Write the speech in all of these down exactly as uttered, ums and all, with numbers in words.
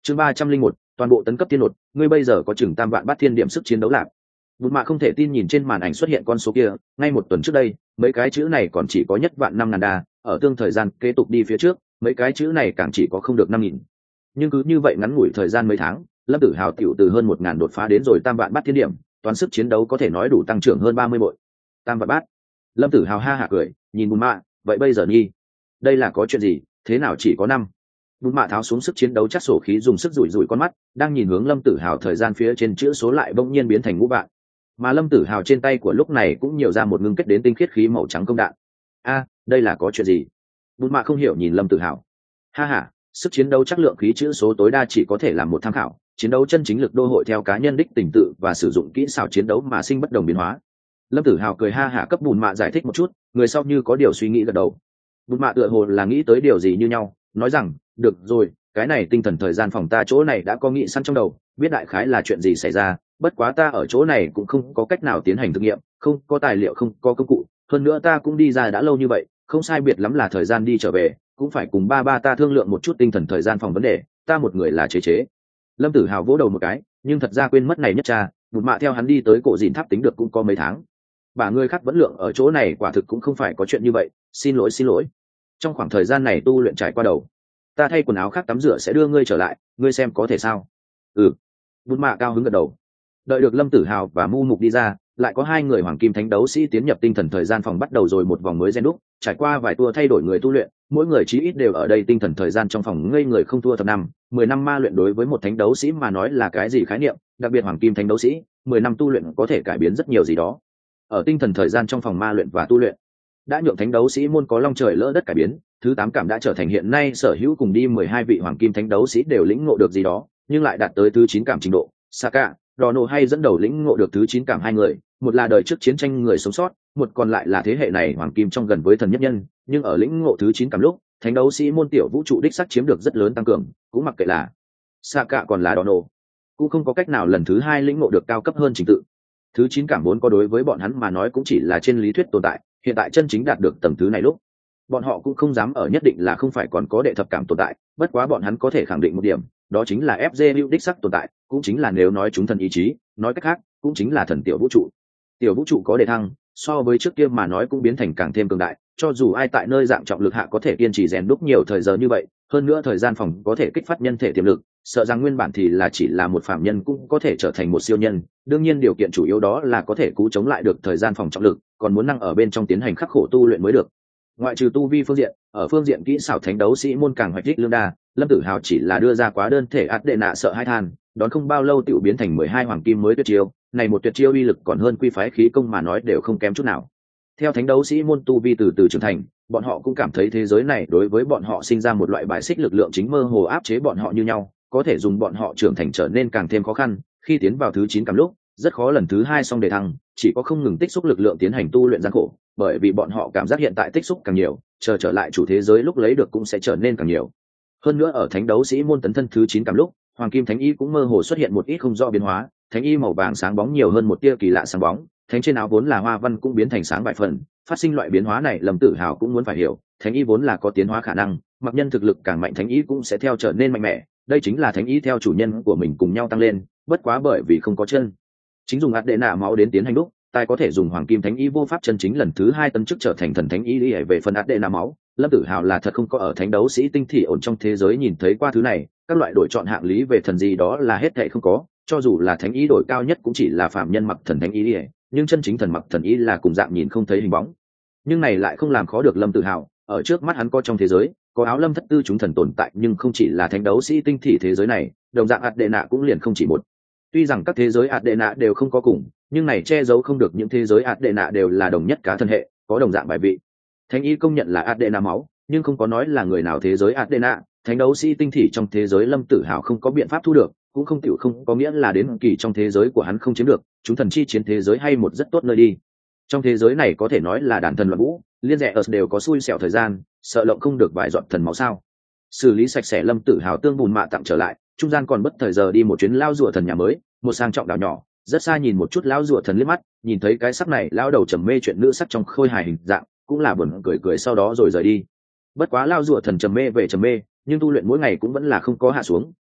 chương ba trăm linh một toàn bộ tấn cấp thiên nột, ngươi bây giờ có chừng tam vạn bát thiên điểm sức chiến đấu lạc. Bụt mạ không thể tin nhìn trên màn ảnh xuất hiện con số kia, ngay một tuần trước đây mấy cái chữ này còn chỉ có nhất vạn năm ngàn đa, ở tương thời gian kế tục đi phía trước mấy cái chữ này càng chỉ có không được năm nghìn. Nhưng cứ như vậy ngắn ngủi thời gian mấy tháng, Lâm Tử Hào tiểu từ hơn một ngàn đột phá đến rồi tam vạn bát thiên điểm, toán sức chiến đấu có thể nói đủ tăng trưởng hơn ba mươi bội. Tam vạn bát. Lâm Tử Hào ha hả cười, nhìn Bụt mạ, vậy bây giờ nghi, đây là có chuyện gì, thế nào chỉ có năm? Bụt mạ tháo xuống sức chiến đấu chắc sổ khí, dùng sức rủi rủi con mắt, đang nhìn hướng Lâm Tử Hào, thời gian phía trên chữ số lại bỗng nhiên biến thành ngũ vạn. Mà Lâm Tử Hào trên tay của lúc này cũng nhiều ra một ngưng kết đến tinh khiết khí màu trắng công đạn. A, đây là có chuyện gì? Bụt mạ không hiểu nhìn Lâm Tử Hào. Ha ha, sức chiến đấu chắc lượng khí chữ số tối đa chỉ có thể làm một tham khảo, chiến đấu chân chính lực đô hội theo cá nhân đích tình tự và sử dụng kỹ xảo chiến đấu mà sinh bất đồng biến hóa. Lâm Tử Hào cười ha hả cấp Bụt mạ giải thích một chút, người sau như có điều suy nghĩ gật đầu. Bụt mạ tựa hồ là nghĩ tới điều gì như nhau, nói rằng, được rồi, cái này tinh thần thời gian phòng ta chỗ này đã có nghĩ sẵn trong đầu, biết đại khái là chuyện gì xảy ra, bất quá ta ở chỗ này cũng không có cách nào tiến hành thực nghiệm, không có tài liệu, không có công cụ, hơn nữa ta cũng đi ra đã lâu như vậy, không sai biệt lắm là thời gian đi trở về, cũng phải cùng ba ba ta thương lượng một chút tinh thần thời gian phòng vấn đề, ta một người là chế chế. Lâm Tử Hào vỗ đầu một cái, nhưng thật ra quên mất này nhất cha, Bụt mạ theo hắn đi tới cổ dìn tháp tính được cũng có mấy tháng. Bà người khác vẫn lượng ở chỗ này quả thực cũng không phải có chuyện như vậy, xin lỗi xin lỗi. Trong khoảng thời gian này tu luyện trải qua đầu, ta thay quần áo khác tắm rửa sẽ đưa ngươi trở lại, ngươi xem có thể sao? Ừ. Bụt mạ cao hứng gật đầu. Đợi được Lâm Tử Hào và Mu Mục đi ra, lại có hai người hoàng kim thánh đấu sĩ tiến nhập tinh thần thời gian phòng, bắt đầu rồi một vòng mới gen đúc, trải qua vài tour thay đổi người tu luyện, mỗi người chí ít đều ở đây tinh thần thời gian trong phòng ngây người không thua thập năm, mười năm ma luyện đối với một thánh đấu sĩ mà nói là cái gì khái niệm, đặc biệt hoàng kim thánh đấu sĩ, mười năm tu luyện có thể cải biến rất nhiều gì đó. Ở tinh thần thời gian trong phòng ma luyện và tu luyện, đã nhượng thánh đấu sĩ môn có long trời lỡ đất cải biến, thứ tám cảm đã trở thành hiện nay sở hữu cùng đi mười hai vị hoàng kim thánh đấu sĩ đều lĩnh ngộ được gì đó, nhưng lại đạt tới thứ chín cảm trình độ. Saka, Dono hay dẫn đầu lĩnh ngộ được thứ chín cảm hai người, một là đời trước chiến tranh người sống sót, một còn lại là thế hệ này hoàng kim trong gần với thần nhất nhân, nhưng ở lĩnh ngộ thứ chín cảm lúc, thánh đấu sĩ môn tiểu vũ trụ đích sắc chiếm được rất lớn tăng cường, cũng mặc kệ là Saka còn là Dono, cũng không có cách nào lần thứ hai lĩnh ngộ được cao cấp hơn trình tự. Thứ chín cảm vốn có đối với bọn hắn mà nói cũng chỉ là trên lý thuyết tồn tại, hiện tại chân chính đạt được tầng thứ này lúc, bọn họ cũng không dám ở nhất định là không phải còn có đệ thập cảm tồn tại, bất quá bọn hắn có thể khẳng định một điểm, đó chính là ép giê hữu đích sắc tồn tại, cũng chính là nếu nói chúng thần ý chí, nói cách khác, cũng chính là thần tiểu vũ trụ. Tiểu vũ trụ có đề thăng, so với trước kia mà nói cũng biến thành càng thêm cường đại, cho dù ai tại nơi dạng trọng lực hạ có thể kiên trì rèn đúc nhiều thời giờ như vậy, hơn nữa thời gian phòng có thể kích phát nhân thể tiềm lực, sợ rằng nguyên bản thì là chỉ là một phàm nhân cũng có thể trở thành một siêu nhân, đương nhiên điều kiện chủ yếu đó là có thể cứu chống lại được thời gian phòng trọng lực, còn muốn năng ở bên trong tiến hành khắc khổ tu luyện mới được. Ngoại trừ tu vi phương diện, ở phương diện kỹ xảo thánh đấu sĩ môn càng hoạch đích lương đa, Lâm Tử Hào chỉ là đưa ra quá đơn thể át đệ nạ sợ hai than, đón không bao lâu tiểu biến thành mười hai hoàng kim mới tuyệt chiêu, này một tuyệt chiêu uy lực còn hơn quy phái khí công mà nói đều không kém chút nào. Theo thánh đấu sĩ môn tu vi từ từ trưởng thành, bọn họ cũng cảm thấy thế giới này đối với bọn họ sinh ra một loại bài xích lực lượng chính mơ hồ áp chế bọn họ như nhau, có thể dùng bọn họ trưởng thành trở nên càng thêm khó khăn, khi tiến vào thứ chín cảm lúc, rất khó lần thứ hai xong đề thăng, chỉ có không ngừng tích xúc lực lượng tiến hành tu luyện gian khổ, bởi vì bọn họ cảm giác hiện tại tích xúc càng nhiều, chờ trở lại chủ thế giới lúc lấy được cũng sẽ trở nên càng nhiều. Hơn nữa ở thánh đấu sĩ môn tấn thân thứ chín cảm lúc, hoàng kim thánh y cũng mơ hồ xuất hiện một ít không rõ biến hóa, thánh y màu vàng sáng bóng nhiều hơn một tia kỳ lạ sáng bóng, thánh trên áo vốn là hoa văn cũng biến thành sáng vài phần, phát sinh loại biến hóa này Lâm Tử Hào cũng muốn phải hiểu, thánh y vốn là có tiến hóa khả năng, mặc nhân thực lực càng mạnh thánh y cũng sẽ theo trở nên mạnh mẽ, đây chính là thánh y theo chủ nhân của mình cùng nhau tăng lên, bất quá bởi vì không có chân chính dùng ạt đệ nạ máu đến tiến hành đúc, tài có thể dùng hoàng kim thánh y vô pháp chân chính lần thứ hai tấn chức trở thành thần thánh y đi về phần ạt đệ nạ máu. Lâm Tử Hào là thật không có ở thánh đấu sĩ tinh thị ổn trong thế giới nhìn thấy qua thứ này, các loại đổi chọn hạng lý về thần gì đó là hết thảy không có, cho dù là thánh y đổi cao nhất cũng chỉ là phạm nhân mặc thần thánh y đi, nhưng chân chính thần mặc thần y là cùng dạng nhìn không thấy hình bóng. Nhưng này lại không làm khó được Lâm Tử Hào, ở trước mắt hắn có trong thế giới có áo lâm thất tư chúng thần tồn tại, nhưng không chỉ là thánh đấu sĩ tinh thị thế giới này, đồng dạng ạt đệ nạ cũng liền không chỉ một. Tuy rằng các thế giới ạt đệ nạ đều không có cùng, nhưng này che giấu không được những thế giới ạt đệ nạ đều là đồng nhất cá thân hệ, có đồng dạng bài vị. Thánh y công nhận là ạt đệ nạ máu, nhưng không có nói là người nào thế giới ạt đệ nạ. Thánh đấu sĩ tinh thị trong thế giới Lâm Tử Hào không có biện pháp thu được, cũng không tiểu không có nghĩa là đến kỳ trong thế giới của hắn không chiếm được, chúng thần chi chiến thế giới hay một rất tốt nơi đi. Trong thế giới này có thể nói là đàn thần loạn vũ, liên rẽ ở đều có xui xẻo thời gian, sợ lộng không được vài giọt thần máu sao. Xử lý sạch sẽ Lâm Tử Hào tương bùn mạ tặng trở lại, trung gian còn bất thời giờ đi một chuyến lao rùa thần nhà mới, một sang trọng đảo nhỏ, rất xa nhìn một chút lao rùa thần liếc mắt, nhìn thấy cái sắc này lao đầu trầm mê chuyện nữ sắc trong khôi hài hình dạng, cũng là buồn cười cười sau đó rồi rời đi. Bất quá lao rùa thần trầm mê về trầm mê, nhưng tu luyện mỗi ngày cũng vẫn là không có hạ xuống,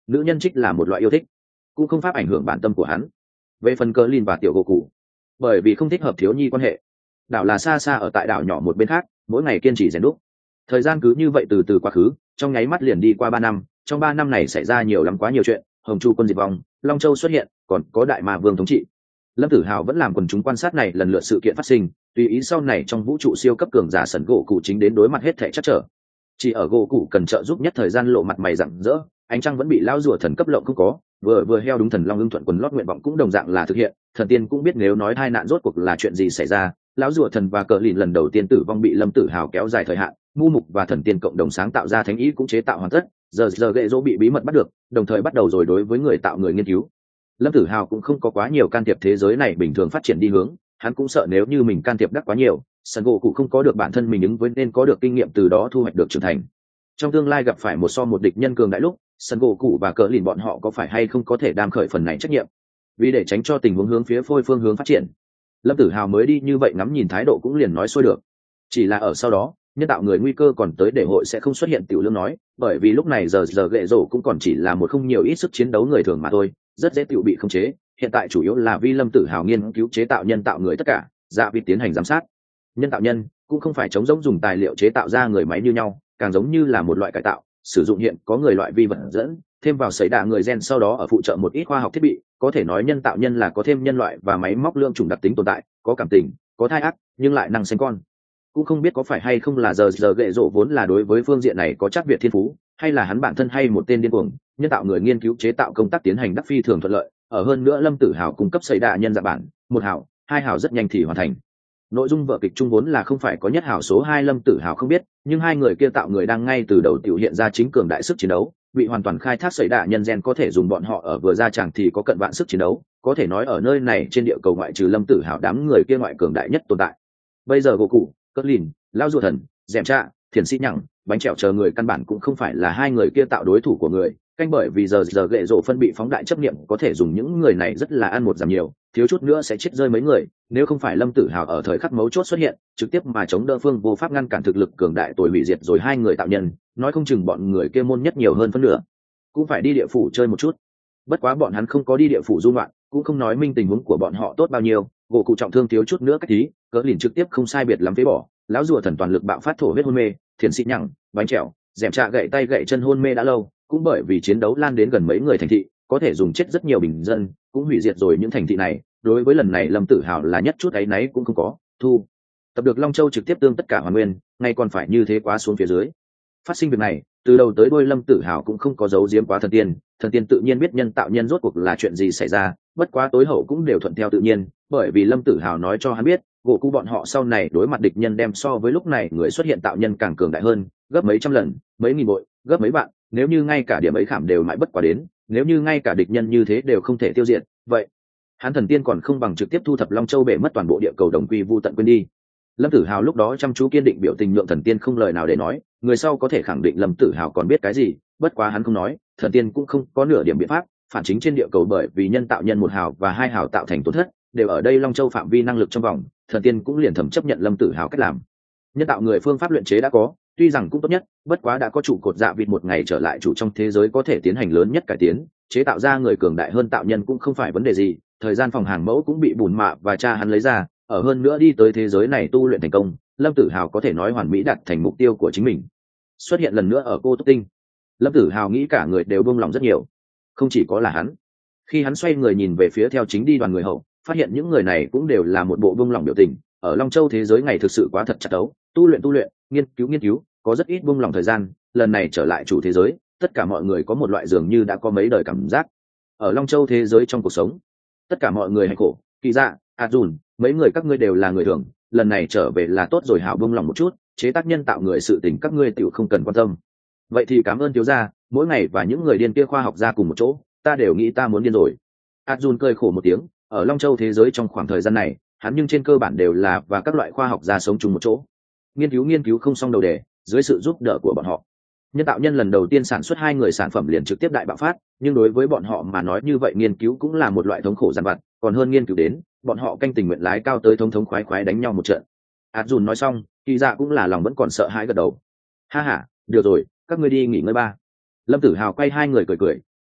nữ nhân trích là một loại yêu thích, cũng không pháp ảnh hưởng bản tâm của hắn. Về phần cờ lìn và tiểu gỗ cụ, bởi vì không thích hợp thiếu nhi quan hệ, đảo là xa xa ở tại đảo nhỏ một bên khác, mỗi ngày kiên trì rèn đúc. Thời gian cứ như vậy từ từ quá khứ, trong nháy mắt liền đi qua ba năm. Trong ba năm này xảy ra nhiều lắm, quá nhiều chuyện. Hồng Chu quân diệt vong, Long Châu xuất hiện, còn có đại ma vương thống trị. Lâm Tử Hào vẫn làm quần chúng quan sát này lần lượt sự kiện phát sinh, tùy ý sau này trong vũ trụ siêu cấp cường giả sẩn gỗ cụ chính đến đối mặt hết thảy chắc trở. Chỉ ở gỗ cụ cần trợ giúp nhất thời gian lộ mặt mày rạng rỡ, ánh trăng vẫn bị lão rùa thần cấp lộng không có, vừa vừa heo đúng thần long ưng thuận quần lót nguyện vọng cũng đồng dạng là thực hiện. Thần tiên cũng biết nếu nói hai nạn rốt cuộc là chuyện gì xảy ra, lão rùa thần và cờ lìn lần đầu tiên tử vong bị Lâm Tử Hào kéo dài thời hạn, mu mục và thần tiên cộng đồng sáng tạo ra thánh ý cũng chế tạo hoàn tất, giờ giờ gậy dỗ bị bí mật bắt được, đồng thời bắt đầu rồi đối với người tạo người nghiên cứu. Lâm Tử Hào cũng không có quá nhiều can thiệp thế giới này bình thường phát triển đi hướng, hắn cũng sợ nếu như mình can thiệp đắc quá nhiều, sân gỗ cũng không có được bản thân mình ứng với nên có được kinh nghiệm từ đó thu hoạch được trưởng thành. Trong tương lai gặp phải một so một địch nhân cường đại lúc, sân gỗ cụ và cờ lìn bọn họ có phải hay không có thể đam khởi phần này trách nhiệm. Vì để tránh cho tình huống hướng phía phôi phương hướng phát triển, Lâm Tử Hào mới đi như vậy ngắm nhìn thái độ cũng liền nói xuôi được. Chỉ là ở sau đó, nhân tạo người nguy cơ còn tới để hội sẽ không xuất hiện, tiểu lương nói, bởi vì lúc này giờ giờ gệ rổ cũng còn chỉ là một không nhiều ít sức chiến đấu người thường mà thôi, rất dễ tiểu bị khống chế. Hiện tại chủ yếu là vì Lâm Tử Hào nghiên cứu chế tạo nhân tạo người tất cả, dạ vì tiến hành giám sát. Nhân tạo nhân cũng không phải chống giống dùng tài liệu chế tạo ra người máy như nhau, càng giống như là một loại cải tạo, sử dụng hiện có người loại vi vật dẫn, thêm vào sấy đạ người gen, sau đó ở phụ trợ một ít khoa học thiết bị. Có thể nói nhân tạo nhân là có thêm nhân loại và máy móc lượng chủng đặc tính tồn tại, có cảm tình, có thai ác, nhưng lại năng sinh con. Cũng không biết có phải hay không là giờ giờ gệ rộ vốn là đối với phương diện này có chắc việt thiên phú, hay là hắn bản thân hay một tên điên cuồng, nhân tạo người nghiên cứu chế tạo công tác tiến hành đắc phi thường thuận lợi. Ở hơn nữa Lâm Tử Hào cung cấp sấy đạ nhân dạng bản, một hào, hai hào rất nhanh thì hoàn thành. Nội dung vở kịch chung vốn là không phải có nhất hào số hai Lâm Tử Hào không biết, nhưng hai người kia tạo người đang ngay từ đầu tiểu hiện ra chính cường đại sức chiến đấu, bị hoàn toàn khai thác sấy đạ nhân gen có thể dùng bọn họ ở vừa ra chẳng thì có cận vạn sức chiến đấu, có thể nói ở nơi này trên địa cầu ngoại trừ Lâm Tử Hào đám người kia ngoại cường đại nhất tồn tại. Bây giờ gỗ cụ, cất lìn, lao ruột thần, dèm trạ, thiền sĩ nhẳng, bánh trèo chờ người căn bản cũng không phải là hai người kia tạo đối thủ của người, canh bởi vì giờ giờ gệ rộ phân bị phóng đại chấp niệm có thể dùng những người này rất là ăn một giảm nhiều, thiếu chút nữa sẽ chết rơi mấy người. Nếu không phải Lâm Tử Hào ở thời khắc mấu chốt xuất hiện, trực tiếp mà chống đỡ phương vô pháp ngăn cản thực lực cường đại tuổi hủy diệt rồi hai người tạo nhân, nói không chừng bọn người kia môn nhất nhiều hơn phân nửa cũng phải đi địa phủ chơi một chút. Bất quá bọn hắn không có đi địa phủ du ngoạn, cũng không nói minh tình huống của bọn họ tốt bao nhiêu. Gỗ cụ trọng thương thiếu chút nữa cách tí, cỡ lìn trực tiếp không sai biệt lắm phế bỏ, lão rùa thần toàn lực bạo phát thổ huyết hôn mê, thiền sĩ nhẳng, bánh trèo, dẻm trạ gậy tay gậy chân hôn mê đã lâu, cũng bởi vì chiến đấu lan đến gần mấy người thành thị, có thể dùng chết rất nhiều bình dân, cũng hủy diệt rồi những thành thị này. Đối với lần này Lâm Tử Hào là nhất chút áy náy cũng không có, thu tập được Long Châu trực tiếp tương tất cả hoàn nguyên, ngay còn phải như thế quá xuống phía dưới. Phát sinh việc này, từ đầu tới đuôi Lâm Tử Hào cũng không có giấu giếm quá thần tiên, thần tiên tự nhiên biết nhân tạo nhân rốt cuộc là chuyện gì xảy ra, bất quá tối hậu cũng đều thuận theo tự nhiên, bởi vì Lâm Tử Hào nói cho hắn biết, gỗ cụ bọn họ sau này đối mặt địch nhân đem so với lúc này người xuất hiện tạo nhân càng cường đại hơn, gấp mấy trăm lần, mấy nghìn bội, gấp mấy vạn, nếu như ngay cả điểm ấy khảm đều mãi bất quá đến, nếu như ngay cả địch nhân như thế đều không thể tiêu diệt, vậy hắn thần tiên còn không bằng trực tiếp thu thập Long Châu bể mất toàn bộ địa cầu đồng quy vu tận quên đi. Lâm Tử Hào lúc đó chăm chú kiên định biểu tình nhượng thần tiên không lời nào để nói, người sau có thể khẳng định Lâm Tử Hào còn biết cái gì, bất quá hắn không nói, thần tiên cũng không có nửa điểm biện pháp, phản chính trên địa cầu bởi vì nhân tạo nhân một hào và hai hào tạo thành tổn thất, đều ở đây Long Châu phạm vi năng lực trong vòng, thần tiên cũng liền thầm chấp nhận Lâm Tử Hào cách làm. Nhân tạo người phương pháp luyện chế đã có, tuy rằng cũng tốt nhất, bất quá đã có trụ cột dạ vịt một ngày trở lại chủ trong thế giới có thể tiến hành lớn nhất cải tiến, chế tạo ra người cường đại hơn tạo nhân cũng không phải vấn đề gì. Thời gian phòng hàng mẫu cũng bị bùn mạ và cha hắn lấy ra, ở hơn nữa đi tới thế giới này tu luyện thành công, Lâm Tử Hào có thể nói hoàn mỹ đạt thành mục tiêu của chính mình. Xuất hiện lần nữa ở cô Túc Tinh, Lâm Tử Hào nghĩ cả người đều buông lòng rất nhiều, không chỉ có là hắn. Khi hắn xoay người nhìn về phía theo chính đi đoàn người hậu, phát hiện những người này cũng đều là một bộ buông lòng biểu tình. Ở Long Châu thế giới ngày thực sự quá thật chặt đấu, tu luyện tu luyện, nghiên cứu nghiên cứu, có rất ít buông lòng thời gian. Lần này trở lại chủ thế giới, tất cả mọi người có một loại dường như đã có mấy đời cảm giác. Ở Long Châu thế giới trong cuộc sống, tất cả mọi người hạnh khổ, kỳ dạ, a dùn, mấy người các ngươi đều là người thường, lần này trở về là tốt rồi, hảo buông lòng một chút, chế tác nhân tạo người sự tình các ngươi tiểu không cần quan tâm. Vậy thì cảm ơn thiếu gia, mỗi ngày và những người điên kia khoa học ra cùng một chỗ, ta đều nghĩ ta muốn điên rồi. a dùn cười khổ một tiếng, ở Long Châu thế giới trong khoảng thời gian này, hắn nhưng trên cơ bản đều là và các loại khoa học gia sống chung một chỗ, nghiên cứu nghiên cứu không xong đầu đề, dưới sự giúp đỡ của bọn họ, nhân tạo nhân lần đầu tiên sản xuất hai người sản phẩm liền trực tiếp đại bạo phát. Nhưng đối với bọn họ mà nói như vậy nghiên cứu cũng là một loại thống khổ dằn vặt, còn hơn nghiên cứu đến bọn họ canh tình nguyện lái cao tới thống thống khoái khoái đánh nhau một trận. ạt dùn nói xong, kỳ dạ cũng là lòng vẫn còn sợ hãi gật đầu. Ha ha, được rồi, các ngươi đi nghỉ ngơi ba. Lâm Tử Hào quay hai người cười cười,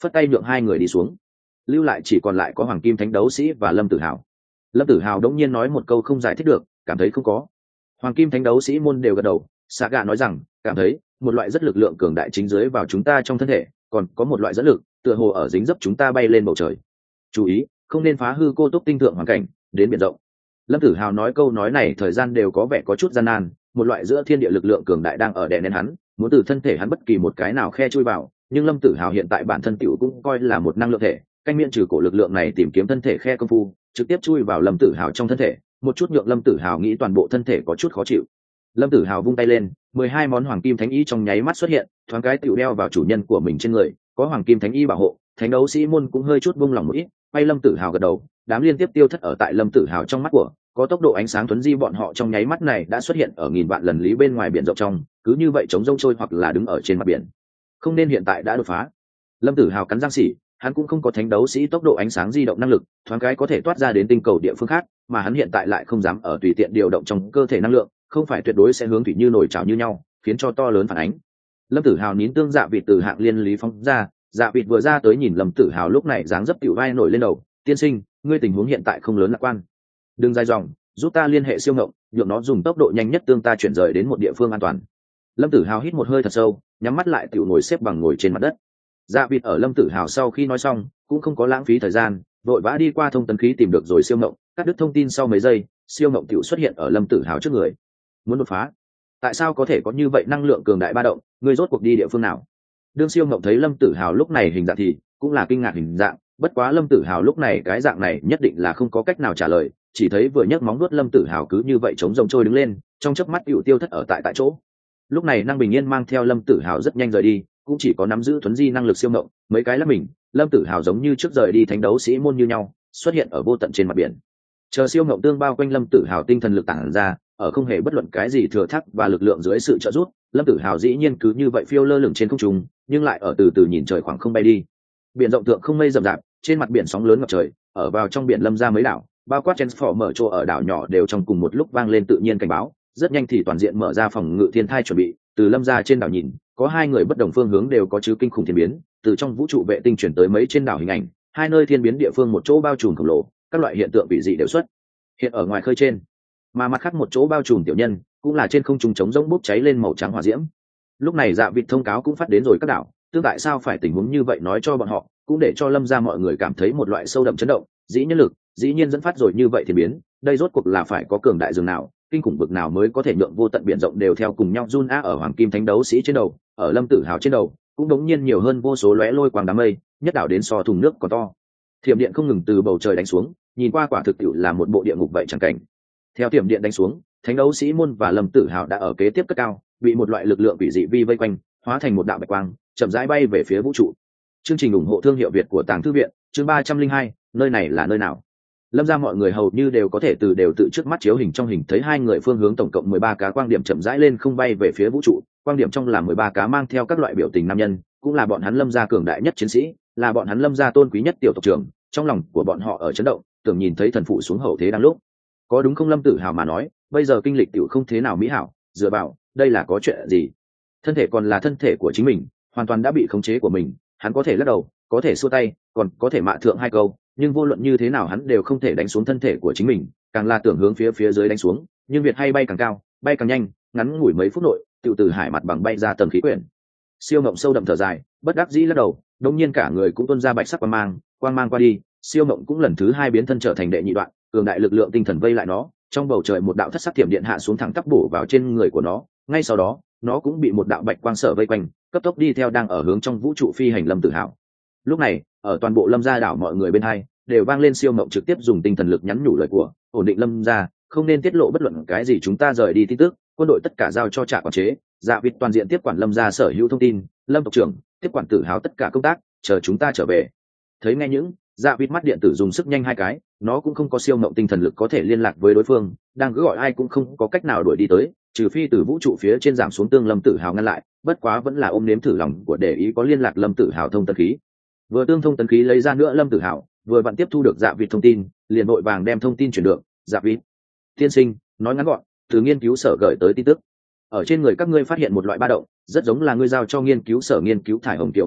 phất tay nhượng hai người đi xuống. Lưu lại chỉ còn lại có Hoàng Kim Thánh Đấu Sĩ và Lâm Tử Hào. Lâm Tử Hào đống nhiên nói một câu không giải thích được, cảm thấy không có. Hoàng Kim Thánh Đấu Sĩ môn đều gật đầu. Saga nói rằng cảm thấy một loại rất lực lượng cường đại chính dưới vào chúng ta trong thân thể, còn có một loại dẫn lực tựa hồ ở dính dấp chúng ta bay lên bầu trời. Chú ý không nên phá hư cô túc tinh thượng hoàn cảnh đến biển rộng. Lâm Tử Hào nói câu nói này thời gian đều có vẻ có chút gian nan, một loại giữa thiên địa lực lượng cường đại đang ở đè nén hắn, muốn từ thân thể hắn bất kỳ một cái nào khe chui vào, nhưng Lâm Tử Hào hiện tại bản thân tiểu cũng coi là một năng lượng thể, canh miệng trừ cổ lực lượng này tìm kiếm thân thể khe công phu, trực tiếp chui vào Lâm Tử Hào trong thân thể, một chút nhượng Lâm Tử Hào nghĩ toàn bộ thân thể có chút khó chịu. Lâm Tử Hào vung tay lên, mười hai món hoàng kim thánh y trong nháy mắt xuất hiện, thoáng cái tiểu đeo vào chủ nhân của mình trên người, có hoàng kim thánh y bảo hộ, thánh đấu sĩ môn cũng hơi chút buông lòng một ít, quay Lâm Tử Hào gật đầu, đám liên tiếp tiêu thất ở tại Lâm Tử Hào trong mắt của, có tốc độ ánh sáng tuấn di bọn họ trong nháy mắt này đã xuất hiện ở nghìn vạn lần lý bên ngoài biển rộng trong, cứ như vậy chống rông trôi hoặc là đứng ở trên mặt biển. Không nên hiện tại đã đột phá. Lâm Tử Hào cắn răng xỉ, hắn cũng không có thánh đấu sĩ tốc độ ánh sáng di động năng lực, thoáng cái có thể toát ra đến tinh cầu địa phương khác, mà hắn hiện tại lại không dám ở tùy tiện điều động trong cơ thể năng lượng, không phải tuyệt đối sẽ hướng thủy như nổi trào như nhau, khiến cho to lớn phản ánh. Lâm Tử Hào nín tương dạ vịt từ hạng liên lý phóng ra, dạ vịt vừa ra tới nhìn Lâm Tử Hào lúc này dáng dấp tiểu vai nổi lên đầu, tiên sinh, ngươi tình huống hiện tại không lớn lạc quan. Đừng dài dòng, giúp ta liên hệ siêu ngộng, nhượng nó dùng tốc độ nhanh nhất tương ta chuyển rời đến một địa phương an toàn. Lâm Tử Hào hít một hơi thật sâu, nhắm mắt lại tiểu ngồi xếp bằng ngồi trên mặt đất. Dạ vịt ở Lâm Tử Hào sau khi nói xong, cũng không có lãng phí thời gian, vội vã đi qua thông tấn khí tìm được rồi siêu ngộng, cắt đứt thông tin sau mấy giây, siêu ngộng tiểu xuất hiện ở Lâm Tử Hào trước người. Muốn đột phá? Tại sao có thể có như vậy năng lượng cường đại ba động, ngươi rốt cuộc đi địa phương nào? Đương siêu ngộng thấy Lâm Tử Hào lúc này hình dạng thì cũng là kinh ngạc hình dạng, bất quá Lâm Tử Hào lúc này cái dạng này nhất định là không có cách nào trả lời, chỉ thấy vừa nhấc móng vuốt Lâm Tử Hào cứ như vậy chống rồng trôi đứng lên, trong chớp mắt hữu tiêu thất ở tại tại chỗ. Lúc này năng bình yên mang theo Lâm Tử Hào rất nhanh rời đi, cũng chỉ có nắm giữ thuấn di năng lực siêu ngộng, mấy cái là mình, Lâm Tử Hào giống như trước rời đi thánh đấu sĩ môn như nhau, xuất hiện ở vô tận trên mặt biển. Chờ siêu ngộng tương bao quanh Lâm Tử Hào tinh thần lực tản ra, ở không hề bất luận cái gì thừa thác và lực lượng dưới sự trợ giúp, Lâm Tử Hào dĩ nhiên cứ như vậy phiêu lơ lửng trên không trung, nhưng lại ở từ từ nhìn trời khoảng không bay đi. Biển rộng thượng không mây rậm rạp, trên mặt biển sóng lớn ngập trời, ở vào trong biển lâm ra mấy đảo, bao quát Transformer chỗ ở đảo nhỏ đều trong cùng một lúc vang lên tự nhiên cảnh báo, rất nhanh thì toàn diện mở ra phòng ngự thiên thai chuẩn bị, từ lâm ra trên đảo nhìn, có hai người bất đồng phương hướng đều có chứ kinh khủng thiên biến, từ trong vũ trụ vệ tinh chuyển tới mấy trên đảo hình ảnh, hai nơi thiên biến địa phương một chỗ bao trùm khổng lồ, các loại hiện tượng bị dị đều xuất hiện ở ngoài khơi trên, mà mặt khác một chỗ bao trùm tiểu nhân, cũng là trên không trung trống rỗng bốc cháy lên màu trắng hỏa diễm. Lúc này Dạ Vịt thông cáo cũng phát đến rồi các đảo, tương tại sao phải tình huống như vậy nói cho bọn họ, cũng để cho lâm ra mọi người cảm thấy một loại sâu đậm chấn động, dĩ nhân lực dĩ nhiên dẫn phát rồi như vậy thì biến, đây rốt cuộc là phải có cường đại dường nào, kinh khủng bực nào mới có thể nhượng vô tận biển rộng đều theo cùng nhau run á. Ở Hoàng Kim Thánh Đấu Sĩ trên đầu, ở Lâm Tử Hào trên đầu, cũng đống nhiên nhiều hơn vô số lóe lôi quang đám mây, nhất đảo đến so thùng nước còn to. Thiểm điện không ngừng từ bầu trời đánh xuống, nhìn qua quả thực tiệu là một bộ địa ngục vậy chẳng cảnh. Theo thiểm điện đánh xuống, Thánh Đấu Sĩ môn và Lâm Tử Hào đã ở kế tiếp cất cao, bị một loại lực lượng quỷ dị vi vây quanh, hóa thành một đạo bạch quang, chậm rãi bay về phía vũ trụ. Chương trình ủng hộ thương hiệu Việt của Tàng Thư viện, chương ba trăm linh hai, nơi này là nơi nào? Lâm ra mọi người hầu như đều có thể từ đều tự trước mắt chiếu hình trong hình thấy hai người phương hướng tổng cộng mười ba cá quang điểm chậm rãi lên không bay về phía vũ trụ, quang điểm trong là mười ba cá mang theo các loại biểu tình nam nhân, cũng là bọn hắn Lâm gia cường đại nhất chiến sĩ, là bọn hắn Lâm gia tôn quý nhất tiểu tộc trưởng, trong lòng của bọn họ ở chấn động, tưởng nhìn thấy thần phụ xuống hậu thế đang lúc. Có đúng không Lâm Tử Hào mà nói, bây giờ kinh lịch tiểu không thế nào mỹ hảo, dựa vào, đây là có chuyện gì? Thân thể còn là thân thể của chính mình, hoàn toàn đã bị khống chế của mình, hắn có thể lắc đầu, có thể xua tay, còn có thể mạ thượng hai câu, nhưng vô luận như thế nào hắn đều không thể đánh xuống thân thể của chính mình, càng là tưởng hướng phía phía dưới đánh xuống, nhưng việc hay bay càng cao, bay càng nhanh, ngắn ngủi mấy phút nội, tự từ hải mặt bằng bay ra tầng khí quyển. Siêu Mộng sâu đậm thở dài, bất đắc dĩ lắc đầu, đột nhiên cả người cũng tuôn ra bạch sắc quang mang, quang mang qua đi, Siêu Mộng cũng lần thứ hai biến thân trở thành đệ nhị đoạn, cường đại lực lượng tinh thần vây lại nó, trong bầu trời một đạo thất sắc thiểm điện hạ xuống thẳng tắp bổ vào trên người của nó, ngay sau đó, nó cũng bị một đạo bạch quang sở vây quanh, cấp tốc đi theo đang ở hướng trong vũ trụ phi hành Lâm Tử Hào. Lúc này, ở toàn bộ Lâm gia đảo mọi người bên hai đều vang lên Siêu Mộng trực tiếp dùng tinh thần lực nhắn nhủ lời của, ổn định Lâm gia, không nên tiết lộ bất luận cái gì chúng ta rời đi tin tức, quân đội tất cả giao cho Trạ quản chế, Dạ Vịt toàn diện tiếp quản Lâm gia sở hữu thông tin, Lâm tộc trưởng tiếp quản Tử Hào tất cả công tác, chờ chúng ta trở về. Thấy nghe những, Dạ Vịt mắt điện tử dùng sức nhanh hai cái, nó cũng không có Siêu Mộng tinh thần lực có thể liên lạc với đối phương, đang cứ gọi ai cũng không có cách nào đuổi đi tới, trừ phi từ vũ trụ phía trên giảm xuống tương Lâm Tử Hào ngăn lại, bất quá vẫn là ôm nếm thử lòng của để ý có liên lạc Lâm Tử Hào thông tấn khí. Vừa tương thông tấn khí lấy ra nữa Lâm Tử Hào, vừa vặn tiếp thu được Dạ Vịt thông tin, liền vội vàng đem thông tin chuyển được. Dạ Vịt tiên sinh, nói ngắn gọn, từ nghiên cứu sở gửi tới tin tức, ở trên người các ngươi phát hiện một loại ba động, rất giống là ngươi giao cho nghiên cứu sở nghiên cứu thải hồng tiểu ba động,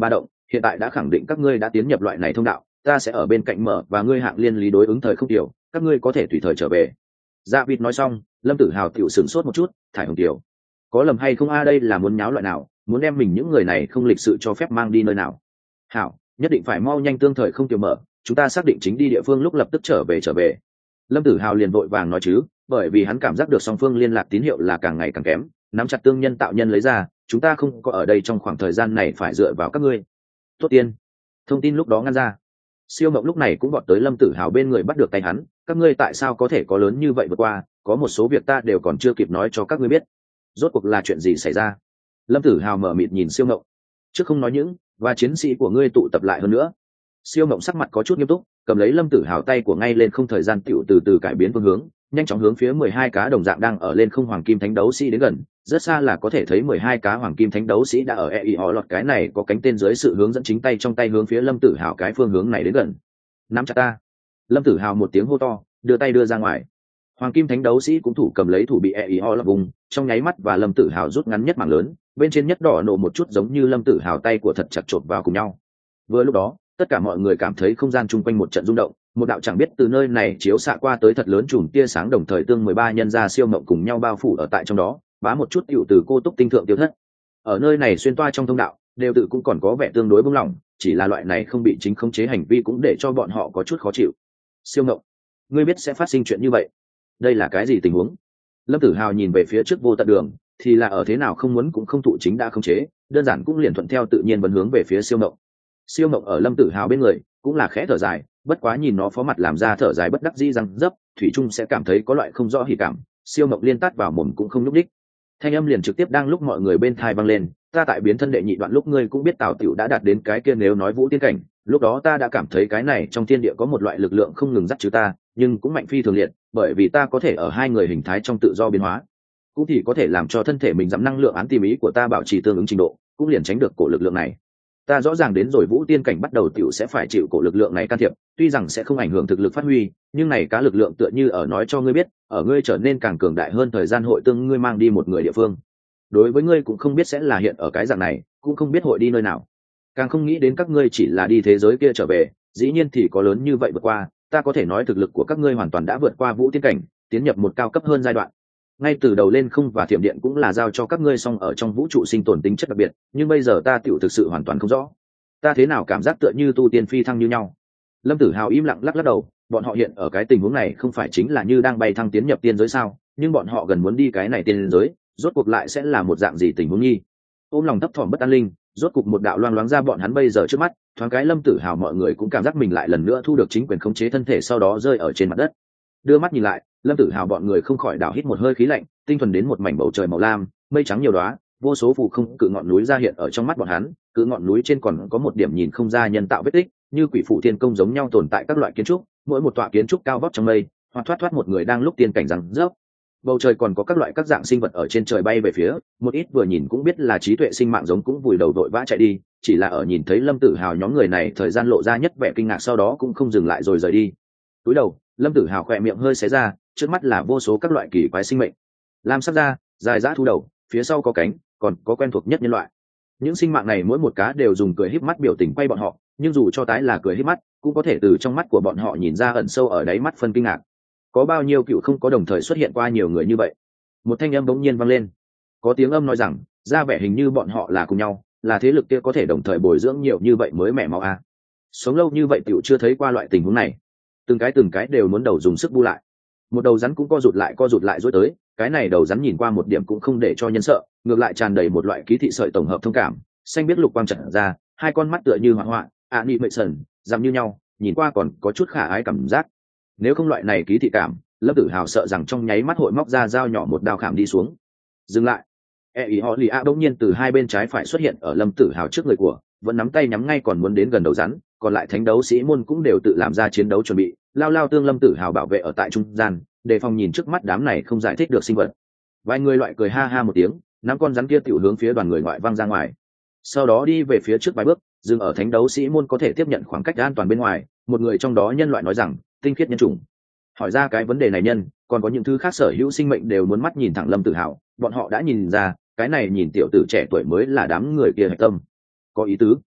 hiện tại đã khẳng định các ngươi đã tiến nhập loại này thông đạo, ta sẽ ở bên cạnh mở và ngươi hạng liên lý đối ứng thời không tiểu, các ngươi có thể tùy thời trở về. Dạ vịt nói xong, Lâm Tử Hào tiểu sửng sốt một chút, thải hồng tiểu, có lầm hay không a, đây là muốn nháo loại nào, muốn đem mình những người này không lịch sự cho phép mang đi nơi nào? Hảo, nhất định phải mau nhanh tương thời không tiểu mở, chúng ta xác định chính đi địa phương lúc lập tức trở về trở về. Lâm Tử Hào liền vội vàng nói chứ, bởi vì hắn cảm giác được song phương liên lạc tín hiệu là càng ngày càng kém, nắm chặt tương nhân tạo nhân lấy ra, chúng ta không có ở đây trong khoảng thời gian này phải dựa vào các ngươi. Tốt tiên, thông tin lúc đó ngăn ra. Siêu Mộng lúc này cũng vọt tới Lâm Tử Hào bên người bắt được tay hắn, các ngươi tại sao có thể có lớn như vậy vượt qua, có một số việc ta đều còn chưa kịp nói cho các ngươi biết. Rốt cuộc là chuyện gì xảy ra? Lâm Tử Hào mở mịt nhìn Siêu Mộng, trước không nói những và chiến sĩ của ngươi tụ tập lại hơn nữa. Siêu Mộng sắc mặt có chút nghiêm túc, cầm lấy Lâm Tử Hào tay của ngay lên không, thời gian tiểu từ từ cải biến phương hướng, nhanh chóng hướng phía mười hai cá đồng dạng đang ở lên không hoàng kim thánh đấu sĩ đến gần, rất xa là có thể thấy mười hai cá hoàng kim thánh đấu sĩ đã ở e i họ lọt cái này có cánh tên dưới sự hướng dẫn chính tay trong tay hướng phía Lâm Tử Hào cái phương hướng này đến gần. Nắm chặt ta. Lâm Tử Hào một tiếng hô to, đưa tay đưa ra ngoài. Hoàng kim thánh đấu sĩ cũng thủ cầm lấy thủ bị e i họ lọt vùng, trong nháy mắt và Lâm Tử Hào rút ngắn nhất mảng lớn, bên trên nhất đỏ nổ một chút giống như Lâm Tử Hào tay của thật chặt chộp vào cùng nhau. Vừa lúc đó, tất cả mọi người cảm thấy không gian chung quanh một trận rung động, một đạo chẳng biết từ nơi này chiếu xạ qua tới thật lớn chùm tia sáng đồng thời tương mười ba nhân ra Siêu Mộng cùng nhau bao phủ ở tại trong đó, bá một chút tựu từ cô túc tinh thượng tiêu thất. Ở nơi này xuyên toa trong thông đạo, đều tự cũng còn có vẻ tương đối bung lỏng, chỉ là loại này không bị chính khống chế hành vi cũng để cho bọn họ có chút khó chịu. Siêu Mộng, ngươi biết sẽ phát sinh chuyện như vậy, đây là cái gì tình huống? Lâm Tử Hào nhìn về phía trước vô tận đường, thì là ở thế nào không muốn cũng không thụ chính đã khống chế, đơn giản cũng liền thuận theo tự nhiên vẫn hướng về phía Siêu Mộng. Siêu Mộng ở Lâm Tử Hào bên người cũng là khẽ thở dài, bất quá nhìn nó phó mặt làm ra thở dài bất đắc dĩ răng dấp, thủy trung sẽ cảm thấy có loại không rõ hỉ cảm. Siêu Mộng liên tát vào mồm cũng không nhúc đích, thanh âm liền trực tiếp đang lúc mọi người bên thai vang lên, ta tại biến thân đệ nhị đoạn lúc ngươi cũng biết Tào Tiểu đã đạt đến cái kia nếu nói vũ tiên cảnh, lúc đó ta đã cảm thấy cái này trong thiên địa có một loại lực lượng không ngừng dắt chứ ta, nhưng cũng mạnh phi thường liệt, bởi vì ta có thể ở hai người hình thái trong tự do biến hóa, cũng thì có thể làm cho thân thể mình giảm năng lượng án tìm ý của ta bảo trì tương ứng trình độ, cũng liền tránh được cổ lực lượng này. Ta rõ ràng đến rồi vũ tiên cảnh bắt đầu tiểu sẽ phải chịu cổ lực lượng này can thiệp, tuy rằng sẽ không ảnh hưởng thực lực phát huy, nhưng này cá lực lượng tựa như ở nói cho ngươi biết, ở ngươi trở nên càng cường đại hơn thời gian hội tương ngươi mang đi một người địa phương. Đối với ngươi cũng không biết sẽ là hiện ở cái dạng này, cũng không biết hội đi nơi nào, càng không nghĩ đến các ngươi chỉ là đi thế giới kia trở về, dĩ nhiên thì có lớn như vậy vượt qua, ta có thể nói thực lực của các ngươi hoàn toàn đã vượt qua vũ tiên cảnh, tiến nhập một cao cấp hơn giai đoạn. Ngay từ đầu lên không và thiểm điện cũng là giao cho các ngươi xong ở trong vũ trụ sinh tồn tính chất đặc biệt, nhưng bây giờ ta tiểu thực sự hoàn toàn không rõ, ta thế nào cảm giác tựa như tu tiên phi thăng như nhau. Lâm Tử Hào im lặng lắc lắc đầu, bọn họ hiện ở cái tình huống này không phải chính là như đang bay thăng tiến nhập tiên giới sao, nhưng bọn họ gần muốn đi cái này tiên giới, rốt cuộc lại sẽ là một dạng gì tình huống nhi. Ôm lòng thấp thỏm bất an linh, rốt cuộc một đạo loang loáng ra bọn hắn bây giờ trước mắt, thoáng cái Lâm Tử Hào mọi người cũng cảm giác mình lại lần nữa thu được chính quyền khống chế thân thể, sau đó rơi ở trên mặt đất. Đưa mắt nhìn lại, Lâm Tử Hào bọn người không khỏi đảo hít một hơi khí lạnh, tinh thuần đến một mảnh bầu trời màu lam, mây trắng nhiều đóa, vô số phù không cự ngọn núi ra hiện ở trong mắt bọn hắn, cự ngọn núi trên còn có một điểm nhìn không ra nhân tạo vết tích, như quỷ phủ thiên công giống nhau tồn tại các loại kiến trúc, mỗi một tọa kiến trúc cao vóc trong mây, hoặc thoát thoát một người đang lúc tiên cảnh rằng rớp. Bầu trời còn có các loại các dạng sinh vật ở trên trời bay về phía, một ít vừa nhìn cũng biết là trí tuệ sinh mạng giống cũng vùi đầu đội vã chạy đi, chỉ là ở nhìn thấy Lâm Tử Hào nhóm người này thời gian lộ ra nhất vẻ kinh ngạc, sau đó cũng không dừng lại rồi rời đi. Túi đầu, Lâm Tử Hào khỏe miệng hơi xé ra, trước mắt là vô số các loại kỳ quái sinh mệnh, lam sắc da, dài dã thu đầu, phía sau có cánh, còn có quen thuộc nhất nhân loại. Những sinh mạng này mỗi một cá đều dùng cười híp mắt biểu tình quay bọn họ, nhưng dù cho tái là cười híp mắt, cũng có thể từ trong mắt của bọn họ nhìn ra ẩn sâu ở đáy mắt phân kinh ngạc. Có bao nhiêu cựu không có đồng thời xuất hiện qua nhiều người như vậy? Một thanh âm bỗng nhiên vang lên, có tiếng âm nói rằng, ra vẻ hình như bọn họ là cùng nhau, là thế lực kia có thể đồng thời bồi dưỡng nhiều như vậy mới mẹ máu a. À. Sống lâu như vậy tiểu chưa thấy qua loại tình huống này, từng cái từng cái đều muốn đầu dùng sức bu lại. Một đầu rắn cũng co rụt lại co rụt lại dối tới, cái này đầu rắn nhìn qua một điểm cũng không để cho nhân sợ, ngược lại tràn đầy một loại ký thị sợi tổng hợp thông cảm, xanh biết lục quang trận ra, hai con mắt tựa như họa họa, ạ nị mệ sần, dằm như nhau, nhìn qua còn có chút khả ái cảm giác. Nếu không loại này ký thị cảm, Lâm Tử Hào sợ rằng trong nháy mắt hội móc ra dao nhỏ một đao khảm đi xuống. Dừng lại. E ý họ lì a bỗng nhiên từ hai bên trái phải xuất hiện ở Lâm Tử Hào trước người của, vẫn nắm tay nhắm ngay còn muốn đến gần đầu rắn, còn lại thánh đấu sĩ môn cũng đều tự làm ra chiến đấu chuẩn bị, lao lao tương Lâm Tử Hào bảo vệ ở tại trung gian, đề phòng nhìn trước mắt đám này không giải thích được sinh vật. Vài người loại cười ha ha một tiếng, nắm con rắn kia tiểu hướng phía đoàn người ngoại văng ra ngoài, sau đó đi về phía trước vài bước, dừng ở thánh đấu sĩ môn có thể tiếp nhận khoảng cách an toàn bên ngoài. Một người trong đó nhân loại nói rằng, tinh khiết nhân chủng. Hỏi ra cái vấn đề này nhân, còn có những thứ khác sở hữu sinh mệnh đều muốn mắt nhìn thẳng Lâm Tử Hào, bọn họ đã nhìn ra, cái này nhìn tiểu tử trẻ tuổi mới là đám người kia hạch tâm. Có ý tứ.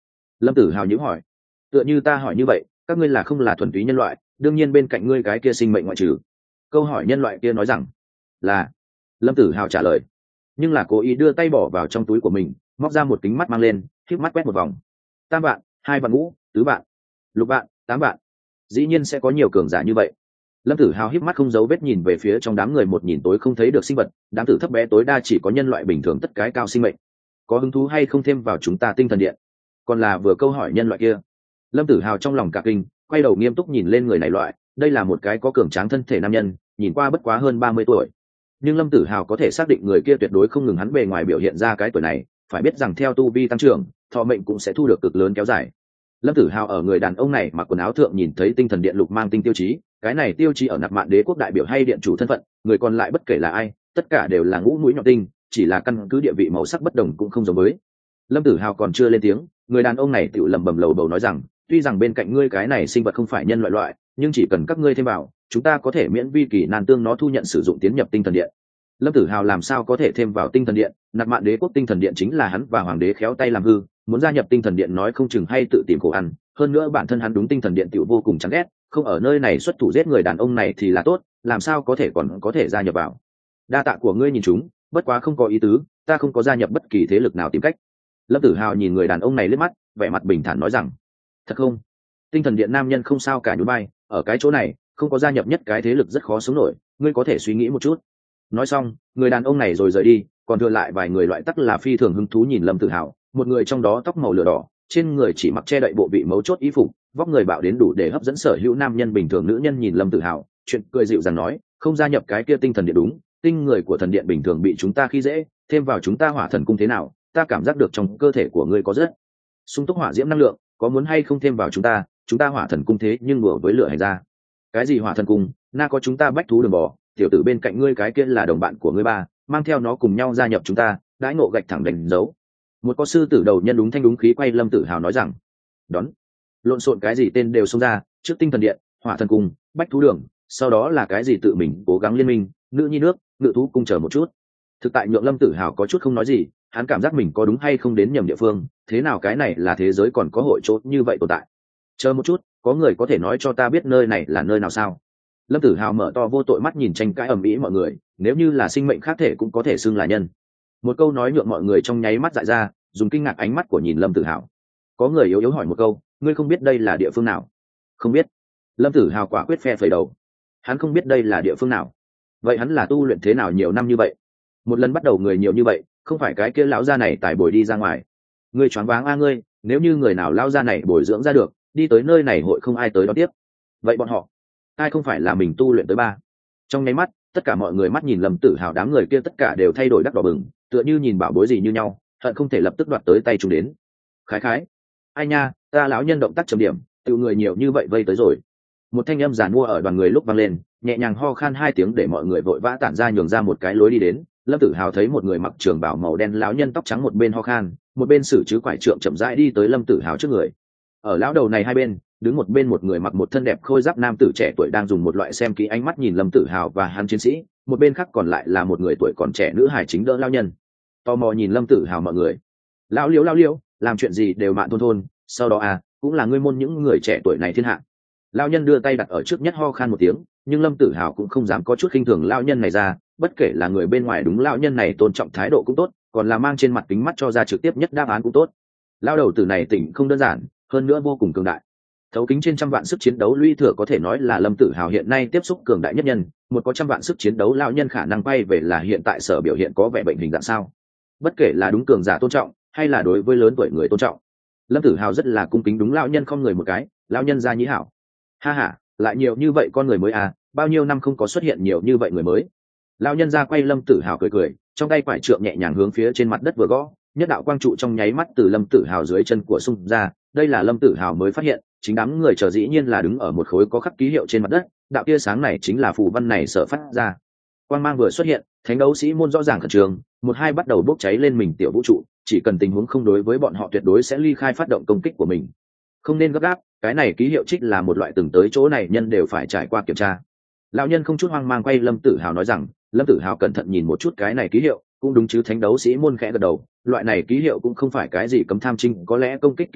Lâm Tử Hào nhíu hỏi. Tựa như ta hỏi như vậy, các ngươi là không là thuần túy nhân loại, đương nhiên bên cạnh ngươi cái kia sinh mệnh ngoại trừ. Câu hỏi nhân loại kia nói rằng là. Lâm Tử Hào trả lời, nhưng là cố ý đưa tay bỏ vào trong túi của mình, móc ra một kính mắt mang lên, khép mắt quét một vòng. Tam vạn, hai vạn ngũ, tứ vạn, lục vạn, tám vạn, dĩ nhiên sẽ có nhiều cường giả như vậy. Lâm Tử Hào híp mắt không giấu vết nhìn về phía trong đám người một nhìn tối không thấy được sinh vật, đám tử thấp bé tối đa chỉ có nhân loại bình thường tất cái cao sinh mệnh. Có hứng thú hay không thêm vào chúng ta tinh thần điện? Còn là vừa câu hỏi nhân loại kia. Lâm Tử Hào trong lòng cả kinh, quay đầu nghiêm túc nhìn lên người này loại, đây là một cái có cường tráng thân thể nam nhân, nhìn qua bất quá hơn ba mươi tuổi. Nhưng Lâm Tử Hào có thể xác định người kia tuyệt đối không ngừng hắn bề ngoài biểu hiện ra cái tuổi này, phải biết rằng theo tu vi tăng trưởng, thọ mệnh cũng sẽ thu được cực lớn kéo dài. Lâm Tử Hào ở người đàn ông này mặc quần áo thượng nhìn thấy tinh thần điện lục mang tinh tiêu chí, cái này tiêu chí ở Nạp Mạn Đế quốc đại biểu hay điện chủ thân phận, người còn lại bất kể là ai, tất cả đều là ngũ mũi nhọn tinh, chỉ là căn cứ địa vị màu sắc bất đồng cũng không giống với. Lâm Tử Hào còn chưa lên tiếng, người đàn ông này tự lẩm bẩm lầu bầu nói rằng, tuy rằng bên cạnh ngươi cái này sinh vật không phải nhân loại loại, nhưng chỉ cần các ngươi thêm vào, chúng ta có thể miễn vi kỳ nan tương nó thu nhận sử dụng tiến nhập tinh thần điện. Lâm Tử Hào làm sao có thể thêm vào tinh thần điện? Nạp Mạn Đế quốc tinh thần điện chính là hắn và hoàng đế khéo tay làm hư, muốn gia nhập tinh thần điện nói không chừng hay tự tìm khổ ăn. Hơn nữa bản thân hắn đúng tinh thần điện tiểu vô cùng chán ghét, không ở nơi này xuất thủ giết người đàn ông này thì là tốt, làm sao có thể còn có thể gia nhập vào? Đa tạ của ngươi nhìn chúng, bất quá không có ý tứ, ta không có gia nhập bất kỳ thế lực nào tìm cách. Lâm Tử Hào nhìn người đàn ông này liếc mắt, vẻ mặt bình thản nói rằng, thật không? Tinh thần điện nam nhân không sao cả nhún vai, ở cái chỗ này, không có gia nhập nhất cái thế lực rất khó sống nổi, ngươi có thể suy nghĩ một chút. Nói xong, người đàn ông này rồi rời đi, còn thừa lại vài người loại tắc là phi thường hứng thú nhìn Lâm Tử Hào, một người trong đó tóc màu lửa đỏ, trên người chỉ mặc che đậy bộ vị mấu chốt y phục, vóc người bạo đến đủ để hấp dẫn sở hữu nam nhân bình thường. Nữ nhân nhìn Lâm Tử Hào, chuyện cười dịu dàng nói, không gia nhập cái kia tinh thần điện đúng, tinh người của thần điện bình thường bị chúng ta khi dễ, thêm vào chúng ta hỏa thần cung thế nào, ta cảm giác được trong cơ thể của ngươi có rất sung túc hỏa diễm năng lượng, có muốn hay không thêm vào chúng ta, chúng ta hỏa thần cung thế nhưng đùa với lửa hành ra. Cái gì hỏa thần cung, na có chúng ta bách thú đường bò, tiểu tử bên cạnh ngươi cái kia là đồng bạn của ngươi ba, mang theo nó cùng nhau gia nhập chúng ta, đãi ngộ gạch thẳng đánh dấu. Một có sư tử đầu nhân đúng thanh đúng khí quay Lâm Tử Hào nói rằng, đón lộn xộn cái gì tên đều xông ra, trước tinh thần điện, hỏa thần cung, bách thú đường, sau đó là cái gì tự mình cố gắng liên minh, nữ nhi nước, ngự thú cung chờ một chút. Thực tại nhượng Lâm Tử Hào có chút không nói gì, hắn cảm giác mình có đúng hay không đến nhầm địa phương, thế nào cái này là thế giới còn có hội chỗ như vậy tồn tại. Chờ một chút, có người có thể nói cho ta biết nơi này là nơi nào sao? Lâm Tử Hào mở to vô tội mắt nhìn tranh cãi ầm ĩ mọi người, nếu như là sinh mệnh khác thể cũng có thể xưng là nhân. Một câu nói nhượng mọi người trong nháy mắt dại ra, dùng kinh ngạc ánh mắt của nhìn Lâm Tử Hào. Có người yếu yếu hỏi một câu, ngươi không biết đây là địa phương nào? Không biết. Lâm Tử Hào quả quyết phe phẩy đầu. Hắn không biết đây là địa phương nào. Vậy hắn là tu luyện thế nào nhiều năm như vậy? Một lần bắt đầu người nhiều như vậy, không phải cái kia lão gia này tài bồi đi ra ngoài. Ngươi choáng váng a ngươi, nếu như người nào lão gia này bồi dưỡng ra được, đi tới nơi này hội không ai tới đón tiếp. Vậy bọn họ, ai không phải là mình tu luyện tới ba? Trong nháy mắt, tất cả mọi người mắt nhìn Lâm Tử Hào, đám người kia tất cả đều thay đổi đắc đỏ bừng, tựa như nhìn bảo bối gì như nhau, hận không thể lập tức đoạt tới tay chúng đến. Khái khái, ai nha, ta lão nhân động tác chấm điểm, tự người nhiều như vậy vây tới rồi. Một thanh âm giàn mua ở đoàn người lúc vang lên, nhẹ nhàng ho khan hai tiếng để mọi người vội vã tản ra nhường ra một cái lối đi đến. Lâm Tử Hào thấy một người mặc trường bào màu đen lão nhân tóc trắng một bên ho khan, một bên sử chứ quải trượng chậm rãi đi tới Lâm Tử Hào trước người. Ở lão đầu này hai bên, đứng một bên một người mặc một thân đẹp khôi giáp nam tử trẻ tuổi đang dùng một loại xem kỹ ánh mắt nhìn Lâm Tử Hào và hắn chiến sĩ, một bên khác còn lại là một người tuổi còn trẻ nữ hài chính đỡ lão nhân. Tò mò nhìn Lâm Tử Hào mọi người. Lão liếu lão liếu, làm chuyện gì đều mạn thôn thôn, sau đó à, cũng là ngươi môn những người trẻ tuổi này thiên hạ. Lão nhân đưa tay đặt ở trước nhất ho khan một tiếng, nhưng Lâm Tử Hào cũng không dám có chút khinh thường lão nhân này ra, bất kể là người bên ngoài đúng lão nhân này tôn trọng thái độ cũng tốt, còn là mang trên mặt kính mắt cho ra trực tiếp nhất đáp án cũng tốt. Lão đầu tử này tỉnh không đơn giản, hơn nữa vô cùng cường đại. Thấu kính trên trăm vạn sức chiến đấu lũy thừa có thể nói là Lâm Tử Hào hiện nay tiếp xúc cường đại nhất nhân, một có trăm vạn sức chiến đấu lão nhân khả năng quay về là hiện tại sở biểu hiện có vẻ bệnh hình dạng sao? Bất kể là đúng cường giả tôn trọng, hay là đối với lớn tuổi người tôn trọng, Lâm Tử Hào rất là cung kính đúng lão nhân không người một cái, lão nhân gia nhĩ hảo. Ha ha, lại nhiều như vậy con người mới à, bao nhiêu năm không có xuất hiện nhiều như vậy người mới. Lão nhân gia quay Lâm Tử Hào cười cười, trong tay quải trượng nhẹ nhàng hướng phía trên mặt đất vừa gõ, nhất đạo quang trụ trong nháy mắt từ Lâm Tử Hào dưới chân của xung ra, đây là Lâm Tử Hào mới phát hiện, chính đám người chờ dĩ nhiên là đứng ở một khối có khắc ký hiệu trên mặt đất, đạo tia sáng này chính là phù văn này sở phát ra. Quang mang vừa xuất hiện, thánh đấu sĩ môn rõ ràng khẩn trương, một hai bắt đầu bốc cháy lên mình tiểu vũ trụ, chỉ cần tình huống không đối với bọn họ tuyệt đối sẽ ly khai phát động công kích của mình. Không nên gấp gáp, cái này ký hiệu trích là một loại từng tới chỗ này nhân đều phải trải qua kiểm tra. Lão nhân không chút hoang mang quay Lâm Tử Hào nói rằng, Lâm Tử Hào cẩn thận nhìn một chút cái này ký hiệu, cũng đúng chứ thánh đấu sĩ môn khẽ gật đầu, loại này ký hiệu cũng không phải cái gì cấm tham trinh, có lẽ công kích ký hiệu,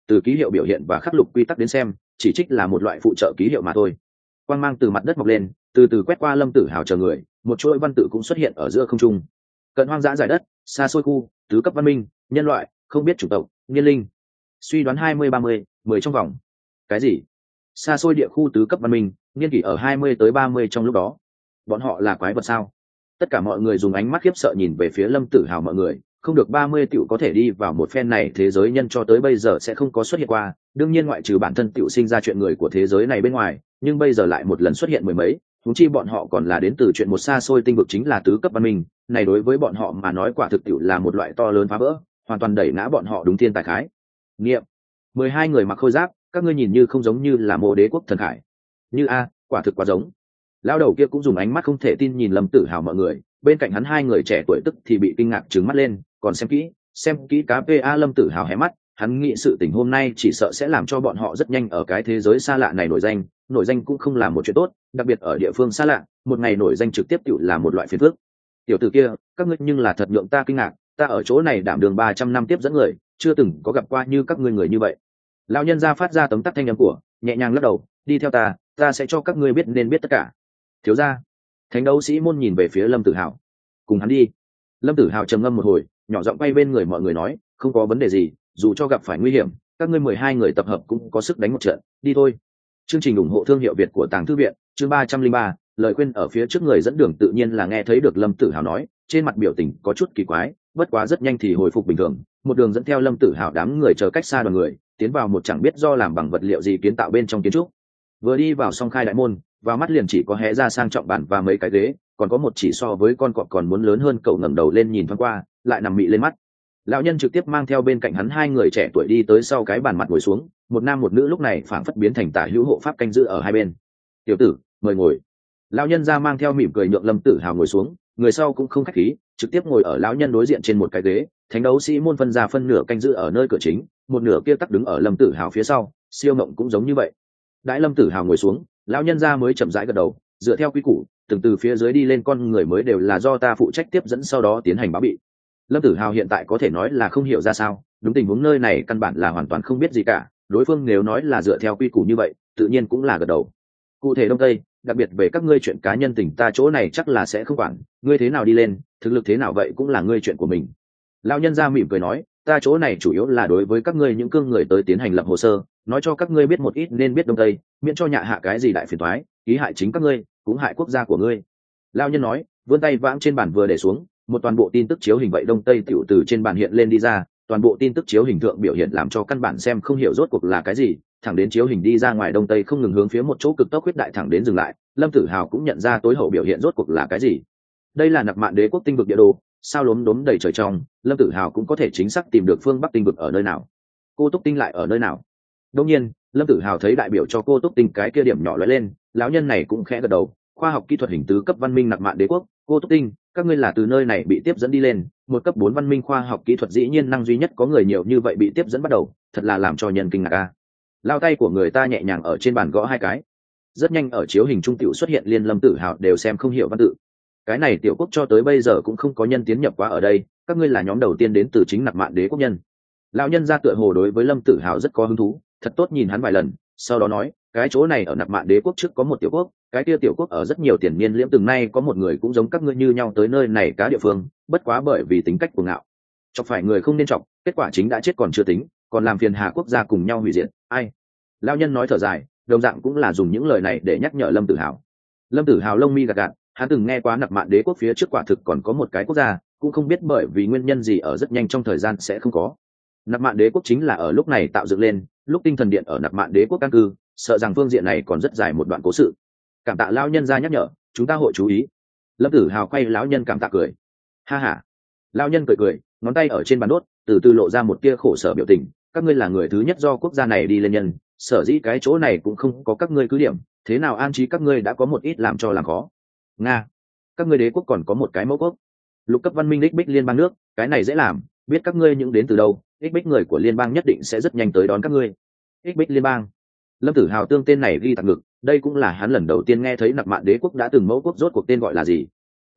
từ ký hiệu biểu hiện và khắc lục quy tắc đến xem chỉ trích là một loại phụ trợ ký hiệu mà thôi. Quang mang từ mặt đất mọc lên, từ từ quét qua Lâm Tử Hào chờ người, một chuỗi văn tự cũng xuất hiện ở giữa không trung. Cận hoang dã giải đất, xa xôi khu, tứ cấp văn minh, nhân loại, không biết chủng tộc, niên linh, suy đoán hai mươi ba mươi, mười trong vòng. Cái gì? Xa xôi địa khu tứ cấp văn minh, niên kỷ ở hai mươi tới ba mươi trong lúc đó. Bọn họ là quái vật sao? Tất cả mọi người dùng ánh mắt khiếp sợ nhìn về phía Lâm Tử Hào mọi người, không được ba mươi tiểu có thể đi vào một phen này thế giới nhân cho tới bây giờ sẽ không có xuất hiện qua, đương nhiên ngoại trừ bản thân tiểu sinh ra chuyện người của thế giới này bên ngoài, nhưng bây giờ lại một lần xuất hiện mười mấy, huống chi bọn họ còn là đến từ chuyện một xa xôi tinh vực chính là tứ cấp văn minh, này đối với bọn họ mà nói quả thực tiểu là một loại to lớn phá vỡ, hoàn toàn đẩy ngã bọn họ đúng thiên tài khái. Nghiệm. mười hai người mặc khôi giáp, các ngươi nhìn như không giống như là mộ đế quốc thần khải. Như a, quả thực quá giống. Lão đầu kia cũng dùng ánh mắt không thể tin nhìn Lâm Tử Hào mọi người, bên cạnh hắn hai người trẻ tuổi tức thì bị kinh ngạc trừng mắt lên, còn xem kỹ, xem kỹ cá pa. Lâm Tử Hào hé mắt, hắn nghĩ sự tình hôm nay chỉ sợ sẽ làm cho bọn họ rất nhanh ở cái thế giới xa lạ này nổi danh, nổi danh cũng không là một chuyện tốt, đặc biệt ở địa phương xa lạ, một ngày nổi danh trực tiếp tiểu là một loại phiền phức. Tiểu tử kia, các ngươi nhưng là thật nhượng ta kinh ngạc, ta ở chỗ này đảm đường ba trăm năm tiếp dẫn người, chưa từng có gặp qua như các ngươi người như vậy. Lão nhân gia phát ra tấm tắc thanh âm của, nhẹ nhàng lắc đầu, đi theo ta, ta sẽ cho các ngươi biết nên biết tất cả. Thiếu gia. Thánh đấu sĩ môn nhìn về phía Lâm Tử Hào, cùng hắn đi. Lâm Tử Hào trầm ngâm một hồi, nhỏ giọng quay bên người mọi người nói, không có vấn đề gì, dù cho gặp phải nguy hiểm, các ngươi mười hai người tập hợp cũng có sức đánh một trận, đi thôi. Chương trình ủng hộ thương hiệu Việt của Tàng Thư viện, chương ba trăm linh ba, lời khuyên ở phía trước người dẫn đường tự nhiên là nghe thấy được Lâm Tử Hào nói, trên mặt biểu tình có chút kỳ quái, bất quá rất nhanh thì hồi phục bình thường, một đường dẫn theo Lâm Tử Hào đám người chờ cách xa đoàn người, tiến vào một chẳng biết do làm bằng vật liệu gì kiến tạo bên trong kiến trúc. Vừa đi vào song khai đại môn, vào mắt liền chỉ có hé ra sang trọng bản và mấy cái ghế, còn có một chỉ so với con cọp còn muốn lớn hơn cậu ngẩng đầu lên nhìn thoáng qua, lại nằm mị lên mắt. Lão nhân trực tiếp mang theo bên cạnh hắn hai người trẻ tuổi đi tới sau cái bàn mặt ngồi xuống, một nam một nữ lúc này phảng phất biến thành tả hữu hộ pháp canh giữ ở hai bên. Tiểu tử, mời ngồi. Lão nhân ra mang theo mỉm cười nhượng Lâm Tử Hào ngồi xuống, người sau cũng không khách khí, trực tiếp ngồi ở lão nhân đối diện trên một cái ghế. Thánh đấu sĩ môn phân ra phân nửa canh giữ ở nơi cửa chính, một nửa kia tắc đứng ở Lâm Tử Hào phía sau, siêu mộng cũng giống như vậy. Đãi Lâm Tử Hào ngồi xuống, lão nhân ra mới chậm rãi gật đầu, dựa theo quy củ, từng từ phía dưới đi lên con người mới đều là do ta phụ trách tiếp dẫn sau đó tiến hành báo bị. Lâm Tử Hào hiện tại có thể nói là không hiểu ra sao, đúng tình huống nơi này căn bản là hoàn toàn không biết gì cả, đối phương nếu nói là dựa theo quy củ như vậy, tự nhiên cũng là gật đầu. Cụ thể đông tây, đặc biệt về các ngươi chuyện cá nhân tình ta chỗ này chắc là sẽ không quản, ngươi thế nào đi lên, thực lực thế nào vậy cũng là ngươi chuyện của mình. Lão nhân ra mỉm cười nói, ta chỗ này chủ yếu là đối với các ngươi những cương người tới tiến hành lập hồ sơ, nói cho các ngươi biết một ít nên biết đông tây, miễn cho nhạ hạ cái gì đại phiền toái, ý hại chính các ngươi, cũng hại quốc gia của ngươi. Lão nhân nói, vươn tay vãng trên bàn vừa để xuống, một toàn bộ tin tức chiếu hình vậy đông tây tiểu từ trên bàn hiện lên đi ra, toàn bộ tin tức chiếu hình tượng biểu hiện làm cho căn bản xem không hiểu rốt cuộc là cái gì, thẳng đến chiếu hình đi ra ngoài đông tây không ngừng hướng phía một chỗ cực tốc huyết đại thẳng đến dừng lại. Lâm Tử Hào cũng nhận ra tối hậu biểu hiện rốt cuộc là cái gì. Đây là Nặc Mạn Đế quốc tinh vực địa đồ, sao lốm đốm đầy trời trong, Lâm Tử Hào cũng có thể chính xác tìm được phương Bắc tinh vực ở nơi nào, cô Túc Tinh lại ở nơi nào. Đương nhiên, Lâm Tử Hào thấy đại biểu cho cô Túc Tinh cái kia điểm nhỏ lóe lên, lão nhân này cũng khẽ gật đầu, khoa học kỹ thuật hình tứ cấp văn minh Nặc Mạn Đế quốc, cô Túc Tinh, các ngươi là từ nơi này bị tiếp dẫn đi lên, một cấp bốn văn minh khoa học kỹ thuật dĩ nhiên năng duy nhất có người nhiều như vậy bị tiếp dẫn bắt đầu, thật là làm cho nhân kinh ngạc a. Lao tay của người ta nhẹ nhàng ở trên bàn gõ hai cái, rất nhanh ở chiếu hình trung tiểu xuất hiện liên Lâm Tử Hào đều xem không hiểu văn tự. Cái này tiểu quốc cho tới bây giờ cũng không có nhân tiến nhập qua ở đây, các ngươi là nhóm đầu tiên đến từ chính Nặc Mạn Đế quốc nhân. Lão nhân ra tựa hồ đối với Lâm Tử Hào rất có hứng thú, thật tốt nhìn hắn vài lần, sau đó nói, cái chỗ này ở Nặc Mạn Đế quốc trước có một tiểu quốc, cái kia tiểu quốc ở rất nhiều tiền niên liễm từng nay có một người cũng giống các ngươi như nhau tới nơi này cá địa phương, bất quá bởi vì tính cách cuồng ngạo, chọc phải người không nên chọc, kết quả chính đã chết còn chưa tính, còn làm phiền hà quốc gia cùng nhau hủy diệt. Ai? Lão nhân nói thở dài, đồng dạng cũng là dùng những lời này để nhắc nhở Lâm Tử Hào. Lâm Tử Hào lông mi gật gật, hắn từng nghe qua Nặc Mạn Đế quốc phía trước quả thực còn có một cái quốc gia, cũng không biết bởi vì nguyên nhân gì ở rất nhanh trong thời gian sẽ không có. Nặc Mạn Đế quốc chính là ở lúc này tạo dựng lên, lúc Tinh Thần Điện ở Nặc Mạn Đế quốc căn cư, sợ rằng phương diện này còn rất dài một đoạn cố sự. Cảm tạ lão nhân ra nhắc nhở, chúng ta hội chú ý. Lâm Tử Hào quay lão nhân cảm tạ cười, ha ha. Lão nhân cười cười, ngón tay ở trên bàn đốt, từ từ lộ ra một tia khổ sở biểu tình. Các ngươi là người thứ nhất do quốc gia này đi lên nhân, sở dĩ cái chỗ này cũng không có các ngươi cứ điểm, thế nào an trí các ngươi đã có một ít làm cho làm khó. Nga, các ngươi đế quốc còn có một cái mẫu quốc, lục cấp văn minh ích bích liên bang nước, cái này dễ làm, biết các ngươi những đến từ đâu, ích bích người của liên bang nhất định sẽ rất nhanh tới đón các ngươi. Ích bích liên bang. Lâm Tử Hào tương tên này ghi tạc ngực, đây cũng là hắn lần đầu tiên nghe thấy Nặc Mạn Đế quốc đã từng mẫu quốc rốt cuộc tên gọi là gì.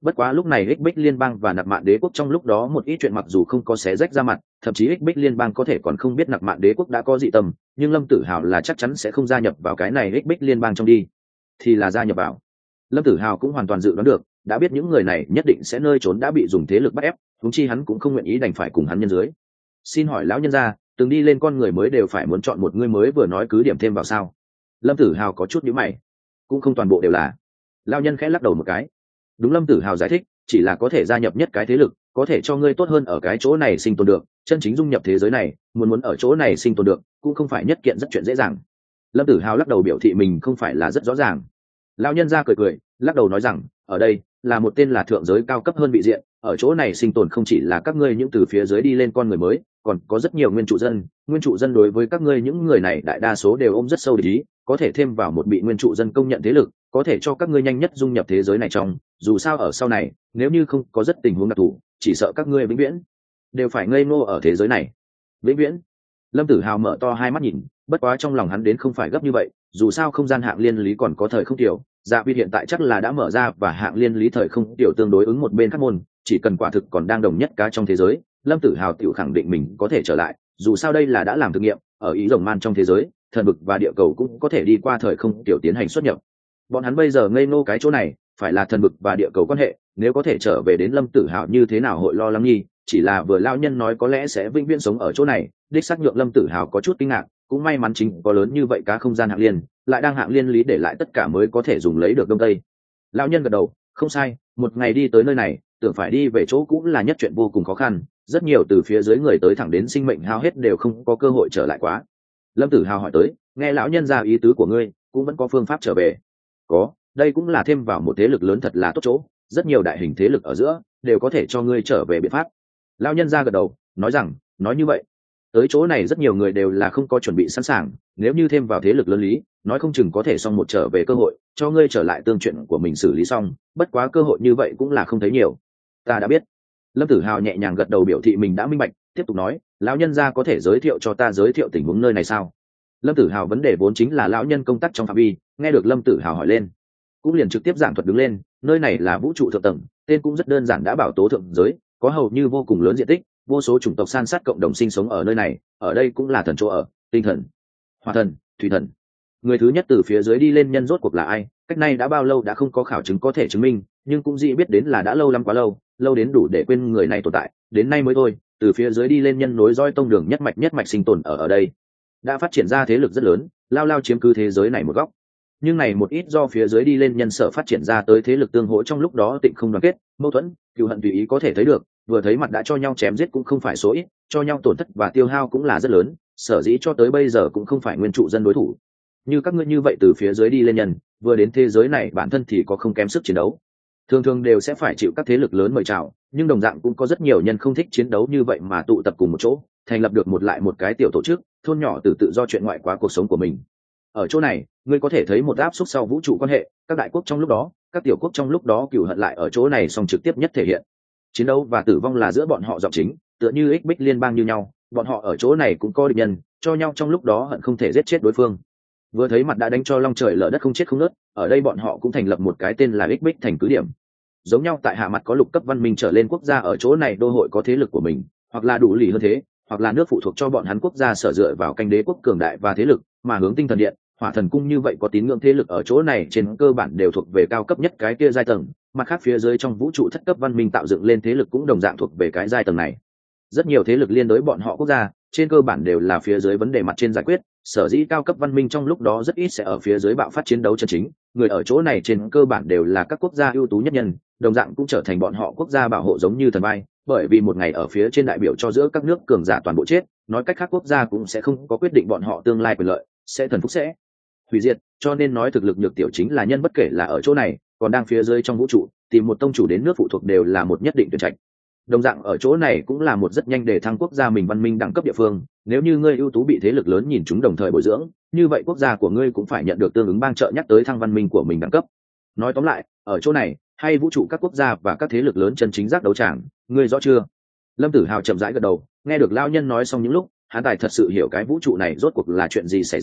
Bất quá lúc này ích bích liên bang và nặc mạn đế quốc trong lúc đó một ít chuyện mặc dù không có xé rách ra mặt, thậm chí ích bích liên bang có thể còn không biết nặc mạn đế quốc đã có dị tâm, nhưng Lâm Tử Hào là chắc chắn sẽ không gia nhập vào cái này ích bích liên bang trong đi, thì là gia nhập vào. Lâm Tử Hào cũng hoàn toàn dự đoán được, đã biết những người này nhất định sẽ nơi trốn đã bị dùng thế lực bắt ép, huống chi hắn cũng không nguyện ý đành phải cùng hắn nhân dưới. Xin hỏi lão nhân gia, từng đi lên con người mới đều phải muốn chọn một người mới vừa nói cứ điểm thêm vào sao? Lâm Tử Hào có chút nhíu mày. Cũng không toàn bộ đều là. Lão nhân khẽ lắc đầu một cái. Đúng, Lâm Tử Hào giải thích, chỉ là có thể gia nhập nhất cái thế lực, có thể cho ngươi tốt hơn ở cái chỗ này sinh tồn được, chân chính dung nhập thế giới này, muốn muốn ở chỗ này sinh tồn được, cũng không phải nhất kiện rất chuyện dễ dàng. Lâm Tử Hào lắc đầu biểu thị mình không phải là rất rõ ràng. Lão nhân ra cười cười, lắc đầu nói rằng, ở đây là một tên là thượng giới cao cấp hơn vị diện, ở chỗ này sinh tồn không chỉ là các ngươi những từ phía dưới đi lên con người mới, còn có rất nhiều nguyên trụ dân. Nguyên trụ dân đối với các ngươi những người này đại đa số đều ôm rất sâu địch ý, có thể thêm vào một bị nguyên trụ dân công nhận thế lực, có thể cho các ngươi nhanh nhất dung nhập thế giới này trong. Dù sao ở sau này, nếu như không có rất tình huống đặc thù, chỉ sợ các ngươi vĩnh viễn đều phải ngây ngô ở thế giới này. Vĩnh viễn. Lâm Tử Hào mở to hai mắt nhìn, bất quá trong lòng hắn đến không phải gấp như vậy, dù sao không gian hạng liên lý còn có thời không tiểu, dạ vi hiện tại chắc là đã mở ra và hạng liên lý thời không tiểu tương đối ứng một bên khác môn, chỉ cần quả thực còn đang đồng nhất cá trong thế giới, Lâm Tử Hào tiểu khẳng định mình có thể trở lại, dù sao đây là đã làm thử nghiệm, ở ý rồng man trong thế giới, thần vực và địa cầu cũng có thể đi qua thời không tiểu tiến hành xuất nhập. Bọn hắn bây giờ ngây ngô cái chỗ này, phải là thần vực và địa cầu quan hệ, nếu có thể trở về đến Lâm Tử Hào như thế nào hội lo lắng nghi, chỉ là vừa lão nhân nói có lẽ sẽ vĩnh viễn sống ở chỗ này, đích xác nhượng Lâm Tử Hào có chút kinh ngạc, cũng may mắn chính có lớn như vậy cá không gian hạng liên, lại đang hạng liên lý để lại tất cả mới có thể dùng lấy được đông tây. Lão nhân gật đầu, không sai, một ngày đi tới nơi này, tưởng phải đi về chỗ cũ là nhất chuyện vô cùng khó khăn, rất nhiều từ phía dưới người tới thẳng đến sinh mệnh hao hết đều không có cơ hội trở lại quá. Lâm Tử Hào hỏi tới, nghe lão nhân ra ý tứ của ngươi, cũng vẫn có phương pháp trở về. Có, đây cũng là thêm vào một thế lực lớn thật là tốt chỗ, rất nhiều đại hình thế lực ở giữa đều có thể cho ngươi trở về biện pháp. Lão nhân ra gật đầu, nói rằng, nói như vậy, tới chỗ này rất nhiều người đều là không có chuẩn bị sẵn sàng, nếu như thêm vào thế lực lớn lý, nói không chừng có thể xong một trở về cơ hội, cho ngươi trở lại tương chuyện của mình xử lý xong, bất quá cơ hội như vậy cũng là không thấy nhiều. Ta đã biết. Lâm Tử Hào nhẹ nhàng gật đầu biểu thị mình đã minh bạch, tiếp tục nói, lão nhân gia có thể giới thiệu cho ta giới thiệu tình huống nơi này sao? Lâm Tử Hào vấn đề vốn chính là lão nhân công tác trong phạm vi, nghe được Lâm Tử Hào hỏi lên, cũng liền trực tiếp giảng thuật đứng lên, nơi này là vũ trụ thượng tầng, tên cũng rất đơn giản đã bảo tố thượng giới, có hầu như vô cùng lớn diện tích, vô số chủng tộc san sát cộng đồng sinh sống ở nơi này, ở đây cũng là thần chỗ ở, tinh thần, hỏa thần, thủy thần. Người thứ nhất từ phía dưới đi lên nhân rốt cuộc là ai, cách này đã bao lâu đã không có khảo chứng có thể chứng minh, nhưng cũng dĩ biết đến là đã lâu lắm quá lâu, lâu đến đủ để quên người này tồn tại, đến nay mới thôi, từ phía dưới đi lên nhân nối roi tông đường nhất mạch nhất mạch sinh tồn ở ở đây, đã phát triển ra thế lực rất lớn, lao lao chiếm cứ thế giới này một góc. Nhưng này một ít do phía dưới đi lên nhân sở phát triển ra tới thế lực tương hỗ trong lúc đó tịnh không đoàn kết, mâu thuẫn, cừu hận tùy ý có thể thấy được, vừa thấy mặt đã cho nhau chém giết cũng không phải số ít, cho nhau tổn thất và tiêu hao cũng là rất lớn, sở dĩ cho tới bây giờ cũng không phải nguyên trụ dân đối thủ. Như các ngươi như vậy từ phía dưới đi lên nhân, vừa đến thế giới này bản thân thì có không kém sức chiến đấu, thường thường đều sẽ phải chịu các thế lực lớn mời chào, nhưng đồng dạng cũng có rất nhiều nhân không thích chiến đấu như vậy mà tụ tập cùng một chỗ, thành lập được một lại một cái tiểu tổ chức, thôn nhỏ từ tự do chuyện ngoại quá cuộc sống của mình. Ở chỗ này, ngươi có thể thấy một áp suất sau vũ trụ quan hệ, các đại quốc trong lúc đó, các tiểu quốc trong lúc đó cừu hận lại ở chỗ này song trực tiếp nhất thể hiện. Chiến đấu và tử vong là giữa bọn họ giọng chính, tựa như ích bích liên bang như nhau, bọn họ ở chỗ này cũng có địch nhân, cho nhau trong lúc đó hận không thể giết chết đối phương. Vừa thấy mặt đã đánh cho long trời lở đất không chết không nứt, ở đây bọn họ cũng thành lập một cái tên là ích bích thành cứ điểm. Giống nhau tại hạ mặt có lục cấp văn minh trở lên quốc gia ở chỗ này đô hội có thế lực của mình, hoặc là đủ lì hơn thế, hoặc là nước phụ thuộc cho bọn hắn quốc gia sở dựa vào canh đế quốc cường đại và thế lực, mà hướng tinh thần điện, hỏa thần cung như vậy có tín ngưỡng thế lực ở chỗ này trên cơ bản đều thuộc về cao cấp nhất cái kia giai tầng, mặt khác phía dưới trong vũ trụ thất cấp văn minh tạo dựng lên thế lực cũng đồng dạng thuộc về cái giai tầng này. Rất nhiều thế lực liên đối bọn họ quốc gia, trên cơ bản đều là phía dưới vấn đề mặt trên giải quyết, sở dĩ cao cấp văn minh trong lúc đó rất ít sẽ ở phía dưới bạo phát chiến đấu chân chính, người ở chỗ này trên cơ bản đều là các quốc gia ưu tú nhất nhân, đồng dạng cũng trở thành bọn họ quốc gia bảo hộ giống như thần vai, bởi vì một ngày ở phía trên đại biểu cho giữa các nước cường giả toàn bộ chết, nói cách khác quốc gia cũng sẽ không có quyết định bọn họ tương lai quyền lợi, sẽ thần phúc sẽ hủy diệt, cho nên nói thực lực nhược tiểu chính là nhân bất kể là ở chỗ này, còn đang phía dưới trong vũ trụ, tìm một tông chủ đến nước phụ thuộc đều là một nhất định tuyển trạch. Đồng dạng ở chỗ này cũng là một rất nhanh để thăng quốc gia mình văn minh đẳng cấp địa phương, nếu như ngươi ưu tú bị thế lực lớn nhìn chúng đồng thời bồi dưỡng, như vậy quốc gia của ngươi cũng phải nhận được tương ứng bang trợ nhắc tới thăng văn minh của mình đẳng cấp. Nói tóm lại, ở chỗ này, hay vũ trụ các quốc gia và các thế lực lớn chân chính giác đấu tràng, ngươi rõ chưa? Lâm Tử Hào chậm rãi gật đầu, nghe được lão nhân nói xong những lúc, hắn tài thật sự hiểu cái vũ trụ này rốt cuộc là chuyện gì xảy ra,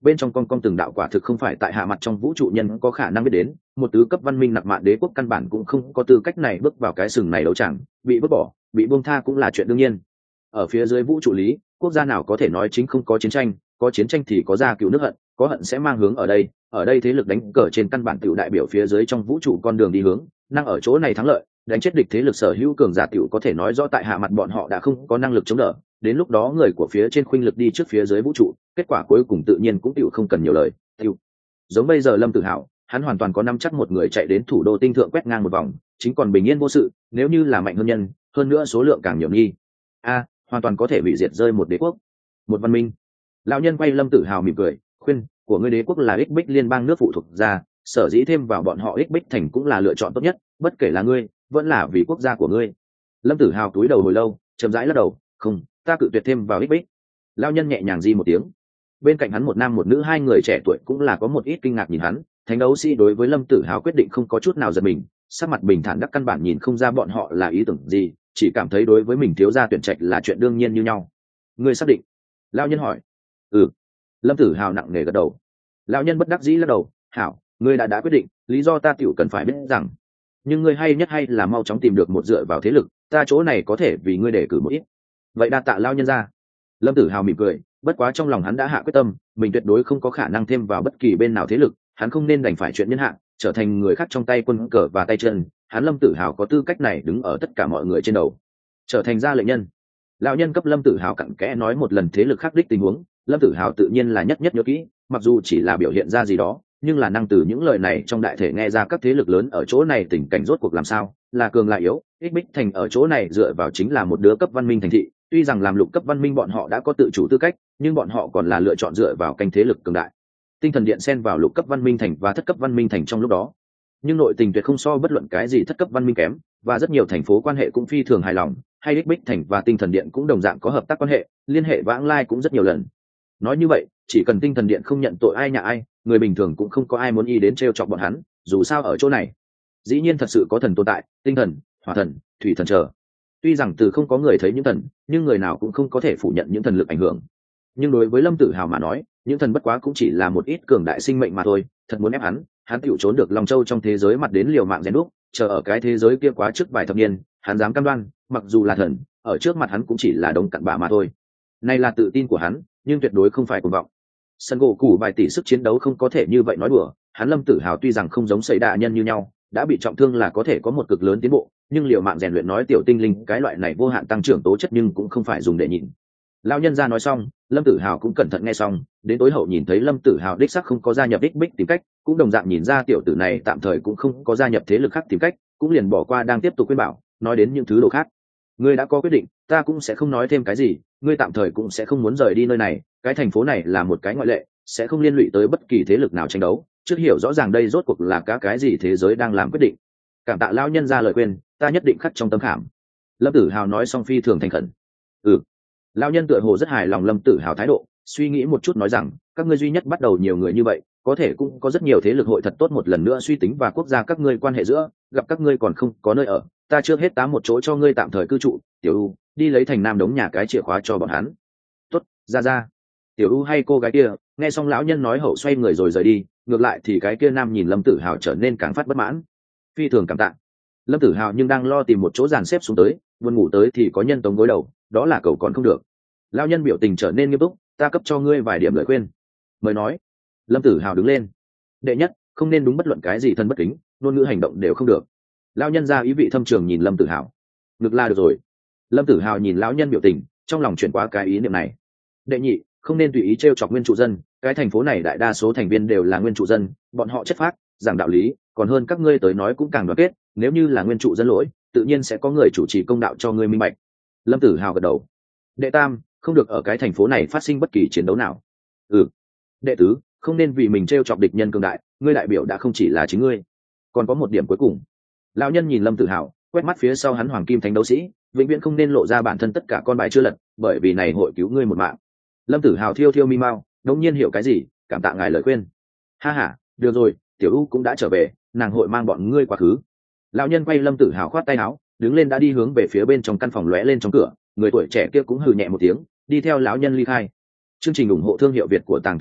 bên trong con con từng đạo quả thực không phải tại hạ mặt trong vũ trụ nhân có khả năng biết đến, một tứ cấp văn minh nặc mạn đế quốc căn bản cũng không có tư cách này bước vào cái sừng này đấu chẳng, bị vứt bỏ bị buông tha cũng là chuyện đương nhiên. Ở phía dưới vũ trụ lý, quốc gia nào có thể nói chính không có chiến tranh, có chiến tranh thì có gia cựu nước hận, có hận sẽ mang hướng ở đây, ở đây thế lực đánh cờ trên căn bản tiểu đại biểu phía dưới trong vũ trụ con đường đi hướng, năng ở chỗ này thắng lợi, đánh chết địch thế lực sở hữu cường giả tiểu có thể nói rõ tại hạ mặt bọn họ đã không có năng lực chống đỡ, đến lúc đó người của phía trên khuynh lực đi trước phía dưới vũ trụ, kết quả cuối cùng tự nhiên cũng tiểu không cần nhiều lời. Tiểu giống bây giờ Lâm Tử Hạo, hắn hoàn toàn có nắm chắc một người chạy đến thủ đô tinh thượng quét ngang một vòng, chính còn bình yên vô sự, nếu như là mạnh hơn nhân, hơn nữa số lượng càng nhiều nghi, a, hoàn toàn có thể bị diệt rơi một đế quốc, một văn minh. Lão nhân quay Lâm Tử Hào mỉm cười, khuyên, của ngươi đế quốc là ích bích liên bang nước phụ thuộc ra, sở dĩ thêm vào bọn họ ích bích thành cũng là lựa chọn tốt nhất, bất kể là ngươi, vẫn là vì quốc gia của ngươi. Lâm Tử Hào túi đầu hồi lâu, chậm rãi lắc đầu, không, ta cự tuyệt thêm vào ích bích. Lão nhân nhẹ nhàng di một tiếng. Bên cạnh hắn một nam một nữ hai người trẻ tuổi cũng là có một ít kinh ngạc nhìn hắn, thánh đấu sĩ đối với Lâm Tử Hào quyết định không có chút nào giật mình, sắc mặt bình thản đắc căn bản nhìn không ra bọn họ là ý tưởng gì, chỉ cảm thấy đối với mình thiếu gia tuyển trạch là chuyện đương nhiên như nhau. Ngươi xác định? Lão nhân hỏi. Ừ. Lâm Tử Hào nặng nề gật đầu. Lão nhân bất đắc dĩ lắc đầu, hảo, ngươi đã đã quyết định, lý do ta tiểu cần phải biết rằng, nhưng ngươi hay nhất hay là mau chóng tìm được một dựa vào thế lực, ta chỗ này có thể vì ngươi để cử một ít. Vậy đa tạ lão nhân ra. Lâm Tử Hào mỉm cười, bất quá trong lòng hắn đã hạ quyết tâm, mình tuyệt đối không có khả năng thêm vào bất kỳ bên nào thế lực, hắn không nên đành phải chuyện nhân hạ, trở thành người khác trong tay quân cờ và tay chân, hắn Lâm Tử Hào có tư cách này đứng ở tất cả mọi người trên đầu, trở thành gia lệnh nhân. Lão nhân cấp Lâm Tử Hào cặn kẽ nói một lần thế lực khác đích tình huống, Lâm Tử Hào tự nhiên là nhất nhất nhớ kỹ, mặc dù chỉ là biểu hiện ra gì đó, nhưng là năng từ những lời này trong đại thể nghe ra các thế lực lớn ở chỗ này tình cảnh rốt cuộc làm sao, là cường là yếu. Ích Bích Thành ở chỗ này dựa vào chính là một đứa cấp văn minh thành thị, tuy rằng làm lục cấp văn minh bọn họ đã có tự chủ tư cách, nhưng bọn họ còn là lựa chọn dựa vào canh thế lực cường đại. Tinh thần điện xen vào lục cấp văn minh thành và thất cấp văn minh thành trong lúc đó, nhưng nội tình tuyệt không so bất luận cái gì thất cấp văn minh kém, và rất nhiều thành phố quan hệ cũng phi thường hài lòng, hay Ích Bích Thành và Tinh thần điện cũng đồng dạng có hợp tác quan hệ, liên hệ vãng lai cũng rất nhiều lần. Nói như vậy, chỉ cần Tinh thần điện không nhận tội ai nhà ai, người bình thường cũng không có ai muốn y đến trêu chọc bọn hắn, dù sao ở chỗ này dĩ nhiên thật sự có thần tồn tại, tinh thần, hỏa thần, thủy thần chờ. Tuy rằng từ không có người thấy những thần, nhưng người nào cũng không có thể phủ nhận những thần lực ảnh hưởng. Nhưng đối với Lâm Tử Hào mà nói, những thần bất quá cũng chỉ là một ít cường đại sinh mệnh mà thôi, thật muốn ép hắn, hắn tựu trốn được Long Châu trong thế giới mặt đến liều mạng rèn đúc, chờ ở cái thế giới kia quá trước vài thập niên, hắn dám cam đoan, mặc dù là thần, ở trước mặt hắn cũng chỉ là đống cặn bã mà thôi. Này là tự tin của hắn, nhưng tuyệt đối không phải cuồng vọng. Sân gỗ củ vài tỷ sức chiến đấu không có thể như vậy nói đùa, hắn Lâm Tử Hào tuy rằng không giống Sẩy Đạ nhân như nhau, đã bị trọng thương là có thể có một cực lớn tiến bộ, nhưng liều mạng rèn luyện nói tiểu tinh linh cái loại này vô hạn tăng trưởng tố chất nhưng cũng không phải dùng để nhìn. Lão nhân gia nói xong, Lâm Tử Hào cũng cẩn thận nghe xong, đến tối hậu nhìn thấy Lâm Tử Hào đích xác không có gia nhập đích bích tìm cách, cũng đồng dạng nhìn ra tiểu tử này tạm thời cũng không có gia nhập thế lực khác tìm cách, cũng liền bỏ qua đang tiếp tục khuyên bảo, nói đến những thứ đồ khác. Ngươi đã có quyết định, ta cũng sẽ không nói thêm cái gì, ngươi tạm thời cũng sẽ không muốn rời đi nơi này, cái thành phố này là một cái ngoại lệ, sẽ không liên lụy tới bất kỳ thế lực nào tranh đấu, trước hiểu rõ ràng đây rốt cuộc là cả cái gì thế giới đang làm quyết định. Cảm tạ lão nhân ra lời khuyên, ta nhất định khắc trong tâm khảm. Lâm Tử Hào nói xong phi thường thành khẩn. Ừ. Lão nhân tựa hồ rất hài lòng Lâm Tử Hào thái độ, suy nghĩ một chút nói rằng, các ngươi duy nhất bắt đầu nhiều người như vậy, có thể cũng có rất nhiều thế lực hội thật tốt một lần nữa suy tính và quốc gia các ngươi quan hệ giữa, gặp các ngươi còn không có nơi ở, ta chưa hết tám một chỗ cho ngươi tạm thời cư trụ, Tiểu U, đi lấy thành nam đống nhà cái chìa khóa cho bọn hắn. Tốt, ra ra. Tiểu U hay cô gái kia, nghe xong lão nhân nói hậu xoay người rồi rời đi, ngược lại thì cái kia nam nhìn Lâm Tử Hào trở nên càng phát bất mãn. Phi thường cảm tạ. Lâm Tử Hào nhưng đang lo tìm một chỗ dàn xếp xuống tới, buồn ngủ tới thì có nhân tống gối đầu, đó là cậu còn không được. Lão nhân biểu tình trở nên nghiêm túc, ta cấp cho ngươi vài điểm lời khuyên. Mời nói. Lâm Tử Hào đứng lên. Đệ nhất, không nên đúng bất luận cái gì thân bất kính, ngôn ngữ hành động đều không được. Lão nhân ra ý vị thâm trường nhìn Lâm Tử Hào. Ngực la được rồi. Lâm Tử Hào nhìn lão nhân biểu tình, trong lòng chuyển qua cái ý niệm này. Đệ nhị, không nên tùy ý trêu chọc nguyên trụ dân, cái thành phố này đại đa số thành viên đều là nguyên trụ dân, bọn họ chất phác, giảng đạo lý, còn hơn các ngươi tới nói cũng càng đoàn kết, nếu như là nguyên trụ dân lỗi, tự nhiên sẽ có người chủ trì công đạo cho ngươi minh bạch. Lâm Tử Hào gật đầu. Đệ tam, không được ở cái thành phố này phát sinh bất kỳ chiến đấu nào. Ừ. Đệ tứ, không nên vì mình trêu chọc địch nhân cường đại, ngươi đại biểu đã không chỉ là chính ngươi. Còn có một điểm cuối cùng. Lão nhân nhìn Lâm Tử Hào, quét mắt phía sau hắn hoàng kim thánh đấu sĩ, vĩnh viễn không nên lộ ra bản thân tất cả con bài chưa lật, bởi vì này hội cứu ngươi một mạng. Lâm Tử Hào thiêu thiêu mi mau, đống nhiên hiểu cái gì, cảm tạ ngài lời khuyên. Ha ha, được rồi, Tiểu U cũng đã trở về, nàng hội mang bọn ngươi quá khứ. Lão nhân quay Lâm Tử Hào khoát tay áo, đứng lên đã đi hướng về phía bên trong căn phòng lóe lên trong cửa, người tuổi trẻ kia cũng hừ nhẹ một tiếng, đi theo lão nhân ly khai. Chương trình ủng hộ thương hiệu Việt của Tàng Thư viện,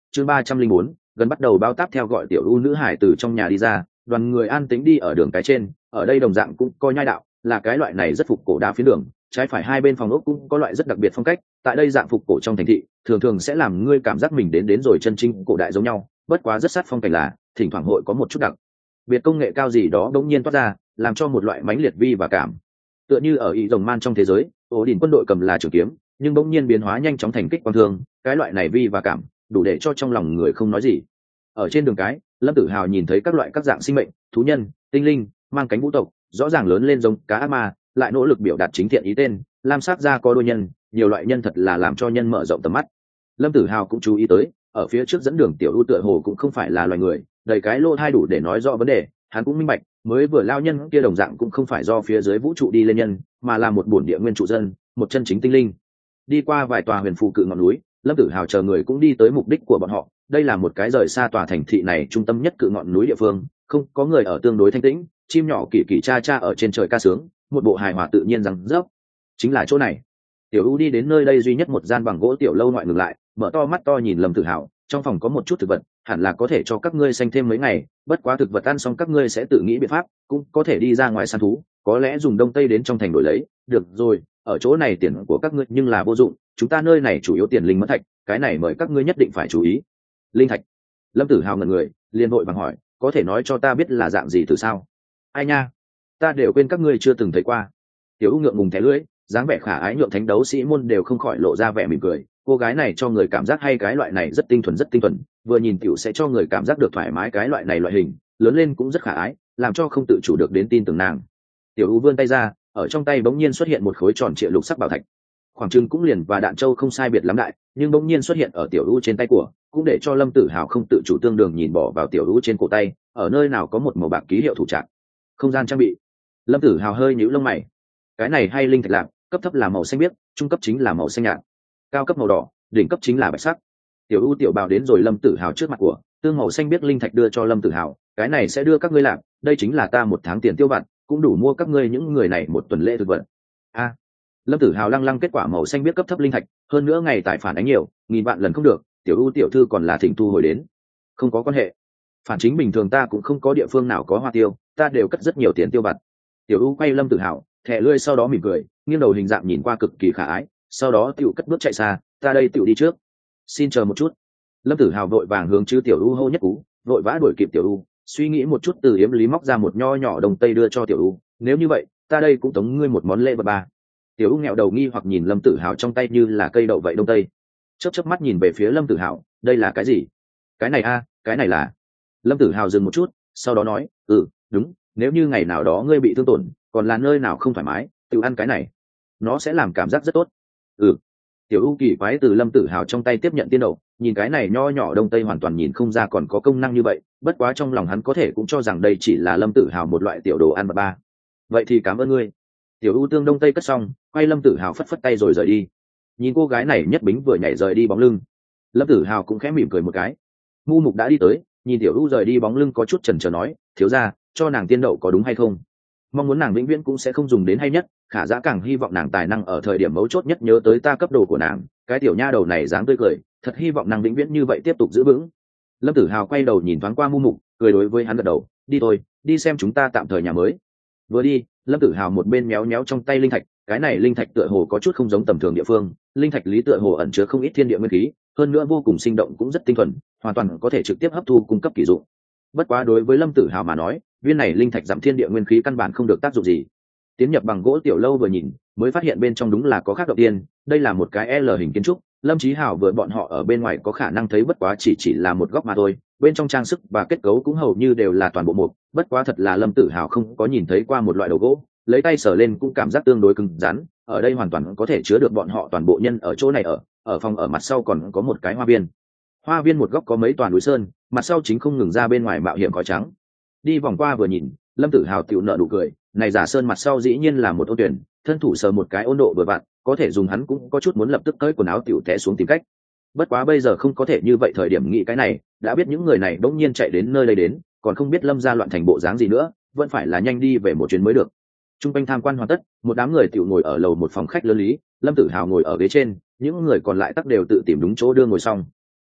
chương ba trăm linh bốn gần bắt đầu bao táp theo gọi tiểu u nữ hải từ trong nhà đi ra, đoàn người an tĩnh đi ở đường cái trên, ở đây đồng dạng cũng coi nhai đạo, là cái loại này rất phục cổ đá phiến đường, trái phải hai bên phòng ốc cũng có loại rất đặc biệt phong cách, tại đây dạng phục cổ trong thành thị, thường thường sẽ làm ngươi cảm giác mình đến đến rồi chân chính cổ đại giống nhau, bất quá rất sát phong cảnh là, thỉnh thoảng hội có một chút đặc biệt công nghệ cao gì đó đống nhiên toát ra, làm cho một loại mãnh liệt vi và cảm. Tựa như ở ý rồng man trong thế giới, ổ đỉnh quân đội cầm là trường kiếm, nhưng bỗng nhiên biến hóa nhanh chóng thành kích quang thương, cái loại này vi và cảm, đủ để cho trong lòng người không nói gì. Ở trên đường cái, Lâm Tử Hào nhìn thấy các loại các dạng sinh mệnh, thú nhân, tinh linh, mang cánh vũ tộc, rõ ràng lớn lên giống cá ác ma, lại nỗ lực biểu đạt chính thiện ý tên, lam sắc ra có đôi nhân, nhiều loại nhân thật là làm cho nhân mở rộng tầm mắt. Lâm Tử Hào cũng chú ý tới, ở phía trước dẫn đường tiểu ưu tựa hồ cũng không phải là loài người, đầy cái lô thai đủ để nói rõ vấn đề, hắn cũng minh bạch, mới vừa lao nhân kia đồng dạng cũng không phải do phía dưới vũ trụ đi lên nhân, mà là một bổn địa nguyên trụ dân, một chân chính tinh linh. Đi qua vài tòa huyền phù cự ngọn núi, Lâm Tử Hào chờ người cũng đi tới mục đích của bọn họ, đây là một cái rời xa tòa thành thị này trung tâm nhất cự ngọn núi địa phương, không có người ở, tương đối thanh tĩnh, chim nhỏ kỳ kỳ cha cha ở trên trời ca sướng, một bộ hài hòa tự nhiên rằng dốc. Chính là chỗ này. Tiểu U đi đến nơi đây duy nhất một gian bằng gỗ tiểu lâu ngoại ngừng lại, mở to mắt to nhìn Lâm Tử Hào, trong phòng có một chút thực vật, hẳn là có thể cho các ngươi xanh thêm mấy ngày, bất quá thực vật ăn xong các ngươi sẽ tự nghĩ biện pháp, cũng có thể đi ra ngoài săn thú, có lẽ dùng đông tây đến trong thành đổi lấy, được rồi, ở chỗ này tiền của các ngươi nhưng là vô dụng, chúng ta nơi này chủ yếu tiền linh mẫn thạch, cái này mời các ngươi nhất định phải chú ý. Linh thạch. Lâm Tử Hào ngẩn người, liền vội vàng hỏi, có thể nói cho ta biết là dạng gì từ sao? Ai nha, ta đều quên các ngươi chưa từng thấy qua. Tiểu U ngượng ngùng thẻ lưỡi, dáng vẻ khả ái nhượng thánh đấu sĩ môn đều không khỏi lộ ra vẻ mỉm cười, cô gái này cho người cảm giác hay, cái loại này rất tinh thuần rất tinh thuần, vừa nhìn tiểu sẽ cho người cảm giác được thoải mái, cái loại này loại hình, lớn lên cũng rất khả ái, làm cho không tự chủ được đến tin tưởng nàng. Tiểu U vươn tay ra, ở trong tay bỗng nhiên xuất hiện một khối tròn trịa lục sắc bảo thạch, khoảng trừng cũng liền và đạn châu không sai biệt lắm đại, nhưng bỗng nhiên xuất hiện ở Tiểu U trên tay của, cũng để cho Lâm Tử Hào không tự chủ tương đường nhìn bỏ vào Tiểu U trên cổ tay, ở nơi nào có một màu bạc ký hiệu thủ trạng. Không gian trang bị. Lâm Tử Hào hơi nhíu lông mày. Cái này hay linh thạch lạc, cấp thấp là màu xanh biếc, trung cấp chính là màu xanh nhạt, cao cấp màu đỏ, đỉnh cấp chính là bạch sắc. Tiểu U tiểu bào đến rồi Lâm Tử Hào trước mặt của, tương màu xanh biếc linh thạch đưa cho Lâm Tử Hào, cái này sẽ đưa các ngươi lạc, đây chính là ta một tháng tiền tiêu vặt, cũng đủ mua các ngươi những người này một tuần lễ thực vật. A. À, Lâm Tử Hào lăng lăng kết quả màu xanh biếc cấp thấp linh thạch, hơn nữa ngày tài phản ánh nhiều, nghìn vạn lần không được, Tiểu U tiểu thư còn là thỉnh thu hồi đến. Không có quan hệ, phản chính bình thường ta cũng không có địa phương nào có hoa tiêu, ta đều cất rất nhiều tiền tiêu vặt. Tiểu U quay Lâm Tử Hào, thẻ lưỡi sau đó mỉm cười, nghiêng đầu hình dạng nhìn qua cực kỳ khả ái, sau đó tiểu cất bước chạy xa, ta đây tiểu đi trước, xin chờ một chút. Lâm Tử Hào vội vàng hướng chứ Tiểu U hô nhất cú, vội vã đuổi kịp Tiểu U, suy nghĩ một chút từ yếm lý móc ra một nho nhỏ đồng tây đưa cho Tiểu U, nếu như vậy ta đây cũng tống ngươi một món lễ vật ba. Tiểu U nghẹo đầu nghi hoặc nhìn Lâm Tử Hào trong tay như là cây đậu vậy đông tây, chớp chớp mắt nhìn về phía Lâm Tử Hào, đây là cái gì? Cái này a, cái này là. Lâm Tử Hào dừng một chút, sau đó nói, ừ đúng, nếu như ngày nào đó ngươi bị thương tổn, còn là nơi nào không thoải mái, tự ăn cái này, nó sẽ làm cảm giác rất tốt. Ừ. Tiểu U kỳ quái từ Lâm Tử Hào trong tay tiếp nhận tiên đậu, nhìn cái này nho nhỏ đông tây hoàn toàn nhìn không ra còn có công năng như vậy, bất quá trong lòng hắn có thể cũng cho rằng đây chỉ là Lâm Tử Hào một loại tiểu đồ ăn vặt ba. Vậy thì cảm ơn ngươi. Tiểu U tương đông tây cất xong, quay Lâm Tử Hào phất phất tay rồi rời đi. Nhìn cô gái này nhất bính vừa nhảy rời đi bóng lưng, Lâm Tử Hào cũng khẽ mỉm cười một cái. Ngu Mục đã đi tới, nhìn Tiểu U rời đi bóng lưng có chút chần chờ nói, thiếu gia, cho nàng tiên đậu có đúng hay không? Mong muốn nàng vĩnh viễn cũng sẽ không dùng đến hay nhất, khả dã càng hy vọng nàng tài năng ở thời điểm mấu chốt nhất nhớ tới ta cấp đồ của nàng, cái tiểu nha đầu này dáng tươi cười, thật hy vọng nàng vĩnh viễn như vậy tiếp tục giữ vững. Lâm Tử Hào quay đầu nhìn thoáng qua Mu Mục, cười đối với hắn gật đầu, đi thôi, đi xem chúng ta tạm thời nhà mới. Vừa đi, Lâm Tử Hào một bên méo méo trong tay linh thạch, cái này linh thạch tựa hồ có chút không giống tầm thường địa phương, linh thạch lý tựa hồ ẩn chứa không ít thiên địa nguyên khí, hơn nữa vô cùng sinh động cũng rất tinh thuần, hoàn toàn có thể trực tiếp hấp thu cung cấp kỳ dụng. Bất quá đối với Lâm Tử Hào mà nói, viên này linh thạch giảm thiên địa nguyên khí căn bản không được tác dụng gì. Tiến nhập bằng gỗ tiểu lâu vừa nhìn, mới phát hiện bên trong đúng là có khác đầu tiên, đây là một cái L hình kiến trúc, Lâm Chí Hào vừa bọn họ ở bên ngoài có khả năng thấy bất quá chỉ chỉ là một góc mà thôi, bên trong trang sức và kết cấu cũng hầu như đều là toàn bộ mục, bất quá thật là Lâm Tử Hào không có nhìn thấy qua một loại đầu gỗ, lấy tay sờ lên cũng cảm giác tương đối cứng rắn, ở đây hoàn toàn có thể chứa được bọn họ toàn bộ nhân ở chỗ này ở, ở phòng ở mặt sau còn có một cái hoa viên. Hoa viên một góc có mấy toàn núi sơn, mặt sau chính không ngừng ra bên ngoài mạo hiểm khói trắng. Đi vòng qua vừa nhìn, Lâm Tử Hào tiểu nợ nụ cười, này giả sơn mặt sau dĩ nhiên là một ôn tuyển, thân thủ sờ một cái ôn độ vừa vặn, có thể dùng, hắn cũng có chút muốn lập tức cởi quần áo tiểu té xuống tìm cách. Bất quá bây giờ không có thể như vậy, thời điểm nghĩ cái này, đã biết những người này đột nhiên chạy đến nơi đây đến, còn không biết Lâm gia loạn thành bộ dáng gì nữa, vẫn phải là nhanh đi về một chuyến mới được. Trung quanh tham quan hoàn tất, một đám người tiểu ngồi ở lầu một phòng khách lớn lý, Lâm Tử Hào ngồi ở ghế trên, những người còn lại tất đều tự tìm đúng chỗ đưa ngồi xong.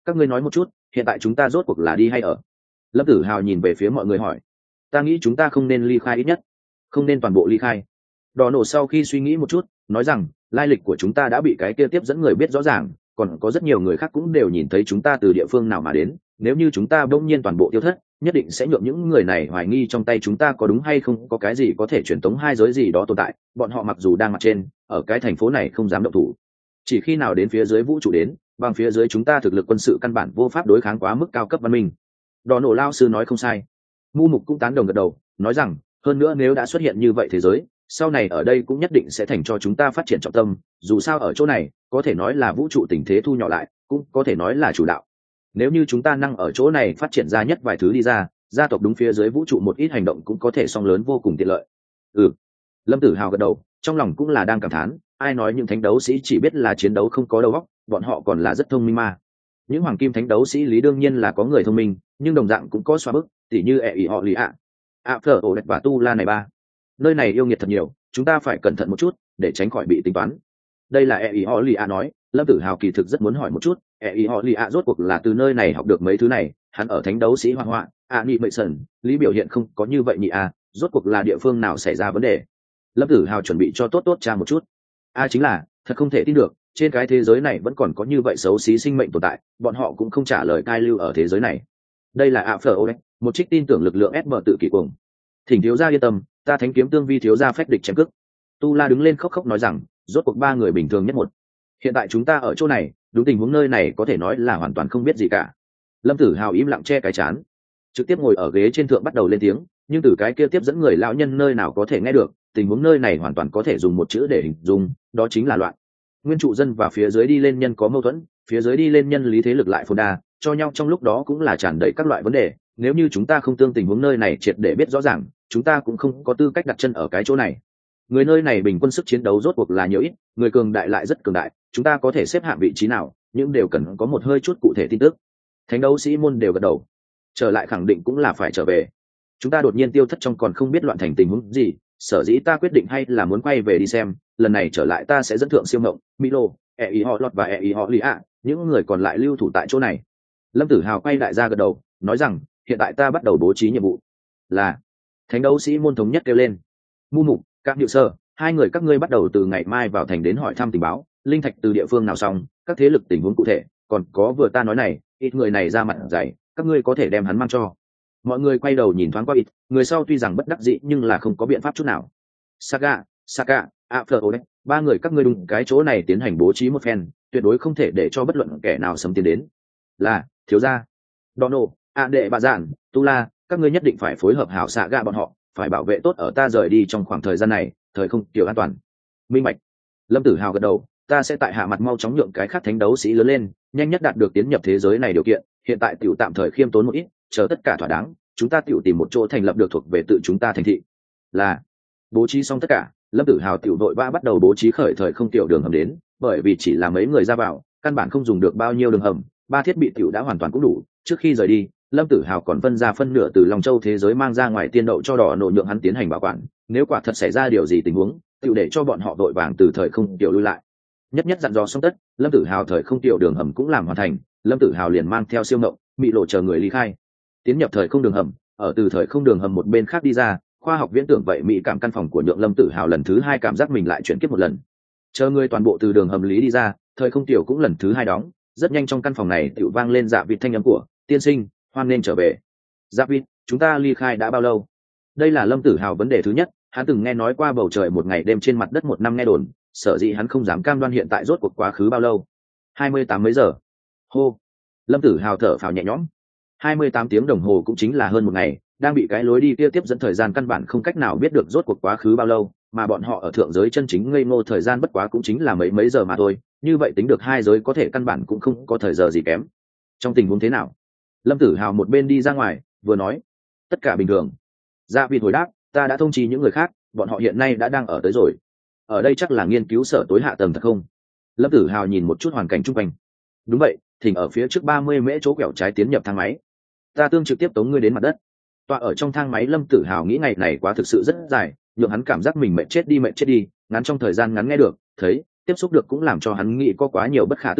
các ngươi nói một chút, hiện tại chúng ta rốt cuộc là đi hay ở? Lâm Tử Hào nhìn về phía mọi người hỏi. Ta nghĩ chúng ta không nên ly khai ít nhất, không nên toàn bộ ly khai. Đỏ nổ sau khi suy nghĩ một chút, nói rằng lai lịch của chúng ta đã bị cái kia tiếp dẫn người biết rõ ràng, còn có rất nhiều người khác cũng đều nhìn thấy chúng ta từ địa phương nào mà đến. Nếu như chúng ta bỗng nhiên toàn bộ tiêu thất, nhất định sẽ nhượng những người này hoài nghi trong tay chúng ta có đúng hay không có cái gì có thể truyền tống hai giới gì đó tồn tại. Bọn họ mặc dù đang mặt trên, ở cái thành phố này không dám động thủ. Chỉ khi nào đến phía dưới vũ trụ đến, bằng phía dưới chúng ta thực lực quân sự căn bản vô pháp đối kháng quá mức cao cấp văn minh. Đỏ nổ lao sư nói không sai. Mu Mục cũng tán đồng gật đầu, nói rằng hơn nữa nếu đã xuất hiện như vậy thế giới, sau này ở đây cũng nhất định sẽ thành cho chúng ta phát triển trọng tâm. Dù sao ở chỗ này có thể nói là vũ trụ tình thế thu nhỏ lại, cũng có thể nói là chủ đạo. Nếu như chúng ta năng ở chỗ này phát triển ra nhất vài thứ đi ra, gia tộc đúng phía dưới vũ trụ một ít hành động cũng có thể song lớn vô cùng tiện lợi. Ừ, Lâm Tử Hào gật đầu, trong lòng cũng là đang cảm thán, ai nói những thánh đấu sĩ chỉ biết là chiến đấu không có đầu óc, bọn họ còn là rất thông minh mà. Những hoàng kim thánh đấu sĩ lý đương nhiên là có người thông minh, nhưng đồng dạng cũng có xoa bức, tỉ như ẹ ý họ lý ạ, ạ phở ổ đẹp và tu la này ba. Nơi này yêu nghiệt thật nhiều, chúng ta phải cẩn thận một chút để tránh khỏi bị tính toán. Đây là ẹ ý họ lý ạ nói. Lâm Tử Hào kỳ thực rất muốn hỏi một chút, ẹ ý họ lý ạ rốt cuộc là từ nơi này học được mấy thứ này. Hắn ở thánh đấu sĩ hoa họa ạ nị mệ sần lý biểu hiện không có như vậy nhị a, rốt cuộc là địa phương nào xảy ra vấn đề. Lâm Tử Hào chuẩn bị cho tốt tốt tra một chút. A chính là thật không thể tin được, trên cái thế giới này vẫn còn có như vậy xấu xí sinh mệnh tồn tại, bọn họ cũng không trả lời cai lưu ở thế giới này. Đây là ạ phở ô đấy, một trích tin tưởng lực lượng ép bờ tự kỷ cuồng. Thỉnh thiếu gia yên tâm, ta thánh kiếm tương vi thiếu gia phách địch chém cước. Tu La đứng lên khóc khóc nói rằng rốt cuộc ba người bình thường nhất một. Hiện tại chúng ta ở chỗ này, đúng tình huống nơi này có thể nói là hoàn toàn không biết gì cả. Lâm Tử Hào im lặng che cái chán, trực tiếp ngồi ở ghế trên thượng bắt đầu lên tiếng, nhưng từ cái kia tiếp dẫn người lão nhân nơi nào có thể nghe được, tình huống nơi này hoàn toàn có thể dùng một chữ để hình dung, đó chính là loạn. Nguyên trụ dân và phía dưới đi lên nhân có mâu thuẫn, phía dưới đi lên nhân lý thế lực lại phồn đa, cho nhau trong lúc đó cũng là tràn đầy các loại vấn đề. Nếu như chúng ta không tương tình huống nơi này triệt để biết rõ ràng, chúng ta cũng không có tư cách đặt chân ở cái chỗ này. Người nơi này bình quân sức chiến đấu rốt cuộc là nhiều ít, người cường đại lại rất cường đại, chúng ta có thể xếp hạng vị trí nào, nhưng đều cần có một hơi chút cụ thể tin tức. Thánh đấu sĩ môn đều gật đầu, trở lại khẳng định cũng là phải trở về. Chúng ta đột nhiên tiêu thất trong còn không biết loạn thành tình huống gì, sở dĩ ta quyết định hay là muốn quay về đi xem, lần này trở lại ta sẽ dẫn thượng siêu mộng, Milo, e ý họ lọt và e ý họ lý ạ, những người còn lại lưu thủ tại chỗ này. Lâm Tử Hào quay đại ra gật đầu, nói rằng hiện tại ta bắt đầu bố trí nhiệm vụ. Là thánh đấu sĩ môn thống nhất kêu lên. Mu Mục, các điệu sơ, hai người các ngươi bắt đầu từ ngày mai vào thành đến hỏi thăm tình báo, linh thạch từ địa phương nào xong, các thế lực tình huống cụ thể, còn có vừa ta nói này, ít người này ra mặt dày, các ngươi có thể đem hắn mang cho. Mọi người quay đầu nhìn thoáng qua ít, người sau tuy rằng bất đắc dĩ nhưng là không có biện pháp chút nào. Saga, Saka, Afro, ba người các ngươi đúng cái chỗ này tiến hành bố trí một phen, tuyệt đối không thể để cho bất luận kẻ nào xâm tiến đến. Là thiếu gia. Dono, A đệ bà giản, Tu La, các ngươi nhất định phải phối hợp hảo xạ gạ bọn họ, phải bảo vệ tốt ở ta rời đi trong khoảng thời gian này, thời không tiểu an toàn. Minh bạch. Lâm Tử Hào gật đầu, ta sẽ tại hạ mặt mau chóng nhượng cái khác thánh đấu sĩ lớn lên, nhanh nhất đạt được tiến nhập thế giới này điều kiện, hiện tại tiểu tạm thời khiêm tốn một ít, chờ tất cả thỏa đáng, chúng ta tiểu tìm một chỗ thành lập được thuộc về tự chúng ta thành thị. Là bố trí xong tất cả, Lâm Tử Hào tiểu đội ba bắt đầu bố trí khởi thời không tiểu đường hầm đến, bởi vì chỉ là mấy người ra vào, căn bản không dùng được bao nhiêu đường hầm, ba thiết bị tiểu đã hoàn toàn cũng đủ. Trước khi rời đi, Lâm Tử Hào còn phân ra phân nửa từ Long Châu thế giới mang ra ngoài tiên đậu cho đỏ nổ nhượng hắn tiến hành bảo quản, nếu quả thật xảy ra điều gì tình huống, tiểu để cho bọn họ đội vàng từ thời không tiểu lui lại. Nhất nhất dặn dò xong tất, Lâm Tử Hào thời không tiểu đường hầm cũng làm hoàn thành, Lâm Tử Hào liền mang theo siêu ngộng, mị lộ chờ người ly khai, tiến nhập thời không đường hầm, ở từ thời không đường hầm một bên khác đi ra, khoa học viễn tưởng vậy mỹ cảm căn phòng của nhượng Lâm Tử Hào lần thứ hai cảm giác mình lại chuyển kiếp một lần. Chờ người toàn bộ từ đường hầm lý đi ra, thời không tiểu cũng lần thứ hai đóng, rất nhanh trong căn phòng này tiểu vang lên dạ vịt thanh âm của tiên sinh, hoan nên trở về. Dạ vịt, chúng ta ly khai đã bao lâu? Đây là Lâm Tử Hào vấn đề thứ nhất, hắn từng nghe nói qua bầu trời một ngày đêm trên mặt đất một năm nghe đồn, sở dĩ hắn không dám cam đoan hiện tại rốt cuộc quá khứ bao lâu. Hai mươi tám mấy giờ. Hô. Lâm Tử Hào thở phào nhẹ nhõm. Hai mươi tám tiếng đồng hồ cũng chính là hơn một ngày, đang bị cái lối đi kia tiếp dẫn thời gian căn bản không cách nào biết được rốt cuộc quá khứ bao lâu, mà bọn họ ở thượng giới chân chính ngây ngô thời gian bất quá cũng chính là mấy mấy giờ mà thôi, như vậy tính được hai giới có thể căn bản cũng không có thời giờ gì kém. Trong tình huống thế nào? Lâm Tử Hào một bên đi ra ngoài, vừa nói, tất cả bình thường. Dạ Vịt hồi đáp, ta đã thông trì những người khác, bọn họ hiện nay đã đang ở tới rồi. Ở đây chắc là nghiên cứu sở tối hạ tầng thật không? Lâm Tử Hào nhìn một chút hoàn cảnh chung quanh. Đúng vậy, thỉnh ở phía trước ba mươi mễ chỗ quẹo trái tiến nhập thang máy. Ta tương trực tiếp tống ngươi đến mặt đất. Tọa ở trong thang máy, Lâm Tử Hào nghĩ ngày này quá thực sự rất dài, nhượng hắn cảm giác mình mệt chết đi mệt chết đi, ngắn trong thời gian ngắn nghe được, thấy, tiếp xúc được cũng làm cho hắn nghĩ có quá nhiều bất khả tư nghị,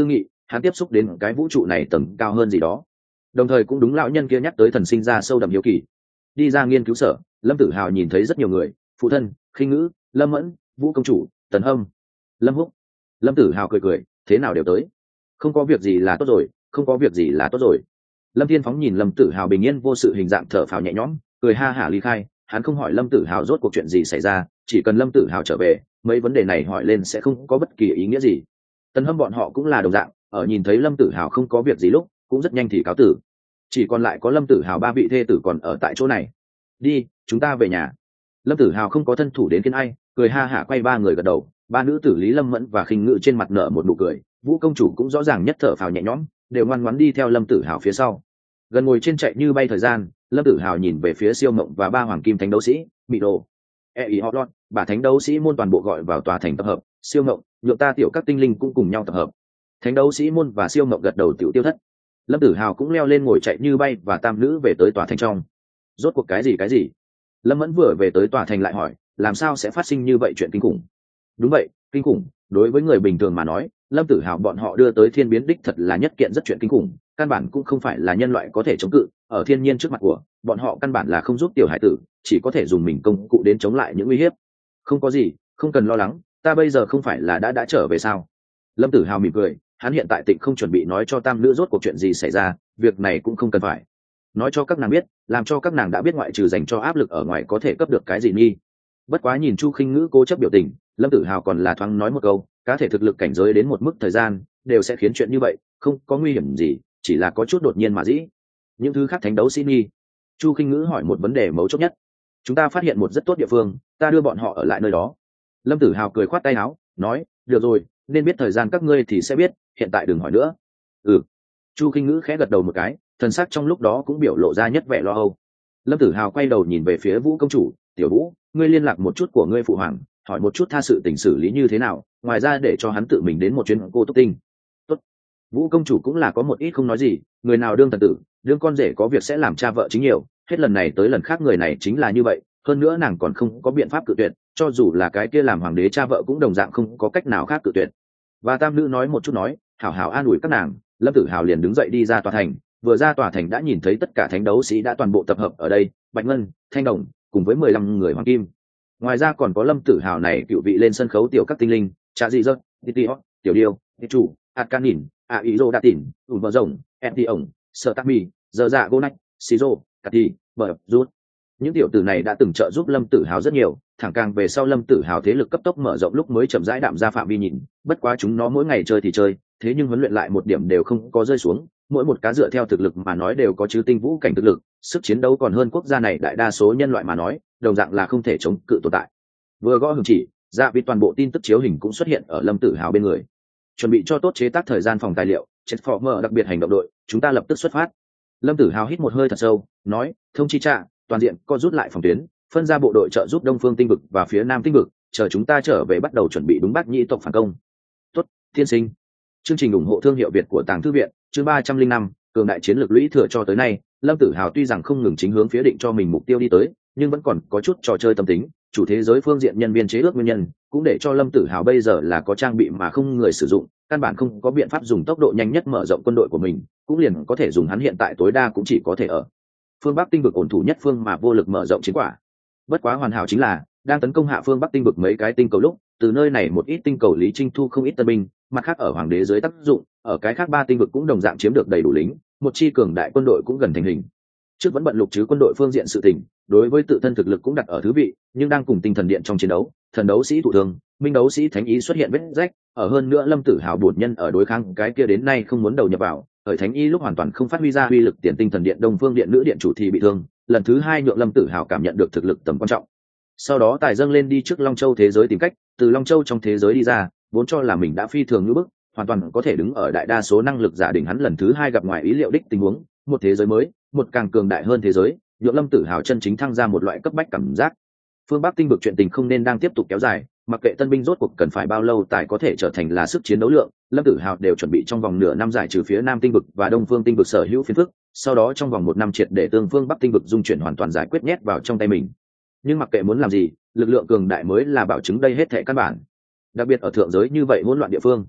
hắn tiếp xúc đến cái vũ trụ này tầng cao hơn gì đó. Đồng thời cũng đúng lão nhân kia nhắc tới thần sinh ra sâu đậm hiếu kỳ. Đi ra nghiên cứu sở, Lâm Tử Hào nhìn thấy rất nhiều người, phụ thân, Khinh Ngữ, Lâm Mẫn, Vũ công chủ, Tần Hâm, Lâm Húc. Lâm Tử Hào cười cười, thế nào đều tới. Không có việc gì là tốt rồi, không có việc gì là tốt rồi. Lâm Thiên Phóng nhìn Lâm Tử Hào bình yên vô sự hình dạng thở phào nhẹ nhõm, cười ha hả ly khai. Hắn không hỏi Lâm Tử Hào rốt cuộc chuyện gì xảy ra, chỉ cần Lâm Tử Hào trở về, mấy vấn đề này hỏi lên sẽ không có bất kỳ ý nghĩa gì. Tần Hâm bọn họ cũng là đồng dạng, ở nhìn thấy Lâm Tử Hào không có việc gì lúc, cũng rất nhanh thì cáo tử. Chỉ còn lại có Lâm Tử Hào ba vị thê tử còn ở tại chỗ này. Đi, chúng ta về nhà. Lâm Tử Hào không có thân thủ đến kiên ai, cười ha hả quay ba người gật đầu. Ba nữ tử Lý Lâm Mẫn và Khinh Ngữ trên mặt nở một nụ cười, Vũ công chủ cũng rõ ràng nhất thở phào nhẹ nhõm, đều ngoan ngoãn đi theo Lâm Tử Hào phía sau. Gần ngồi trên chạy như bay thời gian, Lâm Tử Hào nhìn về phía Siêu Mộng và ba hoàng kim thánh đấu sĩ Mị Đồ, E ý họ lọt, bà thánh đấu sĩ môn toàn bộ gọi vào tòa thành tập hợp. Siêu Mộng, nhượng ta tiểu các tinh linh cũng cùng nhau tập hợp. Thánh đấu sĩ môn và Siêu Mộng gật đầu tiểu tiêu thất. Lâm Tử Hào cũng leo lên ngồi chạy như bay và tam nữ về tới tòa thành trong. Rốt cuộc cái gì cái gì? Lâm Mẫn vừa về tới tòa thành lại hỏi, làm sao sẽ phát sinh như vậy chuyện kinh khủng? Đúng vậy, kinh khủng. Đối với người bình thường mà nói, Lâm Tử Hào bọn họ đưa tới thiên biến đích thật là nhất kiện rất chuyện kinh khủng, căn bản cũng không phải là nhân loại có thể chống cự. Ở thiên nhiên trước mặt của bọn họ căn bản là không giúp tiểu hải tử, chỉ có thể dùng mình công cụ đến chống lại những uy hiếp. Không có gì, không cần lo lắng, ta bây giờ không phải là đã đã trở về sao? Lâm Tử Hào mỉm cười, hắn hiện tại tịnh không chuẩn bị nói cho tam nữ rốt cuộc chuyện gì xảy ra, việc này cũng không cần phải nói cho các nàng biết, làm cho các nàng đã biết ngoại trừ dành cho áp lực ở ngoài có thể cấp được cái gì nghi. Bất quá nhìn Chu Khinh Ngữ cố chấp biểu tình, Lâm Tử Hào còn là thoáng nói một câu, cá thể thực lực cảnh giới đến một mức thời gian đều sẽ khiến chuyện như vậy, không có nguy hiểm gì, chỉ là có chút đột nhiên mà dĩ. Những thứ khác thánh đấu sĩ nghi. Chu Khinh Ngữ hỏi một vấn đề mấu chốt nhất. Chúng ta phát hiện một rất tốt địa phương, ta đưa bọn họ ở lại nơi đó. Lâm Tử Hào cười khoát tay áo, nói, được rồi, nên biết thời gian các ngươi thì sẽ biết, hiện tại đừng hỏi nữa. Ừ. Chu Khinh Ngữ khẽ gật đầu một cái, thần sắc trong lúc đó cũng biểu lộ ra nhất vẻ lo âu. Lâm Tử Hào quay đầu nhìn về phía Vũ công chủ, tiểu Vũ, ngươi liên lạc một chút của ngươi phụ hoàng, hỏi một chút tha sự tình xử lý như thế nào, ngoài ra để cho hắn tự mình đến một chuyến cô túc tinh. Tốt. Vũ công chủ cũng là có một ít không nói gì, người nào đương thần tử, đương con rể có việc sẽ làm cha vợ chính nhiều, hết lần này tới lần khác người này chính là như vậy, hơn nữa nàng còn không có biện pháp cự tuyệt, cho dù là cái kia làm hoàng đế cha vợ cũng đồng dạng không có cách nào khác cự tuyệt. Và tam nữ nói một chút nói, hảo hảo an ủi các nàng. Lâm Tử Hào liền đứng dậy đi ra tòa thành, vừa ra tòa thành đã nhìn thấy tất cả thánh đấu sĩ đã toàn bộ tập hợp ở đây, Bạch Ngân, Thanh Đồng cùng với mười lăm người hoàng kim. Ngoài ra còn có Lâm Tử Hào này cựu vị lên sân khấu tiểu các tinh linh, Trà Dị Dơ, Titi Hot, Tiểu Điêu, Thị Chủ, Át Can Nhìn, A Ý Rô Đa Tỉn, Ùn Vợ Rồng, Em Ti Ổng, Sở Tắc Mì, Giờ Dạ Gô Nách, Xì Rô, Cà Thi, Bờ Rút. Những tiểu tử này đã từng trợ giúp Lâm Tử Hào rất nhiều, thẳng càng về sau Lâm Tử Hào thế lực cấp tốc mở rộng lúc mới chậm rãi đạm ra phạm vi nhìn, bất quá chúng nó mỗi ngày chơi thì chơi, thế nhưng huấn luyện lại một điểm đều không có rơi xuống, mỗi một cá dựa theo thực lực mà nói đều có chứ tinh vũ cảnh thực lực, sức chiến đấu còn hơn quốc gia này đại đa số nhân loại mà nói, đồng dạng là không thể chống cự tồn tại. Vừa gõ hưởng chỉ, dạ vì toàn bộ tin tức chiếu hình cũng xuất hiện ở Lâm Tử Hào bên người. Chuẩn bị cho tốt chế tác thời gian phòng tài liệu, Transformer đặc biệt hành động đội, chúng ta lập tức xuất phát. Lâm Tử Hào hít một hơi thật sâu, nói, thông chi trạ, toàn diện co rút lại phòng tuyến, phân ra bộ đội trợ giúp Đông Phương Tinh vực và phía Nam Tinh vực, chờ chúng ta trở về bắt đầu chuẩn bị đúng Bát Nhĩ tộc phản công. Tốt, tiên sinh. Chương trình ủng hộ thương hiệu Việt của Tàng Thư viện, chương ba trăm linh năm, cường đại chiến lược lũy thừa cho tới nay, Lâm Tử Hào tuy rằng không ngừng chính hướng phía định cho mình mục tiêu đi tới, nhưng vẫn còn có chút trò chơi tâm tính, chủ thế giới phương diện nhân viên chế ước nguyên nhân, cũng để cho Lâm Tử Hào bây giờ là có trang bị mà không người sử dụng, căn bản không có biện pháp dùng tốc độ nhanh nhất mở rộng quân đội của mình, cũng liền có thể dùng hắn hiện tại tối đa cũng chỉ có thể ở phương Bắc Tinh vực ổn thủ nhất phương mà vô lực mở rộng chiến quả. Bất quá hoàn hảo chính là đang tấn công hạ phương Bắc Tinh vực mấy cái tinh cầu lúc, từ nơi này một ít tinh cầu lý trinh thu không ít tân binh, mặt khác ở hoàng đế dưới tác dụng, ở cái khác ba tinh vực cũng đồng dạng chiếm được đầy đủ lính, một chi cường đại quân đội cũng gần thành hình. Trước vẫn bận lục chứ quân đội phương diện sự tình, đối với tự thân thực lực cũng đặt ở thứ vị, nhưng đang cùng tinh thần điện trong chiến đấu, thần đấu sĩ thụ thương, minh đấu sĩ thánh ý xuất hiện vết rách, ở hơn nữa Lâm Tử Hào bổn nhân ở đối kháng cái kia đến nay không muốn đầu nhập vào, ở thánh ý lúc hoàn toàn không phát huy ra uy lực tiền tinh thần điện đông phương điện nữ điện chủ thì bị thương, lần thứ hai nhượng Lâm Tử Hào cảm nhận được thực lực tầm quan trọng. Sau đó tài dâng lên đi trước Long Châu thế giới tìm cách từ Long Châu trong thế giới đi ra, vốn cho là mình đã phi thường ngưỡng bức, hoàn toàn có thể đứng ở đại đa số năng lực giả đỉnh hắn lần thứ hai gặp ngoài ý liệu đích tình huống, một thế giới mới, một càng cường đại hơn thế giới, nhượng Lâm Tử Hào chân chính thăng ra một loại cấp bách cảm giác. Phương Bắc Tinh vực chuyện tình không nên đang tiếp tục kéo dài, mặc kệ tân binh rốt cuộc cần phải bao lâu tài có thể trở thành là sức chiến đấu lượng, Lâm Tử Hào đều chuẩn bị trong vòng nửa năm giải trừ phía Nam Tinh vực và Đông Phương Tinh vực sở hữu phiền phức, sau đó trong vòng một năm triệt để tương phương Bắc Tinh vực dung chuyển hoàn toàn giải quyết nhét vào trong tay mình. Nhưng mặc kệ muốn làm gì, lực lượng cường đại mới là bảo chứng đây hết thảy căn bản. Đặc biệt ở thượng giới như vậy hỗn loạn địa phương,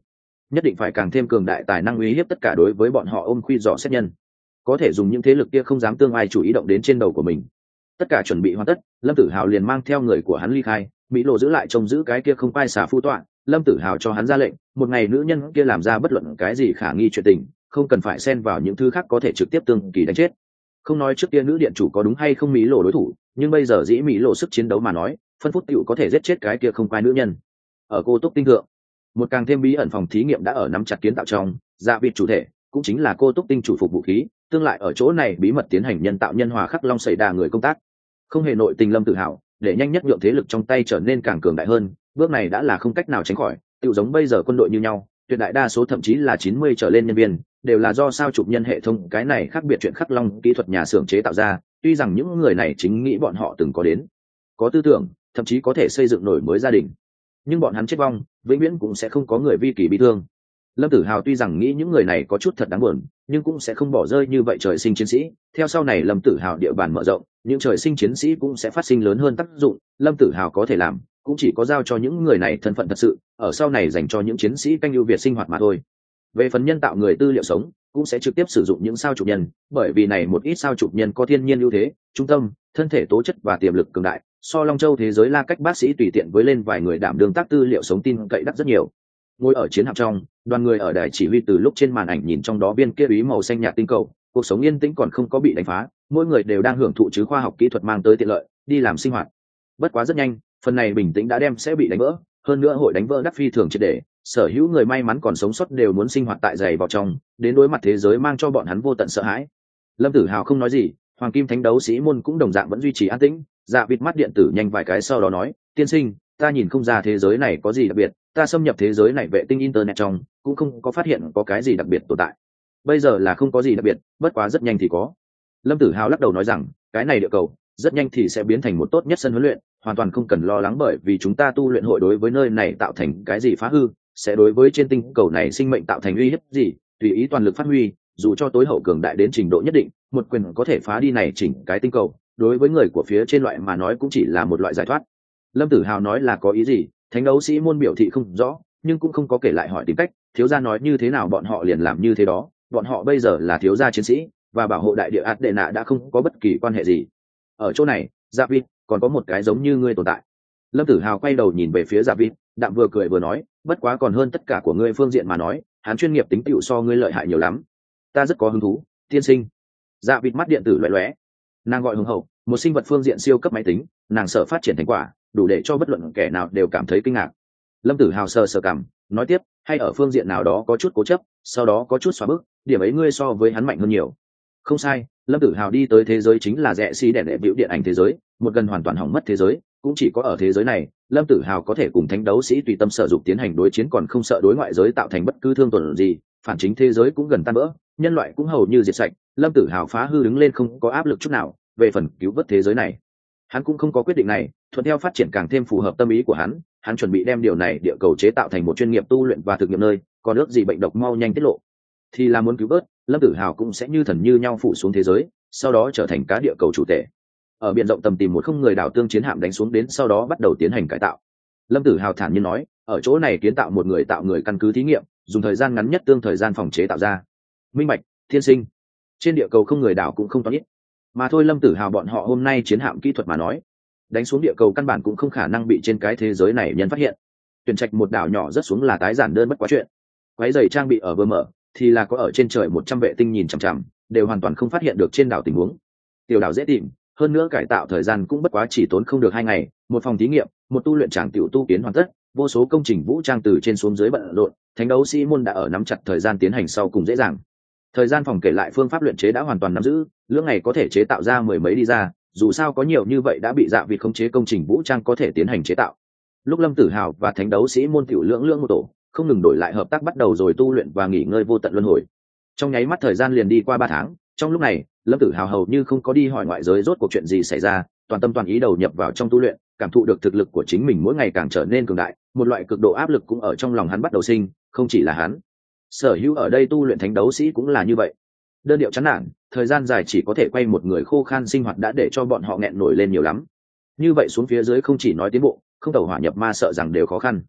nhất định phải càng thêm cường đại tài năng uy hiếp tất cả đối với bọn họ ôm khuy dò xét nhân, có thể dùng những thế lực kia không dám tương ai chủ ý động đến trên đầu của mình. Tất cả chuẩn bị hoàn tất, Lâm Tử Hào liền mang theo người của hắn ly khai. Mỹ Lộ giữ lại trông giữ cái kia không quay xả phu tọa. Lâm Tử Hào cho hắn ra lệnh, một ngày nữ nhân kia làm ra bất luận cái gì khả nghi chuyện tình, không cần phải xen vào những thứ khác có thể trực tiếp tương kỳ đánh chết. Không nói trước kia nữ điện chủ có đúng hay không Mỹ Lộ đối thủ, nhưng bây giờ dĩ Mỹ Lộ sức chiến đấu mà nói, phân phút tiểu có thể giết chết cái kia không quay nữ nhân. Ở cô túc tinh thượng, một càng thêm bí ẩn phòng thí nghiệm đã ở nắm chặt kiến tạo trong. Dạ vịt chủ thể cũng chính là cô túc tinh chủ phục vũ khí, tương lại ở chỗ này bí mật tiến hành nhân tạo nhân hòa khắc long xảy đà người công tác. Không hề nội tình Lâm Tử Hào để nhanh nhất nhượng thế lực trong tay trở nên càng cường đại hơn, bước này đã là không cách nào tránh khỏi. Tự giống bây giờ quân đội như nhau, tuyệt đại đa số thậm chí là chín mươi trở lên nhân viên đều là do sao chụp nhân hệ thống cái này khác biệt chuyện khắc long kỹ thuật nhà xưởng chế tạo ra. Tuy rằng những người này chính nghĩ bọn họ từng có đến có tư tưởng, thậm chí có thể xây dựng nổi mới gia đình, nhưng bọn hắn chết vong vĩnh viễn cũng sẽ không có người vi kỷ bị thương. Lâm Tử Hào tuy rằng nghĩ những người này có chút thật đáng buồn, nhưng cũng sẽ không bỏ rơi như vậy trời sinh chiến sĩ. Theo sau này Lâm Tử Hào địa bàn mở rộng, những trời sinh chiến sĩ cũng sẽ phát sinh lớn hơn tác dụng. Lâm Tử Hào có thể làm cũng chỉ có giao cho những người này thân phận thật sự, ở sau này dành cho những chiến sĩ canh ưu việt sinh hoạt mà thôi. Về phần nhân tạo người tư liệu sống, cũng sẽ trực tiếp sử dụng những sao chụp nhân, bởi vì này một ít sao chụp nhân có thiên nhiên ưu thế, trung tâm, thân thể tố chất và tiềm lực cường đại, so Long Châu thế giới La Cách bác sĩ tùy tiện với lên vài người đảm đương tác tư liệu sống tin cậy đắt rất nhiều. Ngồi ở chiến hạm trong, đoàn người ở đài chỉ huy từ lúc trên màn ảnh nhìn trong đó viên kia ý màu xanh nhạt tinh cầu, cuộc sống yên tĩnh còn không có bị đánh phá, mỗi người đều đang hưởng thụ chứ khoa học kỹ thuật mang tới tiện lợi, đi làm sinh hoạt. Bất quá rất nhanh, phần này bình tĩnh đã đem sẽ bị đánh vỡ, hơn nữa hội đánh vỡ đắc phi thường triệt để, sở hữu người may mắn còn sống sót đều muốn sinh hoạt tại giày vào trong, đến đối mặt thế giới mang cho bọn hắn vô tận sợ hãi. Lâm Tử Hào không nói gì, Hoàng Kim Thánh Đấu Sĩ môn cũng đồng dạng vẫn duy trì an tĩnh. Dạ vịt mắt điện tử nhanh vài cái sau đó nói, tiên sinh, ta nhìn không ra thế giới này có gì đặc biệt, ta xâm nhập thế giới này vệ tinh internet trong cũng không có phát hiện có cái gì đặc biệt tồn tại. Bây giờ là không có gì đặc biệt, bất quá rất nhanh thì có. Lâm Tử Hào lắc đầu nói rằng, cái này địa cầu rất nhanh thì sẽ biến thành một tốt nhất sân huấn luyện, hoàn toàn không cần lo lắng bởi vì chúng ta tu luyện hội đối với nơi này tạo thành cái gì phá hư, sẽ đối với trên tinh cầu này sinh mệnh tạo thành uy hiếp gì, tùy ý toàn lực phát huy, dù cho tối hậu cường đại đến trình độ nhất định, một quyền có thể phá đi này chỉnh cái tinh cầu, đối với người của phía trên loại mà nói cũng chỉ là một loại giải thoát. Lâm Tử Hào nói là có ý gì, Thánh Đấu Sĩ môn biểu thị không rõ, nhưng cũng không có kể lại hỏi tìm cách, thiếu gia nói như thế nào bọn họ liền làm như thế đó, bọn họ bây giờ là thiếu gia chiến sĩ, và bảo hộ đại địa ạt đệ nạ đã không có bất kỳ quan hệ gì. Ở chỗ này, Dạ Vịt, còn có một cái giống như ngươi tồn tại. Lâm Tử Hào quay đầu nhìn về phía Dạ Vịt, đạm vừa cười vừa nói, bất quá còn hơn tất cả của ngươi phương diện mà nói, hắn chuyên nghiệp tính tựu so ngươi lợi hại nhiều lắm. Ta rất có hứng thú, tiên sinh. Dạ Vịt mắt điện tử loé loé, nàng gọi hùng hậu, một sinh vật phương diện siêu cấp máy tính, nàng sở phát triển thành quả đủ để cho bất luận kẻ nào đều cảm thấy kinh ngạc. Lâm Tử Hào sờ sờ cằm, nói tiếp, hay ở phương diện nào đó có chút cố chấp, sau đó có chút xóa bước, điểm ấy ngươi so với hắn mạnh hơn nhiều. Không sai, Lâm Tử Hào đi tới thế giới chính là rẽ xí đèn đệ biểu điện ảnh thế giới, một gần hoàn toàn hỏng mất thế giới, cũng chỉ có ở thế giới này, Lâm Tử Hào có thể cùng Thánh Đấu Sĩ tùy tâm sở dụng tiến hành đối chiến còn không sợ đối ngoại giới tạo thành bất cứ thương tổn gì, phản chính thế giới cũng gần tan vỡ, nhân loại cũng hầu như diệt sạch, Lâm Tử Hào phá hư đứng lên không có áp lực chút nào, về phần cứu vớt thế giới này, hắn cũng không có quyết định này, thuận theo phát triển càng thêm phù hợp tâm ý của hắn, hắn chuẩn bị đem điều này địa cầu chế tạo thành một chuyên nghiệp tu luyện và thực nghiệm nơi, còn ước gì bệnh độc mau nhanh tiết lộ, thì là muốn cứu vớt, Lâm Tử Hào cũng sẽ như thần như nhau phủ xuống thế giới, sau đó trở thành cá địa cầu chủ thể. Ở biển rộng tầm tìm một không người đảo tương chiến hạm đánh xuống đến sau đó bắt đầu tiến hành cải tạo. Lâm Tử Hào thản nhiên nói, ở chỗ này kiến tạo một người tạo người căn cứ thí nghiệm, dùng thời gian ngắn nhất tương thời gian phòng chế tạo ra. Minh bạch, thiên sinh. Trên địa cầu không người đảo cũng không toán ít. Mà thôi Lâm Tử Hào bọn họ hôm nay chiến hạm kỹ thuật mà nói, đánh xuống địa cầu căn bản cũng không khả năng bị trên cái thế giới này nhân phát hiện. Tuyển trạch một đảo nhỏ rất xuống là tái giản đơn bất quá chuyện. Quái giày trang bị ở bờ mở, thì là có ở trên trời một trăm vệ tinh nhìn chằm chằm, đều hoàn toàn không phát hiện được trên đảo tình huống. Tiểu đảo dễ tìm, hơn nữa cải tạo thời gian cũng bất quá chỉ tốn không được hai ngày, một phòng thí nghiệm, một tu luyện tràng tiểu tu kiến hoàn tất, vô số công trình vũ trang từ trên xuống dưới bận rộn, Thánh Đấu Sĩ môn đã ở nắm chặt thời gian tiến hành sau cùng dễ dàng. Thời gian phòng kể lại phương pháp luyện chế đã hoàn toàn nắm giữ, lưỡng ngày có thể chế tạo ra mười mấy đi ra, dù sao có nhiều như vậy đã bị Dạ Vịt khống chế công trình vũ trang có thể tiến hành chế tạo. Lúc Lâm Tử Hào và Thánh Đấu Sĩ môn tiểu lưỡng lưỡng một tổ, không ngừng đổi lại hợp tác bắt đầu rồi tu luyện và nghỉ ngơi vô tận luân hồi. Trong nháy mắt thời gian liền đi qua ba tháng, trong lúc này, Lâm Tử Hào hầu như không có đi hỏi ngoại giới rốt cuộc chuyện gì xảy ra, toàn tâm toàn ý đầu nhập vào trong tu luyện, cảm thụ được thực lực của chính mình mỗi ngày càng trở nên cường đại, một loại cực độ áp lực cũng ở trong lòng hắn bắt đầu sinh, không chỉ là hắn. Sở hữu ở đây tu luyện Thánh Đấu Sĩ cũng là như vậy. Đơn điệu chán nản, thời gian dài chỉ có thể quay một người khô khan sinh hoạt đã để cho bọn họ nghẹn nổi lên nhiều lắm. Như vậy xuống phía dưới không chỉ nói tiến bộ, không tẩu hỏa nhập ma sợ rằng đều khó khăn.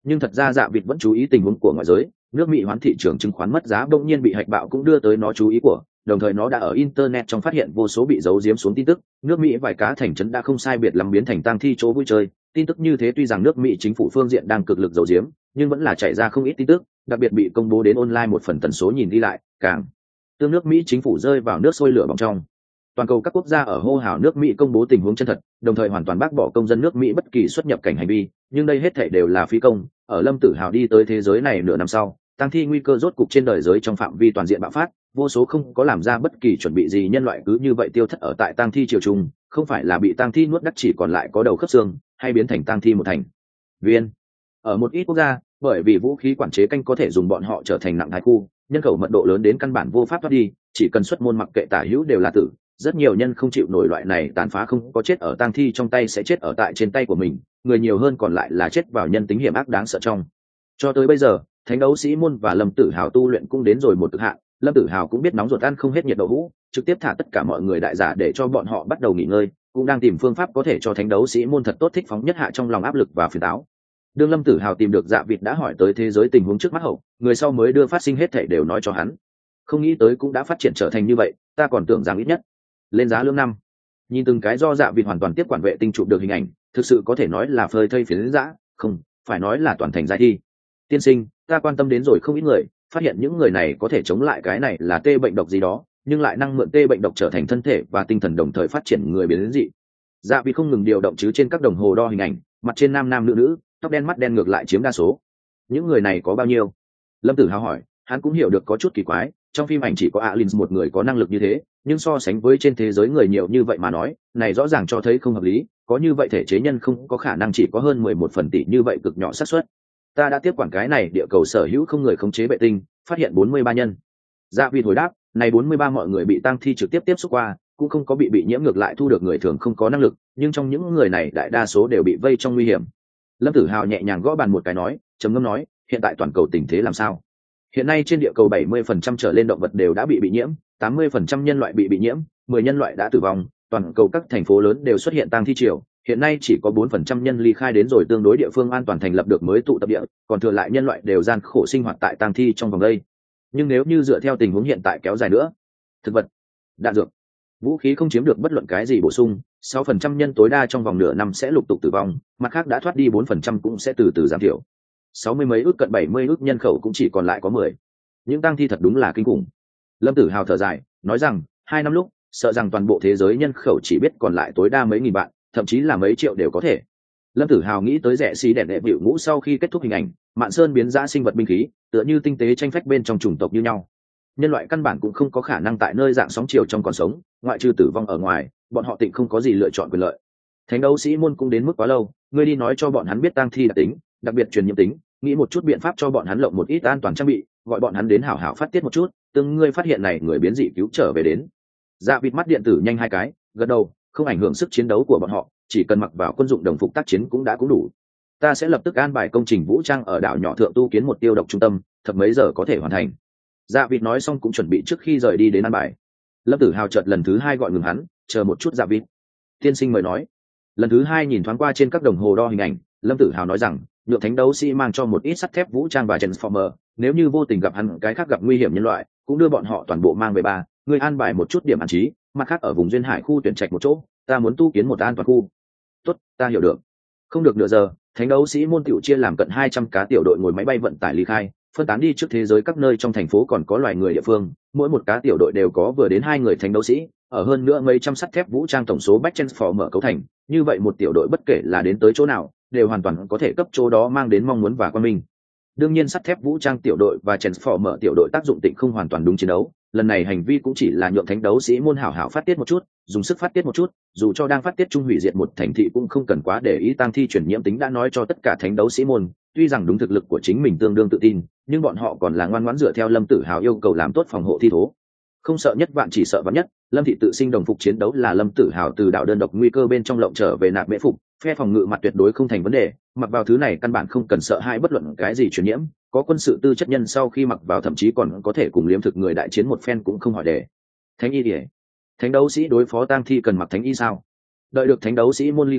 Nhưng thật ra Dạ Vịt vẫn chú ý tình huống của ngoại giới. Nước Mỹ hoán thị trường chứng khoán mất giá bỗng nhiên bị hạch bạo cũng đưa tới nó chú ý của, đồng thời nó đã ở internet trong phát hiện vô số bị giấu giếm xuống tin tức. Nước Mỹ vài cá thành trấn đã không sai biệt lắm biến thành tang thi chỗ vui chơi. Tin tức như thế tuy rằng nước Mỹ chính phủ phương diện đang cực lực giấu giếm, nhưng vẫn là chạy ra không ít tin tức, đặc biệt bị công bố đến online một phần tần số nhìn đi lại, càng tương nước Mỹ chính phủ rơi vào nước sôi lửa bỏng trong. Toàn cầu các quốc gia ở hô hào nước Mỹ công bố tình huống chân thật, đồng thời hoàn toàn bác bỏ công dân nước Mỹ bất kỳ xuất nhập cảnh hành vi, nhưng đây hết thảy đều là phi công. Ở Lâm Tử Hào đi tới thế giới này nửa năm sau, tang thi nguy cơ rốt cục trên đời giới trong phạm vi toàn diện bạo phát, vô số không có làm ra bất kỳ chuẩn bị gì nhân loại cứ như vậy tiêu thất ở tại tang thi triều trung, không phải là bị tang thi nuốt đắc chỉ còn lại có đầu khớp xương, hay biến thành tang thi một thành viên. Ở một ít quốc gia, bởi vì vũ khí quản chế canh có thể dùng bọn họ trở thành nặng thái khu, nhân khẩu mật độ lớn đến căn bản vô pháp thoát đi, chỉ cần xuất môn mặc kệ tả hữu đều là tử. Rất nhiều nhân không chịu nổi loại này tàn phá, không có chết ở tang thi trong tay sẽ chết ở tại trên tay của mình, người nhiều hơn còn lại là chết vào nhân tính hiểm ác đáng sợ trong. Cho tới bây giờ, thánh đấu sĩ môn và Lâm Tử Hào tu luyện cũng đến rồi một cực hạn. Lâm Tử Hào cũng biết nóng ruột ăn không hết nhiệt đậu hũ, trực tiếp thả tất cả mọi người đại giả để cho bọn họ bắt đầu nghỉ ngơi, cũng đang tìm phương pháp có thể cho thánh đấu sĩ môn thật tốt thích phóng nhất hạ trong lòng áp lực và phiền táo. Đương Lâm Tử Hào tìm được Dạ Vịt đã hỏi tới thế giới tình huống trước mắt hậu, người sau mới đưa phát sinh hết thảy đều nói cho hắn. Không nghĩ tới cũng đã phát triển trở thành như vậy, ta còn tưởng rằng ít nhất lên giá lương năm. Nhìn từng cái do Dạ Vịt hoàn toàn tiếp quản vệ tinh chụp được hình ảnh, thực sự có thể nói là phơi thây phiến dã, không, phải nói là toàn thành giải thi. Tiên sinh, ta quan tâm đến rồi không ít người, phát hiện những người này có thể chống lại cái này là tê bệnh độc gì đó, nhưng lại năng mượn tê bệnh độc trở thành thân thể và tinh thần đồng thời phát triển người biến đến dị. Dạ Vịt không ngừng điều động chứ trên các đồng hồ đo hình ảnh, mặt trên nam nam nữ nữ, tóc đen mắt đen ngược lại chiếm đa số. Những người này có bao nhiêu? Lâm Tử Hào hỏi, hắn cũng hiểu được có chút kỳ quái, trong phim ảnh chỉ có Alin một người có năng lực như thế, nhưng so sánh với trên thế giới người nhiều như vậy mà nói, này rõ ràng cho thấy không hợp lý, có như vậy thể chế nhân không có khả năng chỉ có hơn mười một phần tỷ như vậy cực nhỏ xác suất. Ta đã tiếp quản cái này địa cầu sở hữu không người khống chế vệ tinh, phát hiện bốn mươi ba nhân. Dạ Vịt hồi đáp, này bốn mươi ba mọi người bị tang thi trực tiếp tiếp xúc qua, cũng không có bị bị nhiễm, ngược lại thu được người thường không có năng lực, nhưng trong những người này đại đa số đều bị vây trong nguy hiểm. Lâm Tử Hào nhẹ nhàng gõ bàn một cái nói, trầm ngâm nói, hiện tại toàn cầu tình thế làm sao? Hiện nay trên địa cầu bảy mươi phần trăm trở lên động vật đều đã bị bị nhiễm, tám mươi phần trăm nhân loại bị bị nhiễm, mười nhân loại đã tử vong, toàn cầu các thành phố lớn đều xuất hiện tang thi triều. Hiện nay chỉ có bốn phần trăm nhân ly khai đến rồi tương đối địa phương an toàn thành lập được mới tụ tập địa, còn thừa lại nhân loại đều gian khổ sinh hoạt tại tang thi trong vòng đây. Nhưng nếu như dựa theo tình huống hiện tại kéo dài nữa, thực vật, đạn dược, vũ khí không chiếm được bất luận cái gì bổ sung, sáu phần trăm nhân tối đa trong vòng nửa năm sẽ lục tục tử vong, mặt khác đã thoát đi bốn phần trăm cũng sẽ từ từ giảm thiểu. Sáu mươi mấy ước cận bảy mươi ước nhân khẩu cũng chỉ còn lại có mười. Những tang thi thật đúng là kinh khủng. Lâm Tử Hào thở dài, nói rằng, hai năm lúc, sợ rằng toàn bộ thế giới nhân khẩu chỉ biết còn lại tối đa mấy nghìn bạn, thậm chí là mấy triệu đều có thể. Lâm Tử Hào nghĩ tới rẻ xí đèn đệ bịu ngũ sau khi kết thúc hình ảnh, Mạn Sơn biến ra sinh vật binh khí, tựa như tinh tế tranh phách bên trong chủng tộc như nhau. Nhân loại căn bản cũng không có khả năng tại nơi dạng sóng chiều trong còn sống, ngoại trừ tử vong ở ngoài, bọn họ tịnh không có gì lựa chọn quyền lợi. Thánh đấu sĩ môn cũng đến mức quá lâu, ngươi đi nói cho bọn hắn biết tang thi đặc tính, đặc biệt truyền nhiễm tính, nghĩ một chút biện pháp cho bọn hắn lộng một ít an toàn trang bị, gọi bọn hắn đến hảo hảo phát tiết một chút, từng ngươi phát hiện này người biến dị cứu trở về đến. Dạ Vịt mắt điện tử nhanh hai cái, gật đầu, không ảnh hưởng sức chiến đấu của bọn họ, chỉ cần mặc vào quân dụng đồng phục tác chiến cũng đã cũng đủ. Ta sẽ lập tức an bài công trình vũ trang ở đảo nhỏ thượng tu kiến một tiêu độc trung tâm, thật mấy giờ có thể hoàn thành. Dạ Vịt nói xong cũng chuẩn bị trước khi rời đi đến an bài. Lâm Tử Hào chợt lần thứ hai gọi ngừng hắn, chờ một chút Dạ Vịt. Tiên sinh mời nói. Lần thứ hai nhìn thoáng qua trên các đồng hồ đo hình ảnh, Lâm Tử Hào nói rằng, nhượng thánh đấu sĩ mang cho một ít sắt thép vũ trang và transformer, nếu như vô tình gặp hắn cái khác gặp nguy hiểm nhân loại, cũng đưa bọn họ toàn bộ mang về ba, người an bài một chút điểm an trí, mặt khác ở vùng duyên hải khu tuyển trạch một chỗ, ta muốn tu kiến một an toàn khu. Tốt, ta hiểu được. Không được nửa giờ, thánh đấu sĩ môn tiểu chia làm cận hai trăm cá tiểu đội ngồi máy bay vận tải ly khai, phân tán đi trước thế giới các nơi trong thành phố còn có loài người địa phương, mỗi một cá tiểu đội đều có vừa đến hai người thánh đấu sĩ, ở hơn nữa mấy trăm sắt thép vũ trang tổng số back transformer cấu thành, như vậy một tiểu đội bất kể là đến tới chỗ nào, đều hoàn toàn có thể cấp chỗ đó mang đến mong muốn và quan minh. Đương nhiên sắt thép vũ trang tiểu đội và transformer tiểu đội tác dụng tịnh không hoàn toàn đúng chiến đấu, lần này hành vi cũng chỉ là nhượng thánh đấu sĩ môn hảo hảo phát tiết một chút, dùng sức phát tiết một chút, dù cho đang phát tiết trung hủy diệt một thành thị cũng không cần quá để ý tang thi truyền nhiễm tính đã nói cho tất cả thánh đấu sĩ môn, tuy rằng đúng thực lực của chính mình tương đương tự tin, nhưng bọn họ còn là ngoan ngoãn dựa theo Lâm Tử Hào yêu cầu làm tốt phòng hộ thi thố. Không sợ nhất vạn chỉ sợ vạn nhất, Lâm thị tự sinh đồng phục chiến đấu là Lâm Tử Hào từ đảo đơn độc nguy cơ bên trong lộng trở về nạp mễ phục, phe phòng ngự mặt tuyệt đối không thành vấn đề, mặc vào thứ này căn bản không cần sợ hai bất luận cái gì truyền nhiễm, có quân sự tư chất nhân sau khi mặc vào thậm chí còn có thể cùng liếm thực người đại chiến một phen cũng không hỏi đề. Thánh y điệp, thánh đấu sĩ đối phó tang thi cần mặc thánh y sao? Đợi được thánh đấu sĩ môn ly khai,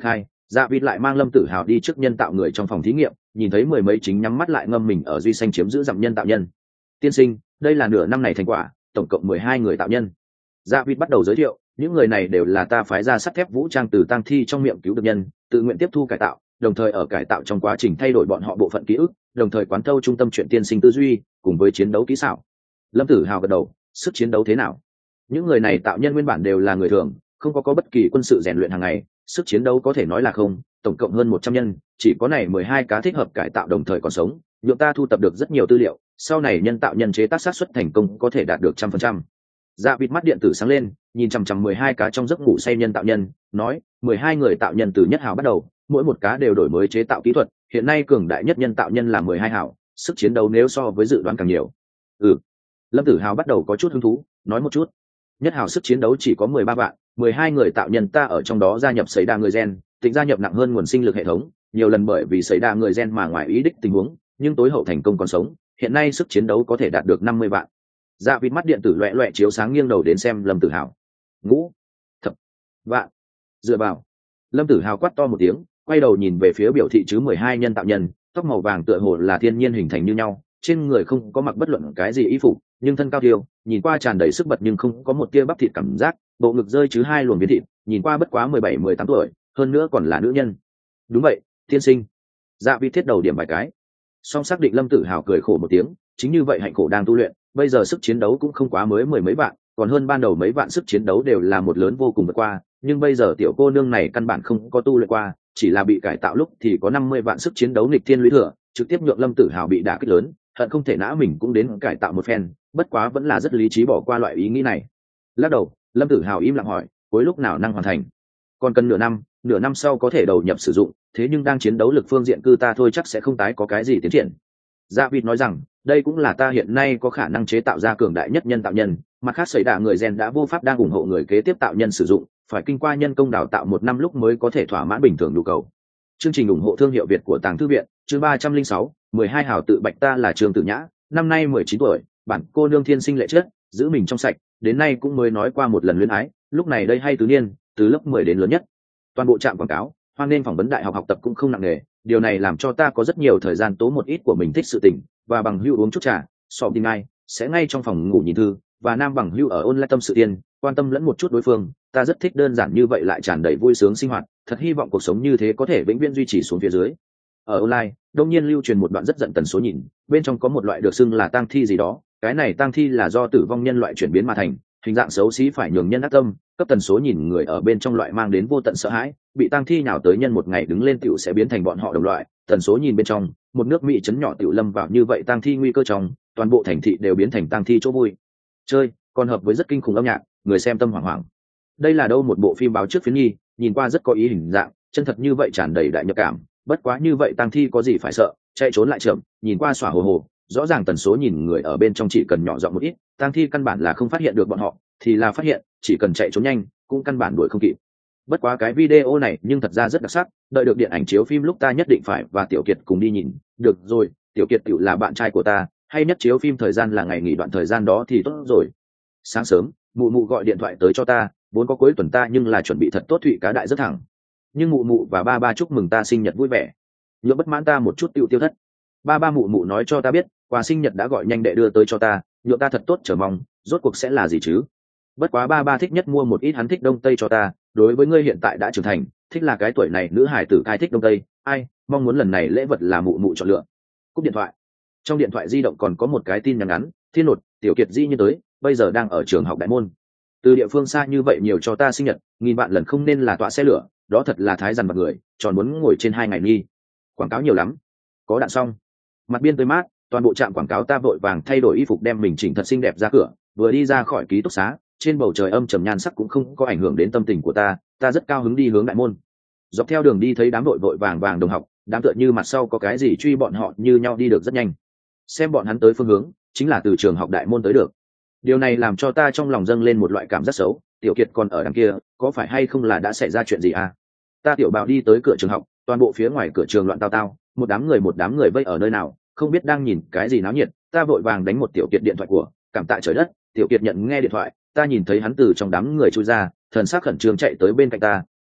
Dạ vịt lại mang Lâm Tử Hào đi trước nhân tạo người trong phòng thí nghiệm, nhìn thấy mười mấy chính nhắm mắt lại ngâm mình ở duy xanh chiếm giữ dặm nhân tạo nhân. Tiên sinh, đây là nửa năm này thành quả, tổng cộng mười hai người tạo nhân. Dạ vịt bắt đầu giới thiệu, những người này đều là ta phái ra sắt thép vũ trang từ tang thi trong miệng cứu được nhân, tự nguyện tiếp thu cải tạo, đồng thời ở cải tạo trong quá trình thay đổi bọn họ bộ phận ký ức, đồng thời quán thâu trung tâm chuyện tiên sinh tư duy, cùng với chiến đấu kỹ xảo. Lâm Tử Hào gật đầu, sức chiến đấu thế nào? Những người này tạo nhân nguyên bản đều là người thường, không có có bất kỳ quân sự rèn luyện hàng ngày, sức chiến đấu có thể nói là không, tổng cộng hơn một trăm nhân, chỉ có này mười hai cá thích hợp cải tạo đồng thời còn sống, nhượng ta thu tập được rất nhiều tư liệu, sau này nhân tạo nhân chế tác sát xuất thành công có thể đạt được trăm phần trăm. Dạ vịt mắt điện tử sáng lên, nhìn chằm chằm mười hai cá trong giấc ngủ say nhân tạo nhân, nói, mười hai người tạo nhân từ nhất hào bắt đầu, mỗi một cá đều đổi mới chế tạo kỹ thuật, hiện nay cường đại nhất nhân tạo nhân là mười hai hào, sức chiến đấu nếu so với dự đoán càng nhiều. Ừ. Lâm Tử Hào bắt đầu có chút hứng thú, nói một chút. Nhất hào sức chiến đấu chỉ có mười ba vạn, mười hai người tạo nhân ta ở trong đó gia nhập xảy đa người gen, tính gia nhập nặng hơn nguồn sinh lực hệ thống, nhiều lần bởi vì xảy đa người gen mà ngoài ý đích tình huống, nhưng tối hậu thành công còn sống, hiện nay sức chiến đấu có thể đạt được năm mươi vạn. Dạ vịt mắt điện tử loẹt loẹt chiếu sáng nghiêng đầu đến xem Lâm Tử Hào. Ngũ, thập, vạn, dựa vào. Lâm Tử Hào quát to một tiếng, quay đầu nhìn về phía biểu thị chứ mười hai nhân tạo nhân, tóc màu vàng tựa hồ là thiên nhiên hình thành như nhau, trên người không có mặc bất luận cái gì y phục, nhưng thân cao thiêu, nhìn qua tràn đầy sức bật nhưng không có một tia bắp thịt cảm giác, bộ ngực rơi chứ hai luồng viên thịt, nhìn qua bất quá mười bảy mười tám tuổi, hơn nữa còn là nữ nhân. Đúng vậy, tiên sinh. Dạ vịt thiết đầu điểm vài cái. Song xác định Lâm Tử Hào cười khổ một tiếng, chính như vậy hạnh khổ đang tu luyện, bây giờ sức chiến đấu cũng không quá mới mười mấy vạn, còn hơn ban đầu mấy vạn sức chiến đấu đều là một lớn vô cùng vượt qua, nhưng bây giờ tiểu cô nương này căn bản không có tu luyện qua, chỉ là bị cải tạo lúc thì có năm mươi vạn sức chiến đấu nghịch thiên lũy thừa, trực tiếp nhượng Lâm Tử Hào bị đả kích lớn, hận không thể nã mình cũng đến cải tạo một phen, bất quá vẫn là rất lý trí bỏ qua loại ý nghĩ này. Lắc đầu, Lâm Tử Hào im lặng hỏi, cuối lúc nào năng hoàn thành? Còn cần nửa năm, nửa năm sau có thể đầu nhập sử dụng, thế nhưng đang chiến đấu lực phương diện cư ta thôi chắc sẽ không tái có cái gì tiến triển. Dạ vịt nói rằng, đây cũng là ta hiện nay có khả năng chế tạo ra cường đại nhất nhân tạo nhân, mặt khác xảy đả người gen đã vô pháp đang ủng hộ người kế tiếp tạo nhân sử dụng, phải kinh qua nhân công đào tạo một năm lúc mới có thể thỏa mãn bình thường nhu cầu. Chương trình ủng hộ thương hiệu Việt của Tàng Thư viện, chương ba trăm linh sáu, mười hai hào tự bạch ta là Trường Tử Nhã, năm nay mười chín tuổi, bản cô nương thiên sinh lệ chất, giữ mình trong sạch, đến nay cũng mới nói qua một lần luyến ái, lúc này đây hay tứ niên, từ lớp mười đến lớn nhất. Toàn bộ trạm quảng cáo, hoan nên phỏng vấn đại học học tập cũng không nặng nề, điều này làm cho ta có rất nhiều thời gian tố một ít của mình thích sự tình, và bằng hữu uống chút trà, sọ tin ngay, sẽ ngay trong phòng ngủ nhìn thư, và nam bằng hữu ở online tâm sự tiên, quan tâm lẫn một chút đối phương, ta rất thích đơn giản như vậy lại tràn đầy vui sướng sinh hoạt, thật hy vọng cuộc sống như thế có thể vĩnh viễn duy trì xuống phía dưới. Ở online, đông nhiên lưu truyền một đoạn rất giận tần số nhìn, bên trong có một loại được xưng là tang thi gì đó, cái này tang thi là do tử vong nhân loại chuyển biến mà thành, hình dạng xấu xí phải nhường nhân ác tâm, cấp tần số nhìn người ở bên trong loại mang đến vô tận sợ hãi, bị tang thi nào tới nhân một ngày đứng lên tiểu sẽ biến thành bọn họ đồng loại, tần số nhìn bên trong, một nước Mỹ chấn nhỏ tiểu lâm vào như vậy tang thi nguy cơ trong, toàn bộ thành thị đều biến thành tang thi chỗ vui chơi, còn hợp với rất kinh khủng âm nhạc, người xem tâm hoảng hoảng. Đây là đâu một bộ phim báo trước phiến nhi, nhìn qua rất có ý hình dạng, chân thật như vậy tràn đầy đại nhập cảm, bất quá như vậy tang thi có gì phải sợ, chạy trốn lại chậm, nhìn qua xỏa hồ hồ, rõ ràng tần số nhìn người ở bên trong chỉ cần nhỏ giọng một ít, tang thi căn bản là không phát hiện được bọn họ, thì là phát hiện, chỉ cần chạy trốn nhanh, cũng căn bản đuổi không kịp. Bất quá cái video này nhưng thật ra rất đặc sắc, đợi được điện ảnh chiếu phim lúc ta nhất định phải và Tiểu Kiệt cùng đi nhìn. Được rồi, Tiểu Kiệt tiểu là bạn trai của ta, hay nhất chiếu phim thời gian là ngày nghỉ đoạn thời gian đó thì tốt rồi. Sáng sớm, mụ mụ gọi điện thoại tới cho ta, vốn có cuối tuần ta nhưng là chuẩn bị thật tốt thụy cá đại rất thẳng. Nhưng mụ mụ và ba ba chúc mừng ta sinh nhật vui vẻ. Nhớ bất mãn ta một chút tiêu tiêu thất. Ba ba mụ mụ nói cho ta biết, quà sinh nhật đã gọi nhanh đệ đưa tới cho ta, nhựa ta thật tốt chờ mong, rốt cuộc sẽ là gì chứ? Bất quá ba ba thích nhất mua một ít hắn thích đông tây cho ta, đối với ngươi hiện tại đã trưởng thành, thích là cái tuổi này nữ hải tử ai thích đông tây, ai, mong muốn lần này lễ vật là mụ mụ chọn lựa. Cúp điện thoại. Trong điện thoại di động còn có một cái tin nhắn ngắn, Thiên Nột, Tiểu Kiệt Di như tới, bây giờ đang ở trường học đại môn. Từ địa phương xa như vậy nhiều cho ta sinh nhật, nghìn bạn lần không nên là tọa xe lửa, đó thật là thái dằn mặt người, tròn muốn ngồi trên hai ngày nghi. Quảng cáo nhiều lắm. Có đạn xong. Mặt biên tươi mát, toàn bộ trạm quảng cáo ta vội vàng thay đổi y phục đem mình chỉnh thật xinh đẹp ra cửa, vừa đi ra khỏi ký túc xá, trên bầu trời âm trầm nhan sắc cũng không có ảnh hưởng đến tâm tình của ta, ta rất cao hứng đi hướng đại môn. Dọc theo đường đi thấy đám vội vội vàng vàng đồng học, đám tựa như mặt sau có cái gì truy bọn họ như nhau đi được rất nhanh. Xem bọn hắn tới phương hướng, chính là từ trường học đại môn tới được. Điều này làm cho ta trong lòng dâng lên một loại cảm giác xấu, Tiểu Kiệt còn ở đằng kia, có phải hay không là đã xảy ra chuyện gì à? Ta tiểu bảo đi tới cửa trường học, toàn bộ phía ngoài cửa trường loạn tao tao, một đám người một đám người vây ở nơi nào, không biết đang nhìn cái gì náo nhiệt, ta vội vàng đánh một Tiểu Kiệt điện thoại của, cảm tạ trời đất, Tiểu Kiệt nhận nghe điện thoại, ta nhìn thấy hắn từ trong đám người chui ra, thần sắc khẩn trương chạy tới bên cạnh ta,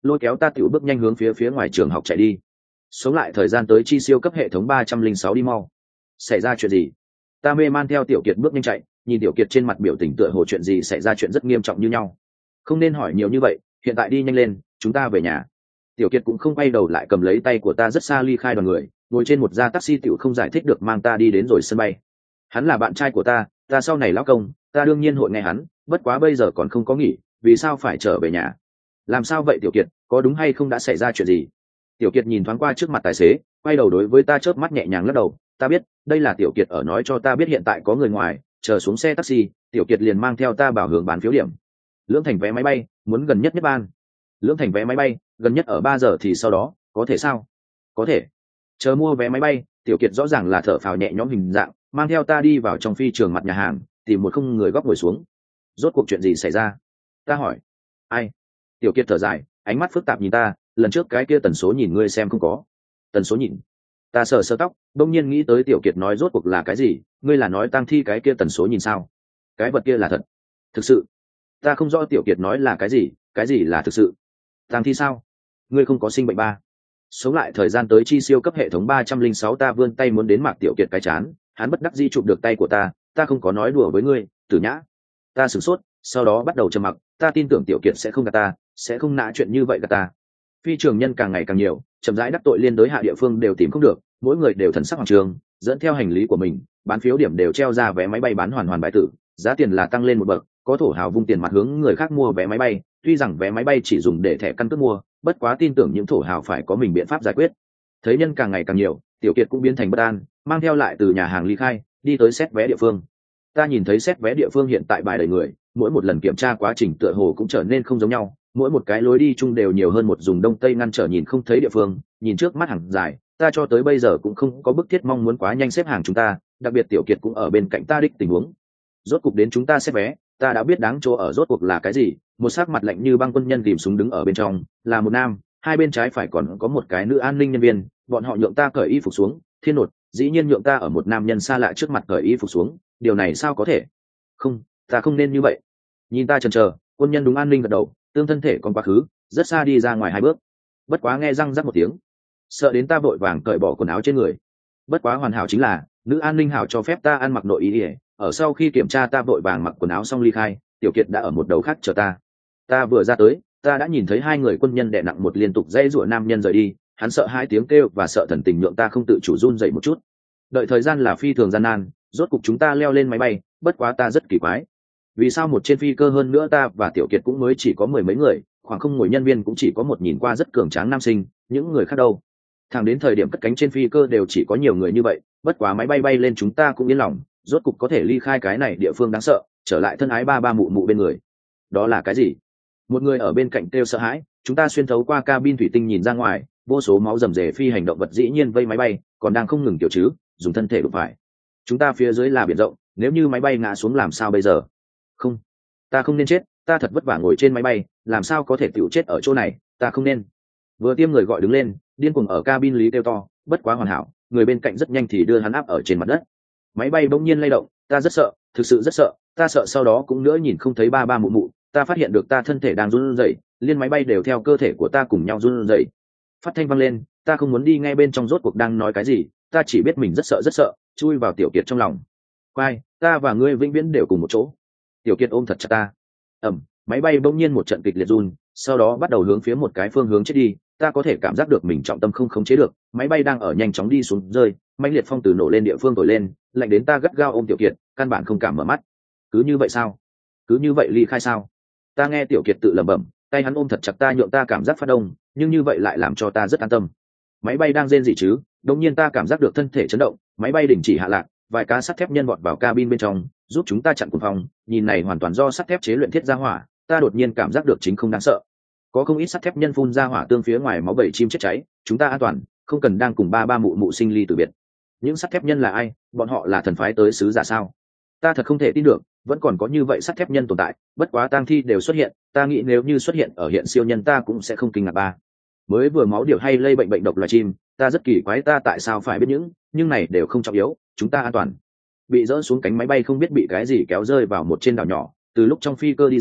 lôi kéo ta tiểu bước nhanh hướng phía phía ngoài trường học chạy đi. Sống lại thời gian tới chi siêu cấp hệ thống ba trăm linh sáu đi mau. Xảy ra chuyện gì? Ta mê man theo Tiểu Kiệt bước nhanh chạy, nhìn Tiểu Kiệt trên mặt biểu tình tựa hồ chuyện gì xảy ra chuyện rất nghiêm trọng như nhau. Không nên hỏi nhiều như vậy, hiện tại đi nhanh lên, chúng ta về nhà. Tiểu Kiệt cũng không quay đầu lại cầm lấy tay của ta rất xa ly khai đoàn người, ngồi trên một gia taxi tiểu không giải thích được mang ta đi đến rồi sân bay. Hắn là bạn trai của ta, ta sau này lão công, ta đương nhiên hội nghe hắn, bất quá bây giờ còn không có nghỉ, vì sao phải trở về nhà? Làm sao vậy Tiểu Kiệt, có đúng hay không đã xảy ra chuyện gì? Tiểu Kiệt nhìn thoáng qua trước mặt tài xế, quay đầu đối với ta chớp mắt nhẹ nhàng lắc đầu, ta biết, đây là Tiểu Kiệt ở nói cho ta biết hiện tại có người ngoài, chờ xuống xe taxi, Tiểu Kiệt liền mang theo ta bảo hướng bán phiếu điểm. Lưỡng thành vé máy bay, muốn gần nhất nhất ban. Lưỡng thành vé máy bay, gần nhất ở ba giờ thì sau đó, có thể sao? Có thể. Chờ mua vé máy bay, Tiểu Kiệt rõ ràng là thở phào nhẹ nhõm hình dạng, mang theo ta đi vào trong phi trường mặt nhà hàng, tìm một không người góc ngồi xuống. Rốt cuộc chuyện gì xảy ra? Ta hỏi. Ai? Tiểu Kiệt thở dài, ánh mắt phức tạp nhìn ta, lần trước cái kia tần số nhìn ngươi xem không có. Tần số nhìn. Ta sờ sờ tóc, đông nhiên nghĩ tới Tiểu Kiệt nói rốt cuộc là cái gì, ngươi là nói tang thi cái kia tần số nhìn sao? Cái vật kia là thật. Thực sự. Ta không rõ Tiểu Kiệt nói là cái gì, cái gì là thực sự. Tang thi sao? Ngươi không có sinh bệnh ba. Sống lại thời gian tới chi siêu cấp hệ thống ba trăm linh sáu ta vươn tay muốn đến Mạc Tiểu Kiệt cái chán, hắn bất đắc dĩ chụp được tay của ta, ta không có nói đùa với ngươi, Tử Nhã. Ta sửng sốt, sau đó bắt đầu trầm mặc, ta tin tưởng Tiểu Kiệt sẽ không gạt ta, sẽ không nã chuyện như vậy gạt ta. Phi trường nhân càng ngày càng nhiều, chậm rãi đắc tội liên đối hạ địa phương đều tìm không được, mỗi người đều thần sắc hoàng trường, dẫn theo hành lý của mình, bán phiếu điểm đều treo ra vé máy bay bán hoàn hoàn bại tử, giá tiền là tăng lên một bậc, có thổ hào vung tiền mặt hướng người khác mua vé máy bay, tuy rằng vé máy bay chỉ dùng để thẻ căn cước mua, bất quá tin tưởng những thổ hào phải có mình biện pháp giải quyết. Thấy nhân càng ngày càng nhiều, Tiểu Kiệt cũng biến thành bất an, mang theo lại từ nhà hàng ly khai, đi tới xét vé địa phương. Ta nhìn thấy xét vé địa phương hiện tại bài đầy người, mỗi một lần kiểm tra quá trình tựa hồ cũng trở nên không giống nhau, mỗi một cái lối đi chung đều nhiều hơn một dùng đông tây ngăn trở nhìn không thấy địa phương, nhìn trước mắt hàng dài, ta cho tới bây giờ cũng không có bức thiết mong muốn quá nhanh xếp hàng chúng ta, đặc biệt Tiểu Kiệt cũng ở bên cạnh ta đích tình huống. Rốt cục đến chúng ta xét vé, ta đã biết đáng chỗ ở rốt cuộc là cái gì, một sắc mặt lạnh như băng quân nhân tìm súng đứng ở bên trong, là một nam, hai bên trái phải còn có một cái nữ an ninh nhân viên, bọn họ nhượng ta cởi y phục xuống, thiên nột, dĩ nhiên nhượng ta ở một nam nhân xa lạ trước mặt cởi y phục xuống, điều này sao có thể? Không, ta không nên như vậy. Nhìn ta chần chờ, quân nhân đúng an ninh gật đầu, tương thân thể còn quá khứ, rất xa đi ra ngoài hai bước. Bất quá nghe răng rắc một tiếng, sợ đến ta vội vàng cởi bỏ quần áo trên người. Bất quá hoàn hảo chính là, nữ an ninh hảo cho phép ta ăn mặc nội y, ở sau khi kiểm tra ta vội vàng mặc quần áo xong ly khai, Tiểu Kiệt đã ở một đầu khác chờ ta. Ta vừa ra tới, ta đã nhìn thấy hai người quân nhân đè nặng một liên tục dây rủa nam nhân rời đi, hắn sợ hai tiếng kêu và sợ thần tình nhượng ta không tự chủ run dậy một chút. Đợi thời gian là phi thường gian nan, rốt cục chúng ta leo lên máy bay, bất quá ta rất kỳ quái. Vì sao một trên phi cơ hơn nữa ta và Tiểu Kiệt cũng mới chỉ có mười mấy người, khoảng không ngồi nhân viên cũng chỉ có một nhìn qua rất cường tráng nam sinh, những người khác đâu? Thẳng đến thời điểm cất cánh trên phi cơ đều chỉ có nhiều người như vậy, bất quá máy bay bay lên chúng ta cũng yên lòng, rốt cục có thể ly khai cái này địa phương đáng sợ, trở lại thân ái ba ba mụ mụ bên người. Đó là cái gì? Một người ở bên cạnh kêu sợ hãi, chúng ta xuyên thấu qua cabin thủy tinh nhìn ra ngoài, vô số máu rầm rề phi hành động vật dĩ nhiên vây máy bay, còn đang không ngừng tiểu chứ, dùng thân thể đụng phải. Chúng ta phía dưới là biển rộng, nếu như máy bay ngã xuống làm sao bây giờ? Không, ta không nên chết, ta thật vất vả ngồi trên máy bay, làm sao có thể tiểu chết ở chỗ này, ta không nên. Vừa tiêm người gọi đứng lên, điên cuồng ở cabin lý kêu to, bất quá hoàn hảo, người bên cạnh rất nhanh thì đưa hắn áp ở trên mặt đất. Máy bay bỗng nhiên lay động, ta rất sợ, thực sự rất sợ, ta sợ sau đó cũng nữa nhìn không thấy ba ba mụ mụ, ta phát hiện được ta thân thể đang run rẩy, liên máy bay đều theo cơ thể của ta cùng nhau run rẩy. Phát thanh vang lên, ta không muốn đi ngay bên trong rốt cuộc đang nói cái gì, ta chỉ biết mình rất sợ rất sợ, chui vào Tiểu Kiệt trong lòng. Quay, ta và ngươi vĩnh viễn đều cùng một chỗ. Tiểu Kiệt ôm thật chặt ta. Ầm, máy bay bỗng nhiên một trận kịch liệt run, sau đó bắt đầu hướng phía một cái phương hướng chết đi, ta có thể cảm giác được mình trọng tâm không khống chế được, máy bay đang ở nhanh chóng đi xuống rơi, mãnh liệt phong từ nổ lên địa phương thổi lên, lạnh đến ta gắt gao ôm Tiểu Kiệt, căn bản không cảm mở mắt. Cứ như vậy sao? Cứ như vậy ly khai sao? Ta nghe Tiểu Kiệt tự lẩm bẩm, tay hắn ôm thật chặt ta nhượng ta cảm giác phát đông, nhưng như vậy lại làm cho ta rất an tâm. Máy bay đang rên rỉ chứ? Đột nhiên ta cảm giác được thân thể chấn động, máy bay đình chỉ hạ lạc, vài cá sắt thép nhân vọt vào cabin bên trong, giúp chúng ta chặn cuồng phong, nhìn này hoàn toàn do sắt thép chế luyện thiết ra hỏa, ta đột nhiên cảm giác được chính không đáng sợ. Có không ít sắt thép nhân phun ra hỏa tương phía ngoài máu bầy chim chết cháy, chúng ta an toàn, không cần đang cùng ba ba mụ mụ sinh ly tử biệt. Những sắt thép nhân là ai? Bọn họ là thần phái tới sứ giả sao? Ta thật không thể tin được, vẫn còn có như vậy sắt thép nhân tồn tại, bất quá tang thi đều xuất hiện, ta nghĩ nếu như xuất hiện ở hiện siêu nhân ta cũng sẽ không kinh ngạc ba. Mới vừa máu điều hay lây bệnh bệnh độc loài chim, ta rất kỳ quái ta tại sao phải biết những, nhưng này đều không trọng yếu, chúng ta an toàn. Bị dỡ xuống cánh máy bay không biết bị cái gì kéo rơi vào một trên đảo nhỏ, từ lúc trong phi cơ đi ra,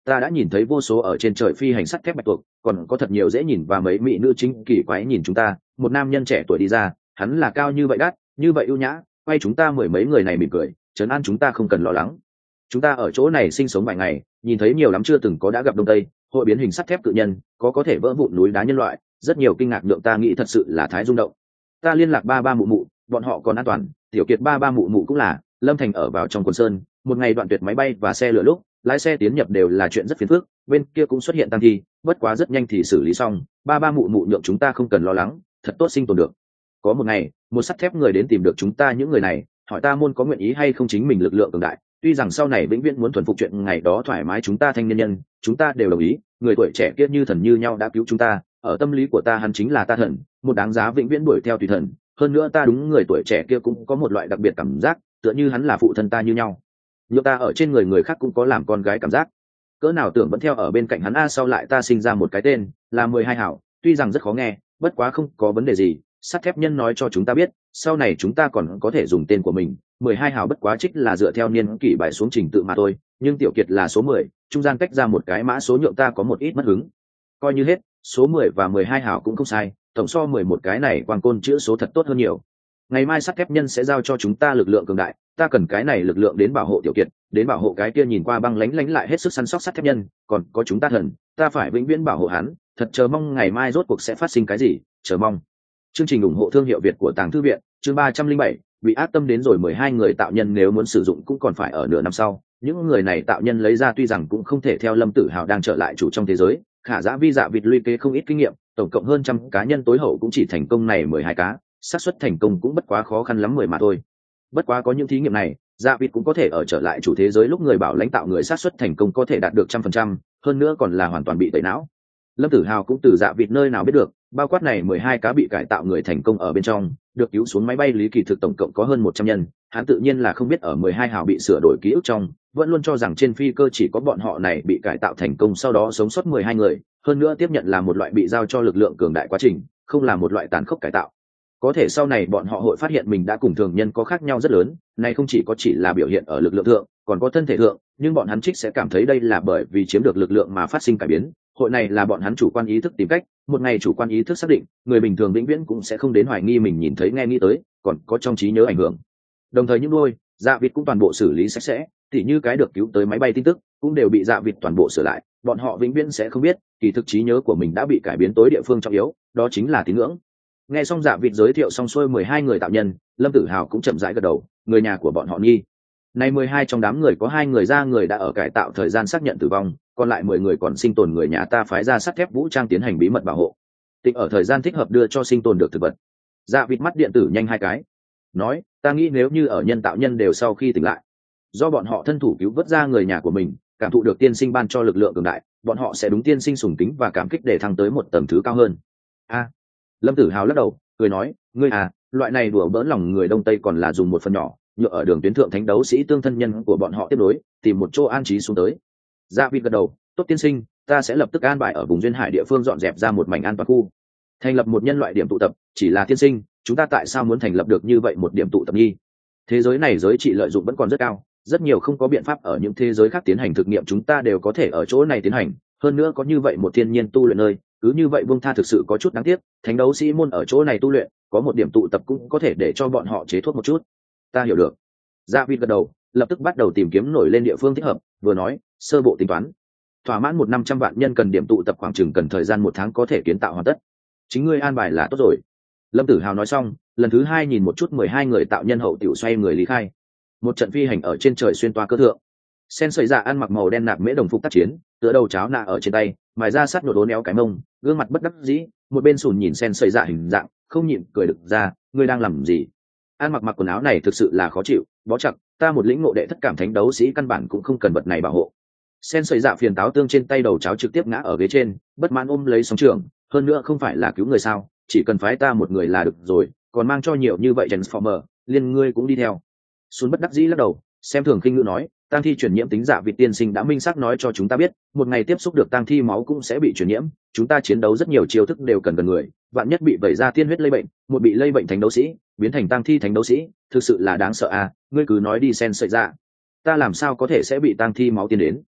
ta đã nhìn thấy vô số ở trên trời phi hành sắt thép bạch tuộc, còn có thật nhiều dễ nhìn và mấy mỹ nữ chính kỳ quái nhìn chúng ta. Một nam nhân trẻ tuổi đi ra, hắn là cao như vậy đắt, như vậy ưu nhã, quay chúng ta mười mấy người này mỉm cười, trấn an chúng ta không cần lo lắng. Chúng ta ở chỗ này sinh sống vài ngày, nhìn thấy nhiều lắm chưa từng có đã gặp đông tây, hội biến hình sắt thép cự nhân, có có thể vỡ vụn núi đá nhân loại, rất nhiều kinh ngạc lượng ta nghĩ thật sự là thái rung động. Ta liên lạc ba ba mụ mụ, bọn họ còn an toàn, tiểu kiệt ba ba mụ mụ cũng là. Lâm Thành ở vào trong quần sơn, một ngày đoạn tuyệt máy bay và xe lửa lúc lái xe tiến nhập đều là chuyện rất phiền phức, bên kia cũng xuất hiện tăng thi, bất quá rất nhanh thì xử lý xong, ba ba mụ mụ nhượng chúng ta không cần lo lắng, thật tốt sinh tồn được. Có một ngày, một sắt thép người đến tìm được chúng ta những người này, hỏi ta môn có nguyện ý hay không chính mình lực lượng cường đại, tuy rằng sau này vĩnh viễn muốn thuần phục chuyện ngày đó thoải mái chúng ta thanh niên nhân, chúng ta đều đồng ý, người tuổi trẻ kia như thần như nhau đã cứu chúng ta, ở tâm lý của ta hắn chính là ta thần, một đáng giá vĩnh viễn đuổi theo tùy thần, hơn nữa ta đúng người tuổi trẻ kia cũng có một loại đặc biệt cảm giác, tựa như hắn là phụ thân ta như nhau. Nhưng ta ở trên người người khác cũng có làm con gái cảm giác. Cỡ nào tưởng vẫn theo ở bên cạnh hắn a, sau lại ta sinh ra một cái tên, là mười hai hảo, tuy rằng rất khó nghe, bất quá không có vấn đề gì, sắt thép nhân nói cho chúng ta biết, sau này chúng ta còn có thể dùng tên của mình, mười hai hảo bất quá trích là dựa theo niên kỷ bài xuống trình tự mà thôi, nhưng tiểu kiệt là số mười, trung gian cách ra một cái mã số nhượng ta có một ít mất hứng. Coi như hết, số mười và mười hai hảo cũng không sai, tổng so mười một cái này quang côn chữa số thật tốt hơn nhiều. Ngày mai sắt thép nhân sẽ giao cho chúng ta lực lượng cường đại, ta cần cái này lực lượng đến bảo hộ tiểu kiệt, đến bảo hộ cái kia nhìn qua băng lánh lánh lại hết sức săn sóc sắt thép nhân, còn có chúng ta thần, ta phải vĩnh viễn bảo hộ hắn, thật chờ mong ngày mai rốt cuộc sẽ phát sinh cái gì, chờ mong. Chương trình ủng hộ thương hiệu Việt của Tàng Thư viện, chương ba trăm linh bảy, bị ác tâm đến rồi mười hai người tạo nhân nếu muốn sử dụng cũng còn phải ở nửa năm sau, những người này tạo nhân lấy ra tuy rằng cũng không thể theo Lâm Tử Hào đang trở lại chủ trong thế giới, khả dã vi dạ vịt luy kế không ít kinh nghiệm, tổng cộng hơn trăm cá nhân tối hậu cũng chỉ thành công này mười hai cá, xác suất thành công cũng bất quá khó khăn lắm mười mà thôi. Bất quá có những thí nghiệm này, dạ vịt cũng có thể ở trở lại chủ thế giới lúc người bảo lãnh tạo người xác suất thành công có thể đạt được trăm phần trăm, hơn nữa còn là hoàn toàn bị tẩy não. Lâm Tử Hào cũng từ dạ vịt nơi nào biết được, bao quát này mười hai cá bị cải tạo người thành công ở bên trong, được cứu xuống máy bay lý kỳ thực tổng cộng có hơn một trăm nhân, hắn tự nhiên là không biết ở mười hai hào bị sửa đổi ký ức trong, vẫn luôn cho rằng trên phi cơ chỉ có bọn họ này bị cải tạo thành công sau đó sống sót mười hai người, hơn nữa tiếp nhận là một loại bị giao cho lực lượng cường đại quá trình, không là một loại tàn khốc cải tạo. Có thể sau này bọn họ hội phát hiện mình đã cùng thường nhân có khác nhau rất lớn, này không chỉ có chỉ là biểu hiện ở lực lượng thượng, còn có thân thể thượng, nhưng bọn hắn trích sẽ cảm thấy đây là bởi vì chiếm được lực lượng mà phát sinh cải biến. Hội này là bọn hắn chủ quan ý thức tìm cách, một ngày chủ quan ý thức xác định, người bình thường vĩnh viễn cũng sẽ không đến hoài nghi mình nhìn thấy nghe nghĩ tới, còn có trong trí nhớ ảnh hưởng. Đồng thời những đôi, dạ vịt cũng toàn bộ xử lý sạch sẽ, tỉ như cái được cứu tới máy bay tin tức, cũng đều bị dạ vịt toàn bộ sửa lại, bọn họ vĩnh viễn sẽ không biết, kỳ thực trí nhớ của mình đã bị cải biến tối địa phương trọng yếu, đó chính là tín ngưỡng. Nghe xong dạ vịt giới thiệu xong xuôi mười hai người tạo nhân, Lâm Tử Hào cũng chậm rãi gật đầu, người nhà của bọn họ nghi. Này mười hai trong đám người có hai người ra người đã ở cải tạo thời gian xác nhận tử vong, còn lại mười người còn sinh tồn người nhà ta phái ra sắt thép vũ trang tiến hành bí mật bảo hộ. Tịnh ở thời gian thích hợp đưa cho sinh tồn được thực vật. Dạ vịt mắt điện tử nhanh hai cái. Nói, ta nghĩ nếu như ở nhân tạo nhân đều sau khi tỉnh lại, do bọn họ thân thủ cứu vớt ra người nhà của mình, cảm thụ được tiên sinh ban cho lực lượng cường đại, bọn họ sẽ đúng tiên sinh sùng kính và cảm kích để thăng tới một tầng thứ cao hơn. A. Lâm Tử Hào lắc đầu, cười nói, ngươi à, loại này đùa bỡn lòng người Đông Tây còn là dùng một phần nhỏ, nhựa ở đường tuyến thượng thánh đấu sĩ tương thân nhân của bọn họ tiếp nối, tìm một chỗ an trí xuống tới. Dạ vịt gật đầu, tốt tiên sinh, ta sẽ lập tức an bài ở vùng duyên hải địa phương dọn dẹp ra một mảnh an toàn khu, thành lập một nhân loại điểm tụ tập. Chỉ là tiên sinh, chúng ta tại sao muốn thành lập được như vậy một điểm tụ tập nghi? Thế giới này giới trị lợi dụng vẫn còn rất cao, rất nhiều không có biện pháp ở những thế giới khác tiến hành thực nghiệm chúng ta đều có thể ở chỗ này tiến hành, hơn nữa có như vậy một thiên nhiên tu luyện nơi, cứ như vậy buông tha thực sự có chút đáng tiếc. Thánh đấu sĩ môn ở chỗ này tu luyện, có một điểm tụ tập cũng có thể để cho bọn họ chế thuốc một chút. Ta hiểu được. Dạ vịt gật đầu, lập tức bắt đầu tìm kiếm nổi lên địa phương thích hợp, vừa nói, sơ bộ tính toán, thỏa mãn một năm trăm vạn nhân cần điểm tụ tập khoảng chừng cần thời gian một tháng có thể kiến tạo hoàn tất. Chính ngươi an bài là tốt rồi. Lâm Tử Hào nói xong, lần thứ hai nhìn một chút mười hai người tạo nhân hậu tiểu xoay người lý khai. Một trận phi hành ở trên trời xuyên toa cơ thượng. Sen sợi dạ ăn mặc màu đen nạp mễ đồng phục tác chiến, tựa đầu cháo nạ ở trên tay, mài ra sát nhột đốn éo cái mông, gương mặt bất đắc dĩ, một bên sùn nhìn sen sợi dạ hình dạng, không nhịn cười được ra, ngươi đang làm gì? Ăn mặc mặc quần áo này thực sự là khó chịu, bó chặt, ta một lĩnh ngộ đệ thất cảm thánh đấu sĩ căn bản cũng không cần vật này bảo hộ. Sen sợi dạ phiền táo tương trên tay đầu cháo trực tiếp ngã ở ghế trên, bất mãn ôm lấy sóng trường, hơn nữa không phải là cứu người sao, chỉ cần phái ta một người là được rồi, còn mang cho nhiều như vậy Transformer, liên ngươi cũng đi theo. Xuân bất đắc dĩ lắc đầu, xem thường khinh ngữ nói, tang thi truyền nhiễm tính dạ vị tiên sinh đã minh xác nói cho chúng ta biết, một ngày tiếp xúc được tang thi máu cũng sẽ bị truyền nhiễm, chúng ta chiến đấu rất nhiều chiêu thức đều cần gần người, vạn nhất bị vẩy ra tiên huyết lây bệnh, một bị lây bệnh thánh đấu sĩ, biến thành tang thi thánh đấu sĩ, thực sự là đáng sợ à, ngươi cứ nói đi sen sợi dạ. Ta làm sao có thể sẽ bị tang thi máu tiến đến?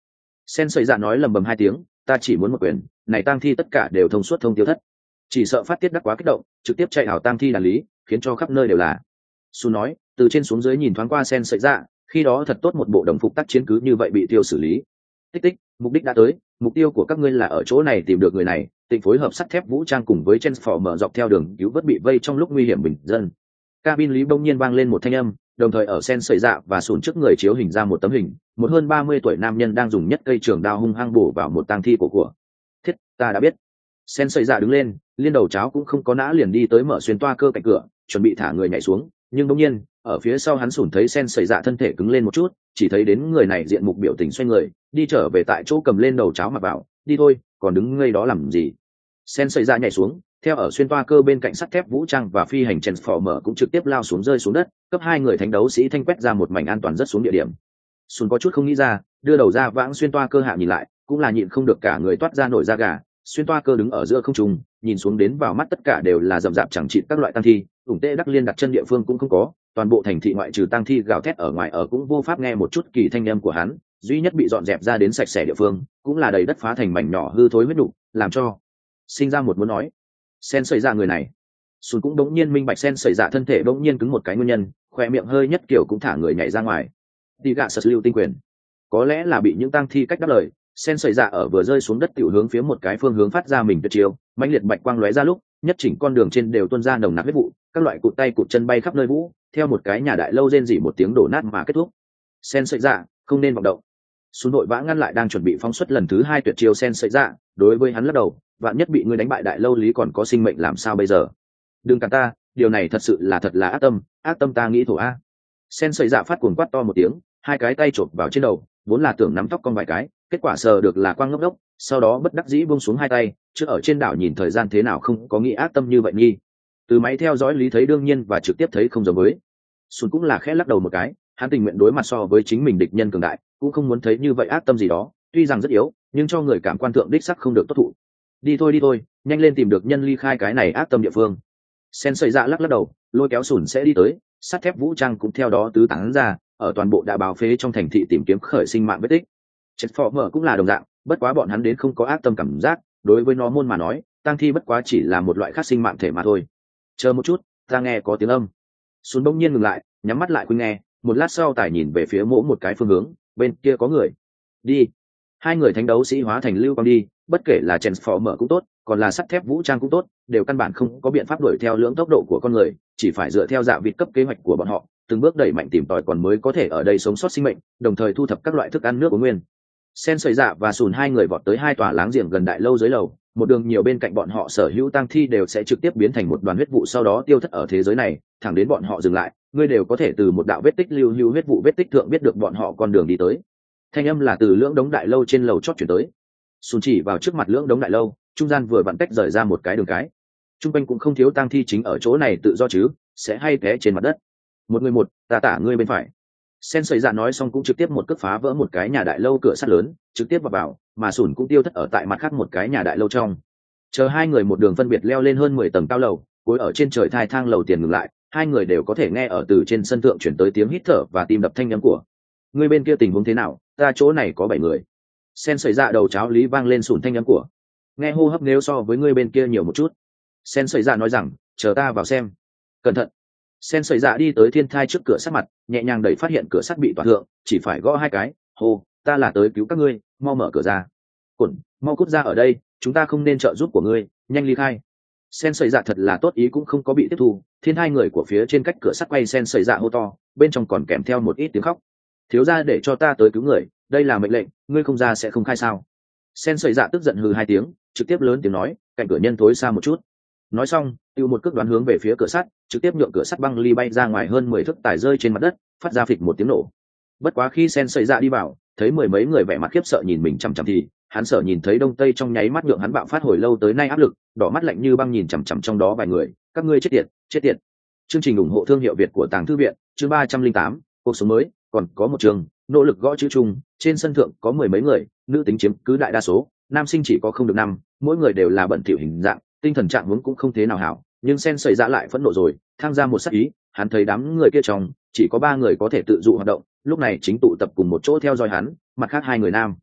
Sen sợi dạ nói lầm bầm hai tiếng, ta chỉ muốn một quyền, này tang thi tất cả đều thông suốt thông tiêu thất, chỉ sợ phát tiết đắc quá kích động, trực tiếp chạy hảo tang thi đàn lý, khiến cho khắp nơi đều là. Su nói, từ trên xuống dưới nhìn thoáng qua Sen sợi dạ, khi đó thật tốt một bộ đồng phục tác chiến cứ như vậy bị tiêu xử lý. Tích tích, mục đích đã tới, mục tiêu của các ngươi là ở chỗ này tìm được người này, tịnh phối hợp sắt thép vũ trang cùng với Transformer dọc theo đường cứu vớt bị vây trong lúc nguy hiểm bình dân. Cabin lý bỗng nhiên vang lên một thanh âm, đồng thời ở Sen sợi dạ và sùn trước người chiếu hình ra một tấm hình, một hơn ba mươi tuổi nam nhân đang dùng nhất cây trường đao hung hăng bổ vào một tang thi của của. Thiết, ta đã biết. Sen sợi dạ đứng lên, liên đầu cháo cũng không có nã liền đi tới mở xuyên toa cơ cạnh cửa, chuẩn bị thả người nhảy xuống, nhưng bỗng nhiên, ở phía sau hắn sùn thấy Sen sợi dạ thân thể cứng lên một chút, chỉ thấy đến người này diện mục biểu tình xoay người, đi trở về tại chỗ cầm lên đầu cháo mà bảo, đi thôi, còn đứng ngây đó làm gì. Sen sợi dạ nhảy xuống, theo ở xuyên toa cơ bên cạnh sắt thép vũ trang và phi hành Transformer cũng trực tiếp lao xuống rơi xuống đất, cấp hai người thánh đấu sĩ thanh quét ra một mảnh an toàn rất xuống địa điểm. Sùn có chút không nghĩ ra, đưa đầu ra vãng xuyên toa cơ hạ nhìn lại, cũng là nhịn không được cả người toát ra nổi da gà. Xuyên toa cơ đứng ở giữa không trung, nhìn xuống đến vào mắt tất cả đều là rậm rạp chẳng chịt các loại tang thi, ủng tệ đắc liên đặt chân địa phương cũng không có, toàn bộ thành thị ngoại trừ tang thi gào thét ở ngoài ở cũng vô pháp nghe một chút kỳ thanh âm của hắn, duy nhất bị dọn dẹp ra đến sạch sẽ địa phương, cũng là đầy đất phá thành mảnh nhỏ hư thối huyết nục, làm cho sinh ra một muốn nói. Sen sợi dạ người này, Sùn cũng đống nhiên minh bạch Sen sợi dạ thân thể đống nhiên cứng một cái nguyên nhân, khoe miệng hơi nhất kiểu cũng thả người nhảy ra ngoài. Đi gạ sật lưu tinh quyền, có lẽ là bị những tang thi cách đáp lời, Sen sợi dạ ở vừa rơi xuống đất tiểu hướng phía một cái phương hướng phát ra mình tuyệt chiêu, mãnh liệt bạch quang lóe ra lúc, nhất chỉnh con đường trên đều tuôn ra nồng nặc huyết vụ, các loại cụt tay cụt chân bay khắp nơi vũ, theo một cái nhà đại lâu rên rỉ một tiếng đổ nát mà kết thúc. Sen sợi dạ, không nên vọng động. Sùn đội vã ngăn lại đang chuẩn bị phóng xuất lần thứ hai tuyệt chiêu Sen sợi dạ, đối với hắn lắc đầu, vạn nhất bị ngươi đánh bại đại lâu lý còn có sinh mệnh làm sao bây giờ. Đừng cản ta, điều này thật sự là thật là ác tâm, ác tâm ta nghĩ thổ a. Sen sợi dạ phát cuồng quát to một tiếng, hai cái tay chộp vào trên đầu, vốn là tưởng nắm tóc con vài cái, kết quả sờ được là quang ngốc đốc, sau đó bất đắc dĩ buông xuống hai tay, trước ở trên đảo nhìn thời gian thế nào không có nghĩ ác tâm như vậy nghi. Từ máy theo dõi lý thấy đương nhiên và trực tiếp thấy không giống với. Sùn cũng là khẽ lắc đầu một cái, hắn tình nguyện đối mặt so với chính mình địch nhân cường đại, cũng không muốn thấy như vậy ác tâm gì đó, tuy rằng rất yếu, nhưng cho người cảm quan thượng đích sắc không được tốt thụ. Đi thôi đi thôi, nhanh lên tìm được nhân ly khai cái này ác tâm địa phương. Sen sợi dạ lắc lắc đầu, lôi kéo Sùn sẽ đi tới, sắt thép vũ trang cũng theo đó tứ tán ra, ở toàn bộ đã báo phế trong thành thị tìm kiếm khởi sinh mạng vết tích. Transformer cũng là đồng dạng, bất quá bọn hắn đến không có ác tâm cảm giác, đối với nó môn mà nói, tang thi bất quá chỉ là một loại khác sinh mạng thể mà thôi. Chờ một chút, ta nghe có tiếng âm. Sùn bỗng nhiên ngừng lại, nhắm mắt lại khuynh nghe, một lát sau tải nhìn về phía mỗi một cái phương hướng, bên kia có người. Đi. Hai người thánh đấu sĩ hóa thành lưu quang đi, bất kể là Transformer cũng tốt, còn là sắt thép vũ trang cũng tốt, đều căn bản không có biện pháp đuổi theo lưỡng tốc độ của con người, chỉ phải dựa theo dạ vịt cấp kế hoạch của bọn họ, từng bước đẩy mạnh tìm tòi còn mới có thể ở đây sống sót sinh mệnh, đồng thời thu thập các loại thức ăn nước uống nguyên. Sen sợi dạ và Sùn hai người vọt tới hai tòa láng giềng gần đại lâu dưới lầu, một đường nhiều bên cạnh bọn họ sở hữu tang thi đều sẽ trực tiếp biến thành một đoàn huyết vụ sau đó tiêu thất ở thế giới này, thẳng đến bọn họ dừng lại, ngươi đều có thể từ một đạo vết tích lưu hữu huyết vụ vết tích thượng biết được bọn họ con đường đi tới. Thanh âm là từ lưỡng đống đại lâu trên lầu chót chuyển tới. Sùn chỉ vào trước mặt lưỡng đống đại lâu, trung gian vừa vặn tách rời ra một cái đường cái. Trung quanh cũng không thiếu tang thi chính ở chỗ này tự do chứ, sẽ hay té trên mặt đất. Một người một, ta tả ngươi bên phải. Sen sợi dạ nói xong cũng trực tiếp một cước phá vỡ một cái nhà đại lâu cửa sắt lớn, trực tiếp vào vào, mà Sùn cũng tiêu thất ở tại mặt khác một cái nhà đại lâu trong. Chờ hai người một đường phân biệt leo lên hơn mười tầng cao lầu, cuối ở trên trời thai thang lầu tiền ngừng lại, hai người đều có thể nghe ở từ trên sân thượng chuyển tới tiếng hít thở và tim đập thanh âm của. Người bên kia tình huống thế nào? Ta chỗ này có bảy người. Sen sợi dạ đầu cháo lý vang lên Sùn thanh âm của. Nghe hô hấp nếu so với người bên kia nhiều một chút. Sen sợi dạ nói rằng, chờ ta vào xem. Cẩn thận. Sen sợi dạ đi tới thiên thai trước cửa sắt mặt, nhẹ nhàng đẩy phát hiện cửa sắt bị tỏa thượng, chỉ phải gõ hai cái, hô, ta là tới cứu các ngươi, mau mở cửa ra. Cẩn, mau cút ra ở đây, chúng ta không nên trợ giúp của ngươi, nhanh ly khai. Sen sợi dạ thật là tốt ý cũng không có bị tiếp thu, thiên hai người của phía trên cách cửa sắt quay sen sợi dạ hô to, bên trong còn kèm theo một ít tiếng khóc. Thiếu gia để cho ta tới cứu người, đây là mệnh lệnh, ngươi không ra sẽ không khai sao? Sen sợi dạ tức giận hừ hai tiếng, trực tiếp lớn tiếng nói, cạnh cửa nhân thối xa một chút. Nói xong, tiêu một cước đoán hướng về phía cửa sắt, trực tiếp nhượng cửa sắt băng ly bay ra ngoài hơn mười thước tải rơi trên mặt đất, phát ra phịch một tiếng nổ. Bất quá khi Sen sợi dạ đi vào, thấy mười mấy người vẻ mặt khiếp sợ nhìn mình chằm chằm thì, hắn sợ nhìn thấy đông tây trong nháy mắt nhượng hắn bạo phát hồi lâu tới nay áp lực, đỏ mắt lạnh như băng nhìn chằm chằm trong đó vài người, các ngươi chết tiệt, chết tiệt. Chương trình ủng hộ thương hiệu Việt của Tàng Thư viện, chương ba trăm linh tám, cuộc sống mới, còn có một trường, nỗ lực gõ chữ chung, trên sân thượng có mười mấy người, nữ tính chiếm cứ đại đa số, nam sinh chỉ có không được năm, mỗi người đều là bẩn thỉu hình dạng, tinh thần trạng huống cũng không thế nào hảo, nhưng Sen sợi dạ lại phẫn nộ rồi, thang ra một sắc ý, hắn thấy đám người kia trong, chỉ có ba người có thể tự dụ hoạt động, lúc này chính tụ tập cùng một chỗ theo dõi hắn, mặt khác hai người nam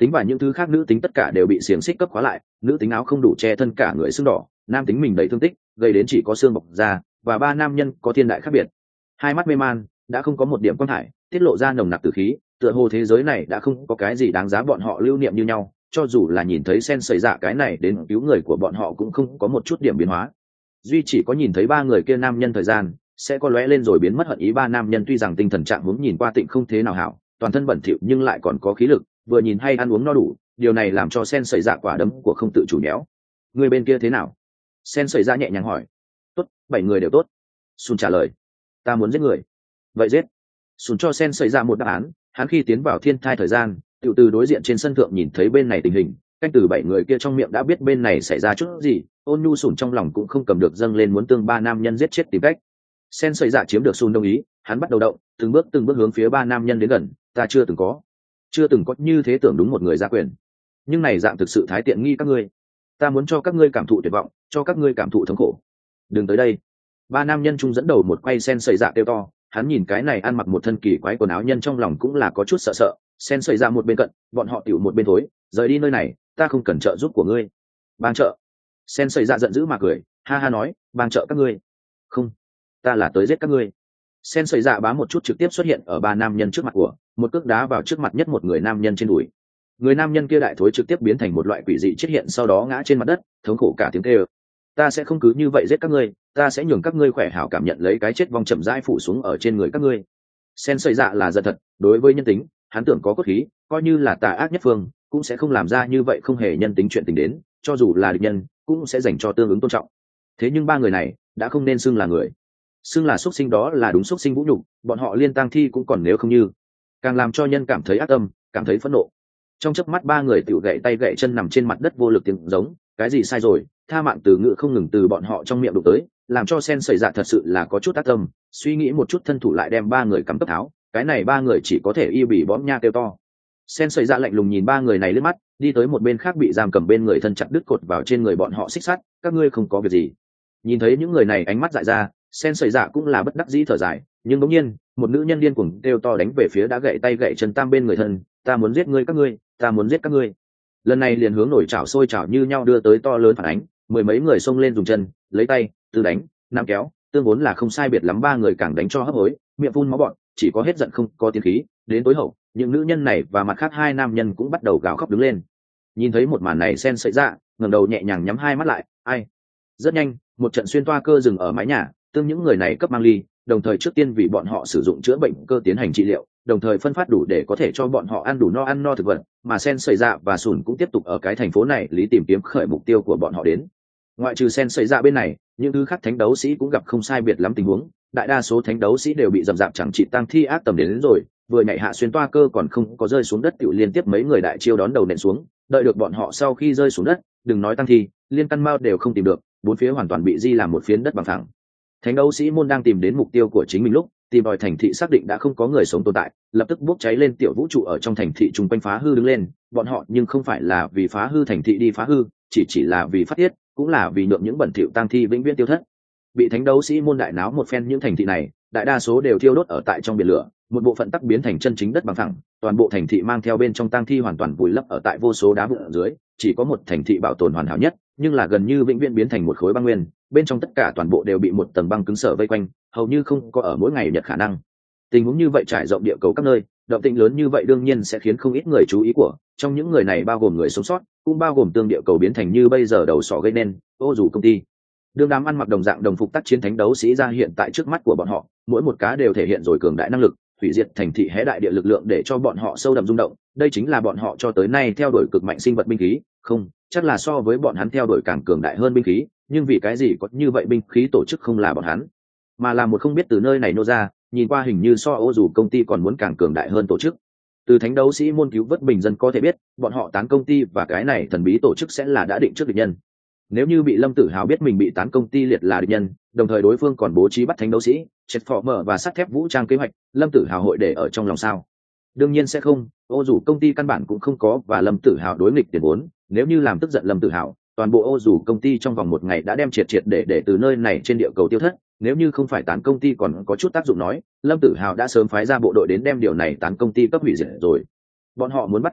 tính và những thứ khác nữ tính tất cả đều bị xiềng xích cấp khóa lại, nữ tính áo không đủ che thân cả người sưng đỏ, nam tính mình đầy thương tích, gây đến chỉ có xương bọc da, và ba nam nhân có thiên đại khác biệt. Hai mắt mê man, đã không có một điểm quang thải, tiết lộ ra nồng nặc tử khí, tựa hồ thế giới này đã không có cái gì đáng giá bọn họ lưu niệm như nhau, cho dù là nhìn thấy sen xảy dạ cái này đến cứu người của bọn họ cũng không có một chút điểm biến hóa. Duy chỉ có nhìn thấy ba người kia nam nhân thời gian sẽ có lóe lên rồi biến mất hận ý. Ba nam nhân tuy rằng tinh thần trạng hướng nhìn qua tịnh không thế nào hảo, toàn thân bẩn thỉu nhưng lại còn có khí lực, vừa nhìn hay ăn uống no đủ, điều này làm cho sen xảy dạ quả đấm của không tự chủ nhéo. Người bên kia thế nào? Sen xảy dạ nhẹ nhàng hỏi. Tốt, bảy người đều tốt. Sun trả lời. Ta muốn giết người. Vậy giết. Sun cho sen xảy dạ một đáp án. Hắn khi tiến vào thiên thai thời gian, tiểu từ đối diện trên sân thượng nhìn thấy bên này tình hình, canh từ bảy người kia trong miệng đã biết bên này xảy ra chút gì. Ôn nhu Sùn trong lòng cũng không cầm được dâng lên muốn tương ba nam nhân giết chết tìm cách. Sen xảy dạ chiếm được Sùn đồng ý, hắn bắt đầu động, từng bước từng bước hướng phía ba nam nhân đến gần. Ta chưa từng có chưa từng có như thế tưởng đúng một người ra quyền, nhưng này dạng thực sự thái tiện nghi các ngươi. Ta muốn cho các ngươi cảm thụ tuyệt vọng, cho các ngươi cảm thụ thống khổ. Đừng tới đây. Ba nam nhân trung dẫn đầu một quay sen xảy dạ kêu to. Hắn nhìn cái này ăn mặc một thân kỳ quái quần áo nhân trong lòng cũng là có chút sợ sợ. Sen xảy dạ một bên cận, bọn họ tiểu một bên thối, rời đi nơi này, ta không cần trợ giúp của ngươi. Bang trợ. Sen xảy dạ giận dữ mà cười, ha ha nói, bang trợ các ngươi. Không, ta là tới giết các ngươi. Sen xảy dạ bá một chút trực tiếp xuất hiện ở ba nam nhân trước mặt của, một cước đá vào trước mặt nhất một người nam nhân trên đùi. Người nam nhân kia đại thối trực tiếp biến thành một loại quỷ dị chết hiện, sau đó ngã trên mặt đất, thống khổ cả tiếng kêu. Ta sẽ không cứ như vậy giết các ngươi, ta sẽ nhường các ngươi khỏe hảo cảm nhận lấy cái chết vong chậm rãi phủ xuống ở trên người các ngươi. Sen xảy dạ là giận thật, đối với nhân tính, hắn tưởng có cốt khí, coi như là tà ác nhất phương, cũng sẽ không làm ra như vậy không hề nhân tính chuyện tình đến, cho dù là địch nhân, cũng sẽ dành cho tương ứng tôn trọng. Thế nhưng ba người này đã không nên xưng là người, xưng là xuất sinh đó là đúng xuất sinh vũ nhục, bọn họ liên tang thi cũng còn nếu không như, càng làm cho nhân cảm thấy ác tâm, cảm thấy phẫn nộ. Trong chớp mắt ba người tiểu gậy tay gậy chân nằm trên mặt đất vô lực tiếng giống, cái gì sai rồi, tha mạng từ ngữ không ngừng từ bọn họ trong miệng đụng tới, làm cho sen xảy dạ thật sự là có chút ác tâm, suy nghĩ một chút thân thủ lại đem ba người cắm tóc tháo, cái này ba người chỉ có thể y bỉ bõm nha kêu to. Sen xảy dạ lạnh lùng nhìn ba người này lướt mắt, đi tới một bên khác bị giam cầm bên người thân chặt đứt cột vào trên người bọn họ xích sắt, các ngươi không có việc gì. Nhìn thấy những người này ánh mắt dại ra, sen xảy dạ cũng là bất đắc dĩ thở dài, nhưng đột nhiên một nữ nhân điên cuồng kêu to đánh về phía đã gậy tay gậy chân tam bên người thân, ta muốn giết ngươi các ngươi, ta muốn giết các ngươi. Lần này liền hướng nổi chảo sôi chảo như nhau đưa tới to lớn phản ánh, mười mấy người xông lên dùng chân lấy tay từ đánh nam kéo, tương vốn là không sai biệt lắm, ba người càng đánh cho hấp hối, miệng phun máu bọn, chỉ có hết giận không có tiến khí. Đến tối hậu, những nữ nhân này và mặt khác hai nam nhân cũng bắt đầu gào khóc đứng lên. Nhìn thấy một màn này sen sợi dạ ngẩng đầu nhẹ nhàng nhắm hai mắt lại, ai. Rất nhanh một trận xuyên toa cơ dừng ở mái nhà, tương những người này cấp mang ly, đồng thời trước tiên vì bọn họ sử dụng chữa bệnh cơ tiến hành trị liệu, đồng thời phân phát đủ để có thể cho bọn họ ăn đủ no ăn no thực vật, mà sen sợi dạ và sùn cũng tiếp tục ở cái thành phố này lý tìm kiếm khởi mục tiêu của bọn họ đến. Ngoại trừ sen sợi dạ bên này, những thứ khác thánh đấu sĩ cũng gặp không sai biệt lắm tình huống, đại đa số thánh đấu sĩ đều bị dầm dạp chẳng trị tăng thi ác tầm đến, đến rồi, vừa nhảy hạ xuyên toa cơ còn không có rơi xuống đất tiểu liên tiếp mấy người đại chiêu đón đầu nện xuống, đợi được bọn họ sau khi rơi xuống đất, đừng nói tăng thi, liên căn mao đều không tìm được, bốn phía hoàn toàn bị di làm một phiến đất bằng phẳng. Thánh đấu sĩ môn đang tìm đến mục tiêu của chính mình lúc tìm đòi thành thị xác định đã không có người sống tồn tại, lập tức bốc cháy lên tiểu vũ trụ ở trong thành thị chung quanh phá hư đứng lên. Bọn họ nhưng không phải là vì phá hư thành thị đi phá hư, chỉ chỉ là vì phát tiết, cũng là vì nhượng những bẩn thỉu tang thi vĩnh viễn tiêu thất. Bị thánh đấu sĩ môn đại náo một phen những thành thị này, đại đa số đều thiêu đốt ở tại trong biển lửa, một bộ phận tắc biến thành chân chính đất bằng phẳng, toàn bộ thành thị mang theo bên trong tang thi hoàn toàn vùi lấp ở tại vô số đá vụn ở dưới, chỉ có một thành thị bảo tồn hoàn hảo nhất, nhưng là gần như vĩnh viễn biến thành một khối băng nguyên, bên trong tất cả toàn bộ đều bị một tầng băng cứng sở vây quanh, hầu như không có ở mỗi ngày nhật khả năng. Tình huống như vậy trải rộng địa cầu các nơi, động tĩnh lớn như vậy đương nhiên sẽ khiến không ít người chú ý của, trong những người này bao gồm người sống sót, cũng bao gồm tương địa cầu biến thành như bây giờ đầu sỏ gây nên, ô dù công ty. Đương đám ăn mặc đồng dạng đồng phục tác chiến thánh đấu sĩ ra hiện tại trước mắt của bọn họ, mỗi một cá đều thể hiện rồi cường đại năng lực, hủy diệt thành thị hé đại địa lực lượng để cho bọn họ sâu đậm rung động, đây chính là bọn họ cho tới nay theo đuổi cực mạnh sinh vật binh khí, không, chắc là so với bọn hắn theo đuổi càng cường đại hơn binh khí, nhưng vì cái gì có như vậy binh khí tổ chức không là bọn hắn, mà là một không biết từ nơi này nô ra, nhìn qua hình như so ô dù công ty còn muốn càng cường đại hơn tổ chức. Từ thánh đấu sĩ môn cứu vớt bình dân có thể biết, bọn họ tán công ty và cái này thần bí tổ chức sẽ là đã định trước địch nhân. Nếu như bị Lâm Tử Hào biết mình bị tán công ty liệt là địch nhân, đồng thời đối phương còn bố trí bắt thánh đấu sĩ, chết phò mở và sắt thép vũ trang kế hoạch, Lâm Tử Hào hội để ở trong lòng sao? Đương nhiên sẽ không, ô dù công ty căn bản cũng không có và Lâm Tử Hào đối nghịch tiền vốn, nếu như làm tức giận Lâm Tử Hào, toàn bộ ô dù công ty trong vòng một ngày đã đem triệt triệt để để từ nơi này trên địa cầu tiêu thất, nếu như không phải tán công ty còn có chút tác dụng nói, Lâm Tử Hào đã sớm phái ra bộ đội đến đem điều này tán công ty cấp hủy diệt rồi. Bọn họ muốn bắt cũng được,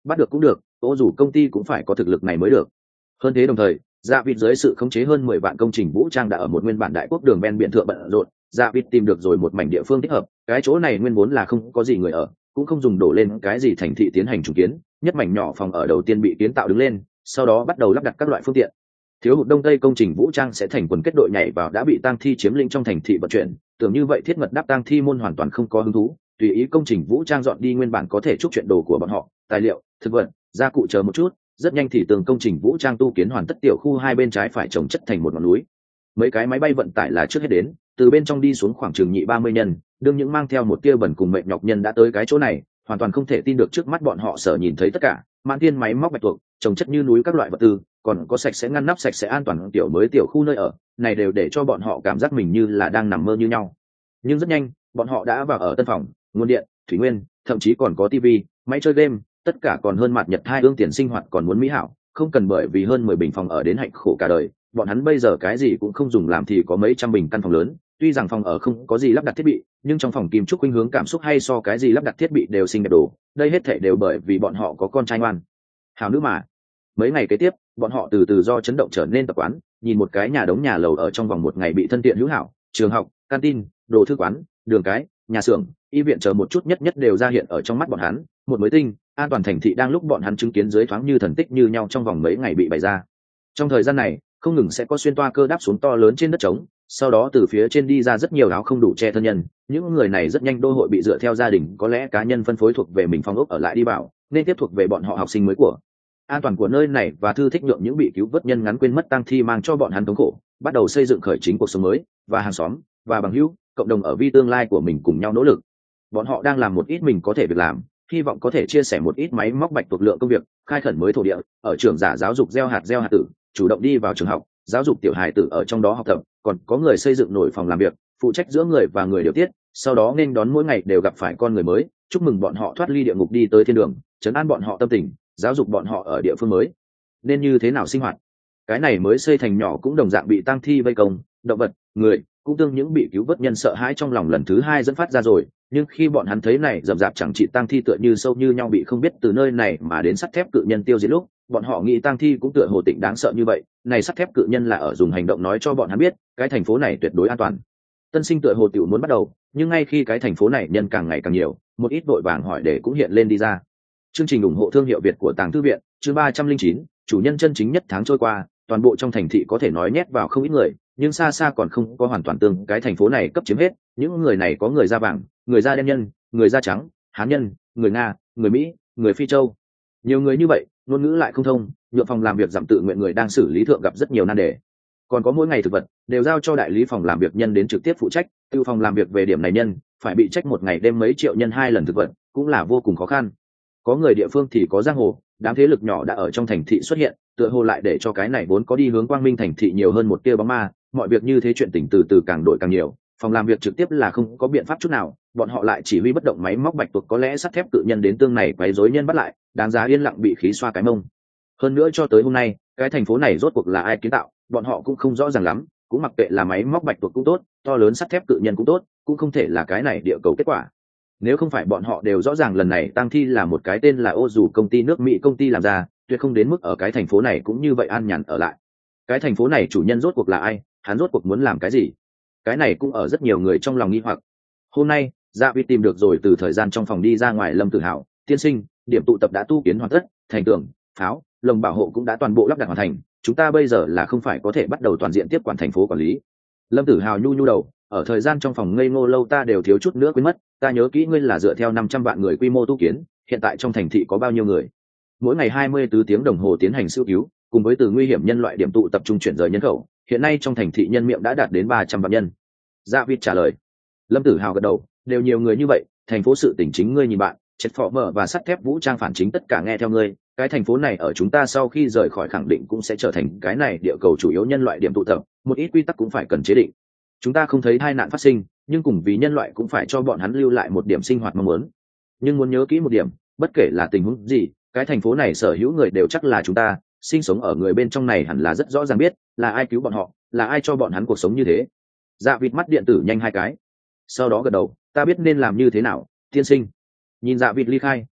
bắt được cũng được, ô dù công ty cũng phải có thực lực này mới được. Hơn thế đồng thời, dạ vịt dưới sự khống chế hơn mười vạn công trình vũ trang đã ở một nguyên bản đại quốc đường ven biển thượng bận rộn. Dạ vịt tìm được rồi một mảnh địa phương thích hợp, cái chỗ này nguyên vốn là không có gì người ở, cũng không dùng đổ lên cái gì thành thị tiến hành trùng kiến, nhất mảnh nhỏ phòng ở đầu tiên bị kiến tạo đứng lên, sau đó bắt đầu lắp đặt các loại phương tiện. Thiếu hụt đông tây công trình vũ trang sẽ thành quần kết đội nhảy vào đã bị tang thi chiếm lĩnh trong thành thị vận chuyển, tưởng như vậy thiết mật đáp tang thi môn hoàn toàn không có hứng thú, tùy ý công trình vũ trang dọn đi nguyên bản có thể chúc chuyện đồ của bọn họ, tài liệu, thực vật, gia cụ chờ một chút, rất nhanh thì tường công trình vũ trang tu kiến hoàn tất, tiểu khu hai bên trái phải trồng chất thành một ngọn núi. Mấy cái máy bay vận tải là trước hết đến, từ bên trong đi xuống khoảng chừng nhị ba mươi nhân, đương những mang theo một tia bẩn cùng mệt nhọc nhân đã tới cái chỗ này, hoàn toàn không thể tin được trước mắt bọn họ sở nhìn thấy tất cả, mãn thiên máy móc bạch tuộc, trồng chất như núi các loại vật tư, còn có sạch sẽ ngăn nắp sạch sẽ an toàn tiểu mới tiểu khu nơi ở, này đều để cho bọn họ cảm giác mình như là đang nằm mơ như nhau. Nhưng rất nhanh, bọn họ đã vào ở tân phòng, nguồn điện, thủy nguyên, thậm chí còn có tivi, máy chơi game, tất cả còn hơn mặt nhật hai ương tiền sinh hoạt còn muốn mỹ hảo, không cần bởi vì hơn mười bình phòng ở đến hạnh khổ cả đời. Bọn hắn bây giờ cái gì cũng không dùng làm thì có mấy trăm bình căn phòng lớn, tuy rằng phòng ở không có gì lắp đặt thiết bị, nhưng trong phòng kim trúc khuynh hướng cảm xúc hay so cái gì lắp đặt thiết bị đều xinh đẹp đồ, đây hết thảy đều bởi vì bọn họ có con trai ngoan hảo nữ mà. Mấy ngày kế tiếp, bọn họ từ từ do chấn động trở nên tập quán, nhìn một cái nhà đống nhà lầu ở trong vòng một ngày bị thân tiện hữu hảo, trường học, canteen, đồ thư quán, đường cái, nhà xưởng, y viện chờ một chút nhất nhất đều ra hiện ở trong mắt bọn hắn, một mới tinh, an toàn thành thị đang lúc bọn hắn chứng kiến dưới thoáng như thần tích như nhau trong vòng mấy ngày bị bày ra. Trong thời gian này, không ngừng sẽ có xuyên toa cơ đáp xuống to lớn trên đất trống, sau đó từ phía trên đi ra rất nhiều áo không đủ che thân nhân, những người này rất nhanh đô hội bị dựa theo gia đình có lẽ cá nhân phân phối thuộc về mình phòng ốc ở lại đi bảo, nên tiếp thuộc về bọn họ học sinh mới của. An toàn của nơi này và thư thích nhượng những bị cứu vớt nhân ngắn quên mất tang thi mang cho bọn hắn thống khổ, bắt đầu xây dựng khởi chính cuộc sống mới, và hàng xóm và bằng hữu, cộng đồng ở vi tương lai của mình cùng nhau nỗ lực. Bọn họ đang làm một ít mình có thể việc làm, hy vọng có thể chia sẻ một ít máy móc bạch tuộc lượng công việc, khai khẩn mới thổ địa, ở trường giả giáo dục gieo hạt gieo hạt tử, chủ động đi vào trường học, giáo dục tiểu hài tử ở trong đó học tập, còn có người xây dựng nổi phòng làm việc, phụ trách giữa người và người điều tiết, sau đó nên đón mỗi ngày đều gặp phải con người mới, chúc mừng bọn họ thoát ly địa ngục đi tới thiên đường, trấn an bọn họ tâm tình, giáo dục bọn họ ở địa phương mới nên như thế nào sinh hoạt. Cái này mới xây thành nhỏ cũng đồng dạng bị tang thi vây công, động vật, người cũng tương những bị cứu vớt nhân sợ hãi trong lòng lần thứ hai dẫn phát ra rồi, nhưng khi bọn hắn thấy này rậm rạp chẳng trị tang thi tựa như sâu như nhau bị không biết từ nơi này mà đến sắt thép cự nhân tiêu diệt lúc, bọn họ nghĩ tang thi cũng tựa hồ tịnh đáng sợ như vậy, này sắt thép cự nhân là ở dùng hành động nói cho bọn hắn biết cái thành phố này tuyệt đối an toàn. Tân sinh tựa hồ tiểu muốn bắt đầu, nhưng ngay khi cái thành phố này nhân càng ngày càng nhiều, một ít vội vàng hỏi để cũng hiện lên đi ra. Chương trình ủng hộ thương hiệu Việt của Tàng Thư viện, chương ba trăm linh chín, chủ nhân chân chính nhất tháng trôi qua, toàn bộ trong thành thị có thể nói nhét vào không ít người, nhưng xa xa còn không có hoàn toàn tương cái thành phố này cấp chiếm hết, những người này có người da vàng, người da đen nhân, người da trắng, Hán nhân, người Nga, người Mỹ, người Phi Châu. Nhiều người như vậy, ngôn ngữ lại không thông, nhượng phòng làm việc giảm tự nguyện người đang xử lý thượng gặp rất nhiều nan đề. Còn có mỗi ngày thực vật đều giao cho đại lý phòng làm việc nhân đến trực tiếp phụ trách, tiêu phòng làm việc về điểm này nhân phải bị trách một ngày đêm mấy triệu nhân hai lần thực vật, cũng là vô cùng khó khăn. Có người địa phương thì có giang hồ, đám thế lực nhỏ đã ở trong thành thị xuất hiện, tựa hồ lại để cho cái này vốn có đi hướng quang minh thành thị nhiều hơn một tia bóng ma, mọi việc như thế chuyện tình từ từ càng đổi càng nhiều, phòng làm việc trực tiếp là không có biện pháp chút nào, bọn họ lại chỉ huy bất động máy móc bạch tuộc có lẽ sắt thép cự nhân đến tương này quấy rối nhân bắt lại, đáng giá yên lặng bị khí xoa cái mông. Hơn nữa cho tới hôm nay, cái thành phố này rốt cuộc là ai kiến tạo, bọn họ cũng không rõ ràng lắm, cũng mặc kệ là máy móc bạch tuộc cũng tốt, to lớn sắt thép cự nhân cũng tốt, cũng không thể là cái này địa cầu kết quả. Nếu không phải bọn họ đều rõ ràng lần này tang thi là một cái tên là ô dù công ty nước Mỹ công ty làm ra, tuyệt không đến mức ở cái thành phố này cũng như vậy an nhàn ở lại. Cái thành phố này chủ nhân rốt cuộc là ai, hắn rốt cuộc muốn làm cái gì, cái này cũng ở rất nhiều người trong lòng nghi hoặc. Hôm nay Dạ Vi tìm được rồi từ thời gian trong phòng đi ra ngoài Lâm Tử Hào tiên sinh, điểm tụ tập đã tu kiến hoàn tất, thành tường, pháo, lồng bảo hộ cũng đã toàn bộ lắp đặt hoàn thành, chúng ta bây giờ là không phải có thể bắt đầu toàn diện tiếp quản thành phố quản lý. Lâm Tử Hào nhu nhu đầu, ở thời gian trong phòng ngây ngô lâu ta đều thiếu chút nữa quên mất, ta nhớ kỹ ngươi là dựa theo năm trăm vạn người quy mô tu kiến, hiện tại trong thành thị có bao nhiêu người? Mỗi ngày hai mươi bốn tiếng đồng hồ tiến hành siêu cứu, cùng với từ nguy hiểm nhân loại điểm tụ tập trung chuyển rời nhân khẩu, hiện nay trong thành thị nhân miệng đã đạt đến ba trăm vạn nhân. Dạ Vịt trả lời. Lâm Tử Hào gật đầu, đều nhiều người như vậy, thành phố sự tỉnh chính ngươi nhìn bạn, chết phò mở và sắt thép vũ trang phản chính tất cả nghe theo ngươi, cái thành phố này ở chúng ta sau khi rời khỏi khẳng định cũng sẽ trở thành cái này địa cầu chủ yếu nhân loại điểm tụ tập, một ít quy tắc cũng phải cần chế định. Chúng ta không thấy tai nạn phát sinh, nhưng cùng vì nhân loại cũng phải cho bọn hắn lưu lại một điểm sinh hoạt mong muốn. Nhưng muốn nhớ kỹ một điểm, bất kể là tình huống gì, cái thành phố này sở hữu người đều chắc là chúng ta, sinh sống ở người bên trong này hẳn là rất rõ ràng biết, là ai cứu bọn họ, là ai cho bọn hắn cuộc sống như thế. Dạ Vịt mắt điện tử nhanh hai cái, sau đó gật đầu, ta biết nên làm như thế nào, tiên sinh. Nhìn Dạ Vịt ly khai,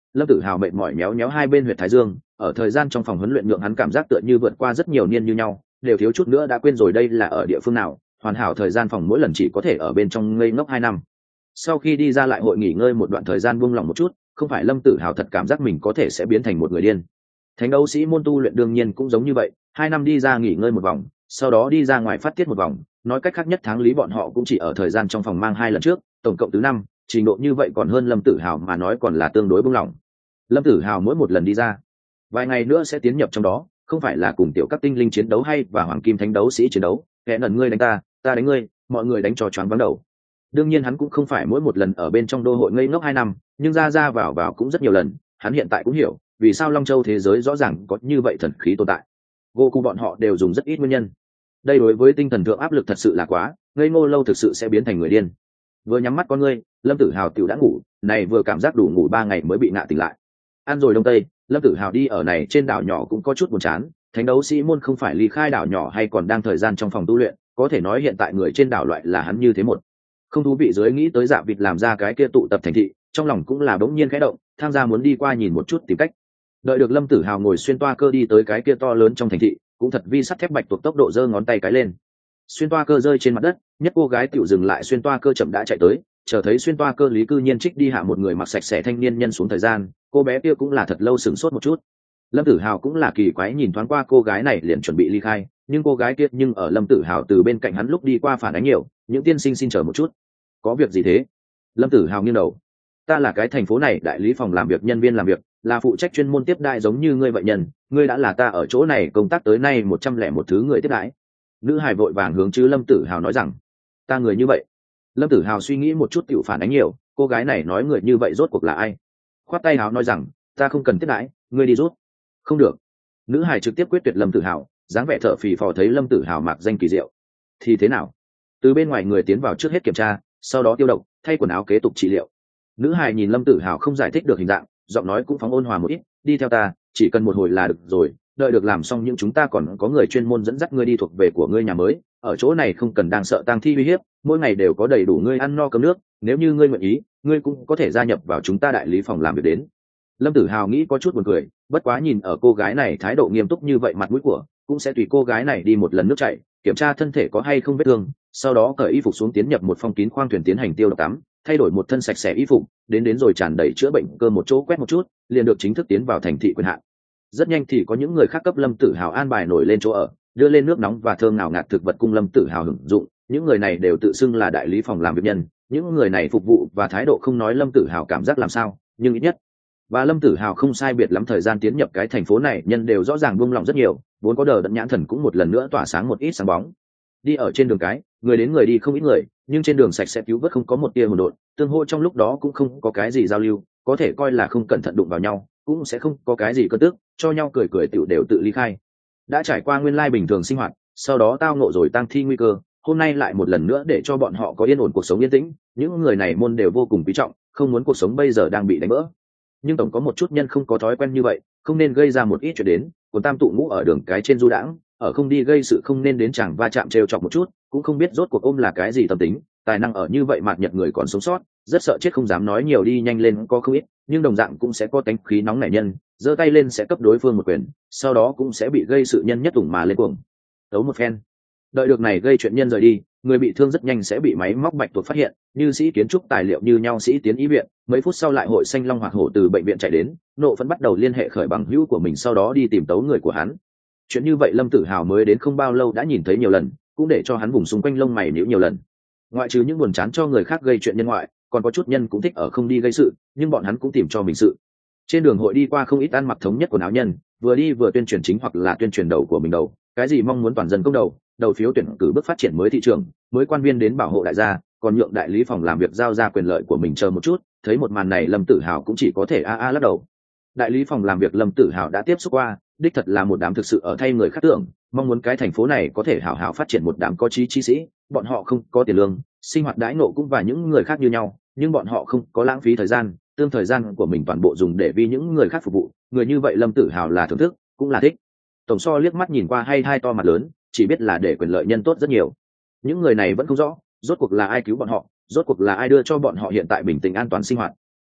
Lâm Tử Hào mệt mỏi méo méo hai bên huyệt thái dương, ở thời gian trong phòng huấn luyện nhượng hắn cảm giác tựa như vượt qua rất nhiều niên như nhau, đều thiếu chút nữa đã quên rồi đây là ở địa phương nào. Hoàn hảo thời gian phòng mỗi lần chỉ có thể ở bên trong ngây ngốc hai năm. Sau khi đi ra lại hội nghỉ ngơi một đoạn thời gian buông lỏng một chút, không phải Lâm Tử Hào thật cảm giác mình có thể sẽ biến thành một người điên. Thánh đấu sĩ môn tu luyện đương nhiên cũng giống như vậy, hai năm đi ra nghỉ ngơi một vòng, sau đó đi ra ngoài phát tiết một vòng, nói cách khác nhất tháng lý bọn họ cũng chỉ ở thời gian trong phòng mang hai lần trước, tổng cộng tứ năm, trình độ như vậy còn hơn Lâm Tử Hào mà nói còn là tương đối buông lỏng. Lâm Tử Hào mỗi một lần đi ra, vài ngày nữa sẽ tiến nhập trong đó, không phải là cùng tiểu các tinh linh chiến đấu hay và hoàng kim thánh đấu sĩ chiến đấu, kẻ nần ngươi đánh ta, ta đánh ngươi, mọi người đánh cho choáng váng đầu. Đương nhiên hắn cũng không phải mỗi một lần ở bên trong đô hội ngây ngốc hai năm, nhưng ra ra vào vào cũng rất nhiều lần, hắn hiện tại cũng hiểu vì sao Long Châu thế giới rõ ràng có như vậy thần khí tồn tại. Goku bọn họ đều dùng rất ít nguyên nhân. Đây đối với tinh thần thượng áp lực thật sự là quá, ngây ngô lâu thực sự sẽ biến thành người điên. Vừa nhắm mắt con ngươi, Lâm Tử Hào tiểu đã ngủ, này vừa cảm giác đủ ngủ ba ngày mới bị ngạ tỉnh lại. Ăn rồi đông tây, Lâm Tử Hào đi ở này trên đảo nhỏ cũng có chút buồn chán, thánh đấu sĩ môn không phải ly khai đảo nhỏ hay còn đang thời gian trong phòng tu luyện, có thể nói hiện tại người trên đảo loại là hắn như thế một. Không thú vị dưới nghĩ tới Dạ Vịt làm ra cái kia tụ tập thành thị, trong lòng cũng là bỗng nhiên khẽ động, tham gia muốn đi qua nhìn một chút tìm cách. Đợi được Lâm Tử Hào ngồi xuyên toa cơ đi tới cái kia to lớn trong thành thị, cũng thật vi sắt thép bạch tuộc tốc độ giơ ngón tay cái lên. Xuyên toa cơ rơi trên mặt đất, nhất cô gái tiểu dừng lại xuyên toa cơ chậm đã chạy tới, chờ thấy xuyên toa cơ lý cư nhiên trích đi hạ một người mặc sạch sẽ thanh niên nhân xuống thời gian, cô bé kia cũng là thật lâu sửng sốt một chút. Lâm Tử Hào cũng là kỳ quái nhìn thoáng qua cô gái này liền chuẩn bị ly khai, nhưng cô gái kia nhưng ở Lâm Tử Hào từ bên cạnh hắn lúc đi qua phản ánh nhiều, những tiên sinh xin chờ một chút. Có việc gì thế? Lâm Tử Hào nghiêng đầu. Ta là cái thành phố này đại lý phòng làm việc nhân viên làm việc, là phụ trách chuyên môn tiếp đãi giống như ngươi vậy nhân, ngươi đã là ta ở chỗ này công tác tới nay một trăm lẻ một thứ người tiếp đãi. Nữ hài vội vàng hướng chứ Lâm Tử Hào nói rằng, ta người như vậy. Lâm Tử Hào suy nghĩ một chút tiểu phản ánh nhiều, cô gái này nói người như vậy rốt cuộc là ai? Khoát tay Hào nói rằng, ta không cần tiếp đãi, ngươi đi rút. Không được. Nữ hài trực tiếp quyết tuyệt Lâm Tử Hào, dáng vẻ thở phì phò thấy Lâm Tử Hào mặc danh kỳ diệu. Thì thế nào? Từ bên ngoài người tiến vào trước hết kiểm tra, sau đó tiêu độc, thay quần áo kế tục trị liệu. Nữ hài nhìn Lâm Tử Hào không giải thích được hình dạng, giọng nói cũng phóng ôn hòa một ít, đi theo ta, chỉ cần một hồi là được rồi, đợi được làm xong những chúng ta còn có người chuyên môn dẫn dắt ngươi đi thuộc về của ngươi nhà mới, ở chỗ này không cần đang sợ tang thi uy hiếp, mỗi ngày đều có đầy đủ ngươi ăn no cơm nước, nếu như ngươi nguyện ý, ngươi cũng có thể gia nhập vào chúng ta đại lý phòng làm việc đến. Lâm Tử Hào nghĩ có chút buồn cười, bất quá nhìn ở cô gái này thái độ nghiêm túc như vậy mặt mũi của, cũng sẽ tùy cô gái này đi một lần nước chảy, kiểm tra thân thể có hay không vết thương, sau đó cởi y phục xuống tiến nhập một phong kín khoang thuyền tiến hành tiêu độc tắm, thay đổi một thân sạch sẽ y phục, đến đến rồi tràn đầy chữa bệnh cơ một chỗ quét một chút, liền được chính thức tiến vào thành thị quyền hạn. Rất nhanh thì có những người khác cấp Lâm Tử Hào an bài nổi lên chỗ ở, đưa lên nước nóng và thơm ngào ngạt thực vật cung Lâm Tử Hào hưởng dụng, những người này đều tự xưng là đại lý phòng làm việc nhân, những người này phục vụ và thái độ không nói Lâm Tử Hào cảm giác làm sao, nhưng ít nhất và Lâm Tử Hào không sai biệt lắm thời gian tiến nhập cái thành phố này nhân đều rõ ràng buông lòng rất nhiều, vốn có đờ đẫn nhãn thần cũng một lần nữa tỏa sáng một ít sáng bóng. Đi ở trên đường cái, người đến người đi không ít người, nhưng trên đường sạch sẽ cứu vớt không có một tia hỗn độn, tương hỗ trong lúc đó cũng không có cái gì giao lưu, có thể coi là không cẩn thận đụng vào nhau, cũng sẽ không có cái gì cơn tức, cho nhau cười cười tiểu đều tự ly khai. Đã trải qua nguyên lai bình thường sinh hoạt, sau đó tao ngộ rồi tang thi nguy cơ, hôm nay lại một lần nữa để cho bọn họ có yên ổn cuộc sống yên tĩnh, những người này môn đều vô cùng quý trọng, không muốn cuộc sống bây giờ đang bị đánh vỡ. Nhưng tổng có một chút nhân không có thói quen như vậy, không nên gây ra một ít chuyện đến, còn tam tụ ngũ ở đường cái trên du đãng, ở không đi gây sự không nên đến chẳng va chạm trêu chọc một chút, cũng không biết rốt cuộc ôm là cái gì tâm tính, tài năng ở như vậy mạt nhật người còn sống sót, rất sợ chết không dám nói nhiều đi nhanh lên có không ít, nhưng đồng dạng cũng sẽ có tánh khí nóng nảy nhân, giơ tay lên sẽ cấp đối phương một quyền, sau đó cũng sẽ bị gây sự nhân nhất tủng mà lên cuồng đấu một phen. Đợi được này gây chuyện nhân rời đi, người bị thương rất nhanh sẽ bị máy móc bạch tuộc phát hiện, như sĩ kiến trúc tài liệu như nhau sĩ tiến ý viện, mấy phút sau lại hội xanh long hoạt hổ từ bệnh viện chạy đến, nộ phấn bắt đầu liên hệ khởi bằng hữu của mình sau đó đi tìm tấu người của hắn. Chuyện như vậy Lâm Tử Hào mới đến không bao lâu đã nhìn thấy nhiều lần, cũng để cho hắn vùng xung quanh lông mày nhíu nhiều lần. Ngoại trừ những buồn chán cho người khác gây chuyện nhân ngoại, còn có chút nhân cũng thích ở không đi gây sự, nhưng bọn hắn cũng tìm cho mình sự. Trên đường hội đi qua không ít ăn mặc thống nhất quần áo nhân, vừa đi vừa tuyên truyền chính hoặc là tuyên truyền đầu của mình đầu, cái gì mong muốn toàn dân công đầu, đầu phiếu tuyển cử bước phát triển mới thị trường, mới quan viên đến bảo hộ đại gia, còn nhượng đại lý phòng làm việc giao ra quyền lợi của mình chờ một chút. Thấy một màn này Lâm Tử Hào cũng chỉ có thể a a lắc đầu. Đại lý phòng làm việc Lâm Tử Hào đã tiếp xúc qua, đích thật là một đám thực sự ở thay người khác tưởng, mong muốn cái thành phố này có thể hảo hảo phát triển một đám có chí chi sĩ, bọn họ không có tiền lương, sinh hoạt đãi ngộ cũng và những người khác như nhau, nhưng bọn họ không có lãng phí thời gian, tương thời gian của mình toàn bộ dùng để vì những người khác phục vụ, người như vậy Lâm Tử Hào là thưởng thức, cũng là thích. Tổng so liếc mắt nhìn qua hay hai to mặt lớn, chỉ biết là để quyền lợi nhân tốt rất nhiều. Những người này vẫn không rõ, rốt cuộc là ai cứu bọn họ, rốt cuộc là ai đưa cho bọn họ hiện tại bình tĩnh an toàn sinh hoạt.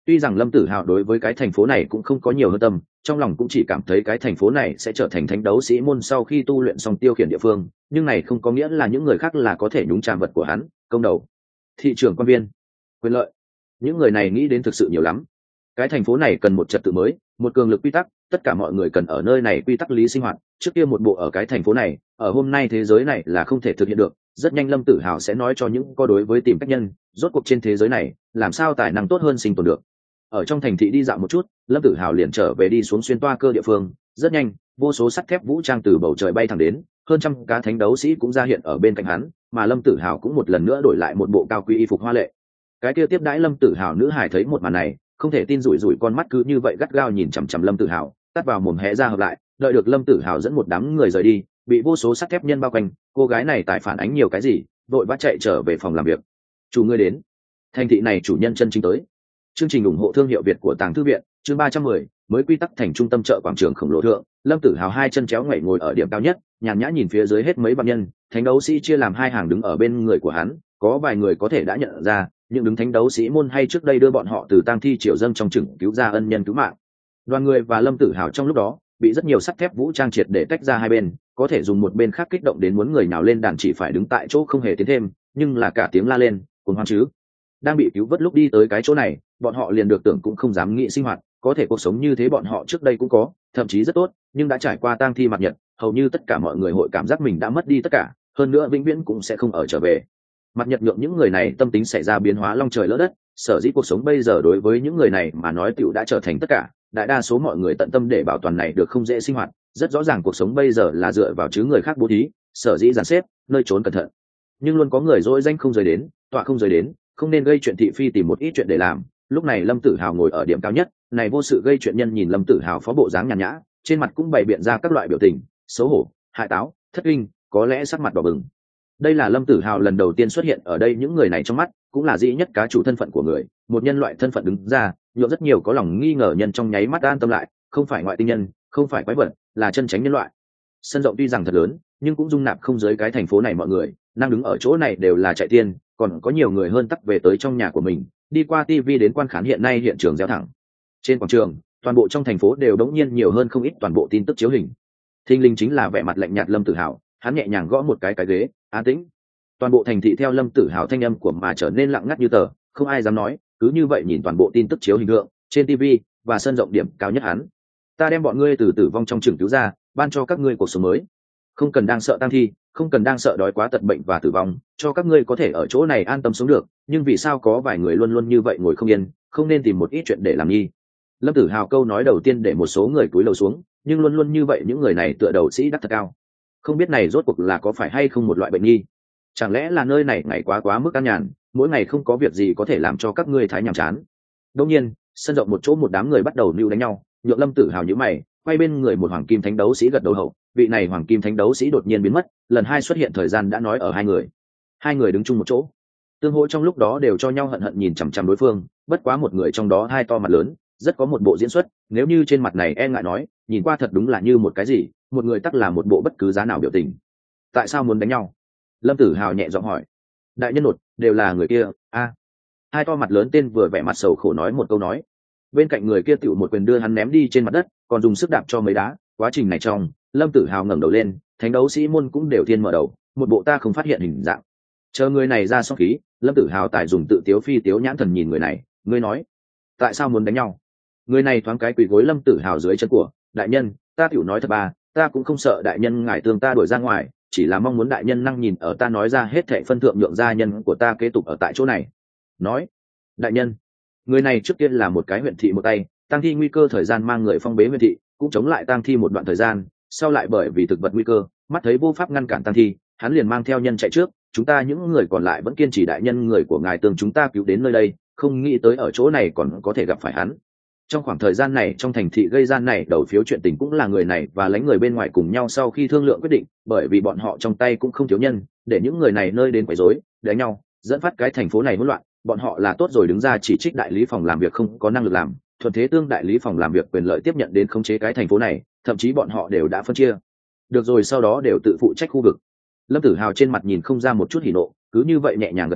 Tuy rằng Lâm Tử Hào đối với cái thành phố này cũng không có nhiều hơn tâm, trong lòng cũng chỉ cảm thấy cái thành phố này sẽ trở thành thánh đấu sĩ môn sau khi tu luyện xong tiêu khiển địa phương, nhưng này không có nghĩa là những người khác là có thể nhúng chàm vật của hắn, công đầu, thị trường quan viên, quyền lợi. Những người này nghĩ đến thực sự nhiều lắm. Cái thành phố này cần một trật tự mới, một cường lực quy tắc, tất cả mọi người cần ở nơi này quy tắc lý sinh hoạt. Trước kia một bộ ở cái thành phố này, ở hôm nay thế giới này là không thể thực hiện được. Rất nhanh Lâm Tử Hào sẽ nói cho những có đối với tìm cách nhân, rốt cuộc trên thế giới này, làm sao tài năng tốt hơn sinh tồn được. Ở trong thành thị đi dạo một chút, Lâm Tử Hào liền trở về đi xuống xuyên toa cơ địa phương. Rất nhanh, vô số sắt thép vũ trang từ bầu trời bay thẳng đến, hơn trăm cá thánh đấu sĩ cũng ra hiện ở bên cạnh hắn, mà Lâm Tử Hào cũng một lần nữa đổi lại một bộ cao quý y phục hoa lệ. Cái kia tiếp đãi Lâm Tử Hào nữ hải thấy một màn này, không thể tin rủi rủi con mắt cứ như vậy gắt gao nhìn chằm chằm Lâm Tử Hào, tắt vào mồm hé ra hợp lại, đợi được Lâm Tử Hào dẫn một đám người rời đi, bị vô số sắt thép nhân bao quanh, cô gái này tại phản ánh nhiều cái gì, vội vã chạy trở về phòng làm việc. Chủ ngươi đến, thành thị này chủ nhân chân chính tới. Chương trình ủng hộ thương hiệu Việt của Tàng Thư viện, chương ba trăm mười, mới quy tắc thành trung tâm chợ quảng trường khổng lồ thượng, Lâm Tử Hào hai chân chéo ngoảy ngồi ở điểm cao nhất, nhàn nhã nhìn phía dưới hết mấy vạn nhân, thánh đấu sĩ chia làm hai hàng đứng ở bên người của hắn, có vài người có thể đã nhận ra, những đứng thánh đấu sĩ môn hay trước đây đưa bọn họ từ tang thi triều dâng trong chừng cứu ra ân nhân cứu mạng. Đoàn người và Lâm Tử Hào trong lúc đó bị rất nhiều sắt thép vũ trang triệt để tách ra hai bên, có thể dùng một bên khác kích động đến muốn người nào lên đàn chỉ phải đứng tại chỗ không hề tiến thêm, nhưng là cả tiếng la lên, cuồng hoan chứ. Đang bị cứu vớt lúc đi tới cái chỗ này, bọn họ liền được tưởng cũng không dám nghĩ sinh hoạt, có thể cuộc sống như thế bọn họ trước đây cũng có, thậm chí rất tốt, nhưng đã trải qua tang thi mặt nhật, hầu như tất cả mọi người hội cảm giác mình đã mất đi tất cả, hơn nữa vĩnh viễn cũng sẽ không ở trở về. Mặt nhật nhượng những người này tâm tính xảy ra biến hóa long trời lỡ đất, sở dĩ cuộc sống bây giờ đối với những người này mà nói tiểu đã trở thành tất cả, đại đa số mọi người tận tâm để bảo toàn này được không dễ sinh hoạt, rất rõ ràng cuộc sống bây giờ là dựa vào chứ người khác bố thí, sở dĩ dàn xếp, nơi trốn cẩn thận. Nhưng luôn có người dỗi danh không rời đến, tọa không rời đến, không nên gây chuyện thị phi tìm một ít chuyện để làm. Lúc này Lâm Tử Hào ngồi ở điểm cao nhất, này vô sự gây chuyện nhân nhìn Lâm Tử Hào phó bộ dáng nhàn nhã, trên mặt cũng bày biện ra các loại biểu tình, xấu hổ, hại táo, thất kinh, có lẽ sắc mặt đỏ bừng. Đây là Lâm Tử Hào lần đầu tiên xuất hiện ở đây, những người này trong mắt cũng là dĩ nhất cá chủ thân phận của người, một nhân loại thân phận đứng ra, nhộn rất nhiều có lòng nghi ngờ nhân trong nháy mắt an tâm lại, không phải ngoại tinh nhân, không phải quái vật, là chân chánh nhân loại. Sân rộng tuy rằng thật lớn, nhưng cũng dung nạp không dưới cái thành phố này mọi người, năng đứng ở chỗ này đều là chạy tiên, còn có nhiều người hơn tắc về tới trong nhà của mình, đi qua tivi đến quan khán hiện nay hiện trường gieo thẳng. Trên quảng trường, toàn bộ trong thành phố đều đống nhiên nhiều hơn không ít toàn bộ tin tức chiếu hình. Thinh linh chính là vẻ mặt lạnh nhạt Lâm Tử Hào, hắn nhẹ nhàng gõ một cái cái ghế, an tĩnh. Toàn bộ thành thị theo Lâm Tử Hào thanh âm của mà trở nên lặng ngắt như tờ, không ai dám nói, cứ như vậy nhìn toàn bộ tin tức chiếu hình tượng trên tivi và sân rộng điểm cao nhất hắn. Ta đem bọn ngươi từ tử vong trong trường cứu ra, ban cho các ngươi cuộc sống mới. Không cần đang sợ tang thi, không cần đang sợ đói quá tật bệnh và tử vong, cho các ngươi có thể ở chỗ này an tâm sống được, nhưng vì sao có vài người luôn luôn như vậy ngồi không yên, không nên tìm một ít chuyện để làm nhi. Lâm Tử Hào câu nói đầu tiên để một số người cúi đầu xuống, nhưng luôn luôn như vậy những người này tựa đầu sĩ đắc thật cao. Không biết này rốt cuộc là có phải hay không một loại bệnh nhi? Chẳng lẽ là nơi này ngày quá quá mức an nhàn, mỗi ngày không có việc gì có thể làm cho các ngươi thái nhàm chán. Đương nhiên, sân rộng một chỗ một đám người bắt đầu nưu đánh nhau, nhượng Lâm Tử Hào nhíu mày, quay bên người một hoàng kim thánh đấu sĩ gật đầu hậu, vị này hoàng kim thánh đấu sĩ đột nhiên biến mất, lần hai xuất hiện thời gian đã nói ở hai người. Hai người đứng chung một chỗ, tương hỗ trong lúc đó đều cho nhau hận hận nhìn chằm chằm đối phương, bất quá một người trong đó hai to mặt lớn, rất có một bộ diễn xuất, nếu như trên mặt này e ngại nói, nhìn qua thật đúng là như một cái gì, một người tắc là một bộ bất cứ giá nào biểu tình. Tại sao muốn đánh nhau? Lâm Tử Hào nhẹ giọng hỏi. Đại nhân nột, đều là người kia. A. Hai to mặt lớn tên vừa vẻ mặt sầu khổ nói một câu nói. Bên cạnh người kia tựu một quyền đưa hắn ném đi trên mặt đất, còn dùng sức đạp cho mấy đá. Quá trình này trong, Lâm Tử Hào ngẩng đầu lên, thánh đấu sĩ môn cũng đều thiên mở đầu, một bộ ta không phát hiện hình dạng. Chờ người này ra xong khí, Lâm Tử Hào tài dùng tự tiếu phi tiếu nhãn thần nhìn người này, ngươi nói, tại sao muốn đánh nhau? Người này thoáng cái quỳ gối Lâm Tử Hào dưới chân của, đại nhân, ta tiểu nói thật ba, ta cũng không sợ đại nhân ngài tương ta đuổi ra ngoài, chỉ là mong muốn đại nhân năng nhìn ở ta nói ra hết thệ phân thượng nhượng gia nhân của ta kế tục ở tại chỗ này. Nói, đại nhân, người này trước tiên là một cái huyện thị một tay, tăng thi nguy cơ thời gian mang người phong bế huyện thị, cũng chống lại tăng thi một đoạn thời gian, sau lại bởi vì thực vật nguy cơ, mắt thấy vô pháp ngăn cản tăng thi, hắn liền mang theo nhân chạy trước, chúng ta những người còn lại vẫn kiên trì đại nhân người của ngài tương chúng ta cứu đến nơi đây, không nghĩ tới ở chỗ này còn có thể gặp phải hắn. Trong khoảng thời gian này trong thành thị gây gian này đầu phiếu chuyện tình cũng là người này và lãnh người bên ngoài cùng nhau sau khi thương lượng quyết định, bởi vì bọn họ trong tay cũng không thiếu nhân, để những người này nơi đến quấy rối, đánh nhau, dẫn phát cái thành phố này hỗn loạn, bọn họ là tốt rồi đứng ra chỉ trích đại lý phòng làm việc không có năng lực làm, thuận thế tương đại lý phòng làm việc quyền lợi tiếp nhận đến khống chế cái thành phố này, thậm chí bọn họ đều đã phân chia. Được rồi, sau đó đều tự phụ trách khu vực. Lâm Tử Hào trên mặt nhìn không ra một chút hỉ nộ, cứ như vậy nhẹ nhàng gật đầu,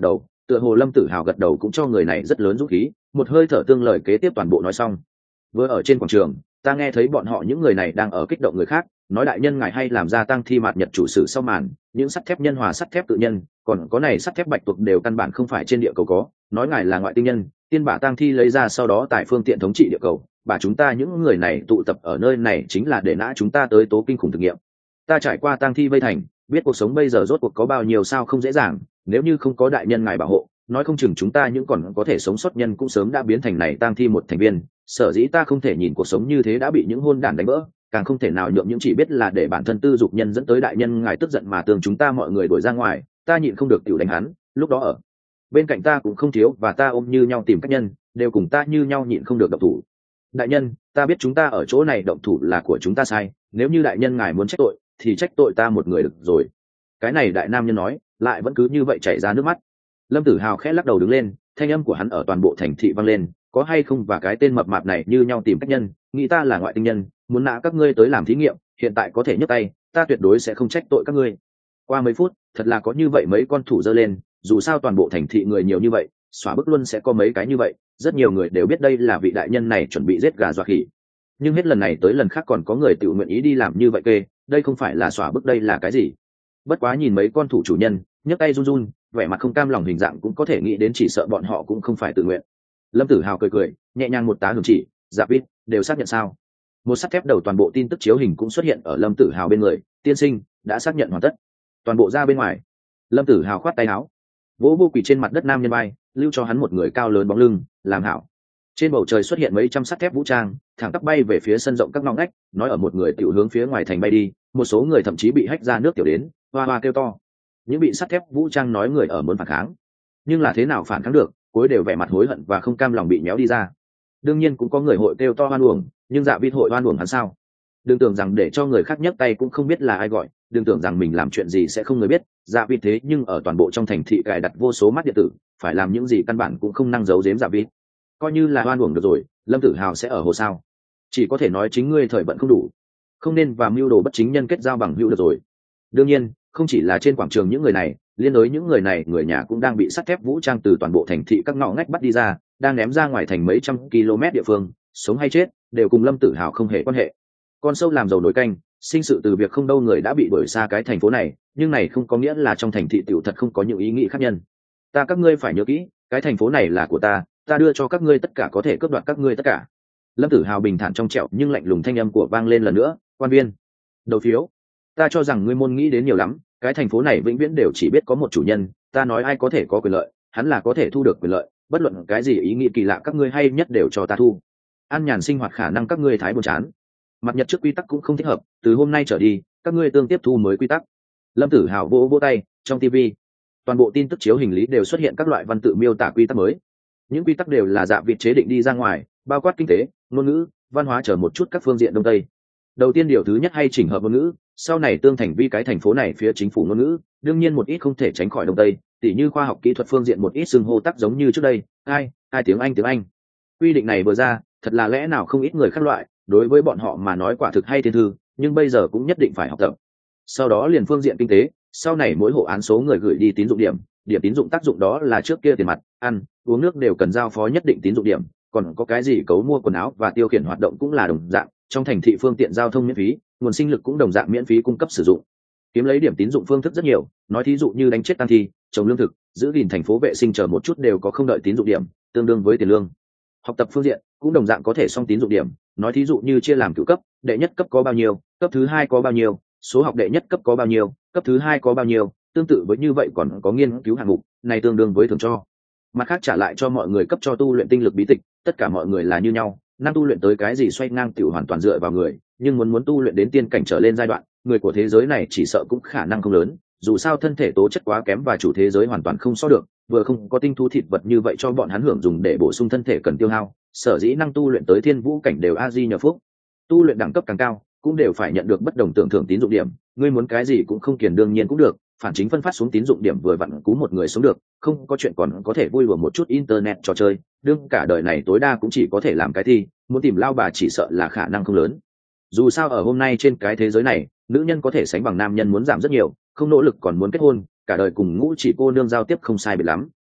Tựa hồ Lâm Tử Hào gật đầu cũng cho người này rất lớn dũng khí, một hơi thở tương lời kế tiếp toàn bộ nói xong. Vừa ở trên quảng trường, ta nghe thấy bọn họ những người này đang ở kích động người khác, nói đại nhân ngài hay làm ra tăng thi mạt nhật chủ sử sau màn, những sắt thép nhân hòa sắt thép tự nhân, còn có này sắt thép bạch tuộc đều căn bản không phải trên địa cầu có, nói ngài là ngoại tinh nhân, tiên bả tăng thi lấy ra sau đó tại phương tiện thống trị địa cầu, bà chúng ta những người này tụ tập ở nơi này chính là để nã chúng ta tới tố kinh khủng thực nghiệm. Ta trải qua tăng thi vây thành, biết cuộc sống bây giờ rốt cuộc có bao nhiêu sao không dễ dàng, nếu như không có đại nhân ngài bảo hộ, nói không chừng chúng ta những còn có thể sống sót nhân cũng sớm đã biến thành này tang thi một thành viên. Sở dĩ ta không thể nhìn cuộc sống như thế đã bị những hôn đản đánh vỡ, càng không thể nào nhượng những chỉ biết là để bản thân tư dục nhân dẫn tới đại nhân ngài tức giận mà tường chúng ta mọi người đuổi ra ngoài. Ta nhịn không được tiểu đánh hắn, lúc đó ở bên cạnh ta cũng không thiếu và ta ôm như nhau tìm cách nhân, đều cùng ta như nhau nhịn không được động thủ. Đại nhân, ta biết chúng ta ở chỗ này động thủ là của chúng ta sai, nếu như đại nhân ngài muốn trách tội thì trách tội ta một người được rồi. Cái này đại nam nhân nói lại vẫn cứ như vậy chảy ra nước mắt. Lâm Tử Hào khẽ lắc đầu đứng lên, thanh âm của hắn ở toàn bộ thành thị vang lên, có hay không và cái tên mập mạp này như nhau tìm cách nhân, nghĩ ta là ngoại tinh nhân, muốn nã các ngươi tới làm thí nghiệm, hiện tại có thể nhấc tay, ta tuyệt đối sẽ không trách tội các ngươi. Qua mấy phút, thật là có như vậy mấy con thủ giơ lên, dù sao toàn bộ thành thị người nhiều như vậy, xóa bức luôn sẽ có mấy cái như vậy, rất nhiều người đều biết đây là vị đại nhân này chuẩn bị giết gà dọa khỉ. Nhưng hết lần này tới lần khác còn có người tự nguyện ý đi làm như vậy kê, đây không phải là xóa bức đây là cái gì? Bất quá nhìn mấy con thủ chủ nhân, nhấc tay run run, vẻ mặt không cam lòng hình dạng cũng có thể nghĩ đến chỉ sợ bọn họ cũng không phải tự nguyện. Lâm Tử Hào cười cười, nhẹ nhàng một tá hưởng chỉ, dạ biết, đều xác nhận sao? Một sắt thép đầu toàn bộ tin tức chiếu hình cũng xuất hiện ở Lâm Tử Hào bên người, tiên sinh đã xác nhận hoàn tất, toàn bộ ra bên ngoài. Lâm Tử Hào khoát tay áo, vỗ vô quỷ trên mặt đất nam nhân bay, lưu cho hắn một người cao lớn bóng lưng, làm hảo. Trên bầu trời xuất hiện mấy trăm sắt thép vũ trang, thẳng tắp bay về phía sân rộng các ngõ ngách, nói ở một người tiểu hướng phía ngoài thành bay đi, một số người thậm chí bị hách ra nước tiểu đến, hoa hoa kêu to. Những bị sắt thép vũ trang nói người ở muốn phản kháng, nhưng là thế nào phản kháng được, cuối đều vẻ mặt hối hận và không cam lòng bị méo đi ra. Đương nhiên cũng có người hội kêu to hoan uổng, nhưng dạ vịt hội hoan uổng hắn sao? Đừng tưởng rằng để cho người khác nhấc tay cũng không biết là ai gọi, đừng tưởng rằng mình làm chuyện gì sẽ không người biết, dạ vịt thế nhưng ở toàn bộ trong thành thị cài đặt vô số mắt điện tử, phải làm những gì căn bản cũng không năng giấu giếm dạ vịt. Coi như là hoan uổng được rồi, Lâm Tử Hào sẽ ở hồ sao? Chỉ có thể nói chính ngươi thời bận không đủ, không nên và mưu đồ bất chính nhân kết giao bằng hữu được rồi. Đương nhiên không chỉ là trên quảng trường những người này, liên đối những người này người nhà cũng đang bị sắt thép vũ trang từ toàn bộ thành thị các ngõ ngách bắt đi ra, đang ném ra ngoài thành mấy trăm km địa phương, sống hay chết đều cùng Lâm Tử Hào không hề quan hệ. Con sâu làm dầu nổi canh, sinh sự từ việc không đâu người đã bị đuổi xa cái thành phố này, nhưng này không có nghĩa là trong thành thị tiểu thật không có những ý nghĩ khác nhân. Ta các ngươi phải nhớ kỹ, cái thành phố này là của ta, ta đưa cho các ngươi tất cả có thể cướp đoạt các ngươi tất cả. Lâm Tử Hào bình thản trong trẻo nhưng lạnh lùng thanh âm của vang lên lần nữa, quan viên, đầu phiếu. Ta cho rằng ngươi môn nghĩ đến nhiều lắm, cái thành phố này vĩnh viễn đều chỉ biết có một chủ nhân, ta nói ai có thể có quyền lợi, hắn là có thể thu được quyền lợi, bất luận cái gì ý nghĩ kỳ lạ các ngươi hay nhất đều cho ta thu. An nhàn sinh hoạt khả năng các ngươi thái buồn chán. Mặt nhật trước quy tắc cũng không thích hợp, từ hôm nay trở đi, các ngươi tương tiếp thu mới quy tắc. Lâm Tử Hào vỗ vỗ tay, trong ti vi, toàn bộ tin tức chiếu hình lý đều xuất hiện các loại văn tự miêu tả quy tắc mới. Những quy tắc đều là dạ vịt chế định đi ra ngoài, bao quát kinh tế, ngôn ngữ, văn hóa chờ một chút các phương diện đông tây. Đầu tiên điều thứ nhất hay chỉnh hợp ngôn ngữ, sau này tương thành vi cái thành phố này phía chính phủ ngôn ngữ, đương nhiên một ít không thể tránh khỏi đông tây, tỉ như khoa học kỹ thuật phương diện một ít xưng hô tắc giống như trước đây, ai, ai tiếng Anh tiếng Anh. Quy định này vừa ra, thật là lẽ nào không ít người khác loại, đối với bọn họ mà nói quả thực hay thiên thư, nhưng bây giờ cũng nhất định phải học tập. Sau đó liền phương diện kinh tế, sau này mỗi hộ án số người gửi đi tín dụng điểm, điểm tín dụng tác dụng đó là trước kia tiền mặt, ăn, uống nước đều cần giao phó nhất định tín dụng điểm, còn có cái gì cấu mua quần áo và tiêu khiển hoạt động cũng là đồng dạng, trong thành thị phương tiện giao thông miễn phí, nguồn sinh lực cũng đồng dạng miễn phí cung cấp sử dụng. Kiếm lấy điểm tín dụng phương thức rất nhiều, nói thí dụ như đánh chết tăng thi, trồng lương thực, giữ gìn thành phố vệ sinh chờ một chút đều có không đợi tín dụng điểm, tương đương với tiền lương. Học tập phương diện cũng đồng dạng có thể song tín dụng điểm, nói thí dụ như chia làm cửu cấp, đệ nhất cấp có bao nhiêu, cấp thứ hai có bao nhiêu, số học đệ nhất cấp có bao nhiêu, cấp thứ hai có bao nhiêu, tương tự với như vậy còn có nghiên cứu hạng mục, này tương đương với thưởng cho. Mặt khác trả lại cho mọi người cấp cho tu luyện tinh lực bí tịch, tất cả mọi người là như nhau, năng tu luyện tới cái gì xoay ngang tiểu hoàn toàn dựa vào người, nhưng muốn muốn tu luyện đến tiên cảnh trở lên giai đoạn, người của thế giới này chỉ sợ cũng khả năng không lớn, dù sao thân thể tố chất quá kém và chủ thế giới hoàn toàn không so được, vừa không có tinh thu thịt vật như vậy cho bọn hắn hưởng dùng để bổ sung thân thể cần tiêu hao, sở dĩ năng tu luyện tới thiên vũ cảnh đều a di nhờ phúc. Tu luyện đẳng cấp càng cao, cũng đều phải nhận được bất đồng tưởng thưởng tín dụng điểm, ngươi muốn cái gì cũng không kiền đương nhiên cũng được, phản chính phân phát xuống tín dụng điểm vừa vặn cú một người sống được, không có chuyện còn có thể vui lùa một chút internet trò chơi, đương cả đời này tối đa cũng chỉ có thể làm cái thi, muốn tìm lao bà chỉ sợ là khả năng không lớn. Dù sao ở hôm nay trên cái thế giới này, nữ nhân có thể sánh bằng nam nhân muốn giảm rất nhiều, không nỗ lực còn muốn kết hôn, cả đời cùng ngũ chỉ cô nương giao tiếp không sai biệt lắm.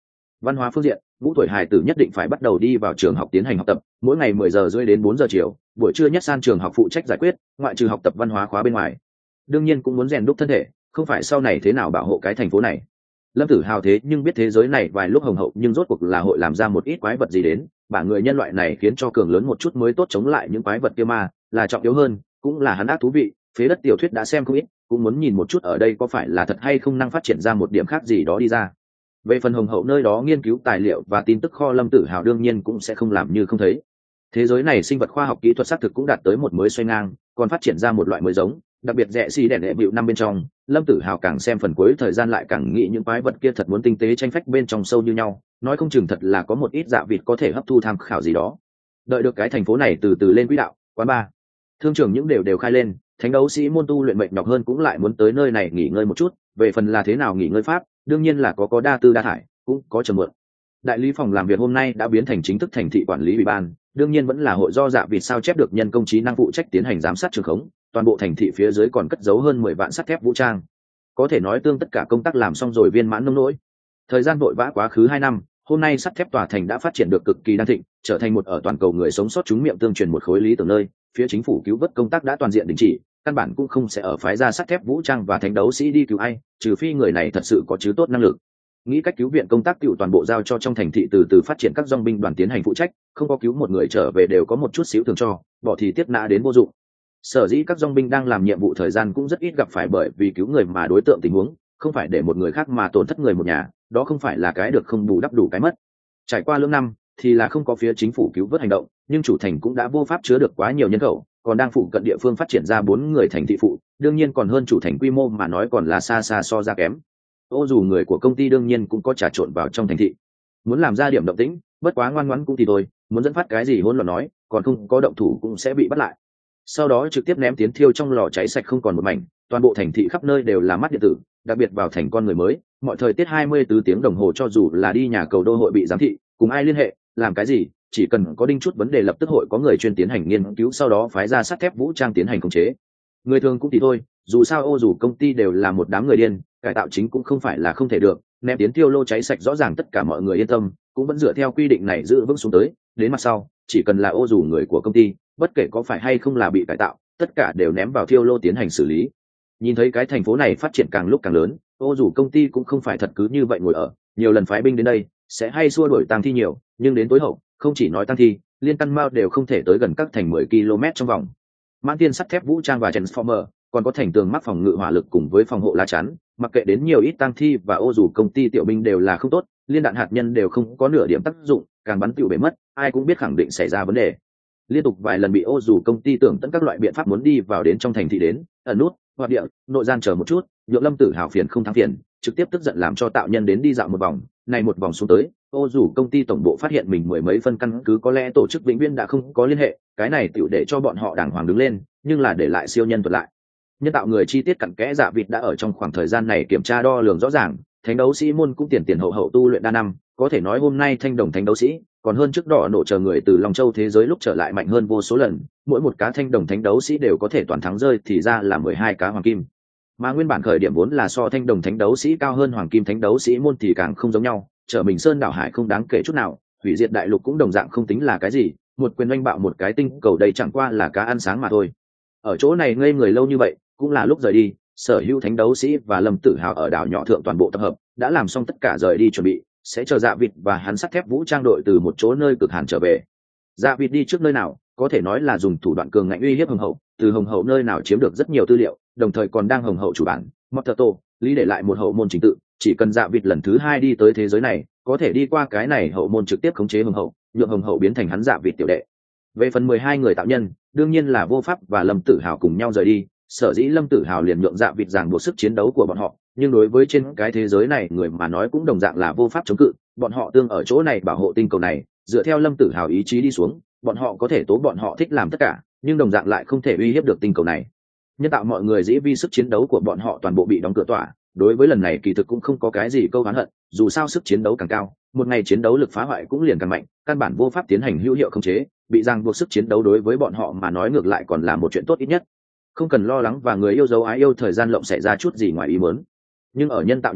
Văn hóa phương diện, ngũ tuổi hài tử nhất định phải bắt đầu đi vào trường học tiến hành học tập, mỗi ngày mười giờ rưỡi đến bốn giờ chiều, buổi trưa nhất san trường học phụ trách giải quyết, ngoại trừ học tập văn hóa khóa bên ngoài. Đương nhiên cũng muốn rèn đúc thân thể, không phải sau này thế nào bảo hộ cái thành phố này. Lâm Tử Hào thế nhưng biết thế giới này vài lúc hồng hậu nhưng rốt cuộc là hội làm ra một ít quái vật gì đến, bả người nhân loại này khiến cho cường lớn một chút mới tốt chống lại những quái vật kia mà, là trọng yếu hơn, cũng là hắn ác thú vị, phế đất tiểu thuyết đã xem không ít, cũng muốn nhìn một chút ở đây có phải là thật hay không năng phát triển ra một điểm khác gì đó đi ra. Về phần hồng hậu nơi đó nghiên cứu tài liệu và tin tức kho Lâm Tử Hào đương nhiên cũng sẽ không làm như không thấy. Thế giới này sinh vật khoa học kỹ thuật xác thực cũng đạt tới một mới xoay ngang, còn phát triển ra một loại mới giống, đặc biệt rẻ xi đẻ đệ bịu năm bên trong, Lâm Tử Hào càng xem phần cuối thời gian lại càng nghĩ những quái vật kia thật muốn tinh tế tranh phách bên trong sâu như nhau, nói không chừng thật là có một ít dạ vịt có thể hấp thu tham khảo gì đó. Đợi được cái thành phố này từ từ lên quỹ đạo, quán bar, thương trường những đều đều khai lên, thánh đấu sĩ môn tu luyện mệt nhọc hơn cũng lại muốn tới nơi này nghỉ ngơi một chút, về phần là thế nào nghỉ ngơi pháp, đương nhiên là có có đa tư đa thải, cũng có trầm mượn. Đại lý phòng làm việc hôm nay đã biến thành chính thức thành thị quản lý ủy ban, đương nhiên vẫn là hội do dạ vịt sao chép được nhân công trí năng phụ trách tiến hành giám sát trường khống, toàn bộ thành thị phía dưới còn cất giấu hơn mười vạn sắt thép vũ trang. Có thể nói tương tất cả công tác làm xong rồi viên mãn nông nỗi. Thời gian vội vã quá khứ hai năm, hôm nay sắt thép tòa thành đã phát triển được cực kỳ đa thịnh, trở thành một ở toàn cầu người sống sót chúng miệng tương truyền một khối lý tưởng nơi, phía chính phủ cứu vớt công tác đã toàn diện đình chỉ, căn bản cũng không sẽ ở phái ra sắt thép vũ trang và thánh đấu sĩ đi cứu ai, trừ phi người này thật sự có chứ tốt năng lực. Nghĩ cách cứu viện công tác cựu toàn bộ giao cho trong thành thị từ từ phát triển các dòng binh đoàn tiến hành phụ trách, không có cứu một người trở về đều có một chút xíu thường cho, bỏ thì tiếp nã đến vô dụng. Sở dĩ các dòng binh đang làm nhiệm vụ thời gian cũng rất ít gặp phải bởi vì cứu người mà đối tượng tình huống, không phải để một người khác mà tổn thất người một nhà, đó không phải là cái được không bù đắp đủ cái mất. Trải qua lưỡng năm thì là không có phía chính phủ cứu vớt hành động, nhưng chủ thành cũng đã vô pháp chứa được quá nhiều nhân khẩu, còn đang phụ cận địa phương phát triển ra bốn người thành thị phụ, đương nhiên còn hơn chủ thành quy mô mà nói còn là xa xa so ra kém. Ô dù người của công ty đương nhiên cũng có trà trộn vào trong thành thị, muốn làm ra điểm động tĩnh, bất quá ngoan ngoãn cũng thì thôi, muốn dẫn phát cái gì hỗn loạn nói, còn không có động thủ cũng sẽ bị bắt lại. Sau đó trực tiếp ném tiến thiêu trong lò cháy sạch không còn một mảnh, toàn bộ thành thị khắp nơi đều là mắt điện tử, đặc biệt vào thành con người mới, mọi thời tiết hai mươi bốn tiếng đồng hồ cho dù là đi nhà cầu đô hội bị giám thị, cùng ai liên hệ, làm cái gì, chỉ cần có đinh chút vấn đề lập tức hội có người chuyên tiến hành nghiên cứu sau đó phái ra sắt thép vũ trang tiến hành khống chế. Người thường cũng thì thôi, dù sao ô dù công ty đều là một đám người điên, cải tạo chính cũng không phải là không thể được, ném tiến tiêu lô cháy sạch rõ ràng tất cả mọi người yên tâm, cũng vẫn dựa theo quy định này giữ vững xuống tới, đến mặt sau, chỉ cần là ô dù người của công ty, bất kể có phải hay không là bị cải tạo, tất cả đều ném vào tiêu lô tiến hành xử lý. Nhìn thấy cái thành phố này phát triển càng lúc càng lớn, ô dù công ty cũng không phải thật cứ như vậy ngồi ở, nhiều lần phái binh đến đây, sẽ hay xua đuổi tang thi nhiều, nhưng đến tối hậu, không chỉ nói tang thi, liên căn mao đều không thể tới gần các thành mười ki lô mét trong vòng. Mãn tiên sắt thép vũ trang và transformer, còn có thành tường mắc phòng ngự hỏa lực cùng với phòng hộ lá chắn, mặc kệ đến nhiều ít tang thi và ô dù công ty tiểu binh đều là không tốt, liên đạn hạt nhân đều không có nửa điểm tác dụng, càng bắn tiểu bể mất, ai cũng biết khẳng định xảy ra vấn đề. Liên tục vài lần bị ô dù công ty tưởng tận các loại biện pháp muốn đi vào đến trong thành thị đến, ẩn nút, hoạt địa, nội gian chờ một chút, nhượng Lâm Tử Hào phiền không thắng phiền, trực tiếp tức giận làm cho tạo nhân đến đi dạo một vòng, này một vòng xuống tới, ô dù công ty tổng bộ phát hiện mình mười mấy phân căn cứ có lẽ tổ chức vĩnh viễn đã không có liên hệ, cái này tiểu để cho bọn họ đàng hoàng đứng lên, nhưng là để lại siêu nhân thuật lại. Nhân tạo người chi tiết cặn kẽ dạ vịt đã ở trong khoảng thời gian này kiểm tra đo lường rõ ràng, thánh đấu sĩ môn cũng tiền tiền hậu hậu tu luyện đa năm, có thể nói hôm nay thanh đồng thánh đấu sĩ còn hơn trước đỏ nổ chờ người từ Long Châu thế giới lúc trở lại mạnh hơn vô số lần, mỗi một cá thanh đồng thánh đấu sĩ đều có thể toàn thắng rơi thì ra là mười hai cá hoàng kim. Mà nguyên bản khởi điểm vốn là so thanh đồng thánh đấu sĩ cao hơn hoàng kim thánh đấu sĩ môn thì càng không giống nhau, trở mình sơn đảo hải không đáng kể chút nào, hủy diệt đại lục cũng đồng dạng không tính là cái gì, một quyền oanh bạo một cái tinh cầu đây chẳng qua là cá ăn sáng mà thôi. Ở chỗ này ngây người lâu như vậy, cũng là lúc rời đi, sở hữu thánh đấu sĩ và Lâm Tử Hào ở đảo nhỏ thượng toàn bộ tập hợp, đã làm xong tất cả rời đi chuẩn bị, sẽ chờ Dạ Vịt và hắn sắt thép vũ trang đội từ một chỗ nơi cực hàn trở về. Dạ Vịt đi trước nơi nào, có thể nói là dùng thủ đoạn cường ngạnh uy hiếp Hồng Hậu, từ Hồng Hậu nơi nào chiếm được rất nhiều tư liệu, đồng thời còn đang Hồng Hậu chủ bản, Motto, lý để lại một hậu môn chính tự, chỉ cần Dạ Vịt lần thứ hai đi tới thế giới này, có thể đi qua cái này hậu môn trực tiếp khống chế Hồng Hậu, nhượng Hồng Hậu biến thành hắn Dạ Vịt tiểu đệ. Về phần mười hai người tạo nhân, đương nhiên là Vô Pháp và Lâm Tử Hào cùng nhau rời đi, sở dĩ Lâm Tử Hào liền nhượng Dạ Vịt ràng buộc sức chiến đấu của bọn họ, nhưng đối với trên cái thế giới này người mà nói cũng đồng dạng là vô pháp chống cự, bọn họ tương ở chỗ này bảo hộ tinh cầu này, dựa theo Lâm Tử Hào ý chí đi xuống, bọn họ có thể tố bọn họ thích làm tất cả, nhưng đồng dạng lại không thể uy hiếp được tinh cầu này. Nhân tạo mọi người dĩ vi sức chiến đấu của bọn họ toàn bộ bị đóng cửa tỏa, đối với lần này kỳ thực cũng không có cái gì câu oán hận, dù sao sức chiến đấu càng cao, một ngày chiến đấu lực phá hoại cũng liền càng mạnh, căn bản vô pháp tiến hành hữu hiệu khống chế, bị ràng buộc sức chiến đấu đối với bọn họ mà nói ngược lại còn là một chuyện tốt ít nhất. Không cần lo lắng và người yêu dấu ái yêu thời gian lộng xảy ra chút gì ngoài ý muốn. Nhưng ở nhân tạo nhân lý,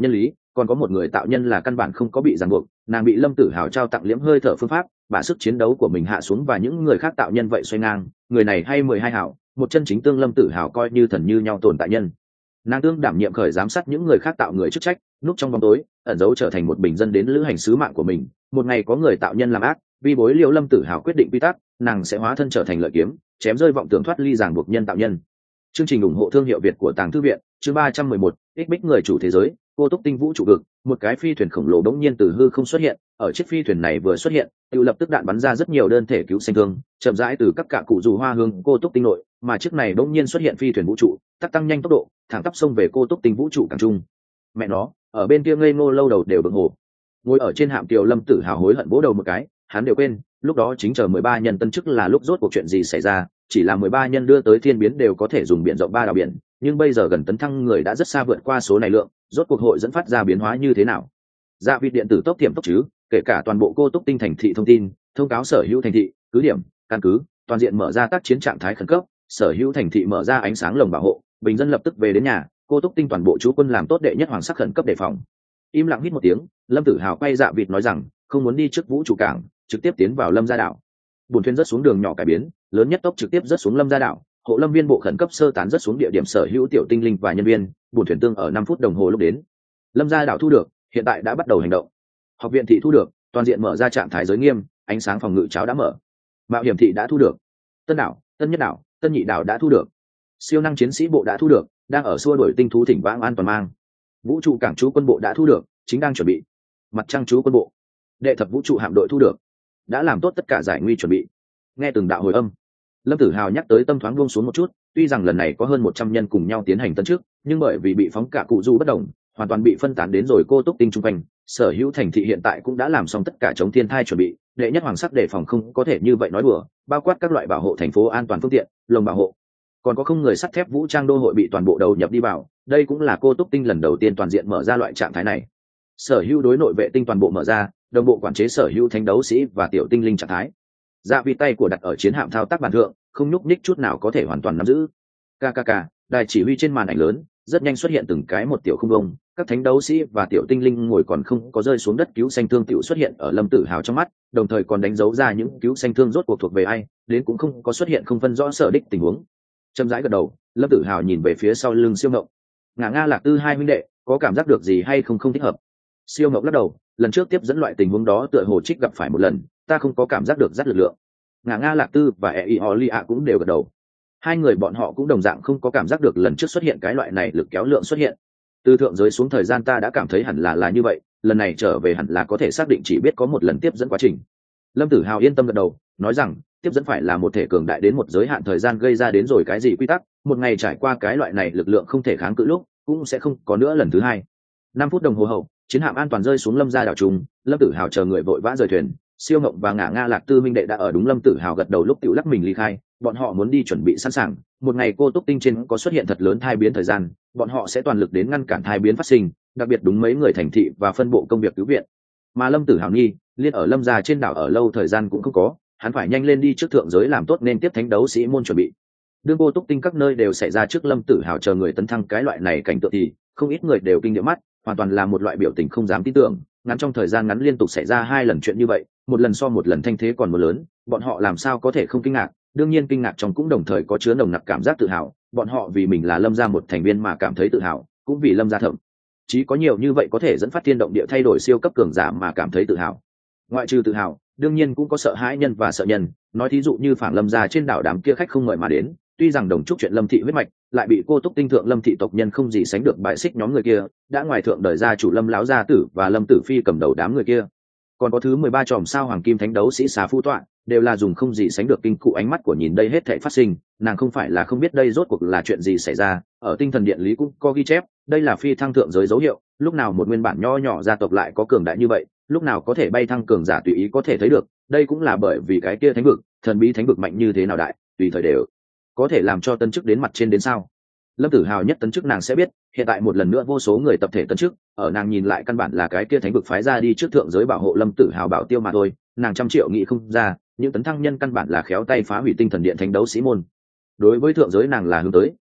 còn có một người tạo nhân là căn bản không có bị ràng buộc, nàng bị Lâm Tử Hào trao tặng liễm hơi thở phương pháp,把sức chiến đấu của mình hạ xuống và những người khác tạo nhân vậy xoay ngang, người này hay mười hai hảo, một chân chính tương Lâm Tử Hào coi như thần như nhau tồn tại nhân. Nàng tương đảm nhiệm khởi giám sát những người khác tạo người chức trách, núp trong bóng tối, ẩn giấu trở thành một bình dân đến lữ hành sứ mạng của mình. Một ngày có người tạo nhân làm ác, vì bối liễu Lâm Tử Hào quyết định quy tắc, nàng sẽ hóa thân trở thành lợi kiếm, chém rơi vọng tưởng thoát ly ràng buộc nhân tạo nhân. Chương trình ủng hộ thương hiệu Việt của Tàng Thư viện, chương ba trăm mười một, ích bích người chủ thế giới, cô túc tinh vũ trụ vực, một cái phi thuyền khổng lồ đống nhiên từ hư không xuất hiện, ở chiếc phi thuyền này vừa xuất hiện, tự lập tức đạn bắn ra rất nhiều đơn thể cứu sinh thương, chậm rãi từ các cạ cụ dù hoa hương cô túc tinh nội, mà chiếc này đống nhiên xuất hiện phi thuyền vũ trụ, tắc tăng nhanh tốc độ, thẳng tắp xông về cô túc tinh vũ trụ càng trung. Mẹ nó, ở bên kia ngây ngô lâu đầu đều bực hồ. Ngồi ở trên hạm kiều Lâm Tử Hào hối hận vỗ đầu một cái, hắn đều quên, lúc đó chính chờ mười ba nhân tân chức là lúc rốt cuộc chuyện gì xảy ra, chỉ là mười ba nhân đưa tới thiên biến đều có thể dùng biển rộng ba đảo biển, nhưng bây giờ gần tấn thăng người đã rất xa vượt qua số này lượng, rốt cuộc hội dẫn phát ra biến hóa như thế nào. Dạ vịt điện tử tốc tiệm tốc chứ, kể cả toàn bộ cô túc tinh thành thị thông tin, thông cáo sở hữu thành thị, cứ điểm, căn cứ, toàn diện mở ra tác chiến trạng thái khẩn cấp, sở hữu thành thị mở ra ánh sáng lồng bảo hộ, bình dân lập tức về đến nhà, cô túc tinh toàn bộ chú quân làm tốt đệ nhất hoàng sắc khẩn cấp đề phòng. Im lặng hít một tiếng, Lâm Tử Hào quay Dạ vịt nói rằng, không muốn đi trước vũ trụ cảng, trực tiếp tiến vào Lâm gia đảo. Buồn thuyền rớt xuống đường nhỏ cải biến, lớn nhất tốc trực tiếp rớt xuống Lâm gia đảo, hộ lâm viên bộ khẩn cấp sơ tán rớt xuống địa điểm sở hữu tiểu tinh linh và nhân viên, buồn thuyền tương ở năm phút đồng hồ lúc đến. Lâm gia đảo thu được, hiện tại đã bắt đầu hành động. Học viện thị thu được, toàn diện mở ra trạng thái giới nghiêm, ánh sáng phòng ngự cháo đã mở. Mạo hiểm thị đã thu được. Tân đảo, Tân nhất đảo, Tân nhị đảo đã thu được. Siêu năng chiến sĩ bộ đã thu được, đang ở xua đuổi tinh thú thỉnh vãng an toàn mang. Vũ trụ cảng chú quân bộ đã thu được, chính đang chuẩn bị. Mặt trăng chú quân bộ, đệ thập vũ trụ hạm đội thu được, đã làm tốt tất cả giải nguy chuẩn bị. Nghe từng đạo hồi âm, Lâm Tử Hào nhắc tới tâm thoáng buông xuống một chút, tuy rằng lần này có hơn một trăm nhân cùng nhau tiến hành tân trước, nhưng bởi vì bị phóng cả cụ du bất động, hoàn toàn bị phân tán đến rồi cô túc tinh trung quanh, sở hữu thành thị hiện tại cũng đã làm xong tất cả chống thiên thai chuẩn bị, đệ nhất hoàng sắc đề phòng không có thể như vậy nói đùa, bao quát các loại bảo hộ thành phố an toàn phương tiện, lồng bảo hộ, còn có không người sắt thép vũ trang đô hội bị toàn bộ đầu nhập đi vào, đây cũng là cô túc tinh lần đầu tiên toàn diện mở ra loại trạng thái này. Sở hữu đối nội vệ tinh toàn bộ mở ra, đồng bộ quản chế sở hữu thánh đấu sĩ và tiểu tinh linh trạng thái. Dạ vì tay của đặt ở chiến hạm thao tác bàn thượng, không nhúc nhích chút nào có thể hoàn toàn nắm giữ. Kkk, đài chỉ huy trên màn ảnh lớn, rất nhanh xuất hiện từng cái một tiểu không bông, các thánh đấu sĩ và tiểu tinh linh ngồi còn không có rơi xuống đất cứu xanh thương tiểu xuất hiện ở Lâm Tử Hào trong mắt, đồng thời còn đánh dấu ra những cứu xanh thương rốt cuộc thuộc về ai, đến cũng không có xuất hiện không phân rõ sở đích tình huống. Châm rãi gật đầu, Lâm Tử Hào nhìn về phía sau lưng Siêu Ngộng. Ngả Nga Lạc Tư hai huynh đệ, có cảm giác được gì hay không không thích hợp? Siêu Ngộng lắc đầu, lần trước tiếp dẫn loại tình huống đó tựa hồ Trích gặp phải một lần, ta không có cảm giác được dắt lực lượng. Ngả Nga Lạc Tư và E I Olia cũng đều gật đầu. Hai người bọn họ cũng đồng dạng không có cảm giác được lần trước xuất hiện cái loại này lực kéo lượng xuất hiện. Từ thượng giới xuống thời gian ta đã cảm thấy hẳn là là như vậy, lần này trở về hẳn là có thể xác định chỉ biết có một lần tiếp dẫn quá trình. Lâm Tử Hào yên tâm gật đầu, nói rằng tiếp dẫn phải là một thể cường đại đến một giới hạn thời gian gây ra đến rồi cái gì quy tắc, một ngày trải qua cái loại này lực lượng không thể kháng cự lúc, cũng sẽ không có nữa lần thứ hai. Năm phút đồng hồ hậu, chiến hạm an toàn rơi xuống Lâm gia đảo trùng, Lâm Tử Hào chờ người vội vã rời thuyền, Siêu Ngộng và Ngả Nga Lạc Tư minh đệ đã ở đúng Lâm Tử Hào gật đầu lúc tiểu lắc mình ly khai, bọn họ muốn đi chuẩn bị sẵn sàng, một ngày cô túc tinh trên có xuất hiện thật lớn thai biến thời gian, bọn họ sẽ toàn lực đến ngăn cản thai biến phát sinh, đặc biệt đúng mấy người thành thị và phân bộ công việc cứu viện. Mà Lâm Tử Hào nghi, liên ở Lâm gia trên đảo ở lâu thời gian cũng không có, hắn phải nhanh lên đi trước thượng giới làm tốt nên tiếp thánh đấu sĩ môn chuẩn bị. Đương cô túc tinh các nơi đều xảy ra trước Lâm Tử Hào chờ người tấn thăng cái loại này cảnh tượng thì không ít người đều kinh điệu mắt, hoàn toàn là một loại biểu tình không dám tin tưởng, ngắn trong thời gian ngắn liên tục xảy ra hai lần chuyện như vậy, một lần so một lần thanh thế còn một lớn, bọn họ làm sao có thể không kinh ngạc, đương nhiên kinh ngạc trong cũng đồng thời có chứa nồng nặc cảm giác tự hào, bọn họ vì mình là Lâm gia một thành viên mà cảm thấy tự hào, cũng vì Lâm gia thậm chí có nhiều như vậy có thể dẫn phát thiên động địa thay đổi siêu cấp cường giả mà cảm thấy tự hào. Ngoại trừ tự hào, đương nhiên cũng có sợ hãi nhân và sợ nhân, nói thí dụ như phảng Lâm gia trên đảo đám kia khách không mời mà đến, tuy rằng đồng chúc chuyện Lâm thị huyết mạch, lại bị cô túc tinh thượng Lâm thị tộc nhân không gì sánh được bại xích nhóm người kia, đã ngoài thượng đời gia chủ Lâm láo gia tử và Lâm tử phi cầm đầu đám người kia. Còn có thứ mười ba tròm sao hoàng kim thánh đấu sĩ xà phu tọa, đều là dùng không gì sánh được kinh cụ ánh mắt của nhìn đây hết thảy phát sinh, nàng không phải là không biết đây rốt cuộc là chuyện gì xảy ra, ở tinh thần điện lý cũng có ghi chép, đây là phi thăng thượng giới dấu hiệu, lúc nào một nguyên bản nho nhỏ gia tộc lại có cường đại như vậy, lúc nào có thể bay thăng cường giả tùy ý có thể thấy được, đây cũng là bởi vì cái kia thánh vực, thần bí thánh vực mạnh như thế nào đại, tùy thời đều có thể làm cho tân chức đến mặt trên đến sao. Lâm Tử Hào nhất tấn chức nàng sẽ biết, hiện tại một lần nữa vô số người tập thể tấn chức, ở nàng nhìn lại căn bản là cái kia thánh vực phái ra đi trước thượng giới bảo hộ Lâm Tử Hào bảo tiêu mà thôi, nàng trăm triệu nghĩ không ra, những tấn thăng nhân căn bản là khéo tay phá hủy tinh thần điện thánh đấu sĩ môn. Đối với thượng giới nàng là hướng tới,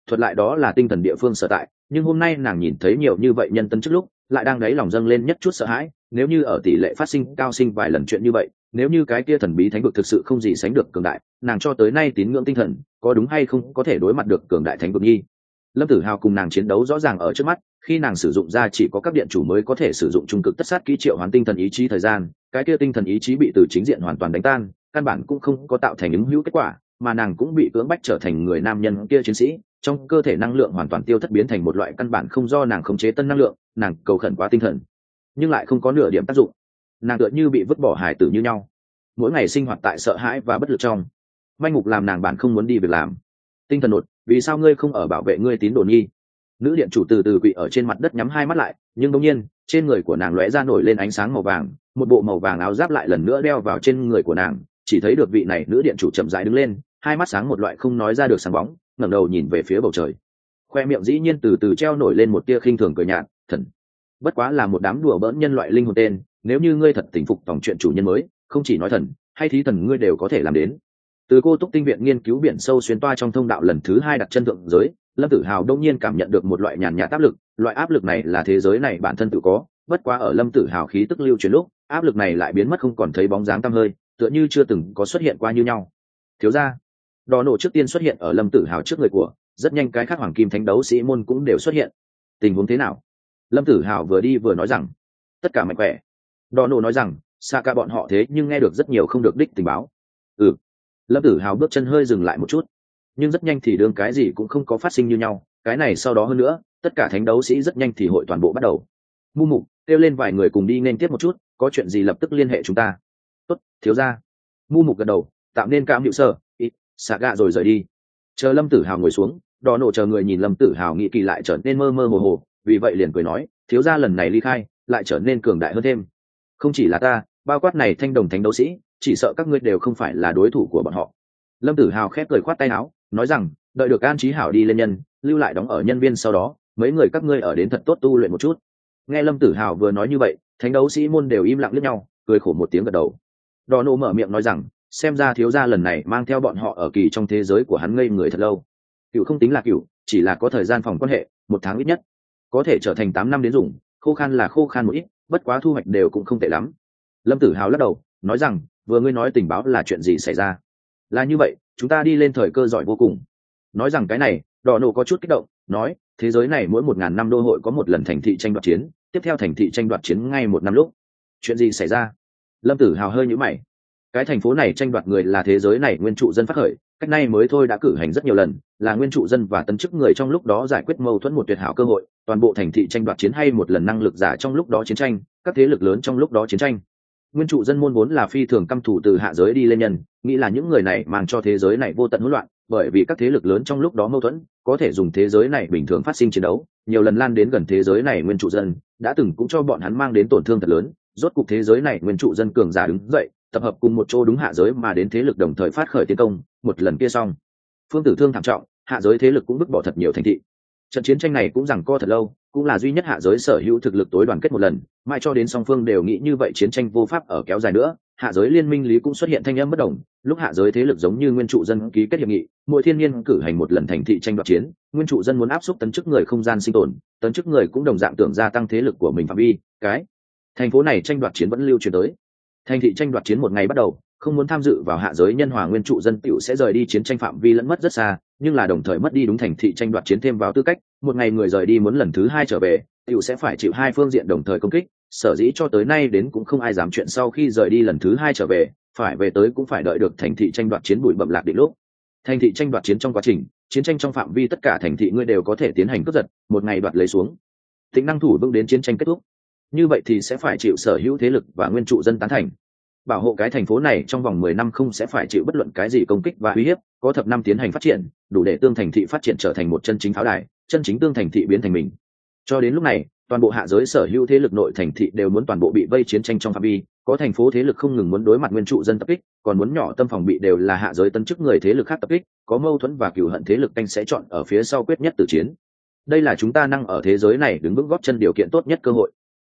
thuật lại đó là tinh thần địa phương sở tại, nhưng hôm nay nàng nhìn thấy nhiều như vậy nhân tân trước lúc lại đang đáy lòng dâng lên nhất chút sợ hãi. Nếu như ở tỷ lệ phát sinh cao sinh vài lần chuyện như vậy, nếu như cái kia thần bí thánh vực thực sự không gì sánh được cường đại, nàng cho tới nay tín ngưỡng tinh thần có đúng hay không có thể đối mặt được cường đại thánh vực nhi. Lâm Tử Hào cùng nàng chiến đấu rõ ràng ở trước mắt, khi nàng sử dụng ra chỉ có các điện chủ mới có thể sử dụng trung cực tất sát kỹ triệu hoán tinh thần ý chí thời gian, cái kia tinh thần ý chí bị từ chính diện hoàn toàn đánh tan, căn bản cũng không có tạo thành ứng hữu kết quả, mà nàng cũng bị cưỡng bách trở thành người nam nhân kia chiến sĩ, trong cơ thể năng lượng hoàn toàn tiêu thất biến thành một loại căn bản không do nàng khống chế tân năng lượng. Nàng cầu khẩn quá tinh thần nhưng lại không có nửa điểm tác dụng, nàng tựa như bị vứt bỏ hài tử như nhau, mỗi ngày sinh hoạt tại sợ hãi và bất lực trong manh mục, làm nàng bản không muốn đi việc làm. Tinh thần nột, vì sao ngươi không ở bảo vệ ngươi tín đồ nhi? Nữ điện chủ từ từ quỵ ở trên mặt đất nhắm hai mắt lại, nhưng đột nhiên trên người của nàng lóe ra nổi lên ánh sáng màu vàng, một bộ màu vàng áo giáp lại lần nữa đeo vào trên người của nàng. Chỉ thấy được vị này nữ điện chủ chậm rãi đứng lên, hai mắt sáng một loại không nói ra được sáng bóng, ngẩng đầu nhìn về phía bầu trời, khoe miệng dĩ nhiên từ từ treo nổi lên một tia khinh thường cười nhạt. Thần bất quá là một đám đùa bỡn nhân loại linh hồn tên, nếu như ngươi thật tỉnh phục tổng chuyện chủ nhân mới, không chỉ nói thần hay thí thần ngươi đều có thể làm đến. Từ cô túc tinh viện nghiên cứu biển sâu xuyên toa trong thông đạo lần thứ hai đặt chân thượng giới, Lâm Tử Hào đông nhiên cảm nhận được một loại nhàn nhạt áp lực. Loại áp lực này là thế giới này bản thân tự có, bất quá ở Lâm Tử Hào khí tức lưu chuyển lúc, áp lực này lại biến mất không còn thấy bóng dáng tăm hơi, tựa như chưa từng có xuất hiện qua như nhau. Thiếu gia, đỏ nổ trước tiên xuất hiện ở Lâm Tử Hào trước người của, rất nhanh cái khác hoàng kim thánh đấu sĩ môn cũng đều xuất hiện. Tình huống thế nào? Lâm Tử Hào vừa đi vừa nói rằng, tất cả mạnh khỏe. Đỏ nổ nói rằng, xa cả bọn họ thế nhưng nghe được rất nhiều không được đích tình báo. Ừ. Lâm Tử Hào bước chân hơi dừng lại một chút, nhưng rất nhanh thì đương cái gì cũng không có phát sinh như nhau. Cái này sau đó hơn nữa, tất cả thánh đấu sĩ rất nhanh thì hội toàn bộ bắt đầu. Mu Mục kêu lên vài người cùng đi nên tiếp một chút, có chuyện gì lập tức liên hệ chúng ta. Tốt, thiếu gia. Mu Mục gật đầu, tạo nên cảm hiệu sơ, ít, xạ gạ rồi rời đi. Chờ Lâm Tử Hào ngồi xuống, đỏ nổ chờ người nhìn Lâm Tử Hào nghĩ kỳ lại trở nên mơ mơ hồ hồ, vì vậy liền cười nói, thiếu gia lần này ly khai lại trở nên cường đại hơn thêm. Không chỉ là ta, bao quát này thanh đồng thánh đấu sĩ, chỉ sợ các ngươi đều không phải là đối thủ của bọn họ. Lâm Tử Hào khép cười khoát tay áo, nói rằng, đợi được An Chí Hảo đi lên nhân, lưu lại đóng ở nhân viên sau đó, mấy người các ngươi ở đến thật tốt tu luyện một chút. Nghe Lâm Tử Hào vừa nói như vậy, thánh đấu sĩ môn đều im lặng liếc nhau, cười khổ một tiếng gật đầu. Đỏ nổ mở miệng nói rằng, xem ra thiếu gia lần này mang theo bọn họ ở kỳ trong thế giới của hắn ngây người thật lâu. Cựu không tính là cựu, chỉ là có thời gian phòng quan hệ, một tháng ít nhất, có thể trở thành tám năm đến dùng, khô khan là khô khan một ít, bất quá thu hoạch đều cũng không tệ lắm. Lâm Tử Hào lắc đầu, nói rằng, vừa ngươi nói tình báo là chuyện gì xảy ra? Là như vậy, chúng ta đi lên thời cơ giỏi vô cùng. Nói rằng cái này, đỏ nổ có chút kích động, nói, thế giới này mỗi một ngàn năm đô hội có một lần thành thị tranh đoạt chiến, tiếp theo thành thị tranh đoạt chiến ngay một năm lúc. Chuyện gì xảy ra? Lâm Tử Hào hơi nhíu mày. Cái thành phố này tranh đoạt người là thế giới này nguyên trụ dân phát khởi, cách nay mới thôi đã cử hành rất nhiều lần, là nguyên trụ dân và tân chức người trong lúc đó giải quyết mâu thuẫn một tuyệt hảo cơ hội. Toàn bộ thành thị tranh đoạt chiến hay một lần năng lực giả trong lúc đó chiến tranh, các thế lực lớn trong lúc đó chiến tranh. Nguyên trụ dân môn vốn là phi thường căm thù từ hạ giới đi lên nhân, nghĩ là những người này mang cho thế giới này vô tận hỗn loạn, bởi vì các thế lực lớn trong lúc đó mâu thuẫn, có thể dùng thế giới này bình thường phát sinh chiến đấu, nhiều lần lan đến gần thế giới này nguyên trụ dân, đã từng cũng cho bọn hắn mang đến tổn thương thật lớn. Rốt cục thế giới này nguyên trụ dân cường giả đứng dậy, tập hợp cùng một chỗ đúng hạ giới mà đến thế lực đồng thời phát khởi tiến công, một lần kia xong, phương tử thương thảm trọng, hạ giới thế lực cũng vứt bỏ thật nhiều thành thị. Trận chiến tranh này cũng giằng co thật lâu, cũng là duy nhất hạ giới sở hữu thực lực tối đoàn kết một lần, mãi cho đến song phương đều nghĩ như vậy chiến tranh vô pháp ở kéo dài nữa. Hạ giới liên minh lý cũng xuất hiện thanh âm bất đồng, lúc hạ giới thế lực giống như nguyên trụ dân ký kết hiệp nghị, mỗi thiên niên cử hành một lần thành thị tranh đoạt chiến, nguyên trụ dân muốn áp xúc tấn chức người không gian sinh tồn, tấn chức người cũng đồng dạng tưởng gia tăng thế lực của mình phạm vi, cái thành phố này tranh đoạt chiến vẫn lưu truyền tới. Thành thị tranh đoạt chiến một ngày bắt đầu, không muốn tham dự vào hạ giới nhân hòa nguyên trụ dân tiểu sẽ rời đi chiến tranh phạm vi lẫn mất rất xa, nhưng là đồng thời mất đi đúng thành thị tranh đoạt chiến thêm vào tư cách, một ngày người rời đi muốn lần thứ hai trở về, tiểu sẽ phải chịu hai phương diện đồng thời công kích. Sở dĩ cho tới nay đến cũng không ai dám chuyện sau khi rời đi lần thứ hai trở về, phải về tới cũng phải đợi được thành thị tranh đoạt chiến bụi bậm lạc định lúc. Thành thị tranh đoạt chiến trong quá trình, chiến tranh trong phạm vi tất cả thành thị ngươi đều có thể tiến hành cướp giật, một ngày đoạt lấy xuống, tính năng thủ vững đến chiến tranh kết thúc. Như vậy thì sẽ phải chịu sở hữu thế lực và nguyên trụ dân tán thành, bảo hộ cái thành phố này trong vòng mười năm không sẽ phải chịu bất luận cái gì công kích và uy hiếp, có thập năm tiến hành phát triển, đủ để tương thành thị phát triển trở thành một chân chính pháo đài, chân chính tương thành thị biến thành mình. Cho đến lúc này, toàn bộ hạ giới sở hữu thế lực nội thành thị đều muốn toàn bộ bị vây chiến tranh trong phạm vi, có thành phố thế lực không ngừng muốn đối mặt nguyên trụ dân tập kích, còn muốn nhỏ tâm phòng bị đều là hạ giới tân chức người thế lực khác tập kích, có mâu thuẫn và cừu hận thế lực canh sẽ chọn ở phía sau quyết nhất tử chiến. Đây là chúng ta năng ở thế giới này đứng vững gót chân điều kiện tốt nhất cơ hội.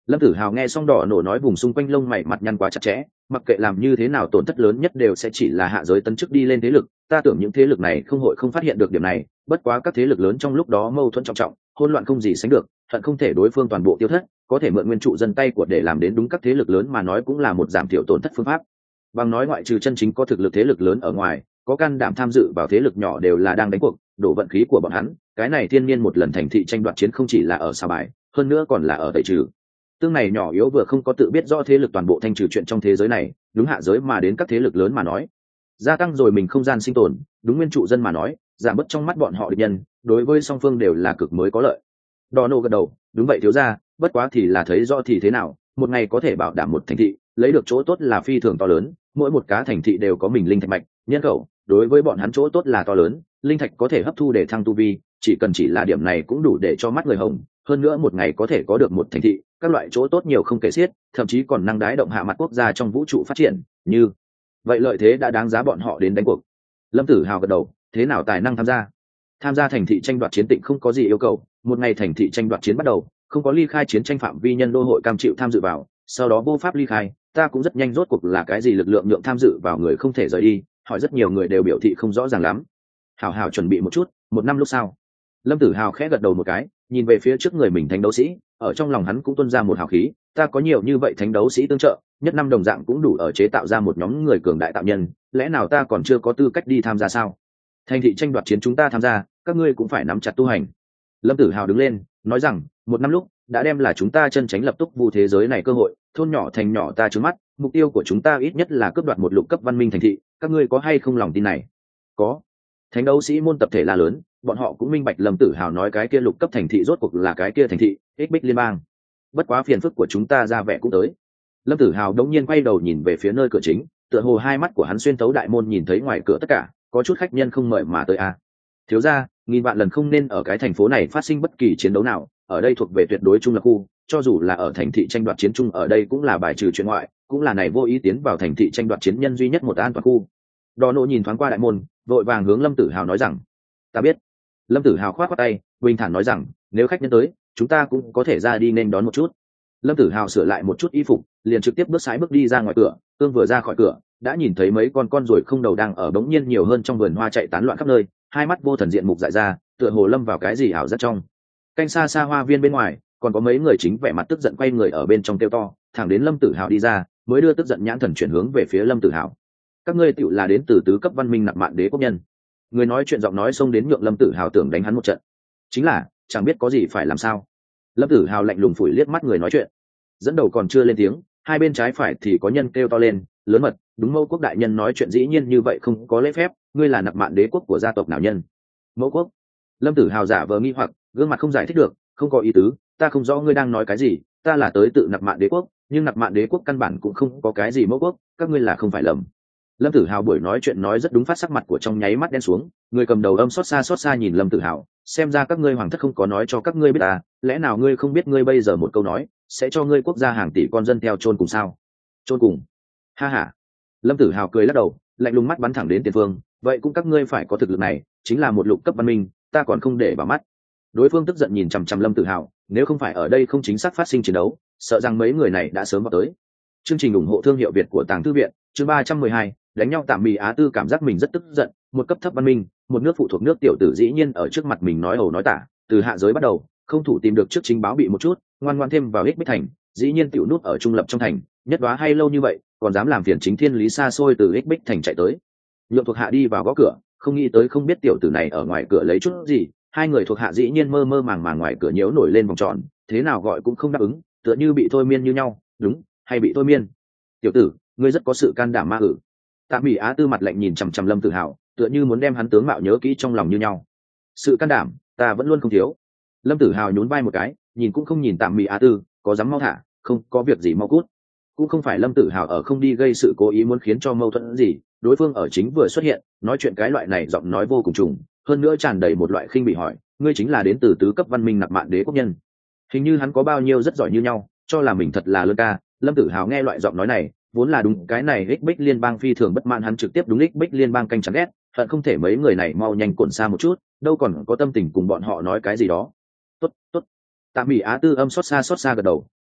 Lâm Tử Hào nghe xong đỏ nổ nói vùng xung quanh lông mày mặt nhăn quá chặt chẽ, mặc kệ làm như thế nào tổn thất lớn nhất đều sẽ chỉ là hạ giới tấn chức đi lên thế lực, ta tưởng những thế lực này không hội không phát hiện được điểm này, bất quá các thế lực lớn trong lúc đó mâu thuẫn trọng trọng, hỗn loạn không gì sánh được, hận không thể đối phương toàn bộ tiêu thất, có thể mượn nguyên trụ dân tay của để làm đến đúng các thế lực lớn mà nói cũng là một giảm thiểu tổn thất phương pháp. Bằng nói ngoại trừ chân chính có thực lực thế lực lớn ở ngoài, có can đảm tham dự vào thế lực nhỏ đều là đang đánh cuộc, đổ vận khí của bọn hắn, cái này thiên nhiên một lần thành thị tranh đoạt chiến không chỉ là ở xà bài, hơn nữa còn là ở tẩy trừ. Tương này nhỏ yếu vừa không có tự biết rõ thế lực toàn bộ thanh trừ chuyện trong thế giới này, đúng hạ giới mà đến các thế lực lớn mà nói, gia tăng rồi mình không gian sinh tồn, đúng nguyên trụ dân mà nói, giảm bớt trong mắt bọn họ địch nhân, đối với song phương đều là cực mới có lợi. Đỏ nô gật đầu, đúng vậy thiếu gia, bất quá thì là thấy rõ thì thế nào, một ngày có thể bảo đảm một thành thị, lấy được chỗ tốt là phi thường to lớn, mỗi một cá thành thị đều có mình linh thạch mạch, nhân khẩu, đối với bọn hắn chỗ tốt là to lớn, linh thạch có thể hấp thu để thăng tu vi, chỉ cần chỉ là điểm này cũng đủ để cho mắt người hồng, hơn nữa một ngày có thể có được một thành thị, các loại chỗ tốt nhiều không kể xiết, thậm chí còn năng đái động hạ mặt quốc gia trong vũ trụ phát triển, như vậy lợi thế đã đáng giá bọn họ đến đánh cuộc. Lâm Tử Hào gật đầu, thế nào tài năng tham gia? Tham gia thành thị tranh đoạt chiến tịnh không có gì yêu cầu, một ngày thành thị tranh đoạt chiến bắt đầu, không có ly khai chiến tranh phạm vi nhân đô hội cam chịu tham dự vào, sau đó vô pháp ly khai, ta cũng rất nhanh rốt cuộc là cái gì lực lượng nhượng tham dự vào người không thể rời đi, hỏi rất nhiều người đều biểu thị không rõ ràng lắm. Hào hào chuẩn bị một chút, một năm lúc sau. Lâm Tử Hào khẽ gật đầu một cái, nhìn về phía trước người mình thánh đấu sĩ, ở trong lòng hắn cũng tuôn ra một hào khí, ta có nhiều như vậy thánh đấu sĩ tương trợ, nhất năm đồng dạng cũng đủ ở chế tạo ra một nhóm người cường đại tạo nhân, lẽ nào ta còn chưa có tư cách đi tham gia sao? Thành thị tranh đoạt chiến chúng ta tham gia, các ngươi cũng phải nắm chặt tu hành. Lâm Tử Hào đứng lên, nói rằng, một năm lúc đã đem là chúng ta chân tránh lập tức vu thế giới này cơ hội, thôn nhỏ thành nhỏ ta trướng mắt, mục tiêu của chúng ta ít nhất là cướp đoạt một lục cấp văn minh thành thị, các ngươi có hay không lòng tin này? Có. Thánh đấu sĩ môn tập thể là lớn, bọn họ cũng minh bạch Lâm Tử Hào nói cái kia lục cấp thành thị rốt cuộc là cái kia thành thị, ích bích liên bang. Bất quá phiền phức của chúng ta ra vẻ cũng tới. Lâm Tử Hào đống nhiên quay đầu nhìn về phía nơi cửa chính, tựa hồ hai mắt của hắn xuyên tấu đại môn nhìn thấy ngoài cửa tất cả, có chút khách nhân không mời mà tới à. Thiếu gia, nghìn vạn lần không nên ở cái thành phố này phát sinh bất kỳ chiến đấu nào, ở đây thuộc về tuyệt đối trung lập khu, cho dù là ở thành thị tranh đoạt chiến chung ở đây cũng là bài trừ chuyện ngoại, cũng là này vô ý tiến vào thành thị tranh đoạt chiến nhân duy nhất một an toàn khu. Đỏ nộ nhìn thoáng qua đại môn, vội vàng hướng Lâm Tử Hào nói rằng, ta biết. Lâm Tử Hào khoát khoát tay, bình thản nói rằng, nếu khách nhân tới, chúng ta cũng có thể ra đi nên đón một chút. Lâm Tử Hào sửa lại một chút y phục, liền trực tiếp bước sải bước đi ra ngoài cửa, tương vừa ra khỏi cửa, đã nhìn thấy mấy con con ruồi không đầu đang ở bỗng nhiên nhiều hơn trong vườn hoa chạy tán loạn khắp nơi, hai mắt vô thần diện mục dại ra, tựa hồ lâm vào cái gì ảo giác trong. Canh xa xa hoa viên bên ngoài, còn có mấy người chính vẻ mặt tức giận quay người ở bên trong kêu to, thẳng đến Lâm Tử Hào đi ra, mới đưa tức giận nhãn thần chuyển hướng về phía Lâm Tử Hào. Các ngươi tựu là đến từ tứ cấp văn minh nạp mạn đế quốc nhân. Người nói chuyện giọng nói xông đến nhượng Lâm Tử Hào tưởng đánh hắn một trận. Chính là, chẳng biết có gì phải làm sao. Lâm Tử Hào lạnh lùng phủi liếc mắt người nói chuyện. Dẫn đầu còn chưa lên tiếng, hai bên trái phải thì có nhân kêu to lên, lớn mật, đúng mẫu quốc đại nhân nói chuyện dĩ nhiên như vậy không có lễ phép, ngươi là nạp mạn đế quốc của gia tộc nào nhân? Mẫu quốc. Lâm Tử Hào giả vờ nghi hoặc, gương mặt không giải thích được, không có ý tứ, ta không rõ ngươi đang nói cái gì, ta là tới tự nạp mạn đế quốc, nhưng nạp mạn đế quốc căn bản cũng không có cái gì mẫu quốc, các ngươi là không phải lầm. Lâm Tử Hào buổi nói chuyện nói rất đúng, phát sắc mặt của trong nháy mắt đen xuống, người cầm đầu âm xót xa xót xa nhìn Lâm Tử Hào, xem ra các ngươi hoàng thất không có nói cho các ngươi biết à, lẽ nào ngươi không biết ngươi bây giờ một câu nói sẽ cho ngươi quốc gia hàng tỷ con dân theo chôn cùng sao? Chôn cùng? Ha ha. Lâm Tử Hào cười lắc đầu, lạnh lùng mắt bắn thẳng đến tiền phương, vậy cũng các ngươi phải có thực lực này, chính là một lục cấp văn minh, ta còn không để vào mắt. Đối phương tức giận nhìn chằm chằm Lâm Tử Hào, nếu không phải ở đây không chính xác phát sinh chiến đấu, sợ rằng mấy người này đã sớm vào tới. Chương trình ủng hộ thương hiệu Việt của Tàng Thư viện, chương ba trăm mười hai, đánh nhau tạm mì Á Tư cảm giác mình rất tức giận, một cấp thấp văn minh, một nước phụ thuộc nước tiểu tử dĩ nhiên ở trước mặt mình nói ẩu nói tả, từ hạ giới bắt đầu, không thủ tìm được trước chính báo bị một chút, ngoan ngoan thêm vào ích bích thành, dĩ nhiên tiểu nút ở trung lập trong thành, nhất đoá hay lâu như vậy, còn dám làm phiền chính thiên lý xa xôi từ ích bích thành chạy tới. Nhượng thuộc hạ đi vào gõ cửa, không nghĩ tới không biết tiểu tử này ở ngoài cửa lấy chút gì, hai người thuộc hạ dĩ nhiên mơ mơ màng màng ngoài cửa nhiễu nổi lên vòng tròn, thế nào gọi cũng không đáp ứng, tựa như bị thôi miên như nhau, đúng, hay bị thôi miên. Tiểu tử, ngươi rất có sự can đảm ma ử. Tạ Mỹ Á Tư mặt lạnh nhìn chằm chằm Lâm Tử Hào, tựa như muốn đem hắn tướng mạo nhớ kỹ trong lòng như nhau. Sự can đảm, ta vẫn luôn không thiếu. Lâm Tử Hào nhún vai một cái, nhìn cũng không nhìn Tạ Mỹ Á Tư, có dám mau thả, không có việc gì mau cút. Cũng không phải Lâm Tử Hào ở không đi gây sự cố ý muốn khiến cho mâu thuẫn gì, đối phương ở chính vừa xuất hiện, nói chuyện cái loại này giọng nói vô cùng trùng, hơn nữa tràn đầy một loại khinh bị hỏi, ngươi chính là đến từ tứ cấp văn minh nạp mạn đế quốc nhân. Hình như hắn có bao nhiêu rất giỏi như nhau, cho là mình thật là lơ ca. Lâm Tử Hào nghe loại giọng nói này, vốn là đúng cái này ích bích liên bang phi thường bất mãn, hắn trực tiếp đúng ích bích liên bang canh chán ghét, hận không thể mấy người này mau nhanh cuộn xa một chút, đâu còn có tâm tình cùng bọn họ nói cái gì đó. Tốt, tốt. Tạ Mỹ Á Tư âm xót xa xót xa gật đầu,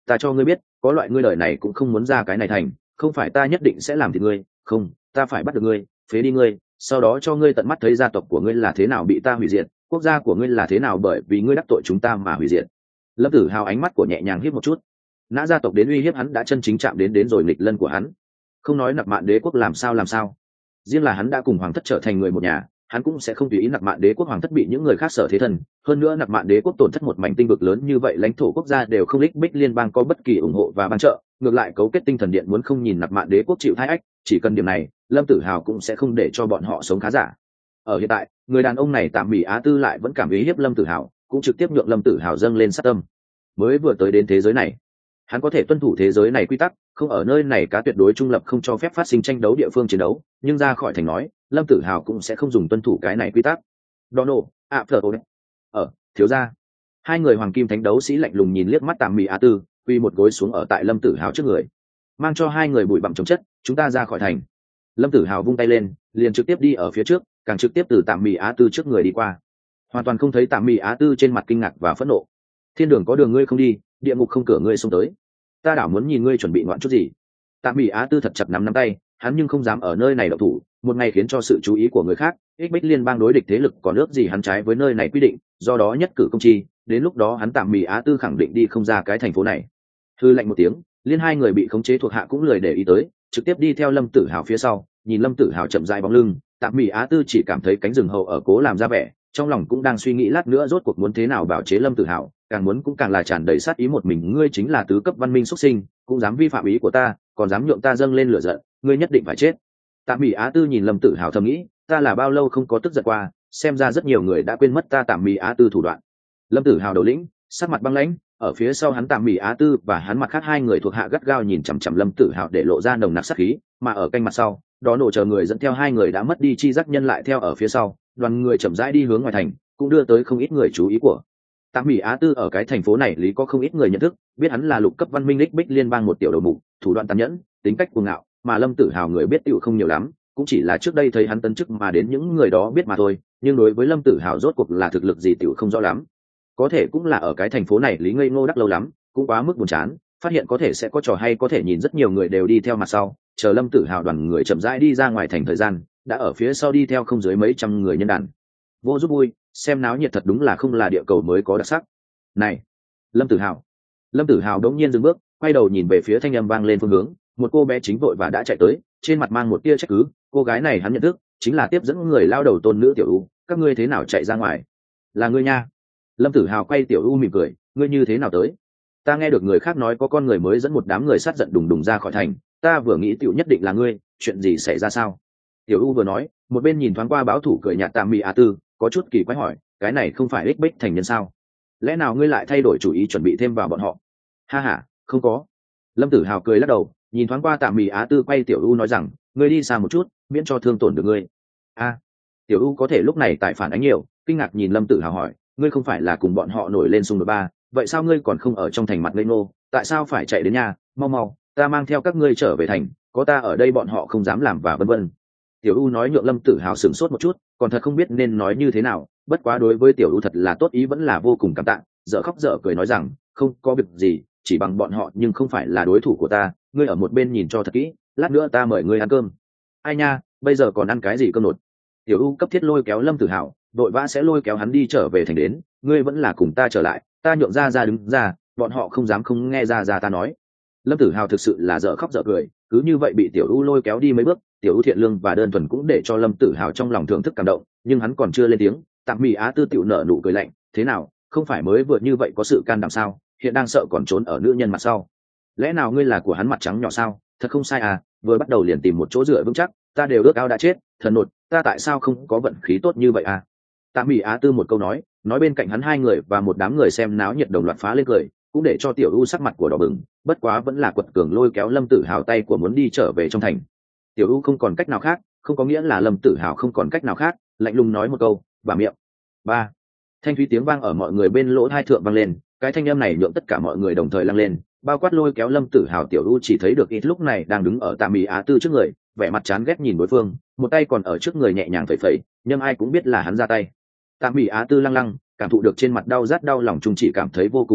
ta cho ngươi biết có loại ngươi đời này cũng không muốn ra cái này thành, không phải ta nhất định sẽ làm thịt ngươi, không, ta phải bắt được ngươi, phế đi ngươi, sau đó cho ngươi tận mắt thấy gia tộc của ngươi là thế nào bị ta hủy diệt, quốc gia của ngươi là thế nào bởi vì ngươi đắc tội chúng ta mà hủy diệt. Lâm Tử Hào ánh mắt của nhẹ nhàng hiếp một chút. Nã gia tộc đến uy hiếp hắn đã chân chính chạm đến đến rồi nghịch lân của hắn. Không nói Nặc Mạn Đế quốc làm sao làm sao, riêng là hắn đã cùng hoàng thất trở thành người một nhà, hắn cũng sẽ không tùy ý Nặc Mạn Đế quốc hoàng thất bị những người khác sở thế thần. Hơn nữa Nặc Mạn Đế quốc tổn thất một mảnh tinh vực lớn như vậy, lãnh thổ quốc gia đều không lích bích liên bang có bất kỳ ủng hộ và ban trợ, ngược lại cấu kết tinh thần điện muốn không nhìn Nặc Mạn Đế quốc chịu thái ách, chỉ cần điểm này, Lâm Tử Hào cũng sẽ không để cho bọn họ sống khá giả. Ở hiện tại, người đàn ông này Tạm Mỹ Á Tư lại vẫn cảm ý hiếp Lâm Tử Hào, cũng trực tiếp nhượng Lâm Tử Hào dâng lên sát tâm. Mới vừa tới đến thế giới này, hắn có thể tuân thủ thế giới này quy tắc, không ở nơi này cá tuyệt đối trung lập không cho phép phát sinh tranh đấu địa phương chiến đấu, nhưng ra khỏi thành nói, Lâm Tử Hào cũng sẽ không dùng tuân thủ cái này quy tắc. Dono, ạ phở ổn. Ở, thiếu gia. Hai người hoàng kim thánh đấu sĩ lạnh lùng nhìn liếc mắt Tạm Mỹ Á Tư, quy một gối xuống ở tại Lâm Tử Hào trước người, mang cho hai người bụi bặm chống chất, chúng ta ra khỏi thành. Lâm Tử Hào vung tay lên, liền trực tiếp đi ở phía trước, càng trực tiếp từ Tạm Mỹ Á Tư trước người đi qua, hoàn toàn không thấy Tạm Mỹ Á Tư trên mặt kinh ngạc và phẫn nộ. Thiên đường có đường ngươi không đi, địa ngục không cửa ngươi xông tới, ta đảo muốn nhìn ngươi chuẩn bị ngoạn chút gì. Tạm Mỹ Á Tư thật chặt nắm nắm tay, hắn nhưng không dám ở nơi này động thủ, một ngày khiến cho sự chú ý của người khác, ích bích liên bang đối địch thế lực còn nước gì hắn trái với nơi này quy định, do đó nhất cử công chi, đến lúc đó hắn Tạm Mỹ Á Tư khẳng định đi không ra cái thành phố này. Hư lạnh một tiếng, liên hai người bị khống chế thuộc hạ cũng lười để ý tới, trực tiếp đi theo Lâm Tử Hào phía sau, nhìn Lâm Tử Hào chậm rãi bóng lưng, Tạm Mỹ Á Tư chỉ cảm thấy cánh rừng hậu ở cố làm ra vẻ, trong lòng cũng đang suy nghĩ lát nữa rốt cuộc muốn thế nào bảo chế Lâm Tử Hào, càng muốn cũng càng là tràn đầy sát ý một mình ngươi chính là tứ cấp văn minh xuất sinh, cũng dám vi phạm ý của ta, còn dám nhượng ta dâng lên lửa giận, ngươi nhất định phải chết. Tạm Mỹ Á Tư nhìn Lâm Tử Hào thầm nghĩ, ta là bao lâu không có tức giận qua, xem ra rất nhiều người đã quên mất ta Tạm Mỹ Á Tư thủ đoạn. Lâm Tử Hào đầu lĩnh, sắc mặt băng lãnh, ở phía sau hắn Tạm Mỹ Á Tư và hắn mặt khác hai người thuộc hạ gắt gao nhìn chằm chằm Lâm Tử Hào để lộ ra nồng nặc sát khí, mà ở canh mặt sau, đó nổ chờ người dẫn theo hai người đã mất đi chi giác nhân lại theo ở phía sau, đoàn người chậm rãi đi hướng ngoài thành, cũng đưa tới không ít người chú ý của. Tạm Mỹ Á Tư ở cái thành phố này lý có không ít người nhận thức, biết hắn là lục cấp văn minh lích bích liên bang một tiểu đầu mục, thủ đoạn tàn nhẫn, tính cách cuồng ngạo, mà Lâm Tử Hào người biết tiểu không nhiều lắm, cũng chỉ là trước đây thấy hắn tấn chức mà đến những người đó biết mà thôi, nhưng đối với Lâm Tử Hào rốt cuộc là thực lực gì tiểu không rõ lắm. Có thể cũng là ở cái thành phố này lý ngây ngô đắc lâu lắm, cũng quá mức buồn chán, phát hiện có thể sẽ có trò hay có thể nhìn rất nhiều người đều đi theo mặt sau, chờ Lâm Tử Hào đoàn người chậm rãi đi ra ngoài thành thời gian, đã ở phía sau đi theo không dưới mấy trăm người nhân đàn. Vô giúp vui, xem náo nhiệt thật đúng là không là địa cầu mới có đặc sắc. Này, Lâm Tử Hào. Lâm Tử Hào đống nhiên dừng bước, quay đầu nhìn về phía thanh âm vang lên phương hướng, một cô bé chính vội và đã chạy tới, trên mặt mang một tia trách cứ, cô gái này hắn nhận thức, chính là tiếp dẫn người lao đầu tôn nữ Tiểu U, các ngươi thế nào chạy ra ngoài? Là ngươi nha. Lâm Tử Hào quay Tiểu U mỉm cười, ngươi như thế nào tới? Ta nghe được người khác nói có con người mới dẫn một đám người sát giận đùng đùng ra khỏi thành, ta vừa nghĩ tiểu nhất định là ngươi, chuyện gì xảy ra sao? Tiểu U vừa nói, một bên nhìn thoáng qua báo thủ cười nhạt Tạm Mỹ Á Tư, có chút kỳ quái hỏi, cái này không phải ích bích thành nhân sao? Lẽ nào ngươi lại thay đổi chủ ý chuẩn bị thêm vào bọn họ? Ha ha, không có. Lâm Tử Hào cười lắc đầu, nhìn thoáng qua Tạm Mỹ Á Tư quay Tiểu U nói rằng, ngươi đi xa một chút, miễn cho thương tổn được ngươi. A, Tiểu U có thể lúc này tại phản ánh nhiều, kinh ngạc nhìn Lâm Tử Hào hỏi, ngươi không phải là cùng bọn họ nổi lên xung đột ba, vậy sao ngươi còn không ở trong thành mặt ngây ngô, tại sao phải chạy đến nhà, mau mau, ta mang theo các ngươi trở về thành, có ta ở đây bọn họ không dám làm và vân vân. Tiểu U nói nhượng Lâm Tử Hào sửng sốt một chút, còn thật không biết nên nói như thế nào, bất quá đối với Tiểu U thật là tốt ý vẫn là vô cùng cảm tạ, dở khóc dở cười nói rằng, không có việc gì, chỉ bằng bọn họ nhưng không phải là đối thủ của ta, ngươi ở một bên nhìn cho thật kỹ, lát nữa ta mời ngươi ăn cơm. Ai nha, bây giờ còn ăn cái gì cơm nột? Tiểu U cấp thiết lôi kéo Lâm Tử Hào, đội vã sẽ lôi kéo hắn đi trở về thành đến, ngươi vẫn là cùng ta trở lại, ta nhượng ra ra đứng ra, bọn họ không dám không nghe ra ra ta nói. Lâm Tử Hào thực sự là dở khóc dở cười, cứ như vậy bị Tiểu U lôi kéo đi mấy bước, Tiểu U thiện lương và đơn thuần cũng để cho Lâm Tử Hào trong lòng thưởng thức cảm động, nhưng hắn còn chưa lên tiếng, Tạm Mỹ Á Tư tiểu nở nụ cười lạnh, thế nào, không phải mới vừa như vậy có sự can đảm sao, hiện đang sợ còn trốn ở nữ nhân mặt sau. Lẽ nào ngươi là của hắn mặt trắng nhỏ sao? Thật không sai à, vừa bắt đầu liền tìm một chỗ dựa vững chắc, ta đều ước ao đã chết, thần nột, ta tại sao không có vận khí tốt như vậy à? Tạm Mỹ Á Tư một câu nói, nói bên cạnh hắn hai người và một đám người xem náo nhiệt đồng loạt phá lên cười, cũng để cho Tiểu U sắc mặt của đỏ bừng, bất quá vẫn là quật cường lôi kéo Lâm Tử Hào tay của muốn đi trở về trong thành. Tiểu U không còn cách nào khác, không có nghĩa là Lâm Tử Hào không còn cách nào khác, lạnh lùng nói một câu, "Bà miệng." Ba. Thanh thúy tiếng vang ở mọi người bên lỗ hai thượng vang lên, cái thanh âm này nhượng tất cả mọi người đồng thời lăng lên, bao quát lôi kéo Lâm Tử Hào. Tiểu U chỉ thấy được ít lúc này đang đứng ở Tạm Mỹ Á Tư trước người, vẻ mặt chán ghét nhìn đối phương, một tay còn ở trước người nhẹ nhàng phẩy phẩy, nhưng ai cũng biết là hắn ra tay. Tạm Mỹ Á Tư lăng lăng, cảm thụ được trên mặt đau rát đau lòng chung chỉ cảm thấy vô cùng mất mặt,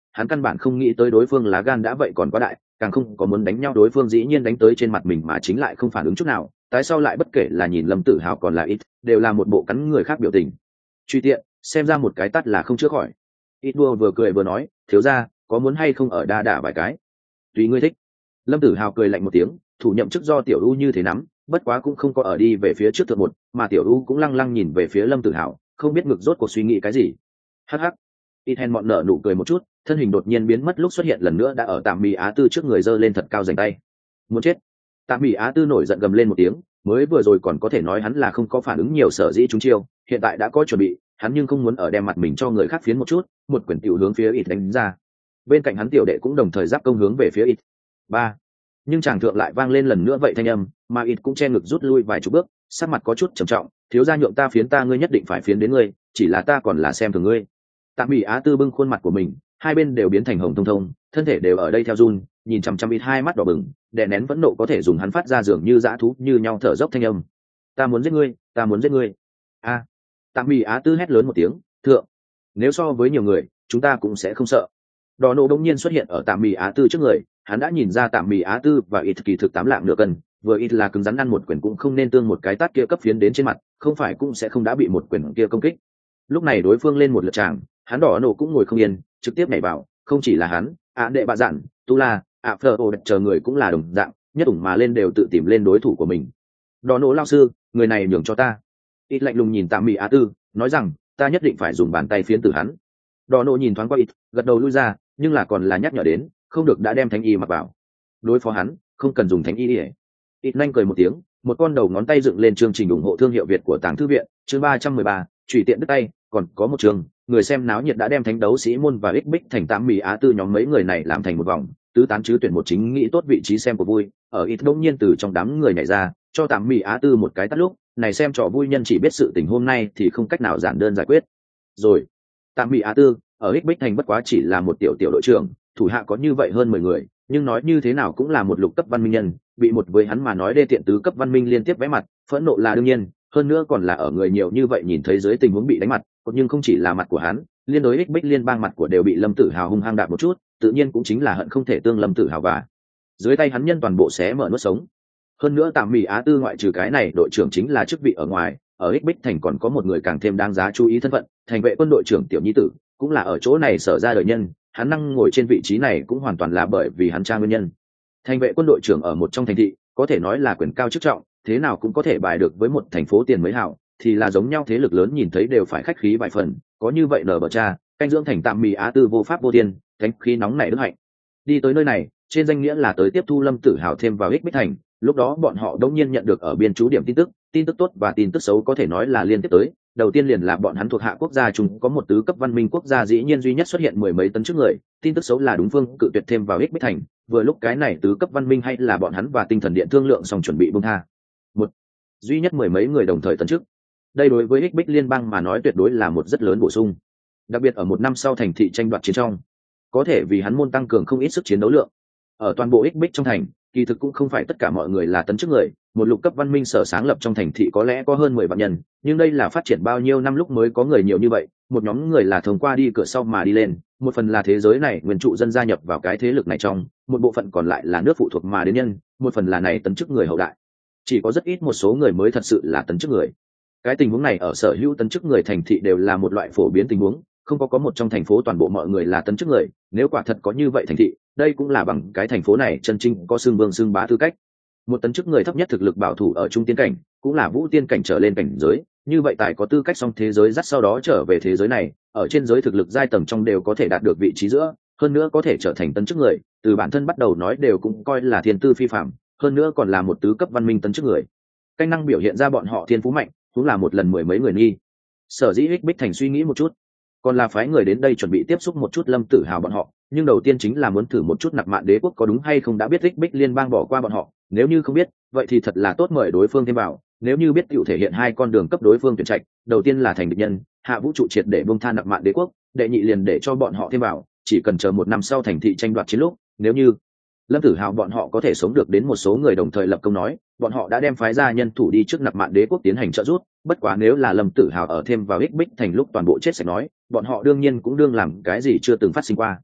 hắn căn bản không nghĩ tới đối phương lá gan đã vậy còn quá đại, càng không có muốn đánh nhau đối phương dĩ nhiên đánh tới trên mặt mình mà chính lại không phản ứng chút nào, tái sau lại bất kể là nhìn Lâm Tử Hào còn là ít, đều là một bộ cắn người khác biểu tình. Truy tiện, xem ra một cái tắt là không chữa khỏi. Ít đua vừa cười vừa nói, thiếu gia, có muốn hay không ở đa đả vài cái? Tùy ngươi thích. Lâm Tử Hào cười lạnh một tiếng, thủ nhậm chức do Tiểu U như thế nắm, bất quá cũng không có ở đi về phía trước thượng một, mà Tiểu U cũng lăng lăng nhìn về phía Lâm Tử Hào, không biết ngực rốt cuộc suy nghĩ cái gì. Hắc hắc. Ít hèn mọn nở nụ cười một chút, thân hình đột nhiên biến mất lúc xuất hiện lần nữa đã ở Tạm Mì Á Tư trước người giơ lên thật cao giành tay. Muốn chết. Tạm Mì Á Tư nổi giận gầm lên một tiếng, mới vừa rồi còn có thể nói hắn là không có phản ứng nhiều sở dĩ chúng chiêu, hiện tại đã có chuẩn bị, hắn nhưng không muốn ở đem mặt mình cho người khác phiến một chút, một quyển tiểu hướng phía ít đánh ra. Bên cạnh hắn tiểu đệ cũng đồng thời giáp công hướng về phía ít. Ba. Nhưng chàng thượng lại vang lên lần nữa vậy thanh âm, mà ít cũng che ngực rút lui vài chục bước, sắc mặt có chút trầm trọng, thiếu gia nhượng ta phiến ta ngươi nhất định phải phiến đến ngươi, chỉ là ta còn là xem thường ngươi. Tạm Mì Á Tư bưng khuôn mặt của mình, hai bên đều biến thành hồng thông thông, thân thể đều ở đây theo run, nhìn chằm chằm ít hai mắt đỏ bừng, đè nén phẫn nộ có thể dùng hắn phát ra dường như dã thú như nhau thở dốc thanh âm. Ta muốn giết ngươi, ta muốn giết ngươi. A. À. Tạm Mì Á Tư hét lớn một tiếng, thượng. Nếu so với nhiều người, chúng ta cũng sẽ không sợ. Đỏ nổ đông nhiên xuất hiện ở Tạm Mì Á Tư trước người, hắn đã nhìn ra Tạm Mì Á Tư và ít kỳ thực tám lạng nửa cân, vừa ít là cứng rắn ăn một quyền cũng không nên tương một cái tát kia cấp phiến đến trên mặt, không phải cũng sẽ không đã bị một quyền kia công kích. Lúc này đối phương lên một lượt tràng, hắn đỏ nổ cũng ngồi không yên, trực tiếp nhảy vào, không chỉ là hắn, ạ đệ bạ dạn, tu la, ạ phờ ô chờ người cũng là đồng dạng, nhất ủng mà lên đều tự tìm lên đối thủ của mình. Đỏ nổ lao sư, người này nhường cho ta. Ít lạnh lùng nhìn Tạm Mì Á Tư, nói rằng, ta nhất định phải dùng bàn tay phiến tử hắn. Đỏ nổ nhìn thoáng qua ít, gật đầu lui ra, nhưng là còn là nhắc nhở đến, không được đã đem thánh y mặc vào. Đối phó hắn, không cần dùng thánh y để. Ít nhanh cười một tiếng, một con đầu ngón tay dựng lên chương trình ủng hộ thương hiệu Việt của Tàng Thư viện, chương ba trăm mười ba, chủy tiện đứt tay, còn có một trường, người xem náo nhiệt đã đem thánh đấu sĩ môn và ích bích thành Tạm Mì Á Tư nhóm mấy người này làm thành một vòng, tứ tán chứ tuyển một chính nghĩ tốt vị trí xem của vui, ở ít đống nhiên từ trong đám người nhảy ra, cho Tạm Mì Á Tư một cái tát lúc, này xem trò vui nhân chỉ biết sự tình hôm nay thì không cách nào giản đơn giải quyết. Rồi, Tạm Mì Á Tư, ở ích bích thành bất quá chỉ là một tiểu tiểu đội trưởng, thủ hạ có như vậy hơn mười người, nhưng nói như thế nào cũng là một lục cấp văn minh nhân, bị một với hắn mà nói đê tiện tứ cấp văn minh liên tiếp vẽ mặt, phẫn nộ là đương nhiên, hơn nữa còn là ở người nhiều như vậy nhìn thấy dưới tình huống bị đánh mặt, nhưng không chỉ là mặt của hắn, liên đối ích bích liên bang mặt của đều bị Lâm Tử Hào hung hăng đạp một chút, tự nhiên cũng chính là hận không thể tương Lâm Tử Hào và dưới tay hắn nhân toàn bộ xé mở nuốt sống. Hơn nữa Tạm Mì Á Tư ngoại trừ cái này đội trưởng chính là chức vị ở ngoài, ở ích bích thành còn có một người càng thêm đáng giá chú ý thân phận, thành vệ quân đội trưởng tiểu nhi tử, cũng là ở chỗ này sở ra đời nhân, hắn năng ngồi trên vị trí này cũng hoàn toàn là bởi vì hắn cha nguyên nhân. Thành vệ quân đội trưởng ở một trong thành thị, có thể nói là quyền cao chức trọng, thế nào cũng có thể bài được với một thành phố tiền mấy hảo, thì là giống nhau thế lực lớn nhìn thấy đều phải khách khí vài phần, có như vậy nở bờ cha, canh dưỡng thành Tạm Mì Á Tư vô pháp vô thiên, thánh khí nóng nảy đức hạnh. Đi tới nơi này, trên danh nghĩa là tới tiếp thu Lâm Tử Hào thêm vào ích bích thành, lúc đó bọn họ đột nhiên nhận được ở biên trú điểm tin tức, tin tức tốt và tin tức xấu có thể nói là liên tiếp tới. Đầu tiên liền là bọn hắn thuộc hạ quốc gia chúng có một tứ cấp văn minh quốc gia dĩ nhiên duy nhất xuất hiện mười mấy tấn trước người, tin tức xấu là đúng phương cự tuyệt thêm vào ích bích thành, vừa lúc cái này tứ cấp văn minh hay là bọn hắn và tinh thần điện thương lượng xong chuẩn bị buông tha. Một duy nhất mười mấy người đồng thời tấn trước. Đây đối với ích bích liên bang mà nói tuyệt đối là một rất lớn bổ sung, đặc biệt ở một năm sau thành thị tranh đoạt chiến trong, có thể vì hắn môn tăng cường không ít sức chiến đấu lượng. Ở toàn bộ ích bích trong thành, kỳ thực cũng không phải tất cả mọi người là tấn chức người, một lục cấp văn minh sở sáng lập trong thành thị có lẽ có hơn mười vạn nhân, nhưng đây là phát triển bao nhiêu năm lúc mới có người nhiều như vậy, một nhóm người là thông qua đi cửa sau mà đi lên, một phần là thế giới này nguyên trụ dân gia nhập vào cái thế lực này trong, một bộ phận còn lại là nước phụ thuộc mà đến nhân, một phần là này tấn chức người hậu đại. Chỉ có rất ít một số người mới thật sự là tấn chức người. Cái tình huống này ở sở hữu tấn chức người thành thị đều là một loại phổ biến tình huống, không có có một trong thành phố toàn bộ mọi người là tấn chức người, nếu quả thật có như vậy thành thị, đây cũng là bằng cái thành phố này chân chính có xương vương xương bá tư cách. Một tấn chức người thấp nhất thực lực bảo thủ ở trung tiên cảnh, cũng là vũ tiên cảnh trở lên cảnh giới, như vậy tài có tư cách song thế giới dắt sau đó trở về thế giới này, ở trên giới thực lực giai tầng trong đều có thể đạt được vị trí giữa, hơn nữa có thể trở thành tấn chức người, từ bản thân bắt đầu nói đều cũng coi là thiên tư phi phàm, hơn nữa còn là một tứ cấp văn minh tấn chức người. Cách năng biểu hiện ra bọn họ thiên phú mạnh, cũng là một lần mười mấy người nghi. Sở dĩ ích bích thành suy nghĩ một chút, còn là phái người đến đây chuẩn bị tiếp xúc một chút Lâm Tử Hào bọn họ, nhưng đầu tiên chính là muốn thử một chút Nạp Mạn Đế quốc có đúng hay không đã biết ích bích liên bang bỏ qua bọn họ, nếu như không biết, vậy thì thật là tốt mời đối phương thêm vào, nếu như biết tựu thể hiện hai con đường cấp đối phương tuyển trạch, đầu tiên là thành địch nhân, hạ vũ trụ triệt để bông tha Nạp Mạn Đế quốc, đệ nhị liền để cho bọn họ thêm vào, chỉ cần chờ một năm sau thành thị tranh đoạt chiến lúc, nếu như Lâm Tử Hào bọn họ có thể sống được đến một số người đồng thời lập công nói, bọn họ đã đem phái ra nhân thủ đi trước Nạp Mạn Đế quốc tiến hành trợ giúp, bất quá nếu là Lâm Tử Hào ở thêm vào ích bích thành lúc toàn bộ chết sạch nói, bọn họ đương nhiên cũng đương làm cái gì chưa từng phát sinh qua.